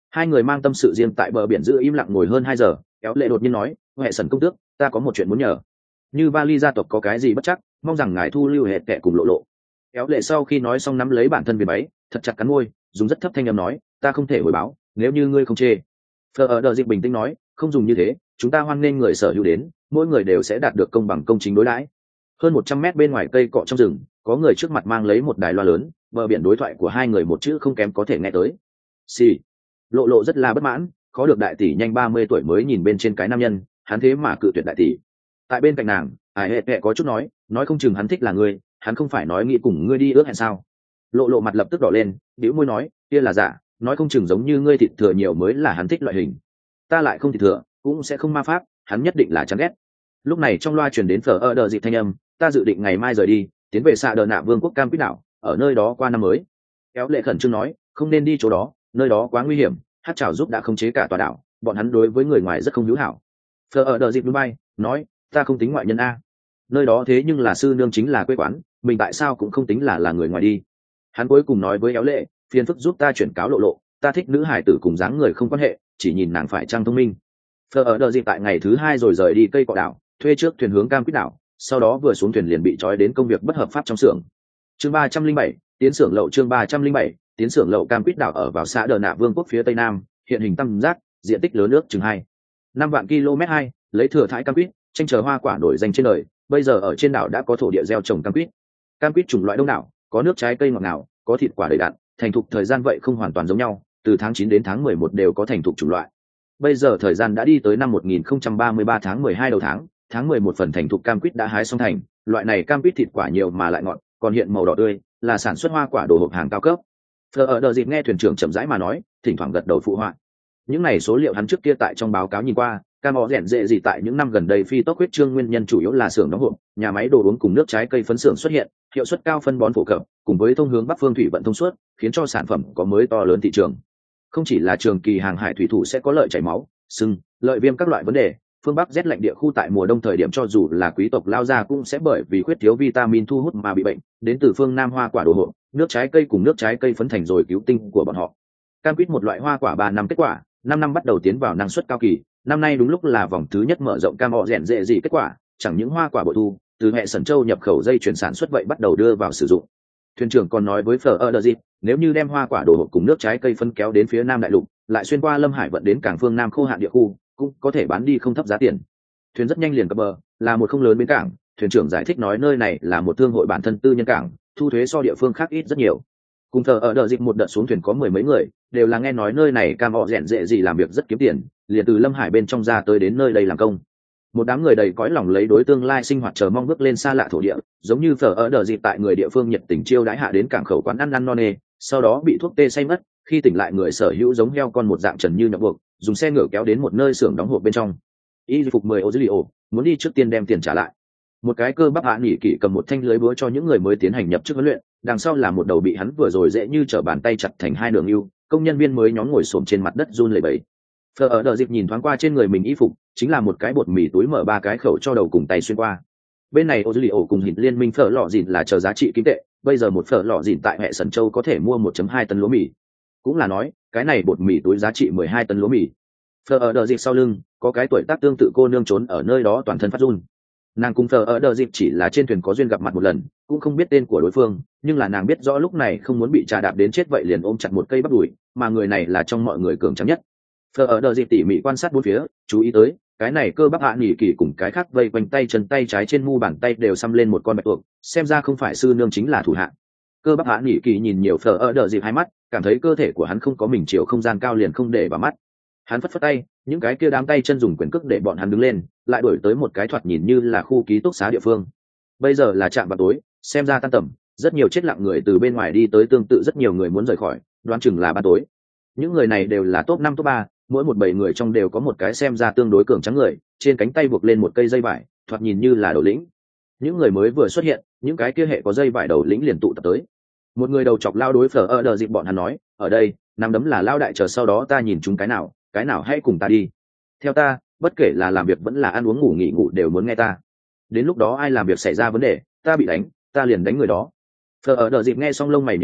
Hai người mang tâm sự riêng tại bờ biển giữ im lặng ngồi hơn hai giờ. Éo lệ đột nhiên nói, hệ sần công tước, ta có một chuyện muốn nhờ. Như vali gia tộc có cái gì bất chắc, mong rằng ngài thu lưu hệ kệ cùng lộ lộ. Éo lệ sau khi nói xong nắm lấy bản thân viền váy, thật chặt cắn môi, dùng rất thấp thanh âm nói, ta không thể hồi báo, nếu như ngươi không chê. Phờ ở đờ dịp bình tĩnh nói, không dùng như thế, chúng ta hoan nghênh người sở hữu đến, mỗi người đều sẽ đạt được công bằng công chính đối đãi. Hơn một trăm mét bên ngoài cây cọ trong rừng, có người trước mặt mang lấy một đài loa lớn, bờ biển đối thoại của hai người một chữ không kém có thể nghe tới. Xì. Lộ lộ rất là bất mãn, khó được đại tỷ nhanh ba mươi tuổi mới nhìn bên trên cái nam nhân, hắn thế mà cự tuyệt đại tỷ. Tại bên cạnh nàng, Hải Hệ Hệ có chút nói, nói không chừng hắn thích là ngươi, hắn không phải nói nghĩ cùng ngươi đi ước hẹn sao? Lộ lộ mặt lập tức đỏ lên, bĩu môi nói, kia là giả, nói không chừng giống như ngươi thịt thừa nhiều mới là hắn thích loại hình. Ta lại không thịt thừa, cũng sẽ không ma pháp, hắn nhất định là chán ghét. Lúc này trong loa truyền đến phở ở đờ dịp thanh âm, ta dự định ngày mai rời đi, tiến về xạ đờ nạ vương quốc Cam Quýt đảo, ở nơi đó qua năm mới. Kéo lệ khẩn trương nói, không nên đi chỗ đó, nơi đó quá nguy hiểm, hát chào giúp đã khống chế cả tòa đảo, bọn hắn đối với người ngoài rất không hữu hảo. Phở ở đờ dịp núi bay, nói, ta không tính ngoại nhân a, nơi đó thế nhưng là sư nương chính là quê quán, mình tại sao cũng không tính là là người ngoài đi. Hắn cuối cùng nói với éo lệ, phiền phức giúp ta chuyển cáo lộ lộ, ta thích nữ hải tử cùng dáng người không quan hệ, chỉ nhìn nàng phải trang thông minh. Phở ở đờ dịp tại ngày thứ hai rồi rời đi cây cọ đảo, thuê trước thuyền hướng Cam Quýt đảo, sau đó vừa xuống thuyền liền bị trói đến công việc bất hợp pháp trong xưởng. Chương ba trăm linh bảy, tiến xưởng lậu. Chương ba trăm linh bảy, tiến xưởng lậu. Cam Quýt đảo ở vào xã Đờ Nạ Vương quốc phía tây nam, hiện hình tam giác, diện tích lớn nước chừng hai năm vạn km hai, lấy thừa thái cam quýt, tranh chờ hoa quả nổi danh trên đời. Bây giờ ở trên đảo đã có thổ địa gieo trồng cam quýt. Cam quýt chủng loại đông đảo, có nước trái cây ngọt ngào, có thịt quả đầy đặn, thành thục thời gian vậy không hoàn toàn giống nhau, từ tháng chín đến tháng mười một đều có thành thục chủng loại. Bây giờ thời gian đã đi tới năm một nghìn không trăm ba mươi ba tháng mười hai đầu tháng, tháng mười một phần thành thục cam quýt đã hái xong thành, loại này cam quýt thịt quả nhiều mà lại ngọt, còn hiện màu đỏ tươi, là sản xuất hoa quả đồ hộp hàng cao cấp. Phở ở đờ dịp nghe thuyền trưởng chậm rãi mà nói, thỉnh thoảng gật đầu phụ họa. Những này số liệu hắn trước kia tại trong báo cáo nhìn qua, cam họ rèn dễ gì tại những năm gần đây phi tốc huyết trương nguyên nhân chủ yếu là xưởng đóng hộp, nhà máy đồ uống cùng nước trái cây phấn xưởng xuất hiện, hiệu suất cao phân bón phổ cập, cùng với thông hướng bắc phương thủy vận thông suốt, khiến cho sản phẩm có mới to lớn thị trường. Không chỉ là trường kỳ hàng hải thủy thủ sẽ có lợi chảy máu, sưng, lợi viêm các loại vấn đề, phương bắc rét lạnh địa khu tại mùa đông thời điểm cho dù là quý tộc lao ra cũng sẽ bởi vì khuyết thiếu vitamin thu hút mà bị bệnh, đến từ phương nam hoa quả đồ hộp, nước trái cây cùng nước trái cây phấn thành rồi cứu tinh của bọn họ. Cam quýt một loại hoa quả ba năm kết quả, năm năm bắt đầu tiến vào năng suất cao kỳ, năm nay đúng lúc là vòng thứ nhất mở rộng cam họ rèn dễ gì kết quả, chẳng những hoa quả bội thu, từ hệ sẩn châu nhập khẩu dây chuyển sản xuất vậy bắt đầu đưa vào sử dụng. Thuyền trưởng còn nói với Phở ở đờ dịp, nếu như đem hoa quả đồ hộp cùng nước trái cây phân kéo đến phía nam đại lục, lại xuyên qua Lâm Hải vận đến cảng phương nam khô hạn địa khu, cũng có thể bán đi không thấp giá tiền. Thuyền rất nhanh liền cập bờ, là một không lớn bến cảng, thuyền trưởng giải thích nói nơi này là một thương hội bản thân tư nhân cảng, thu thuế so địa phương khác ít rất nhiều. Cùng Phở ở đờ dịp một đợt xuống thuyền có mười mấy người, đều là nghe nói nơi này cam họ rèn dễ gì làm việc rất kiếm tiền, liền từ Lâm Hải bên trong ra tới đến nơi đây làm công. Một đám người đầy cõi lòng lấy đối tương lai sinh hoạt chờ mong bước lên xa lạ thổ địa, giống như Phở ở đờ dịp tại người địa phương nhiệt tình chiêu đãi hạ đến cảng khẩu quán ăn ăn no nê, sau đó bị thuốc tê say mất, khi tỉnh lại người sở hữu giống heo con một dạng trần như nhộng buộc, dùng xe ngựa kéo đến một nơi xưởng đóng hộp bên trong. Y phục mười ô dữ liệu, muốn đi trước tiên đem tiền trả lại. Một cái cơ bắp hạ nghỉ kỷ cầm một thanh lưới búa cho những người mới tiến hành nhập chức huấn luyện, đằng sau là một đầu bị hắn vừa rồi dễ như trở bàn tay chặt thành hai đường ưu, công nhân viên mới nhóm ngồi xổm trên mặt đất run lẩy bẩy. Phở ở đờ dịp nhìn thoáng qua trên người mình y phục, chính là một cái bột mì túi mở ba cái khẩu cho đầu cùng tay xuyên qua. Bên này ô dữ liệu cùng hình liên minh phở lọ dìn là chờ giá trị kim tệ, bây giờ một phở lọ dìn tại hệ sẩn châu có thể mua một phẩy hai tấn lúa mì, cũng là nói cái này bột mì túi giá trị mười hai tấn lúa mì. Phở ở đờ dịp sau lưng có cái tuổi tác tương tự cô nương trốn ở nơi đó toàn thân phát run. Nàng cùng Phở ở đờ dịp chỉ là trên thuyền có duyên gặp mặt một lần, cũng không biết tên của đối phương, nhưng là nàng biết rõ lúc này không muốn bị trà đạp đến chết vậy liền ôm chặt một cây bắp đùi, mà người này là trong mọi người cường tráng nhất. Phở ở đờ dịp tỉ mỉ quan sát bốn phía, chú ý tới cái này cơ bắp hạ nghỉ kỳ cùng cái khác vây quanh tay chân tay trái trên mu bàn tay đều xăm lên một con bạch tuộc, xem ra không phải sư nương chính là thủ hạ. Cơ bắp hạ nghỉ kỳ nhìn nhiều Phở ở đờ dịp hai mắt, cảm thấy cơ thể của hắn không có mình chiều không gian cao liền không để vào mắt. Hắn phất phất tay, những cái kia đám tay chân dùng quyền cước để bọn hắn đứng lên, lại đổi tới một cái thoạt nhìn như là khu ký túc xá địa phương. Bây giờ là trạm vào tối, xem ra tan tầm, rất nhiều chết lặng người từ bên ngoài đi tới, tương tự rất nhiều người muốn rời khỏi, đoán chừng là ban tối. Những người này đều là top năm top ba, mỗi một bảy người trong đều có một cái xem ra tương đối cường tráng người, trên cánh tay buộc lên một cây dây vải, thoạt nhìn như là đầu lĩnh. Những người mới vừa xuất hiện, những cái kia hệ có dây vải đầu lĩnh liền tụ tập tới. Một người đầu chọc lao đối Phở ở đờ dịp bọn hắn nói, ở đây, nắm đấm là lao đại, chờ sau đó ta nhìn chúng cái nào, cái nào hãy cùng ta đi. Theo ta, bất kể là làm việc vẫn là ăn uống ngủ nghỉ ngủ đều muốn nghe ta. Đến lúc đó ai làm việc xảy ra vấn đề, ta bị đánh, ta liền đánh người đó. Phở ở đờ dịp nghe xong lông mày nhíu lại,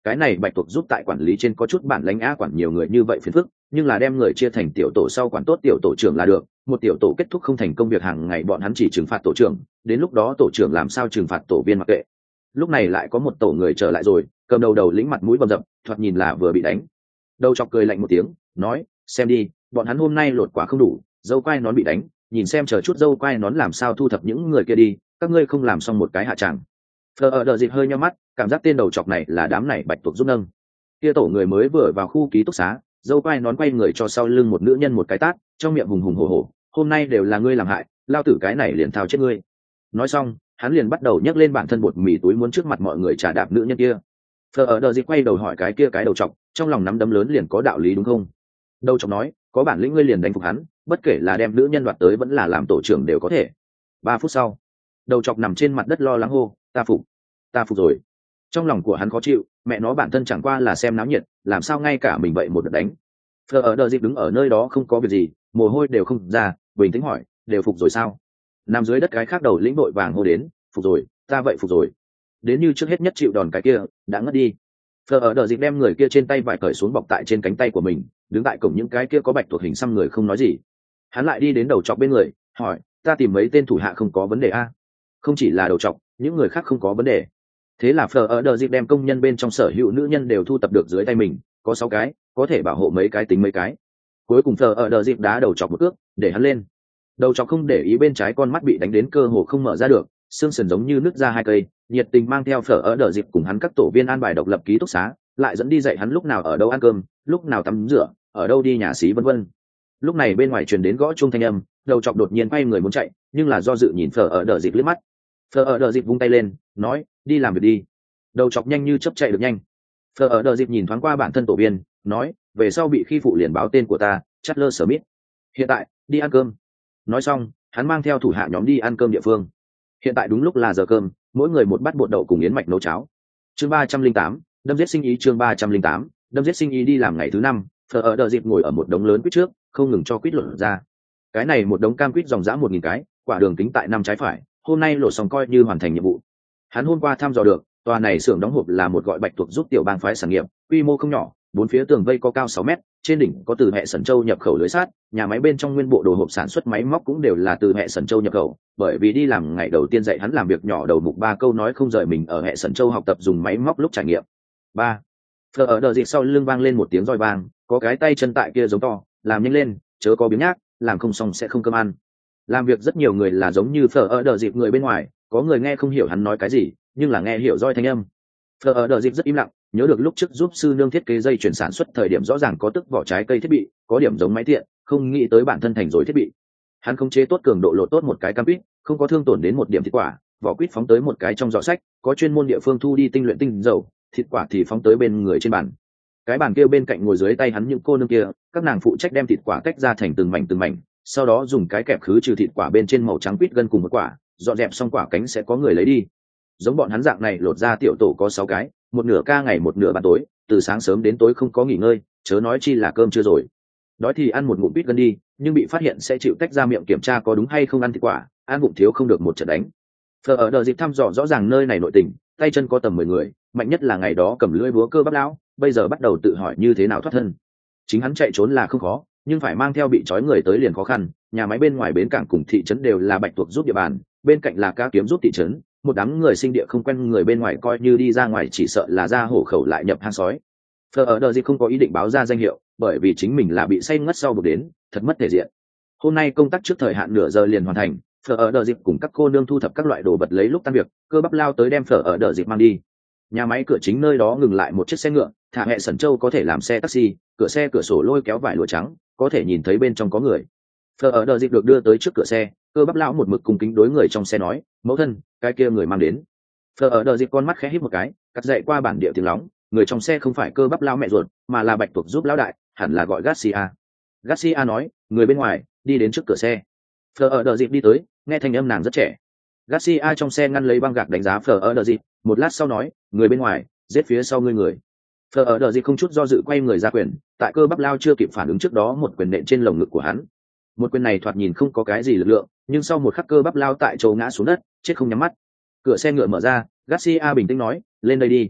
cái này bạch tuộc giúp tại quản lý trên có chút bản lãnh á, quản nhiều người như vậy phiền phức, nhưng là đem người chia thành tiểu tổ sau quản tốt tiểu tổ trưởng là được. Một tiểu tổ kết thúc không thành công việc hàng ngày bọn hắn chỉ trừng phạt tổ trưởng, đến lúc đó tổ trưởng làm sao trừng phạt tổ viên mặc kệ. Lúc này lại có một tổ người trở lại rồi, cầm đầu đầu lĩnh mặt mũi bầm dập, thoạt nhìn là vừa bị đánh. Đầu chọc cười lạnh một tiếng, nói, xem đi, bọn hắn hôm nay lột quả không đủ, dâu quai nón bị đánh, nhìn xem chờ chút dâu quai nón làm sao thu thập những người kia đi, các ngươi không làm xong một cái hạ tràng. Phờ ở đợi dịp hơi nheo mắt, cảm giác tên đầu chọc này là đám này bạch tuộc giúp nâng. Kia tổ người mới vừa vào khu ký túc xá, dâu quai nón quay người cho sau lưng một nữ nhân một cái tát, trong miệng hùng hùng hổ hổ, hôm nay đều là ngươi làm hại, lao tử cái này liền thao chết ngươi. Nói xong, hắn liền bắt đầu nhấc lên bản thân bột mì túi muốn trước mặt mọi người trả đạp nữ nhân kia. Phờ ở đợi dịp quay đầu hỏi cái kia cái đầu chọc, trong lòng nắm đấm lớn liền có đạo lý đúng không? Đầu chọc nói, có bản lĩnh ngươi liền đánh phục hắn, bất kể là đem nữ nhân đoạt tới vẫn là làm tổ trưởng đều có thể. Ba phút sau, đầu chọc nằm trên mặt đất lo lắng hô, ta phục, ta phục rồi. Trong lòng của hắn khó chịu, mẹ nó bản thân chẳng qua là xem náo nhiệt, làm sao ngay cả mình vậy một đợt đánh. Phờ ở đợi dịp đứng ở nơi đó không có việc gì, mồ hôi đều không ra, bình tĩnh hỏi, đều phục rồi sao? Nằm dưới đất cái khác đầu lĩnh đội vàng hô đến, phục rồi, ta vậy phục rồi. Đến như trước hết nhất chịu đòn cái kia đã ngất đi. Phờ ở đợi dịp đem người kia trên tay vải cởi xuống bọc tại trên cánh tay của mình, đứng tại cổng những cái kia có bạch tuộc hình xăm người không nói gì. Hắn lại đi đến đầu chọc bên người, hỏi, ta tìm mấy tên thủ hạ không có vấn đề a? Không chỉ là đầu chọc, những người khác không có vấn đề. Thế là Phờ ở đợi dịp đem công nhân bên trong sở hữu nữ nhân đều thu tập được dưới tay mình, có sáu cái, có thể bảo hộ mấy cái tính mấy cái. Cuối cùng Phờ ở đợi dịp đá đầu chọc một cước, để hắn lên. Đầu chọc không để ý bên trái con mắt bị đánh đến cơ hồ không mở ra được, xương sườn giống như nứt ra hai cây, nhiệt tình mang theo Phờ ở đợi dịp cùng hắn các tổ viên an bài độc lập ký túc xá, lại dẫn đi dạy hắn lúc nào ở đâu ăn cơm, lúc nào tắm rửa, ở đâu đi nhà xí vân vân. Lúc này bên ngoài truyền đến gõ chuông thanh âm, đầu chọc đột nhiên quay người muốn chạy, nhưng là do dự nhìn Phờ ở đợi dịp liếc mắt. Phờ ở đợi dịp vung tay lên, nói, đi làm việc đi. Đầu chọc nhanh như chớp chạy được nhanh. Phờ ở đợi dịp nhìn thoáng qua bản thân tổ viên, nói, về sau bị khi phụ liền báo tên của ta, Chatler Smith. Hiện tại, đi ăn cơm. Nói xong, hắn mang theo thủ hạ nhóm đi ăn cơm địa phương. Hiện tại đúng lúc là giờ cơm, mỗi người một bát bột đậu cùng yến mạch nấu cháo. Chương ba trăm linh tám, đâm giết sinh ý. Chương ba trăm linh tám, đâm giết sinh ý. Đi làm ngày thứ năm, Phờ ở đợi dịp ngồi ở một đống lớn quýt trước, không ngừng cho quýt lột ra. Cái này một đống cam quýt dòng dã một nghìn cái, quả đường kính tại năm trái phải, hôm nay lột xong coi như hoàn thành nhiệm vụ. Hắn hôm qua thăm dò được, tòa này xưởng đóng hộp là một gọi bạch tuộc giúp tiểu bang phái sản nghiệp, quy mô không nhỏ, bốn phía tường vây có cao sáu mét, trên đỉnh có từ hệ Sẩn Châu nhập khẩu lưới sắt, nhà máy bên trong nguyên bộ đồ hộp sản xuất máy móc cũng đều là từ hệ Sẩn Châu nhập khẩu, bởi vì đi làm ngày đầu tiên dạy hắn làm việc nhỏ đầu mục ba câu nói không rời mình ở hệ Sẩn Châu học tập dùng máy móc lúc trải nghiệm. Ba. Phờ ở đợi dịp sau lưng vang lên một tiếng roi vang, có cái tay chân tại kia giống to, làm nhanh lên, chớ có biếng nhác, làm không xong sẽ không cơm ăn. Làm việc rất nhiều người là giống như Phờ ở đợi dịp người bên ngoài, có người nghe không hiểu hắn nói cái gì, nhưng là nghe hiểu roi thanh âm. Phờ ở đợi dịp rất im lặng, nhớ được lúc trước giúp sư nương thiết kế dây chuyển sản xuất thời điểm rõ ràng có tức vỏ trái cây thiết bị, có điểm giống máy tiện, không nghĩ tới bản thân thành rồi thiết bị. Hắn không chế tốt cường độ lột tốt một cái cam quýt, không có thương tổn đến một điểm thịt quả, vỏ quýt phóng tới một cái trong giỏ sách, có chuyên môn địa phương thu đi tinh luyện tinh dầu, thịt quả thì phóng tới bên người trên bàn. Cái bàn kia bên cạnh ngồi dưới tay hắn những cô nương kia, các nàng phụ trách đem thịt quả tách ra thành từng mảnh từng mảnh, sau đó dùng cái kẹp khứ trừ thịt quả bên trên màu trắng quýt gân cùng một quả, dọn dẹp xong quả cánh sẽ có người lấy đi. Giống bọn hắn dạng này lột ra tiểu tổ có sáu cái, một nửa ca ngày một nửa ban tối, từ sáng sớm đến tối không có nghỉ ngơi, chớ nói chi là cơm chưa rồi. Đói thì ăn một ngụm quýt gân đi, nhưng bị phát hiện sẽ chịu tách ra miệng kiểm tra có đúng hay không ăn thịt quả, ăn bụng thiếu không được một trận đánh. Phờ ở đợi dịp thăm dò rõ ràng nơi này nội tình, tay chân có tầm mười người, mạnh nhất là ngày đó cầm lưỡi búa cơ bắp lão, bây giờ bắt đầu tự hỏi như thế nào thoát thân. Chính hắn chạy trốn là không khó, nhưng phải mang theo bị trói người tới liền khó khăn. Nhà máy bên ngoài bến cảng cùng thị trấn đều là bạch tuộc giúp địa bàn, bên cạnh là cá kiếm giúp thị trấn, một đám người sinh địa không quen người bên ngoài coi như đi ra ngoài chỉ sợ là ra hổ khẩu lại nhập hang sói. Phờ ở đợi dịp không có ý định báo ra danh hiệu, bởi vì chính mình là bị say ngất sau buộc đến, thật mất thể diện. Hôm nay công tác trước thời hạn nửa giờ liền hoàn thành, Phờ ở đợi dịp cùng các cô nương thu thập các loại đồ vật lấy lúc tan việc, cơ bắp lao tới đem Phờ ở đợi dịp mang đi. Nhà máy cửa chính nơi đó ngừng lại một chiếc xe ngựa, thả hệ Sẩn Châu có thể làm xe taxi, cửa xe cửa sổ lôi kéo vải lụa trắng, có thể nhìn thấy bên trong có người. Phờ ở đợi dịp được đưa tới trước cửa xe, cơ bắp lão một mực cung kính đối người trong xe nói, mẫu thân, cái kia người mang đến. Phờ ở đợi dịp con mắt khẽ híp một cái, cắt dậy qua bản địa tiếng lóng, người trong xe không phải cơ bắp lão mẹ ruột, mà là bạch tuộc giúp lão đại, hẳn là gọi Garcia. Garcia nói, người bên ngoài, đi đến trước cửa xe. Phờ ở đợi dịp đi tới, nghe thanh âm nàng rất trẻ. Garcia trong xe ngăn lấy băng gạc đánh giá Phờ ở đợi dịp, một lát sau nói, người bên ngoài, giết phía sau ngươi người. Phờ ở đợi dịp không chút do dự quay người ra quyền, tại cơ bắp lao chưa kịp phản ứng trước đó một quyền nện trên lồng ngực của hắn. Một quyền này thoạt nhìn không có cái gì lực lượng, nhưng sau một khắc cơ bắp lao tại chỗ ngã xuống đất, chết không nhắm mắt. Cửa xe ngựa mở ra, Garcia bình tĩnh nói, lên đây đi.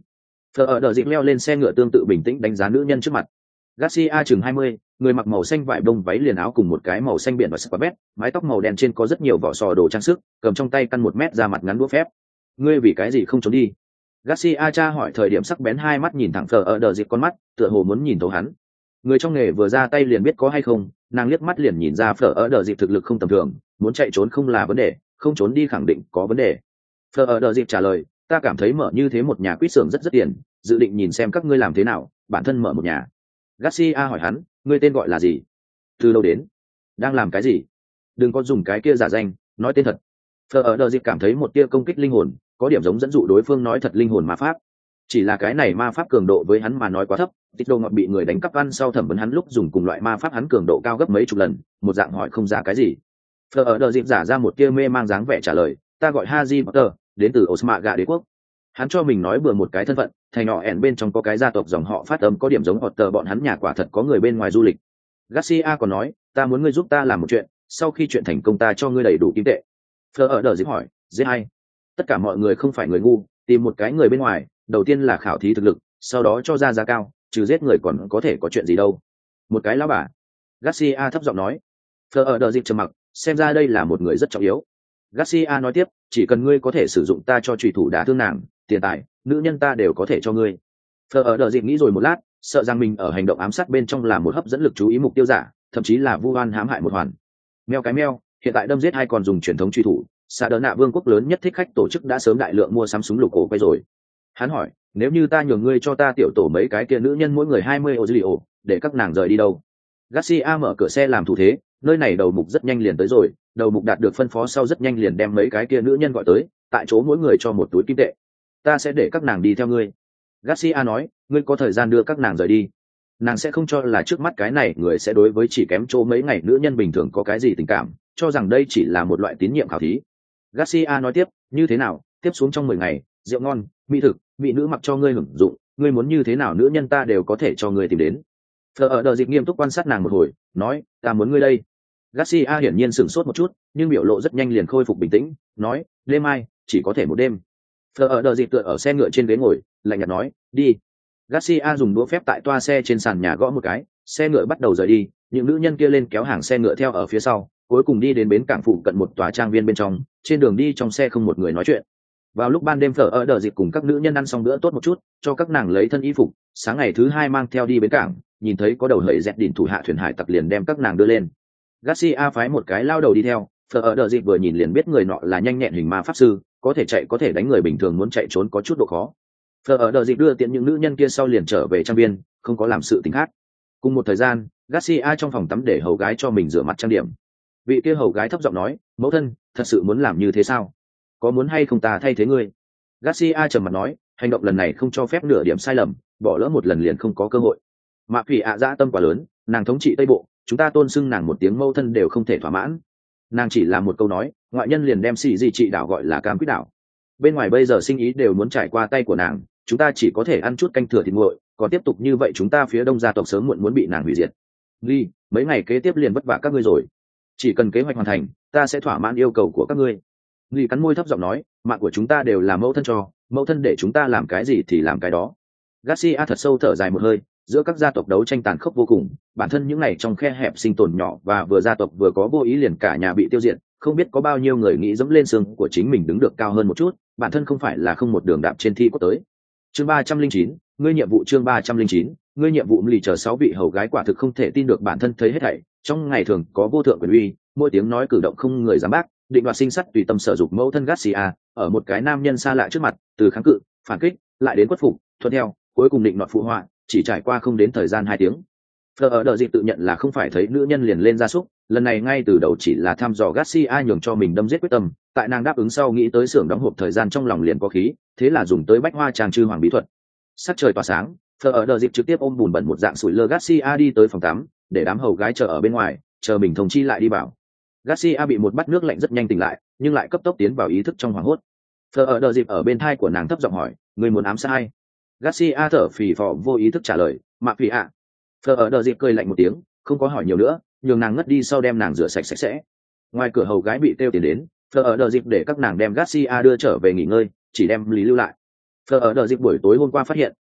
Phở ở đờ dịp leo lên xe ngựa tương tự bình tĩnh đánh giá nữ nhân trước mặt. Garcia chừng hai mươi, người mặc màu xanh vải bông váy liền áo cùng một cái màu xanh biển và scarf vest, mái tóc màu đen trên có rất nhiều vỏ sò đồ trang sức, cầm trong tay căn một mét ra mặt ngắn đũa phép. Ngươi vì cái gì không trốn đi? Garcia tra hỏi thời điểm sắc bén hai mắt nhìn thẳng Phở ở đờ dịp con mắt, tựa hồ muốn nhìn thấu hắn. Người trong nghề vừa ra tay liền biết có hay không, nàng liếc mắt liền nhìn ra Phở ở đờ dịp thực lực không tầm thường, muốn chạy trốn không là vấn đề, không trốn đi khẳng định có vấn đề. Phở ở đờ dịp trả lời, ta cảm thấy mở như thế một nhà quýt xưởng rất rất tiền, dự định nhìn xem các ngươi làm thế nào, bản thân mở một nhà. Garcia hỏi hắn, ngươi tên gọi là gì? Từ đâu đến? Đang làm cái gì? Đừng có dùng cái kia giả danh, nói tên thật. Phở ở đờ dịp cảm thấy một tia công kích linh hồn, có điểm giống dẫn dụ đối phương nói thật linh hồn ma pháp. Chỉ là cái này ma pháp cường độ với hắn mà nói quá thấp, tích đồ ngọt bị người đánh cắp ăn sau thẩm vấn hắn lúc dùng cùng loại ma pháp hắn cường độ cao gấp mấy chục lần, một dạng hỏi không ra cái gì. Phở ở đờ dịp giả ra một tia mê mang dáng vẻ trả lời, ta gọi Haji Potter, đến từ Osmaga đế quốc. Hắn cho mình nói bừa một cái thân phận, thành nhỏ ẻn bên trong có cái gia tộc dòng họ phát âm có điểm giống Potter, bọn hắn nhà quả thật có người bên ngoài du lịch. Garcia còn nói, ta muốn ngươi giúp ta làm một chuyện, sau khi chuyện thành công ta cho ngươi đầy đủ kim tệ. Phở ở đờ dịp hỏi, giết hay? Tất cả mọi người không phải người ngu, tìm một cái người bên ngoài, đầu tiên là khảo thí thực lực, sau đó cho ra giá cao, trừ giết người còn có thể có chuyện gì đâu. Một cái lão bà. Garcia thấp giọng nói. Phở ở đờ dịp trầm mặc, xem ra đây là một người rất trọng yếu. Garcia nói tiếp, chỉ cần ngươi có thể sử dụng ta cho trùy thủ đả thương nàng, tiền tài, nữ nhân ta đều có thể cho ngươi. Phở ở đờ dịp nghĩ rồi một lát, sợ rằng mình ở hành động ám sát bên trong là một hấp dẫn lực chú ý mục tiêu giả, thậm chí là vu oan hãm hại một hoàn. Meo cái meo, hiện tại đâm giết hay còn dùng truyền thống truy thủ, Sa Đỡ Nạ Vương quốc lớn nhất thích khách tổ chức đã sớm đại lượng mua sắm súng lục cổ quay rồi. Hắn hỏi, nếu như ta nhường ngươi cho ta tiểu tổ mấy cái kia nữ nhân mỗi người hai mươi ô dư liệu, để các nàng rời đi đâu? Garcia mở cửa xe làm thủ thế, nơi này đầu mục rất nhanh liền tới rồi, đầu mục đạt được phân phó sau rất nhanh liền đem mấy cái kia nữ nhân gọi tới, tại chỗ mỗi người cho một túi kim tệ. Ta sẽ để các nàng đi theo ngươi. Garcia nói, ngươi có thời gian đưa các nàng rời đi. Nàng sẽ không cho là trước mắt cái này người sẽ đối với chỉ kém chỗ mấy ngày nữ nhân bình thường có cái gì tình cảm, cho rằng đây chỉ là một loại tín nhiệm khảo thí. Garcia nói tiếp, như thế nào, tiếp xuống trong mười ngày, rượu ngon, mỹ thực, mỹ nữ mặc cho ngươi hưởng dụng, ngươi muốn như thế nào nữ nhân ta đều có thể cho ngươi tìm đến. Phở ở đờ dịp nghiêm túc quan sát nàng một hồi, nói, ta muốn ngươi đây. Garcia hiển nhiên sửng sốt một chút, nhưng biểu lộ rất nhanh liền khôi phục bình tĩnh, nói, đêm mai, chỉ có thể một đêm. Phở ở đờ dịp tựa ở xe ngựa trên ghế ngồi, lạnh nhạt nói, đi. Garcia dùng đũa phép tại toa xe trên sàn nhà gõ một cái, xe ngựa bắt đầu rời đi, những nữ nhân kia lên kéo hàng xe ngựa theo ở phía sau, cuối cùng đi đến bến cảng phụ cận một tòa trang viên bên trong, trên đường đi trong xe không một người nói chuyện. Vào lúc ban đêm Phở ở đờ dịp cùng các nữ nhân ăn xong bữa tốt một chút, cho các nàng lấy thân y phục, sáng ngày thứ hai mang theo đi bến cảng, nhìn thấy có đầu hẩy dẹt đỉnh thủ hạ thuyền hải tặc liền đem các nàng đưa lên. Garcia phái một cái lao đầu đi theo, Phở ở đờ dịp vừa nhìn liền biết người nọ là nhanh nhẹn hình ma pháp sư, có thể chạy có thể đánh người bình thường muốn chạy trốn có chút độ khó. Phở ở đờ dịp đưa tiện những nữ nhân kia sau liền trở về trang viên, không có làm sự tình khác. Cùng một thời gian, Garcia trong phòng tắm để hầu gái cho mình rửa mặt trang điểm. Vị kia hầu gái thấp giọng nói, mẫu thân, thật sự muốn làm như thế sao? Có muốn hay không ta thay thế ngươi? Garcia trầm mặt nói, hành động lần này không cho phép nửa điểm sai lầm, bỏ lỡ một lần liền không có cơ hội. Mạ Phỉ ạ dã tâm quá lớn, nàng thống trị Tây Bộ, chúng ta tôn xưng nàng một tiếng mẫu thân đều không thể thỏa mãn. Nàng chỉ là một câu nói, ngoại nhân liền đem xì gì trị đảo gọi là cam quýt đảo. Bên ngoài bây giờ sinh ý đều muốn trải qua tay của nàng, chúng ta chỉ có thể ăn chút canh thừa thịt nguội, còn tiếp tục như vậy chúng ta phía đông gia tộc sớm muộn muốn bị nàng hủy diệt. Ly, mấy ngày kế tiếp liền vất vả các ngươi rồi. Chỉ cần kế hoạch hoàn thành, ta sẽ thỏa mãn yêu cầu của các ngươi. Ly cắn môi thấp giọng nói, mạng của chúng ta đều là mẫu thân cho, mẫu thân để chúng ta làm cái gì thì làm cái đó. Garcia thật sâu thở dài một hơi, giữa các gia tộc đấu tranh tàn khốc vô cùng, bản thân những ngày trong khe hẹp sinh tồn nhỏ và vừa gia tộc vừa có vô ý liền cả nhà bị tiêu diệt, không biết có bao nhiêu người nghĩ dẫm lên xương của chính mình đứng được cao hơn một chút, bản thân không phải là không một đường đạp trên thi có tới. Chương ba trăm linh chín, ngươi nhiệm vụ chương ba trăm linh chín, ngươi nhiệm vụ lì chờ sáu vị hầu gái quả thực không thể tin được bản thân thấy hết thảy, trong ngày thường có vô thượng quyền uy, mỗi tiếng nói cử động không người dám bác, định đoạt sinh sắt tùy tâm sở dục mẫu thân Garcia, ở một cái nam nhân xa lạ trước mặt, từ kháng cự, phản kích, lại đến khuất phục, thuận theo, cuối cùng định đoạt phụ họa, chỉ trải qua không đến thời gian hai tiếng. Phở ở đờ dịp tự nhận là không phải thấy nữ nhân liền lên gia súc, lần này ngay từ đầu chỉ là thăm dò Garcia nhường cho mình đâm giết quyết tâm, tại nàng đáp ứng sau nghĩ tới xưởng đóng hộp thời gian trong lòng liền có khí, thế là dùng tới bách hoa tràng trư hoàng bí thuật. Sắc trời tỏa sáng, Phở ở đờ dịp trực tiếp ôm bùn bẩn một dạng sủi lơ Garcia đi tới phòng tắm, để đám hầu gái chờ ở bên ngoài, chờ mình thông chi lại đi vào. Garcia bị một bát nước lạnh rất nhanh tỉnh lại, nhưng lại cấp tốc tiến vào ý thức trong hoảng hốt. Phở ở đờ dịp ở bên thai của nàng thấp giọng hỏi, người muốn ám sát ai? Garcia thở phì phò vô ý thức trả lời, Mạ Phỉ ạ. Phở ở đờ dịp cười lạnh một tiếng, không có hỏi nhiều nữa, nhường nàng ngất đi sau đem nàng rửa sạch sạch sẽ. Ngoài cửa hầu gái bị kêu tiền đến, Phở ở đờ dịp để các nàng đem Garcia đưa trở về nghỉ ngơi, chỉ đem Lý lưu lại. Phở ở đờ dịp buổi tối hôm qua phát hiện,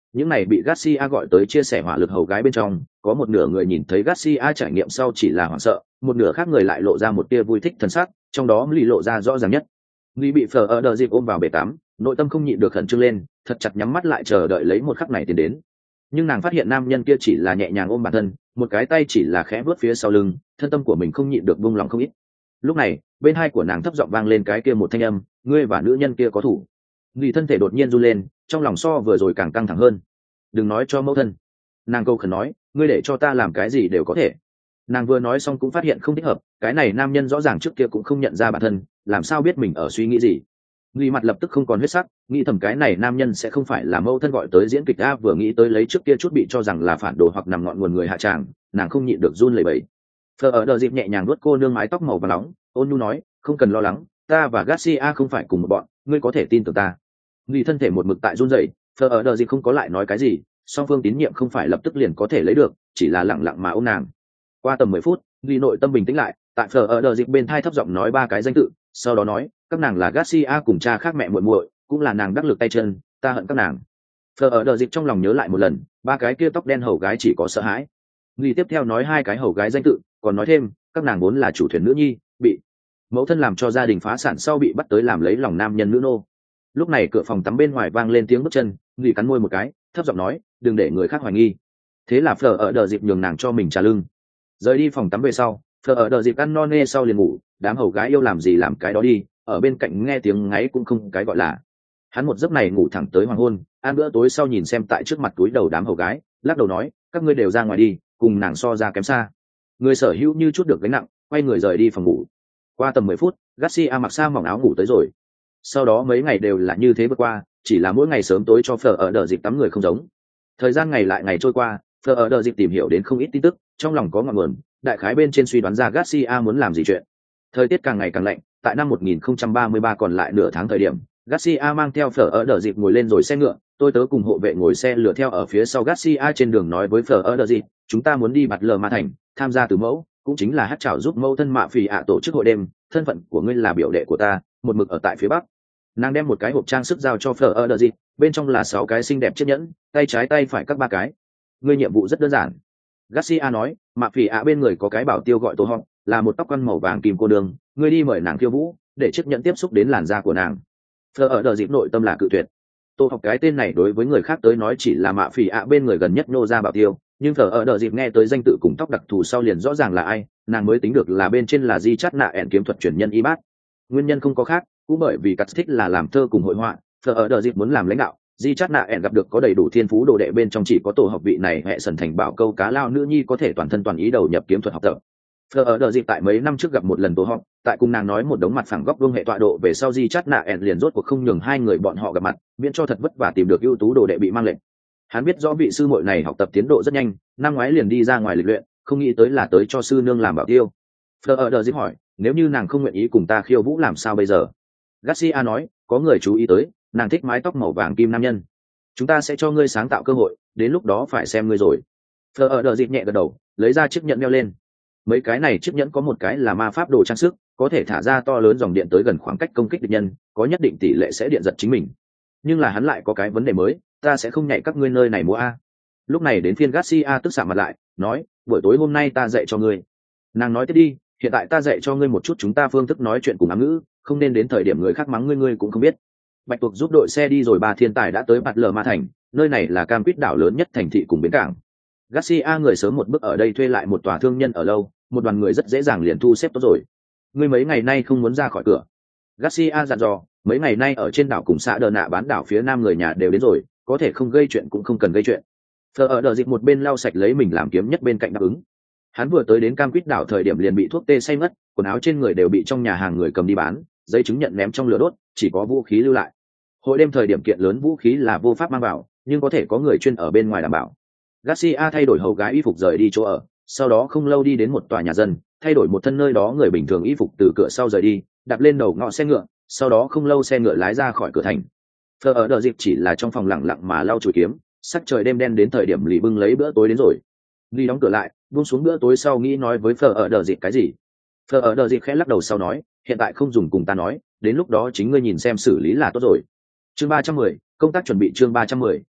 những này bị Garcia gọi tới chia sẻ hỏa lực hầu gái bên trong, có một nửa người nhìn thấy Garcia trải nghiệm sau chỉ là hoảng sợ, một nửa khác người lại lộ ra một tia vui thích thần sắc, trong đó Lý lộ ra rõ ràng nhất. Lý bị phở ở đờ dịp ôm vào bể tắm, nội tâm không nhịn được khẩn trương lên, thật chặt nhắm mắt lại chờ đợi lấy một khắc này tiến đến. Nhưng nàng phát hiện nam nhân kia chỉ là nhẹ nhàng ôm bản thân, một cái tay chỉ là khẽ vuốt phía sau lưng, thân tâm của mình không nhịn được buông lòng không ít. Lúc này, bên hai của nàng thấp giọng vang lên cái kia một thanh âm, ngươi và nữ nhân kia có thủ. Lý thân thể đột nhiên run lên, trong lòng so vừa rồi càng căng thẳng hơn. Đừng nói cho mẫu thân. Nàng câu khẩn nói, ngươi để cho ta làm cái gì đều có thể. Nàng vừa nói xong cũng phát hiện không thích hợp, cái này nam nhân rõ ràng trước kia cũng không nhận ra bản thân, làm sao biết mình ở suy nghĩ gì. Lý mặt lập tức không còn huyết sắc, nghĩ thầm cái này nam nhân sẽ không phải là mẫu thân gọi tới diễn kịch a, vừa nghĩ tới lấy trước kia chút bị cho rằng là phản đồ hoặc nằm ngọn nguồn người hạ tràng, nàng không nhịn được run lẩy bẩy. Phờ ở đờ dịp nhẹ nhàng vuốt cô nương mái tóc màu vàng nóng, ôn nhu nói, không cần lo lắng, ta và Garcia không phải cùng một bọn, ngươi có thể tin tưởng ta. Lý thân thể một mực tại run rẩy, Phờ ở đờ dịp không có lại nói cái gì, song phương tín nhiệm không phải lập tức liền có thể lấy được, chỉ là lặng lặng mà ôm nàng. Qua tầm mười phút, Lý nội tâm bình tĩnh lại, tại Phờ ở đờ dịp bên thai thấp giọng nói ba cái danh tự, sau đó nói, các nàng là Garcia cùng cha khác mẹ muội muội, cũng là nàng đắc lực tay chân, ta hận các nàng. Phờ ở đờ dịp trong lòng nhớ lại một lần, ba cái kia tóc đen hầu gái chỉ có sợ hãi. Lý tiếp theo nói hai cái hầu gái danh tự, còn nói thêm, các nàng vốn là chủ thuyền nữ nhi, bị mẫu thân làm cho gia đình phá sản sau bị bắt tới làm lấy lòng nam nhân nữ nô. Lúc này cửa phòng tắm bên ngoài vang lên tiếng bước chân, Lý cắn môi một cái, thấp giọng nói, đừng để người khác hoài nghi. Thế là Phờ ở đờ dịp nhường nàng cho mình trả lưng. Rời đi phòng tắm về sau, Phờ ở đờ dịp ăn no nê sau liền ngủ, đám hầu gái yêu làm gì làm cái đó đi, ở bên cạnh nghe tiếng ngáy cũng không cái gọi là. Hắn một giấc này ngủ thẳng tới hoàng hôn, ăn bữa tối sau nhìn xem tại trước mặt túi đầu đám hầu gái, lắc đầu nói, các ngươi đều ra ngoài đi, cùng nàng so ra kém xa. Người sở hữu như chút được gánh nặng, quay người rời đi phòng ngủ. Qua tầm mười phút, Garcia mặc sa mỏng áo ngủ tới rồi. Sau đó mấy ngày đều là như thế vượt qua, chỉ là mỗi ngày sớm tối cho Phờ ở đờ dịp tắm người không giống. Thời gian ngày lại ngày trôi qua, Phờ ở đờ dịp tìm hiểu đến không ít tin tức, trong lòng có ngọn nguồn, đại khái bên trên suy đoán ra Garcia muốn làm gì chuyện. Thời tiết càng ngày càng lạnh, tại năm một nghìn không trăm ba mươi ba còn lại nửa tháng thời điểm, Garcia mang theo Phờ ở đờ dịp ngồi lên rồi xe ngựa, tôi tớ cùng hộ vệ ngồi xe lửa theo ở phía sau Garcia trên đường nói với Phờ ở đờ dịp, chúng ta muốn đi Bạt Lờ Ma Thành, tham gia từ mẫu, cũng chính là hát chào giúp mẫu thân mạ phì ạ tổ chức hội đêm, thân phận của ngươi là biểu đệ của ta, một mực ở tại phía bắc. Nàng đem một cái hộp trang sức giao cho Phờ ở đờ dịp, bên trong là sáu cái xinh đẹp chiếc nhẫn, tay trái tay phải các ba cái. Ngươi nhiệm vụ rất đơn giản. Garcia nói, mạ phì ạ bên người có cái bảo tiêu gọi Tô Họng, là một tóc quăn màu vàng kim cô đường, ngươi đi mời nàng khiêu vũ, để chiếc nhẫn tiếp xúc đến làn da của nàng. Phờ ở đờ dịp nội tâm là cự tuyệt. Tô Học cái tên này đối với người khác tới nói chỉ là mạ phì ạ bên người gần nhất nô ra bảo tiêu, nhưng Phờ ở đờ dịp nghe tới danh tự cùng tóc đặc thù sau liền rõ ràng là ai, nàng mới tính được là bên trên là di chát nạ ẻn kiếm thuật truyền nhân y bát. Nguyên nhân không có khác, cũng bởi vì cắt thích là làm thơ cùng hội họa, Phờ ở đờ dịp muốn làm lãnh đạo, di chát nạ ẻn gặp được có đầy đủ thiên phú đồ đệ bên trong chỉ có Tổ Học vị này hệ sần thành bảo câu cá lao nữ nhi có thể toàn thân toàn ý đầu nhập kiếm thuật học tập. Phờ ở đờ dịp tại mấy năm trước gặp một lần Tổ Học, tại cùng nàng nói một đống mặt phẳng góc vuông hệ tọa độ về sau di chát nạ ẻn liền rốt cuộc không nhường hai người bọn họ gặp mặt, miễn cho thật vất vả tìm được ưu tú đồ đệ bị mang lệnh. Hắn biết rõ vị sư muội này học tập tiến độ rất nhanh, năm ngoái liền đi ra ngoài lịch luyện, không nghĩ tới là tới cho sư nương làm bảo tiêu. Phờ ở đờ dịp hỏi, nếu như nàng không nguyện ý cùng ta khiêu vũ làm sao bây giờ? Garcia nói, có người chú ý tới, nàng thích mái tóc màu vàng kim nam nhân. Chúng ta sẽ cho ngươi sáng tạo cơ hội, đến lúc đó phải xem ngươi rồi. Phờ ở đờ dịp nhẹ gật đầu, lấy ra chiếc nhẫn đeo lên. Mấy cái này chiếc nhẫn có một cái là ma pháp đồ trang sức, có thể thả ra to lớn dòng điện tới gần khoảng cách công kích địch nhân, có nhất định tỷ lệ sẽ điện giật chính mình. Nhưng là hắn lại có cái vấn đề mới, ta sẽ không nhảy các ngươi nơi này mua a. Lúc này đến phiên Garcia tức sạm mặt lại, nói, buổi tối hôm nay ta dạy cho ngươi. Nàng nói tiếp đi, hiện tại ta dạy cho ngươi một chút chúng ta phương thức nói chuyện cùng ám ngữ, không nên đến thời điểm người khác mắng ngươi ngươi cũng không biết. Bạch tuộc giúp đội xe đi rồi ba thiên tài đã tới Bạt Lờ Ma Thành, nơi này là cam quýt đảo lớn nhất thành thị cùng bến cảng. Garcia người sớm một bước ở đây thuê lại một tòa thương nhân ở lâu, một đoàn người rất dễ dàng liền thu xếp tốt rồi. Ngươi mấy ngày nay không muốn ra khỏi cửa. Garcia dặn dò, mấy ngày nay ở trên đảo cùng xã Đờ Nạ bán đảo phía nam người nhà đều đến rồi, có thể không gây chuyện cũng không cần gây chuyện. Phờ ở đờ dịp một bên lau sạch lấy mình làm kiếm nhất bên cạnh đáp ứng. Hắn vừa tới đến cam quýt đảo thời điểm liền bị thuốc tê say mất, quần áo trên người đều bị trong nhà hàng người cầm đi bán, giấy chứng nhận ném trong lửa đốt, chỉ có vũ khí lưu lại. Hội đêm thời điểm kiện lớn vũ khí là vô pháp mang vào, nhưng có thể có người chuyên ở bên ngoài đảm bảo. Garcia thay đổi hầu gái y phục rời đi chỗ ở, sau đó không lâu đi đến một tòa nhà dân, thay đổi một thân nơi đó người bình thường y phục từ cửa sau rời đi, đạp lên đầu ngõ xe ngựa, sau đó không lâu xe ngựa lái ra khỏi cửa thành. Phờ ở đờ dịp chỉ là trong phòng lặng lặng mà lau chùi kiếm, sắc trời đêm đen đến thời điểm lì bưng lấy bữa tối đến rồi. Lì đóng cửa lại, buông xuống bữa tối sau nghĩ nói với Phờ ở đờ dịp cái gì. Phờ ở đờ dịp khẽ lắc đầu sau nói, hiện tại không dùng cùng ta nói, đến lúc đó chính ngươi nhìn xem xử lý là tốt rồi. Chương ba trăm mười, công tác chuẩn bị chương ba trăm mười,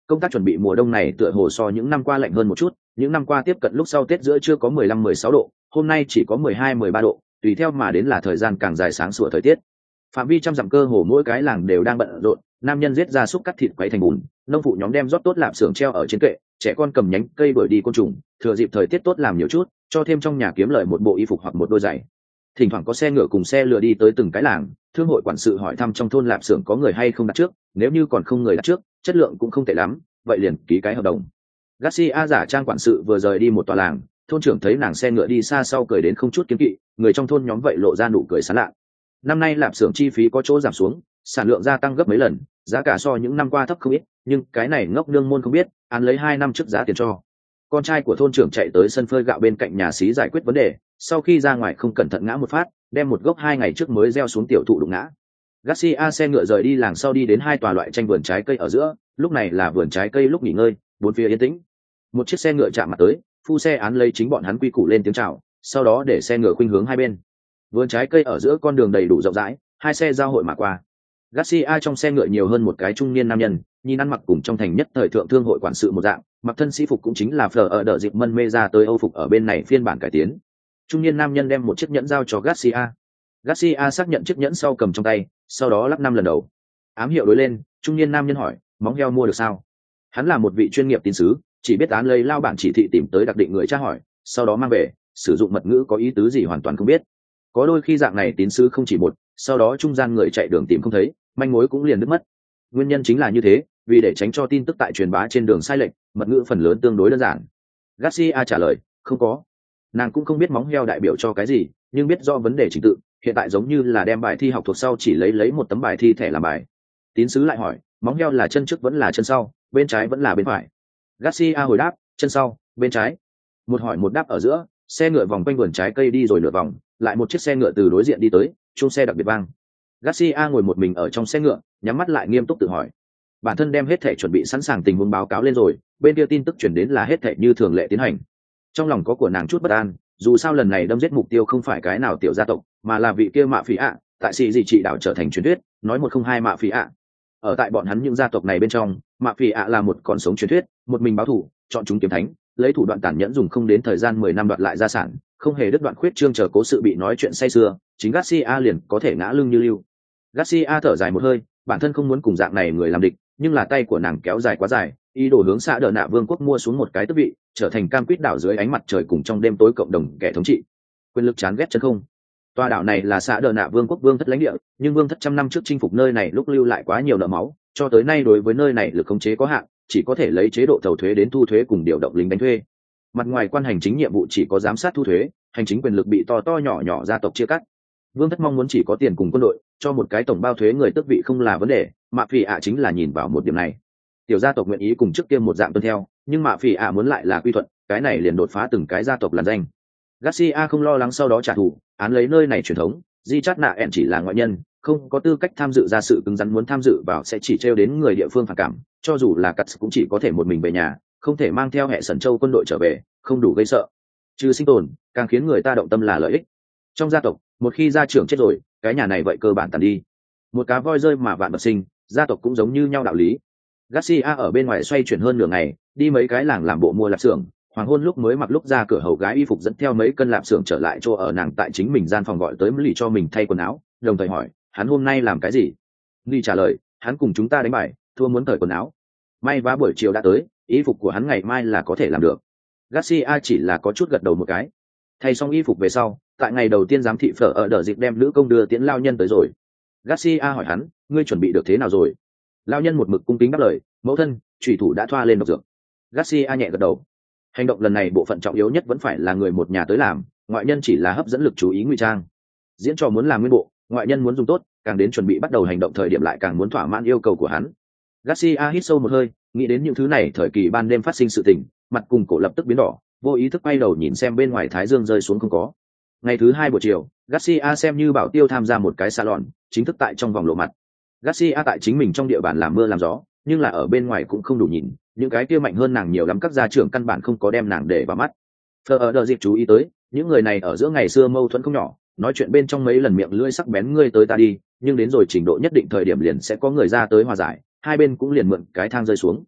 công tác chuẩn bị mùa đông này tựa hồ so những năm qua lạnh hơn một chút, những năm qua tiếp cận lúc sau Tết giữa chưa có mười lăm mười sáu độ, hôm nay chỉ có mười hai mười ba độ, tùy theo mà đến là thời gian càng dài sáng sủa thời tiết. Phạm vi trăm dặm cơ hồ mỗi cái làng đều đang bận rộn, nam nhân giết ra xúc cắt thịt quấy thành bùn, nông phụ nhóm đem rót tốt lạp xưởng treo ở trên kệ, trẻ con cầm nhánh cây đuổi đi côn trùng, thừa dịp thời tiết tốt làm nhiều chút, cho thêm trong nhà kiếm lời một bộ y phục hoặc một đôi giày. Thỉnh thoảng có xe ngựa cùng xe lừa đi tới từng cái làng, thương hội quản sự hỏi thăm trong thôn lạp xưởng có người hay không đặt trước, nếu như còn không người đặt trước, chất lượng cũng không tệ lắm, vậy liền ký cái hợp đồng. Garcia giả trang quản sự vừa rời đi một tòa làng, thôn trưởng thấy nàng xe ngựa đi xa sau cười đến không chút kiêng kỵ, người trong thôn nhóm vậy lộ ra nụ cười sảng lạ. Năm nay lạp xưởng chi phí có chỗ giảm xuống, sản lượng gia tăng gấp mấy lần, giá cả so những năm qua thấp không ít, nhưng cái này ngốc nương môn không biết, án lấy hai năm trước giá tiền cho. Con trai của thôn trưởng chạy tới sân phơi gạo bên cạnh nhà xí giải quyết vấn đề, sau khi ra ngoài không cẩn thận ngã một phát, đem một gốc hai ngày trước mới gieo xuống tiểu thụ đụng ngã. Garcia xe ngựa rời đi làng sau đi đến hai tòa loại tranh vườn trái cây ở giữa, lúc này là vườn trái cây lúc nghỉ ngơi, bốn phía yên tĩnh. Một chiếc xe ngựa chạm mặt tới, phu xe án lấy chính bọn hắn quy củ lên tiếng chào, sau đó để xe ngựa khuynh hướng hai bên. Vườn trái cây ở giữa con đường đầy đủ rộng rãi, hai xe giao hội mà qua. Garcia trong xe ngựa nhiều hơn một cái trung niên nam nhân, nhìn ăn mặc cùng trong thành nhất thời thượng thương hội quản sự một dạng, mặc thân sĩ phục cũng chính là phở ở đợi dịp mân mê ra tới Âu phục ở bên này phiên bản cải tiến. Trung niên nam nhân đem một chiếc nhẫn giao cho Garcia. Garcia xác nhận chiếc nhẫn sau cầm trong tay, sau đó lắp năm lần đầu. Ám hiệu đối lên, trung niên nam nhân hỏi, móng heo mua được sao? Hắn là một vị chuyên nghiệp tín sứ, chỉ biết án lấy lao bản chỉ thị tìm tới đặc định người tra hỏi, sau đó mang về, sử dụng mật ngữ có ý tứ gì hoàn toàn không biết. Có đôi khi dạng này tín sứ không chỉ một, sau đó trung gian người chạy đường tìm không thấy, manh mối cũng liền đứt mất. Nguyên nhân chính là như thế, vì để tránh cho tin tức tại truyền bá trên đường sai lệch, mật ngữ phần lớn tương đối đơn giản. Garcia trả lời, không có. Nàng cũng không biết móng heo đại biểu cho cái gì, nhưng biết do vấn đề trình tự, hiện tại giống như là đem bài thi học thuộc sau chỉ lấy lấy một tấm bài thi thẻ làm bài. Tín sứ lại hỏi, móng heo là chân trước vẫn là chân sau, bên trái vẫn là bên phải? Garcia hồi đáp, chân sau, bên trái. Một hỏi một đáp ở giữa, xe ngựa vòng quanh vườn trái cây đi rồi nửa vòng, lại một chiếc xe ngựa từ đối diện đi tới, chuông xe đặc biệt vang. Garcia ngồi một mình ở trong xe ngựa, nhắm mắt lại nghiêm túc tự hỏi. Bản thân đem hết thể chuẩn bị sẵn sàng tình huống báo cáo lên rồi, bên kia tin tức chuyển đến là hết thể như thường lệ tiến hành. Trong lòng có của nàng chút bất an, dù sao lần này đâm giết mục tiêu không phải cái nào tiểu gia tộc, mà là vị kia mạ phỉ ạ, tại sĩ gì trị đảo trở thành truyền thuyết, nói một không hai mạ phỉ ạ. Ở tại bọn hắn những gia tộc này bên trong, mạ phỉ ạ là một con sống truyền thuyết, một mình báo thù, chọn chúng kiếm thánh, lấy thủ đoạn tàn nhẫn dùng không đến thời gian mười năm đoạt lại gia sản, không hề đứt đoạn khuyết trương chờ cố sự bị nói chuyện say sưa, chính Garcia liền có thể ngã lưng như lưu. Garcia thở dài một hơi, bản thân không muốn cùng dạng này người làm địch, nhưng là tay của nàng kéo dài quá dài, ý đồ hướng xã Đờ Nạ Vương quốc mua xuống một cái tước vị, trở thành cam quýt đảo dưới ánh mặt trời cùng trong đêm tối cộng đồng kẻ thống trị. Quyền lực chán ghét chân không. Tòa đảo này là xã Đờ Nạ Vương quốc vương thất lãnh địa, nhưng vương thất trăm năm trước chinh phục nơi này lúc lưu lại quá nhiều nợ máu, cho tới nay đối với nơi này lực khống chế có hạn, chỉ có thể lấy chế độ thầu thuế đến thu thuế cùng điều động lính đánh thuê. Mặt ngoài quan hành chính nhiệm vụ chỉ có giám sát thu thuế, hành chính quyền lực bị to to nhỏ nhỏ gia tộc chia cắt. Vương thất mong muốn chỉ có tiền cùng quân đội, cho một cái tổng bao thuế người tước vị không là vấn đề, mạ phỉ ạ chính là nhìn vào một điểm này. Tiểu gia tộc nguyện ý cùng trước kia một dạng tuân theo, nhưng mạ phỉ ạ muốn lại là quy thuận, cái này liền đột phá từng cái gia tộc làn danh. Garcia không lo lắng sau đó trả thù, án lấy nơi này truyền thống, di chát nạ ẹn chỉ là ngoại nhân, không có tư cách tham dự ra sự cứng rắn, muốn tham dự vào sẽ chỉ trêu đến người địa phương phản cảm, cho dù là cắt cũng chỉ có thể một mình về nhà, không thể mang theo hệ sẩn châu quân đội trở về, không đủ gây sợ. Trừ sinh tồn, càng khiến người ta động tâm là lợi ích. Trong gia tộc, một khi gia trưởng chết rồi, cái nhà này vậy cơ bản tàn đi. Một cá voi rơi mà vạn vật sinh, gia tộc cũng giống như nhau đạo lý. Garcia ở bên ngoài xoay chuyển hơn nửa ngày, đi mấy cái làng làm bộ mua lạp xưởng, hoàng hôn lúc mới mặc lúc ra cửa hầu gái y phục dẫn theo mấy cân lạp xưởng trở lại chỗ ở nàng tại chính mình gian phòng gọi tới lì cho mình thay quần áo, đồng thời hỏi, hắn hôm nay làm cái gì? Lì trả lời, hắn cùng chúng ta đánh bài, thua muốn cởi quần áo. May vá buổi chiều đã tới, y phục của hắn ngày mai là có thể làm được. Garcia chỉ là có chút gật đầu một cái. Thay xong y phục về sau, tại ngày đầu tiên giám thị phở ở đợt dịp đem nữ công đưa tiễn lao nhân tới rồi. Garcia hỏi hắn, ngươi chuẩn bị được thế nào rồi? Lao nhân một mực cung kính đáp lời, mẫu thân, chủy thủ đã thoa lên độc dược. Garcia nhẹ gật đầu. Hành động lần này bộ phận trọng yếu nhất vẫn phải là người một nhà tới làm, ngoại nhân chỉ là hấp dẫn lực chú ý ngụy trang. Diễn trò muốn làm nguyên bộ, ngoại nhân muốn dùng tốt, càng đến chuẩn bị bắt đầu hành động thời điểm lại càng muốn thỏa mãn yêu cầu của hắn. Garcia hít sâu một hơi, nghĩ đến những thứ này thời kỳ ban đêm phát sinh sự tình, mặt cùng cổ lập tức biến đỏ, vô ý thức quay đầu nhìn xem bên ngoài thái dương rơi xuống không có. Ngày thứ hai buổi chiều, Garcia xem như bảo tiêu tham gia một cái salon, chính thức tại trong vòng lộ mặt. Garcia tại chính mình trong địa bàn làm mưa làm gió, nhưng là ở bên ngoài cũng không đủ nhìn, những cái kia mạnh hơn nàng nhiều lắm các gia trưởng căn bản không có đem nàng để vào mắt. Phờ ở đợt dịp chú ý tới, những người này ở giữa ngày xưa mâu thuẫn không nhỏ, nói chuyện bên trong mấy lần miệng lưỡi sắc bén ngươi tới ta đi, nhưng đến rồi trình độ nhất định thời điểm liền sẽ có người ra tới hòa giải, hai bên cũng liền mượn cái thang rơi xuống.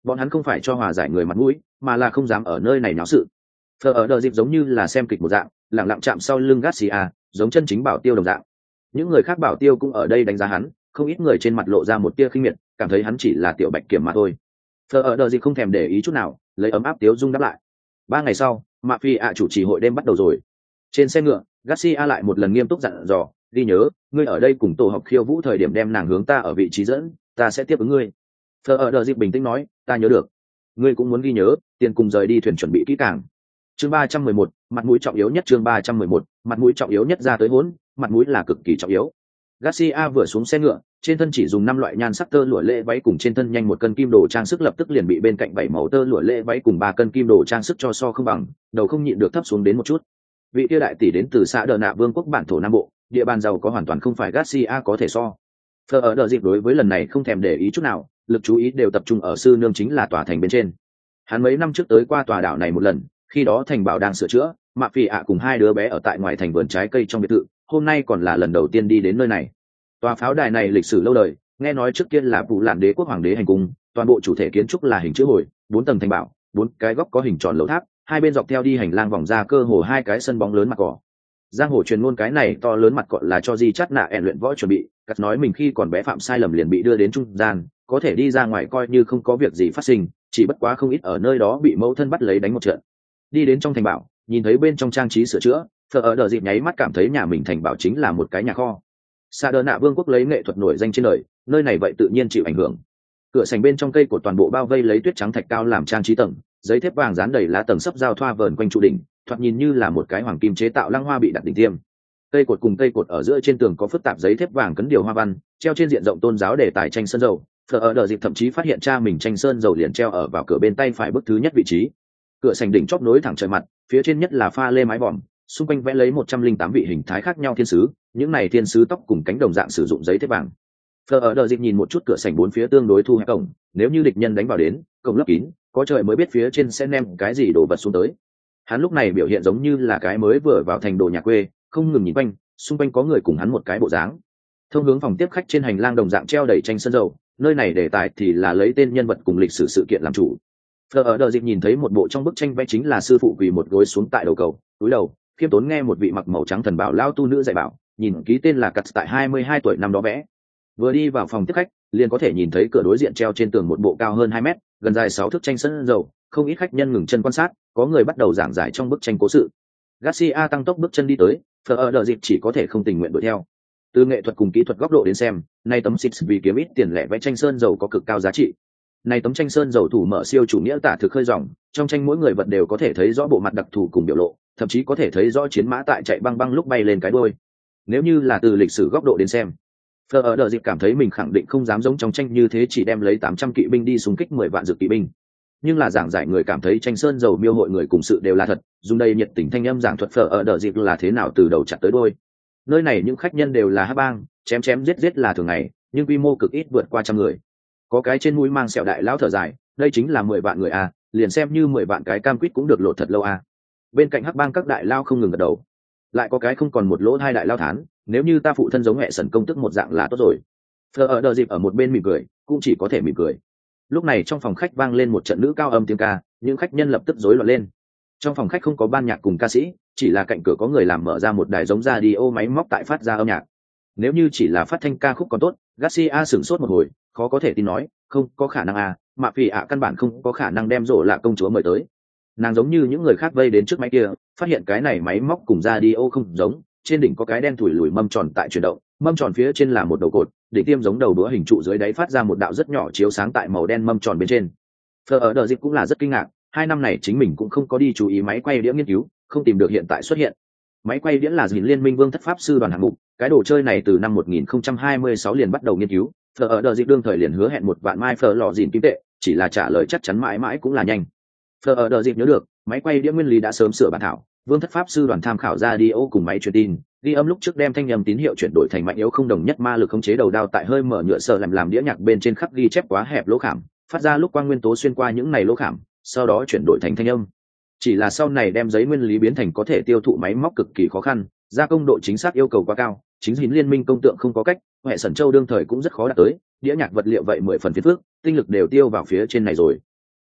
bọn hắn không phải cho hòa giải người mặt mũi mà là không dám ở nơi này náo sự. Phờ ở đờ dịp giống như là xem kịch một dạng, lẳng lặng chạm sau lưng Garcia, giống chân chính bảo tiêu đồng dạng. Những người khác bảo tiêu cũng ở đây đánh giá hắn, không ít người trên mặt lộ ra một tia khinh miệt, cảm thấy hắn chỉ là tiểu bạch kiểm mà thôi. Phờ ở đờ dịp không thèm để ý chút nào, lấy ấm áp tiếu dung đáp lại. Ba ngày sau, Mafia chủ trì hội đêm bắt đầu rồi. Trên xe ngựa, Garcia lại một lần nghiêm túc dặn dò, đi nhớ, ngươi ở đây cùng tổ hợp khiêu vũ thời điểm đem nàng hướng ta ở vị trí dẫn, ta sẽ tiếp ứng ngươi. Phờ ở đờ dịp bình tĩnh nói, ta nhớ được. Ngươi cũng muốn ghi nhớ, tiền cùng rời đi thuyền chuẩn bị kỹ càng. Chương ba trăm mười một, mặt mũi trọng yếu nhất. Chương ba trăm mười một, mặt mũi trọng yếu nhất ra tới hỗn, mặt mũi là cực kỳ trọng yếu. Garcia vừa xuống xe ngựa, trên thân chỉ dùng năm loại nhan sắc tơ lụa lễ váy cùng trên thân nhanh một cân kim đồ trang sức lập tức liền bị bên cạnh bảy màu tơ lụa lễ váy cùng ba cân kim đồ trang sức cho so không bằng, đầu không nhịn được thấp xuống đến một chút. Vị kia đại tỷ đến từ xã Đờ Nạ Vương quốc bản thổ Nam Bộ, địa bàn giàu có hoàn toàn không phải Garcia có thể so. Phờ ở đờ dịp đối với lần này không thèm để ý chút nào, lực chú ý đều tập trung ở sư nương chính là tòa thành bên trên. Hắn mấy năm trước tới qua tòa đảo này một lần, khi đó thành bảo đang sửa chữa, Mạ Phỉ ạ cùng hai đứa bé ở tại ngoài thành vườn trái cây trong biệt thự, hôm nay còn là lần đầu tiên đi đến nơi này. Tòa pháo đài này lịch sử lâu đời, nghe nói trước kia là Vũ Lạn Đế quốc hoàng đế hành cung, toàn bộ chủ thể kiến trúc là hình chữ hồi, bốn tầng thành bảo, bốn cái góc có hình tròn lầu tháp, hai bên dọc theo đi hành lang vòng ra cơ hồ hai cái sân bóng lớn mặt cỏ. Giang hồ truyền ngôn cái này to lớn mặt cỏ là cho Di Chát Nạ ẻn luyện võ chuẩn bị, cắt nói mình khi còn bé phạm sai lầm liền bị đưa đến trung gian, có thể đi ra ngoài coi như không có việc gì phát sinh, chỉ bất quá không ít ở nơi đó bị mẫu thân bắt lấy đánh một trận. Đi đến trong thành bảo, nhìn thấy bên trong trang trí sửa chữa, Phờ ở đờ dịp nháy mắt cảm thấy nhà mình thành bảo chính là một cái nhà kho. Sa Đờ Nạ Vương quốc lấy nghệ thuật nổi danh trên đời, nơi này vậy tự nhiên chịu ảnh hưởng. Cửa sành bên trong cây cột toàn bộ bao vây lấy tuyết trắng thạch cao làm trang trí tầng, giấy thép vàng dán đầy lá tầng sấp giao thoa vờn quanh trụ đỉnh, thoạt nhìn như là một cái hoàng kim chế tạo lăng hoa bị đặt đỉnh tiêm. Cây cột cùng cây cột ở giữa trên tường có phức tạp giấy thép vàng cấn điều hoa văn, treo trên diện rộng tôn giáo để tài tranh sơn dầu. Phờ ở đờ dịp thậm chí phát hiện cha mình tranh sơn dầu liền treo ở vào cửa bên tay phải bức thứ nhất vị trí. Cửa sành đỉnh chóp nối thẳng trời mặt, phía trên nhất là pha lê mái vòm, xung quanh vẽ lấy một trăm linh tám vị hình thái khác nhau thiên sứ, những này thiên sứ tóc cùng cánh đồng dạng sử dụng giấy thép vàng. Phờ ở đờ dịp nhìn một chút cửa sành bốn phía tương đối thu hẹp cổng, nếu như địch nhân đánh vào đến, cổng lấp kín, có trời mới biết phía trên sẽ ném cái gì đổ vật xuống tới. Hắn lúc này biểu hiện giống như là cái mới vừa vào thành đồ nhà quê, không ngừng nhìn quanh, xung quanh có người cùng hắn một cái bộ dáng. Thông hướng phòng tiếp khách trên hành lang đồng dạng treo đầy tranh sơn dầu, nơi này đề tài thì là lấy tên nhân vật cùng lịch sử sự kiện làm chủ. Phờ ở đờ dịp nhìn thấy một bộ trong bức tranh vẽ chính là sư phụ quỳ một gối xuống tại đầu cầu, cúi đầu, khiêm tốn nghe một vị mặc màu trắng thần bảo lao tu nữ dạy bảo, nhìn ký tên là cắt tại hai mươi hai tuổi năm đó vẽ. Vừa đi vào phòng tiếp khách, liền có thể nhìn thấy cửa đối diện treo trên tường một bộ cao hơn hai mét, gần dài sáu thước tranh sơn dầu, không ít khách nhân ngừng chân quan sát, có người bắt đầu giảng giải trong bức tranh cố sự. Garcia tăng tốc bước chân đi tới, Phờ ở đờ dịp chỉ có thể không tình nguyện đuổi theo. Từ nghệ thuật cùng kỹ thuật góc độ đến xem, nay tấm six vì kiếm ít tiền lẻ vẽ tranh sơn dầu có cực cao giá trị. Này tấm tranh sơn dầu thủ mở siêu chủ nghĩa tả thực khơi dòng, trong tranh mỗi người vật đều có thể thấy rõ bộ mặt đặc thù cùng biểu lộ, thậm chí có thể thấy rõ chiến mã tại chạy băng băng lúc bay lên cái đuôi. Nếu như là từ lịch sử góc độ đến xem, Phờ ở đờ dịp cảm thấy mình khẳng định không dám giống trong tranh như thế chỉ đem lấy tám trăm kỵ binh đi xung kích mười vạn dược kỵ binh. Nhưng là giảng giải người cảm thấy tranh sơn dầu miêu hội người cùng sự đều là thật, dùng đây nhiệt tình thanh âm giảng thuật Phờ ở đờ dịp là thế nào từ đầu chặt tới đuôi. Nơi này những khách nhân đều là hắc bang, chém chém giết giết là thường ngày, nhưng quy mô cực ít vượt qua trăm người. Có cái trên mũi mang sẹo đại lão thở dài, đây chính là mười vạn người a, à, liền xem như mười vạn cái cam quýt cũng được lột thật lâu a. À. Bên cạnh hắc bang các đại lao không ngừng gật đầu. Lại có cái không còn một lỗ hai đại lao thán, nếu như ta phụ thân giống mẹ sần công tức một dạng là tốt rồi. Phờ ở đờ dịp ở một bên mỉm cười, cũng chỉ có thể mỉm cười. Lúc này trong phòng khách vang lên một trận nữ cao âm tiếng ca, những khách nhân lập tức rối loạn lên. Trong phòng khách không có ban nhạc cùng ca sĩ, chỉ là cạnh cửa có người làm mở ra một đài giống radio máy móc tại phát ra âm nhạc. Nếu như chỉ là phát thanh ca khúc còn tốt, Garcia sửng sốt một hồi, khó có thể tin nói, không có khả năng à, Mạ Phỉ ạ căn bản không có khả năng đem rổ lạ công chúa mời tới. Nàng giống như những người khác vây đến trước máy kia, phát hiện cái này máy móc cùng radio không giống, trên đỉnh có cái đen thủi lùi mâm tròn tại chuyển động, mâm tròn phía trên là một đầu cột, đỉnh tiêm giống đầu đũa hình trụ dưới đáy phát ra một đạo rất nhỏ chiếu sáng tại màu đen mâm tròn bên trên. Phờ ở đờ dịp cũng là rất kinh ngạc, hai năm này chính mình cũng không có đi chú ý máy quay đĩa nghiên cứu, không tìm được hiện tại xuất hiện. Máy quay đĩa là gìn liên minh vương thất pháp sư đoàn hạng mục, cái đồ chơi này từ năm một nghìn không trăm hai mươi sáu liền bắt đầu nghiên cứu, Phờ ở đờ dịp đương thời liền hứa hẹn một vạn mai phờ lọ dìn kim tệ, chỉ là trả lời chắc chắn mãi mãi cũng là nhanh. Phờ ở đờ dịp nhớ được, máy quay đĩa nguyên lý đã sớm sửa bản thảo, vương thất pháp sư đoàn tham khảo ra đi ô cùng máy truyền tin, ghi âm lúc trước đem thanh âm tín hiệu chuyển đổi thành mạnh yếu không đồng nhất ma lực khống chế đầu đao tại hơi mở nhựa sờ làm làm đĩa nhạc bên trên khắc ghi chép quá hẹp lỗ khảm, phát ra lúc quang nguyên tố xuyên qua những này lỗ khảm, sau đó chuyển đổi thành thanh âm. Chỉ là sau này đem giấy nguyên lý biến thành có thể tiêu thụ máy móc cực kỳ khó khăn, gia công độ chính xác yêu cầu quá cao, chính gìn liên minh công tượng không có cách, hệ sẩn châu đương thời cũng rất khó đạt tới, đĩa nhạc vật liệu vậy mười phần phiền phức, tinh lực đều tiêu vào phía trên này rồi.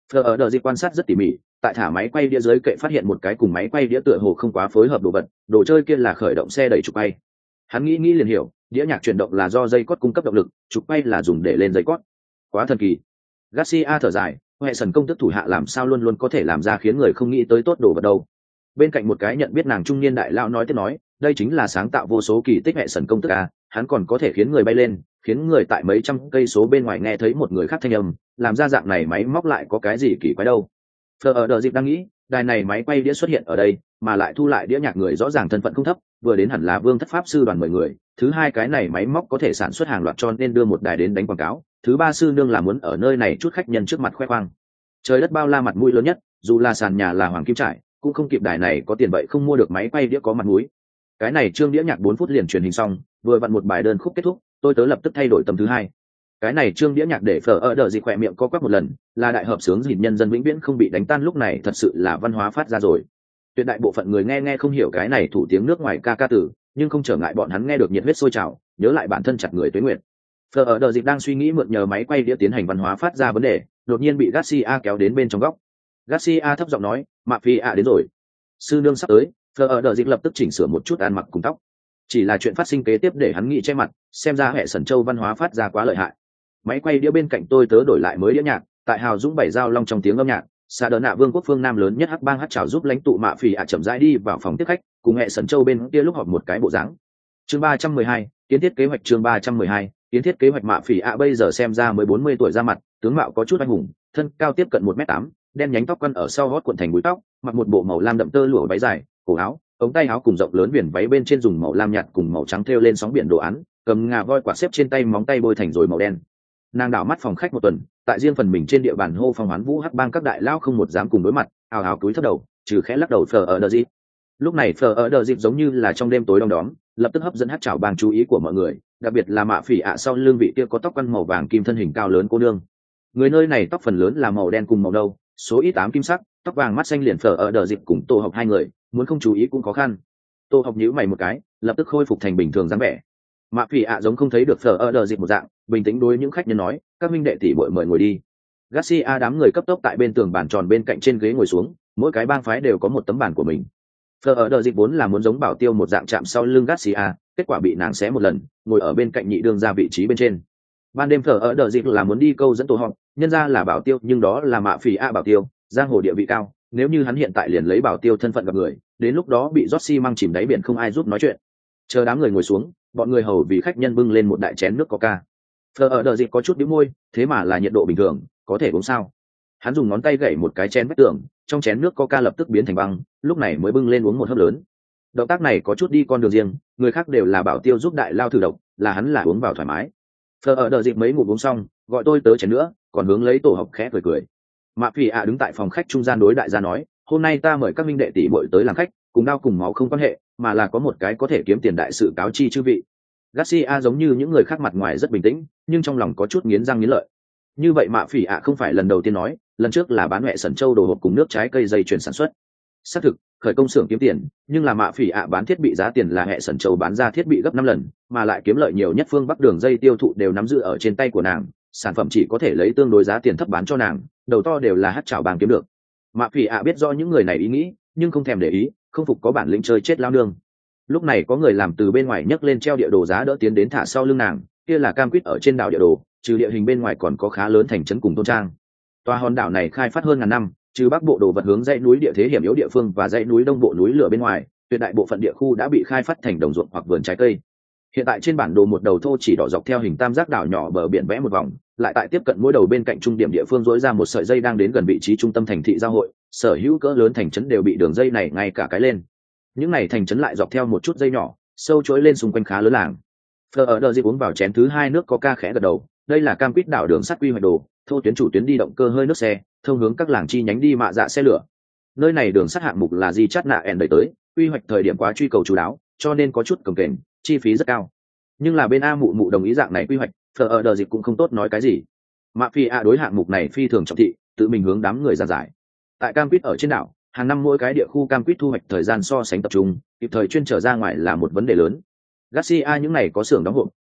Phờ ở đờ dịp quan sát rất tỉ mỉ, tại thả máy quay đĩa dưới kệ phát hiện một cái cùng máy quay đĩa tựa hồ không quá phối hợp đồ vật, đồ chơi kia là khởi động xe đẩy trục quay. Hắn nghĩ nghĩ liền hiểu, đĩa nhạc chuyển động là do dây cót cung cấp động lực, trục quay là dùng để lên dây cót. Quá thần kỳ. Garcia thở dài, hệ sần công tức thủ hạ làm sao luôn luôn có thể làm ra khiến người không nghĩ tới tốt đồ vật đâu. Bên cạnh một cái nhận biết nàng trung niên đại lão nói tiếp nói, đây chính là sáng tạo vô số kỳ tích hệ sần công tức à, hắn còn có thể khiến người bay lên, khiến người tại mấy trăm cây số bên ngoài nghe thấy một người khác thanh âm, làm ra dạng này máy móc lại có cái gì kỳ quái đâu. Phờ ở đờ dịp đang nghĩ, đài này máy quay đĩa xuất hiện ở đây, mà lại thu lại đĩa nhạc người rõ ràng thân phận không thấp, vừa đến hẳn là Vương Thất Pháp sư đoàn mười người, thứ hai cái này máy móc có thể sản xuất hàng loạt cho nên đưa một đài đến đánh quảng cáo, thứ ba sư nương là muốn ở nơi này chút khách nhân trước mặt khoe khoang. Trời đất bao la mặt mũi lớn nhất, dù là sàn nhà là hoàng kim trải, cũng không kịp đài này có tiền vậy không mua được máy quay đĩa có mặt mũi. Cái này chương đĩa nhạc bốn phút liền truyền hình xong, vừa vặn một bài đơn khúc kết thúc, tôi tớ lập tức thay đổi tầm thứ hai. Cái này chương đĩa nhạc để phở ở đờ gì khỏe miệng co quắp một lần, là đại hợp sướng dịn nhân dân vĩnh viễn không bị đánh tan lúc này thật sự là văn hóa phát ra rồi. Tuyệt đại bộ phận người nghe nghe không hiểu cái này thủ tiếng nước ngoài ca ca tử, nhưng không trở ngại bọn hắn nghe được nhiệt huyết sôi trào, nhớ lại bản thân chặt người tuế nguyện. Phở ở đờ dịp đang suy nghĩ mượn nhờ máy quay đĩa tiến hành văn hóa phát ra vấn đề, đột nhiên bị Garcia kéo đến bên trong góc. Garcia thấp giọng nói, "Mạ Phi ạ đến rồi." Sư nương sắp tới. Phở ở đờ dịp lập tức chỉnh sửa một chút ăn mặc cùng tóc. Chỉ là chuyện phát sinh kế tiếp để hắn nghĩ che mặt, xem ra hệ sẩn châu văn hóa phát ra quá lợi hại. Máy quay đĩa bên cạnh tôi tớ đổi lại mới đĩa nhạc, tại hào dũng bảy giao long trong tiếng âm nhạc, xa đỡ nạ vương quốc phương nam lớn nhất hắc bang hắc trào giúp lãnh tụ Mạ Phỉ ạ chậm rãi đi vào phòng tiếp khách, cùng hệ sẩn châu bên kia lúc họp một cái bộ dáng. Chương ba trăm mười hai, kiến thiết kế hoạch chương ba trăm mười hai, kiến thiết kế hoạch Mạ Phỉ ạ bây giờ xem ra mới bốn mươi tuổi ra mặt, tướng mạo có chút anh hùng, thân cao tiếp cận một mét tám, đen nhánh tóc quăn ở sau gót cuộn thành búi tóc, mặc một bộ màu lam đậm tơ lụa váy dài, cổ áo, ống tay áo cùng rộng lớn viền váy bên trên dùng màu lam nhạt cùng màu trắng thêu lên sóng biển đồ án, cầm ngà voi quạt xếp trên tay móng tay bôi thành rồi màu đen. Nàng đảo mắt phòng khách một tuần, tại riêng phần mình trên địa bàn hô phong hoán vũ hắc bang các đại lao không một dám cùng đối mặt, ào ào cúi thấp đầu, trừ khẽ lắc đầu phờ ở đờ dịp. Lúc này phờ ở đờ dịp giống như là trong đêm tối đông đóm, lập tức hấp dẫn hắc trảo bang chú ý của mọi người, đặc biệt là Mạ Phỉ ạ sau lưng vị kia có tóc quăn màu vàng kim thân hình cao lớn cô nương. Người nơi này tóc phần lớn là màu đen cùng màu nâu, số ít tám kim sắc, tóc vàng mắt xanh liền phờ ở đờ dịp cùng Tô Học hai người, muốn không chú ý cũng khó khăn. Tô Học nhíu mày một cái, lập tức khôi phục thành bình thường dáng vẻ. Mạ Phỉ ạ giống không thấy được phờ ở đờ dịp một dạng, bình tĩnh đối những khách nhân nói, các minh đệ tỷ muội mời ngồi đi. Garcia đám người cấp tốc tại bên tường bàn tròn bên cạnh trên ghế ngồi xuống, mỗi cái bang phái đều có một tấm bàn của mình. Phờ ở đờ dịp vốn là muốn giống bảo tiêu một dạng chạm sau lưng Garcia, kết quả bị nàng xé một lần, ngồi ở bên cạnh nhị đương ra vị trí bên trên. Ban đêm phờ ở đờ dịp là muốn đi câu dẫn Tô Học, nhân ra là bảo tiêu nhưng đó là Mạ Phỉ ạ bảo tiêu, giang hồ địa vị cao, nếu như hắn hiện tại liền lấy bảo tiêu thân phận gặp người, đến lúc đó bị rót xi măng chìm đáy biển không ai giúp nói chuyện. Chờ đám người ngồi xuống, bọn người hầu vì khách nhân bưng lên một đại chén nước coca. Phờ ở đờ dịp có chút đĩu môi, thế mà là nhiệt độ bình thường, có thể uống sao? Hắn dùng ngón tay gảy một cái chén vách tường, trong chén nước coca lập tức biến thành băng, lúc này mới bưng lên uống một hớp lớn. Động tác này có chút đi con đường riêng, người khác đều là bảo tiêu giúp đại lao thử độc, là hắn là uống vào thoải mái. Phờ ở đờ dịp mấy ngụm uống xong, gọi tôi tới chén nữa, còn hướng lấy Tổ Học khẽ cười cười. Mạ Phỉ ạ đứng tại phòng khách trung gian đối đại gia nói, hôm nay ta mời các minh đệ tỷ muội tới làm khách, cùng đao cùng máu không quan hệ, mà là có một cái có thể kiếm tiền đại sự cáo chi chư vị. Garcia giống như những người khác mặt ngoài rất bình tĩnh, nhưng trong lòng có chút nghiến răng nghiến lợi. Như vậy Mạ Phỉ ạ không phải lần đầu tiên nói, lần trước là bán mẹ sẩn châu đồ hộp cùng nước trái cây dây chuyền sản xuất. Xác thực, khởi công xưởng kiếm tiền, nhưng là Mạ Phỉ ạ bán thiết bị giá tiền là hệ sẩn châu bán ra thiết bị gấp năm lần, mà lại kiếm lợi nhiều nhất phương Bắc đường dây tiêu thụ đều nắm giữ ở trên tay của nàng, sản phẩm chỉ có thể lấy tương đối giá tiền thấp bán cho nàng, đầu to đều là hắc trảo bàng kiếm được. Mạ Phỉ ạ biết rõ những người này ý nghĩ, nhưng không thèm để ý, không phục có bản lĩnh chơi chết lao nương. Lúc này có người làm từ bên ngoài nhấc lên treo địa đồ giá đỡ tiến đến thả sau lưng nàng, kia là cam quýt ở trên đảo địa đồ, trừ địa hình bên ngoài còn có khá lớn thành trấn cùng thôn trang. Tòa hòn đảo này khai phát hơn ngàn năm, trừ bắc bộ đồ vật hướng dãy núi địa thế hiểm yếu địa phương và dãy núi đông bộ núi lửa bên ngoài, tuyệt đại bộ phận địa khu đã bị khai phát thành đồng ruộng hoặc vườn trái cây. Hiện tại trên bản đồ một đầu thô chỉ đỏ dọc theo hình tam giác đảo nhỏ bờ biển vẽ một vòng, lại tại tiếp cận mỗi đầu bên cạnh trung điểm địa phương rỗi ra một sợi dây đang đến gần vị trí trung tâm thành thị giao hội, sở hữu cỡ lớn thành trấn đều bị đường dây này ngay cả cái lên. Những này thành trấn lại dọc theo một chút dây nhỏ, sâu chuỗi lên xung quanh khá lớn làng. Phờ ở đờ dịp uống vào chén thứ hai nước coca khẽ gật đầu, đây là cam quýt đảo đường sắt quy hoạch đồ, thô tuyến chủ tuyến đi động cơ hơi nước xe, thông hướng các làng chi nhánh đi mạ dạ xe lửa. Nơi này đường sắt hạng mục là di chắt nạ ẻn đẩy tới, quy hoạch thời điểm quá truy cầu chú đáo, cho nên có chút cồng kềnh, chi phí rất cao. Nhưng là bên A mụ mụ đồng ý dạng này quy hoạch, phờ ở đờ dịp cũng không tốt nói cái gì. Mạ Phi A đối hạng mục này phi thường trọng thị, tự mình hướng đám người giảng giải. Tại cam quýt ở trên đảo, hàng năm mỗi cái địa khu cam quýt thu hoạch thời gian so sánh tập trung, kịp thời chuyên trở ra ngoài là một vấn đề lớn. Garcia những này có xưởng đóng hộp,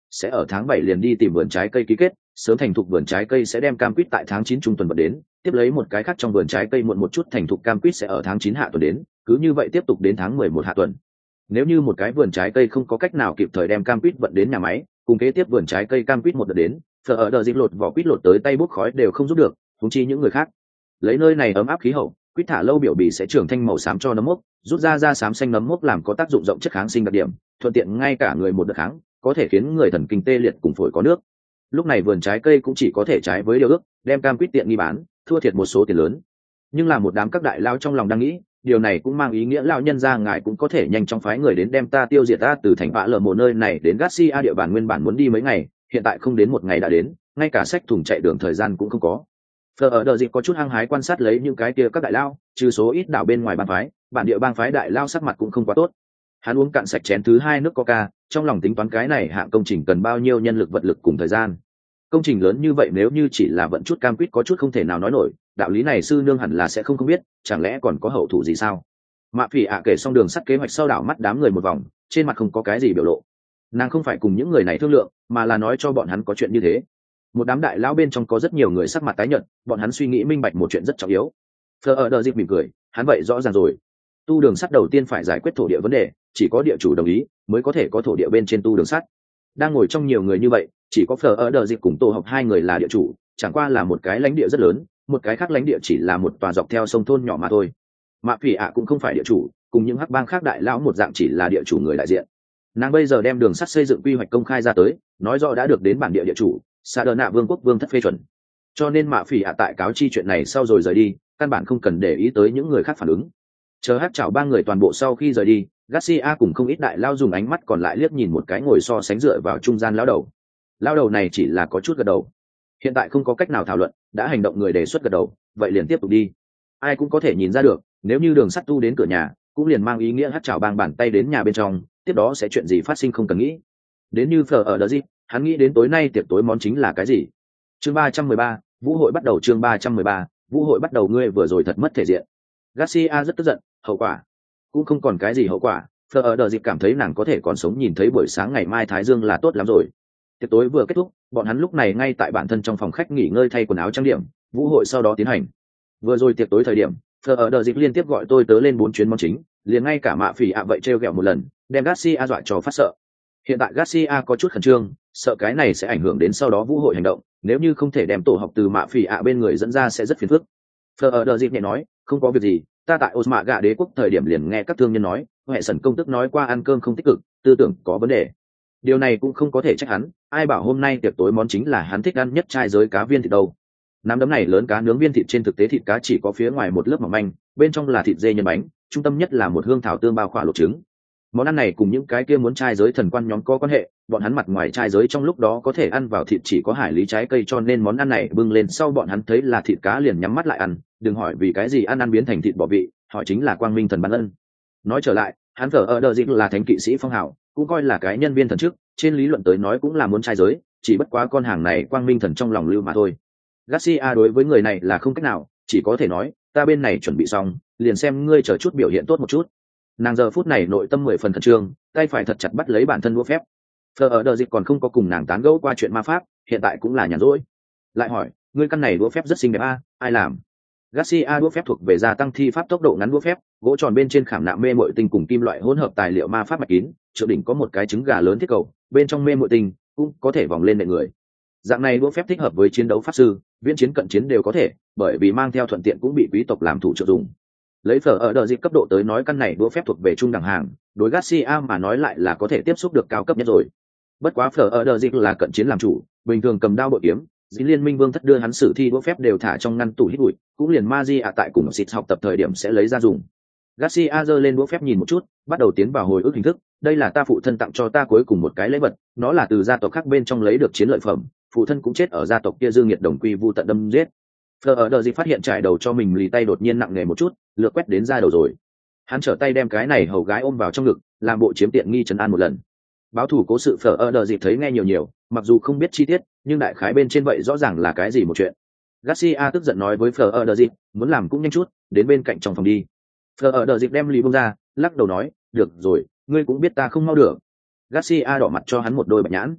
sẽ ở tháng bảy liền đi tìm vườn trái cây ký kết, sớm thành thục vườn trái cây sẽ đem cam quýt tại tháng chín trung tuần vận đến, tiếp lấy một cái khác trong vườn trái cây muộn một chút thành thục cam quýt sẽ ở tháng chín hạ tuần đến, cứ như vậy tiếp tục đến tháng mười một hạ tuần. Nếu như một cái vườn trái cây không có cách nào kịp thời đem cam quýt vận đến nhà máy, cùng kế tiếp vườn trái cây cam quýt một đợt đến, phở ở đợt dịp lột vỏ quýt lột tới tay bốc khói đều không giúp được, huống chi những người khác. Lấy nơi này ấm áp khí hậu, quýt thả lâu biểu bì sẽ trưởng thành màu xám cho nấm mốc, rút ra ra xám xanh nấm mốc làm có tác dụng rộng chất kháng sinh đặc điểm, thuận tiện ngay cả người một đợt kháng, có thể khiến người thần kinh tê liệt cùng phổi có nước. Lúc này vườn trái cây cũng chỉ có thể trái với điều ước, đem cam quýt tiện nghi bán, thua thiệt một số tiền lớn. Nhưng là một đám các đại lao trong lòng đang nghĩ, điều này cũng mang ý nghĩa lão nhân gia ngài cũng có thể nhanh chóng phái người đến đem ta tiêu diệt ta từ thành vạ lở một nơi này đến Garcia địa bàn nguyên bản muốn đi mấy ngày, hiện tại không đến một ngày đã đến, ngay cả sách thùng chạy đường thời gian cũng không có. Phở ở đợt dịp có chút hăng hái quan sát lấy những cái kia các đại lao, trừ số ít đảo bên ngoài bang phái, bản địa bang phái đại lao sắc mặt cũng không quá tốt. Hắn uống cạn sạch chén thứ hai nước coca, trong lòng tính toán cái này hạng công trình cần bao nhiêu nhân lực vật lực cùng thời gian. Công trình lớn như vậy nếu như chỉ là vận chút cam quýt có chút không thể nào nói nổi, đạo lý này sư nương hẳn là sẽ không không biết, chẳng lẽ còn có hậu thủ gì sao? Mạ Phỉ ạ kể xong đường sắt kế hoạch sau đảo mắt đám người một vòng, trên mặt không có cái gì biểu lộ. Nàng không phải cùng những người này thương lượng, mà là nói cho bọn hắn có chuyện như thế. Một đám đại lão bên trong có rất nhiều người sắc mặt tái nhợt, bọn hắn suy nghĩ minh bạch một chuyện rất trọng yếu. Fleur ở đợt dịp mỉm cười, hắn vậy rõ ràng rồi. Tu đường sắt đầu tiên phải giải quyết thổ địa vấn đề, chỉ có địa chủ đồng ý mới có thể có thổ địa bên trên tu đường sắt. Đang ngồi trong nhiều người như vậy, chỉ có Fleur ở đợt dịp cùng Tô Học hai người là địa chủ, chẳng qua là một cái lãnh địa rất lớn, một cái khác lãnh địa chỉ là một tòa dọc theo sông thôn nhỏ mà thôi. Mạ Phỉ ạ cũng không phải địa chủ, cùng những hắc bang khác đại lão một dạng chỉ là địa chủ người đại diện. Nàng bây giờ đem đường sắt xây dựng quy hoạch công khai ra tới, nói rõ đã được đến bản địa địa chủ Sa Đờ Nạ Vương quốc vương thất phê chuẩn, cho nên Mạ Phỉ ạ tại cáo chi chuyện này sau rồi rời đi, căn bản không cần để ý tới những người khác phản ứng. Chờ hát chào ba người toàn bộ sau khi rời đi, Garcia cùng không ít đại lao dùng ánh mắt còn lại liếc nhìn một cái ngồi so sánh dựa vào trung gian lão đầu. Lão đầu này chỉ là có chút gật đầu. Hiện tại không có cách nào thảo luận, đã hành động người đề xuất gật đầu, vậy liền tiếp tục đi. Ai cũng có thể nhìn ra được, nếu như đường sắt tu đến cửa nhà, cũng liền mang ý nghĩa hát chào bang bàn tay đến nhà bên trong, tiếp đó sẽ chuyện gì phát sinh không cần nghĩ. Đến như Fleur ở đó gì, hắn nghĩ đến tối nay tiệc tối món chính là cái gì. Chương ba trăm mười ba, vũ hội bắt đầu. Chương ba trăm mười ba, vũ hội bắt đầu. Ngươi vừa rồi thật mất thể diện. Garcia rất tức giận, hậu quả cũng không còn cái gì hậu quả. Fleur ở đợt dịp cảm thấy nàng có thể còn sống nhìn thấy buổi sáng ngày mai thái dương là tốt lắm rồi. Tiệc tối vừa kết thúc, bọn hắn lúc này ngay tại bản thân trong phòng khách nghỉ ngơi thay quần áo trang điểm, vũ hội sau đó tiến hành. Vừa rồi tiệc tối thời điểm, Fleur ở đợt dịp liên tiếp gọi tôi tớ lên bốn chuyến món chính, liền ngay cả Mạ Phỉ ạ vậy trêu ghẹo một lần, đem Garcia dọa cho phát sợ. Hiện tại Garcia có chút khẩn trương, sợ cái này sẽ ảnh hưởng đến sau đó vũ hội hành động, nếu như không thể đem tổ học từ Mạ Phỉ ạ bên người dẫn ra sẽ rất phiền phức. Fleur ở đợt dịp nhẹ nói, không có việc gì, ta tại Osma gạ đế quốc thời điểm liền nghe các thương nhân nói, hệ sần công tức nói qua ăn cơm không tích cực, tư tưởng có vấn đề. Điều này cũng không có thể trách hắn, ai bảo hôm nay tiệc tối món chính là hắn thích ăn nhất trai giới cá viên thịt đâu. Nắm đấm này lớn cá nướng viên thịt, trên thực tế thịt cá chỉ có phía ngoài một lớp mỏng manh, bên trong là thịt dê nhân bánh, trung tâm nhất là một hương thảo tương bao khỏa luộc trứng. Món ăn này cùng những cái kia muốn trai giới thần quan nhóm có quan hệ, bọn hắn mặt ngoài trai giới trong lúc đó có thể ăn vào thịt chỉ có hải lý trái cây, cho nên món ăn này bưng lên sau bọn hắn thấy là thịt cá liền nhắm mắt lại ăn, đừng hỏi vì cái gì ăn ăn biến thành thịt bỏ vị, họ chính là quang minh thần ban ân. Nói trở lại, hắn thờ ở đờ dịp là thánh kỵ sĩ phong hào, cũng coi là cái nhân viên thần chức, trên lý luận tới nói cũng là muốn trai giới, chỉ bất quá con hàng này quang minh thần trong lòng lưu mà thôi. Garcia đối với người này là không cách nào, chỉ có thể nói, ta bên này chuẩn bị xong, liền xem ngươi chờ chút biểu hiện tốt một chút. Nàng giờ phút này nội tâm mười phần khẩn trương, tay phải thật chặt bắt lấy bản thân đũa phép. Fleur ở đợt dịp còn không có cùng nàng tán gẫu qua chuyện ma pháp, hiện tại cũng là nhàn rỗi. Lại hỏi, ngươi căn này đũa phép rất xinh đẹp a, ai làm? Garcia đũa phép thuộc về gia tăng thi pháp tốc độ ngắn đũa phép, gỗ tròn bên trên khảm nạm mê muội tinh cùng kim loại hỗn hợp tài liệu ma pháp mạch kín, trước đỉnh có một cái trứng gà lớn thiết cầu, bên trong mê muội tinh cũng có thể vòng lên nệ người. Dạng này đũa phép thích hợp với chiến đấu pháp sư, viễn chiến cận chiến đều có thể, bởi vì mang theo thuận tiện cũng bị quý tộc làm thủ trợ dùng. Lấy Fleur ở đợt dịp cấp độ tới nói, căn này đũa phép thuộc về trung đẳng hàng, đối Garcia mà nói lại là có thể tiếp xúc được cao cấp nhất rồi. Bất quá Fleur ở đợt dịp là cận chiến làm chủ, bình thường cầm đao bội kiếm, dĩ liên minh vương thất đưa hắn sử thi đũa phép đều thả trong ngăn tủ hít bụi, cũng liền Magia tại cùng xịt học tập thời điểm sẽ lấy ra dùng. Garcia giơ lên đũa phép nhìn một chút, bắt đầu tiến vào hồi ức hình thức. Đây là ta phụ thân tặng cho ta cuối cùng một cái lễ vật, nó là từ gia tộc khác bên trong lấy được chiến lợi phẩm, phụ thân cũng chết ở gia tộc kia dương nhiệt đồng quy vu tận đâm giết. Fleur ở đợt dịp phát hiện trải đầu cho mình lì tay đột nhiên nặng nề một chút, lược quét đến ra đầu rồi. Hắn trở tay đem cái này hầu gái ôm vào trong ngực, làm bộ chiếm tiện nghi trấn an một lần. Báo thủ cố sự Fleur ở đợt dịp thấy nghe nhiều nhiều, mặc dù không biết chi tiết, nhưng đại khái bên trên vậy rõ ràng là cái gì một chuyện. Garcia tức giận nói với Fleur ở đợt dịp, muốn làm cũng nhanh chút, đến bên cạnh trong phòng đi. Fleur ở đợt dịp đem lì bông ra, lắc đầu nói, được rồi, ngươi cũng biết ta không mau được. Garcia đỏ mặt cho hắn một đôi bạch nhãn.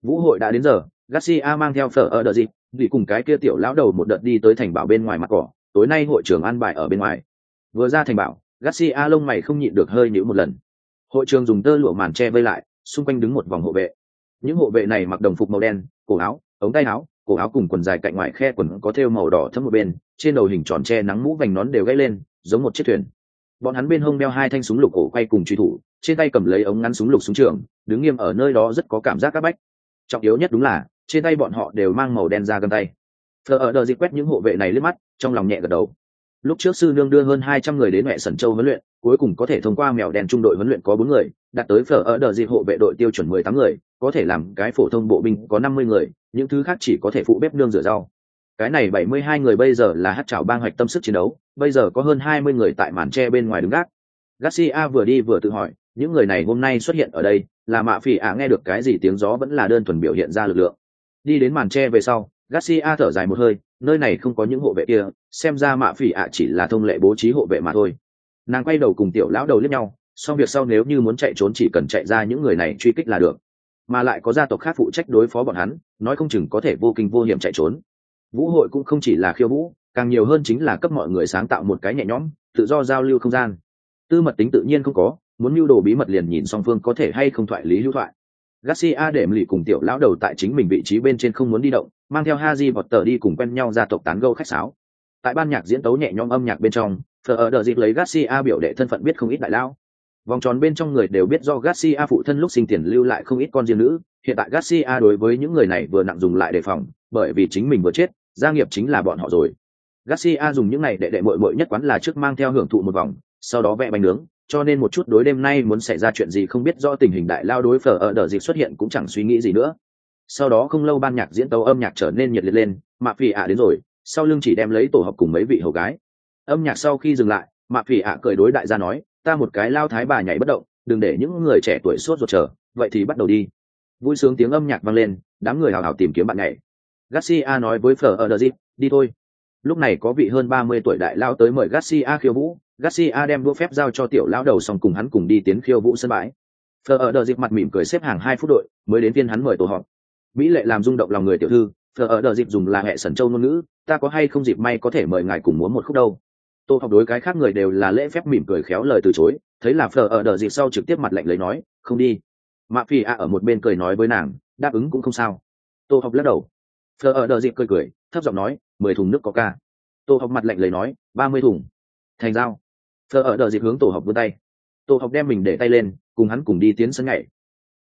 Vũ hội đã đến giờ, Garcia mang theo phở ở đợt dịp, vì cùng cái kia tiểu lão đầu một đợt đi tới thành bảo bên ngoài mặt cỏ, tối nay hội trường an bài ở bên ngoài. Vừa ra thành bảo, Garcia lông mày không nhịn được hơi nhíu một lần. Hội trường dùng tơ lụa màn che vây lại, xung quanh đứng một vòng hộ vệ. Những hộ vệ này mặc đồng phục màu đen, cổ áo, ống tay áo, cổ áo cùng quần dài cạnh ngoài khe quần có thêu màu đỏ thẫm một bên, trên đầu hình tròn che nắng mũ vành nón đều gãy lên, giống một chiếc thuyền. Bọn hắn bên hông đeo hai thanh súng lục cổ quay cùng truy thủ, trên tay cầm lấy ống ngắn súng lục súng trường, đứng nghiêm ở nơi đó rất có cảm giác áp bách. Trọng yếu nhất đúng là trên tay bọn họ đều mang màu đen da găng tay. Phờ ở đờ dịp quét những hộ vệ này liếc mắt, trong lòng nhẹ gật đầu. Lúc trước sư nương đưa hơn hai trăm người đến mẹ sẩn châu huấn luyện, cuối cùng có thể thông qua mèo đen trung đội huấn luyện có bốn người, đạt tới phở ở đờ dịp hộ vệ đội tiêu chuẩn mười tám người, có thể làm cái phổ thông bộ binh có năm mươi người, những thứ khác chỉ có thể phụ bếp nương rửa rau. Cái này bảy mươi hai người bây giờ là hát chảo bang hoạch tâm sức chiến đấu, bây giờ có hơn hai mươi người tại màn tre bên ngoài đứng gác. Garcia vừa đi vừa tự hỏi, những người này hôm nay xuất hiện ở đây, là mạ phỉ ạ nghe được cái gì tiếng gió vẫn là đơn thuần biểu hiện ra lực lượng. Đi đến màn tre về sau, Garcia thở dài một hơi, nơi này không có những hộ vệ kia, xem ra mạ phỉ ạ chỉ là thông lệ bố trí hộ vệ mà thôi. Nàng quay đầu cùng tiểu lão đầu liếc nhau, xong việc sau nếu như muốn chạy trốn chỉ cần chạy ra những người này truy kích là được, mà lại có gia tộc khác phụ trách đối phó bọn hắn, nói không chừng có thể vô kinh vô hiểm chạy trốn. Vũ hội cũng không chỉ là khiêu vũ, càng nhiều hơn chính là cấp mọi người sáng tạo một cái nhẹ nhõm, tự do giao lưu không gian. Tư mật tính tự nhiên không có, muốn mưu đồ bí mật liền nhìn song phương có thể hay không thoại lý hữu thoại. Garcia để lì cùng tiểu lão đầu tại chính mình vị trí bên trên không muốn đi động, mang theo Haji Potter đi cùng quen nhau gia tộc tán gẫu khách sáo. Tại ban nhạc diễn tấu nhẹ nhõm âm nhạc bên trong, Phở ở đợt dịp lấy Garcia biểu đệ thân phận biết không ít đại lão. Vòng tròn bên trong người đều biết do Garcia phụ thân lúc sinh tiền lưu lại không ít con riêng nữ, hiện tại Garcia đối với những người này vừa nặng dùng lại đề phòng, bởi vì chính mình vừa chết, gia nghiệp chính là bọn họ rồi. Garcia dùng những này để đệ muội muội nhất quán là trước mang theo hưởng thụ một vòng, sau đó vẽ bánh nướng, cho nên một chút đối đêm nay muốn xảy ra chuyện gì không biết do tình hình đại lao đối Phở ở đợt dịp xuất hiện cũng chẳng suy nghĩ gì nữa. Sau đó không lâu ban nhạc diễn tấu âm nhạc trở nên nhiệt liệt lên, Mạ Phỉ ạ đến rồi, sau lưng chỉ đem lấy tổ hợp cùng mấy vị hầu gái. Âm nhạc sau khi dừng lại, Mạ Phỉ ạ cười đối đại gia nói, ta một cái lao thái bà nhảy bất động, đừng để những người trẻ tuổi sốt ruột chờ, vậy thì bắt đầu đi. Vui sướng tiếng âm nhạc vang lên, đám người hào hào tìm kiếm bạn nhảy. Garcia nói với Phở ở đợt dịp, đi thôi. Lúc này có vị hơn ba mươi tuổi đại lao tới mời Garcia khiêu vũ, Garcia đem đũa phép giao cho tiểu lão đầu xong cùng hắn cùng đi tiến khiêu vũ sân bãi. Phở ở đợt dịp mặt mỉm cười xếp hàng hai phút đội, mới đến phiên hắn mời tổ họp. Mỹ lệ làm rung động lòng người tiểu thư, Phở ở đợt dịp dùng là hệ sẩn châu ngôn ngữ, ta có hay không dịp may có thể mời ngài cùng múa một khúc đâu. Tô học đối cái khác người đều là lễ phép mỉm cười khéo lời từ chối, thấy là Phở ở đợt dịp sau trực tiếp mặt lạnh lấy nói, không đi. Mạ Phi a ở một bên cười nói với nàng, đáp ứng cũng không sao. Tô học lắc đầu. Phở ở đợt dịp cười cười, thấp giọng nói, mười thùng nước coca. Tô học mặt lạnh lấy nói, ba mươi thùng. Thành giao. Phở ở đợt dịp hướng tổ học vươn tay. Tô học đem mình để tay lên, cùng hắn cùng đi tiến sân nhảy.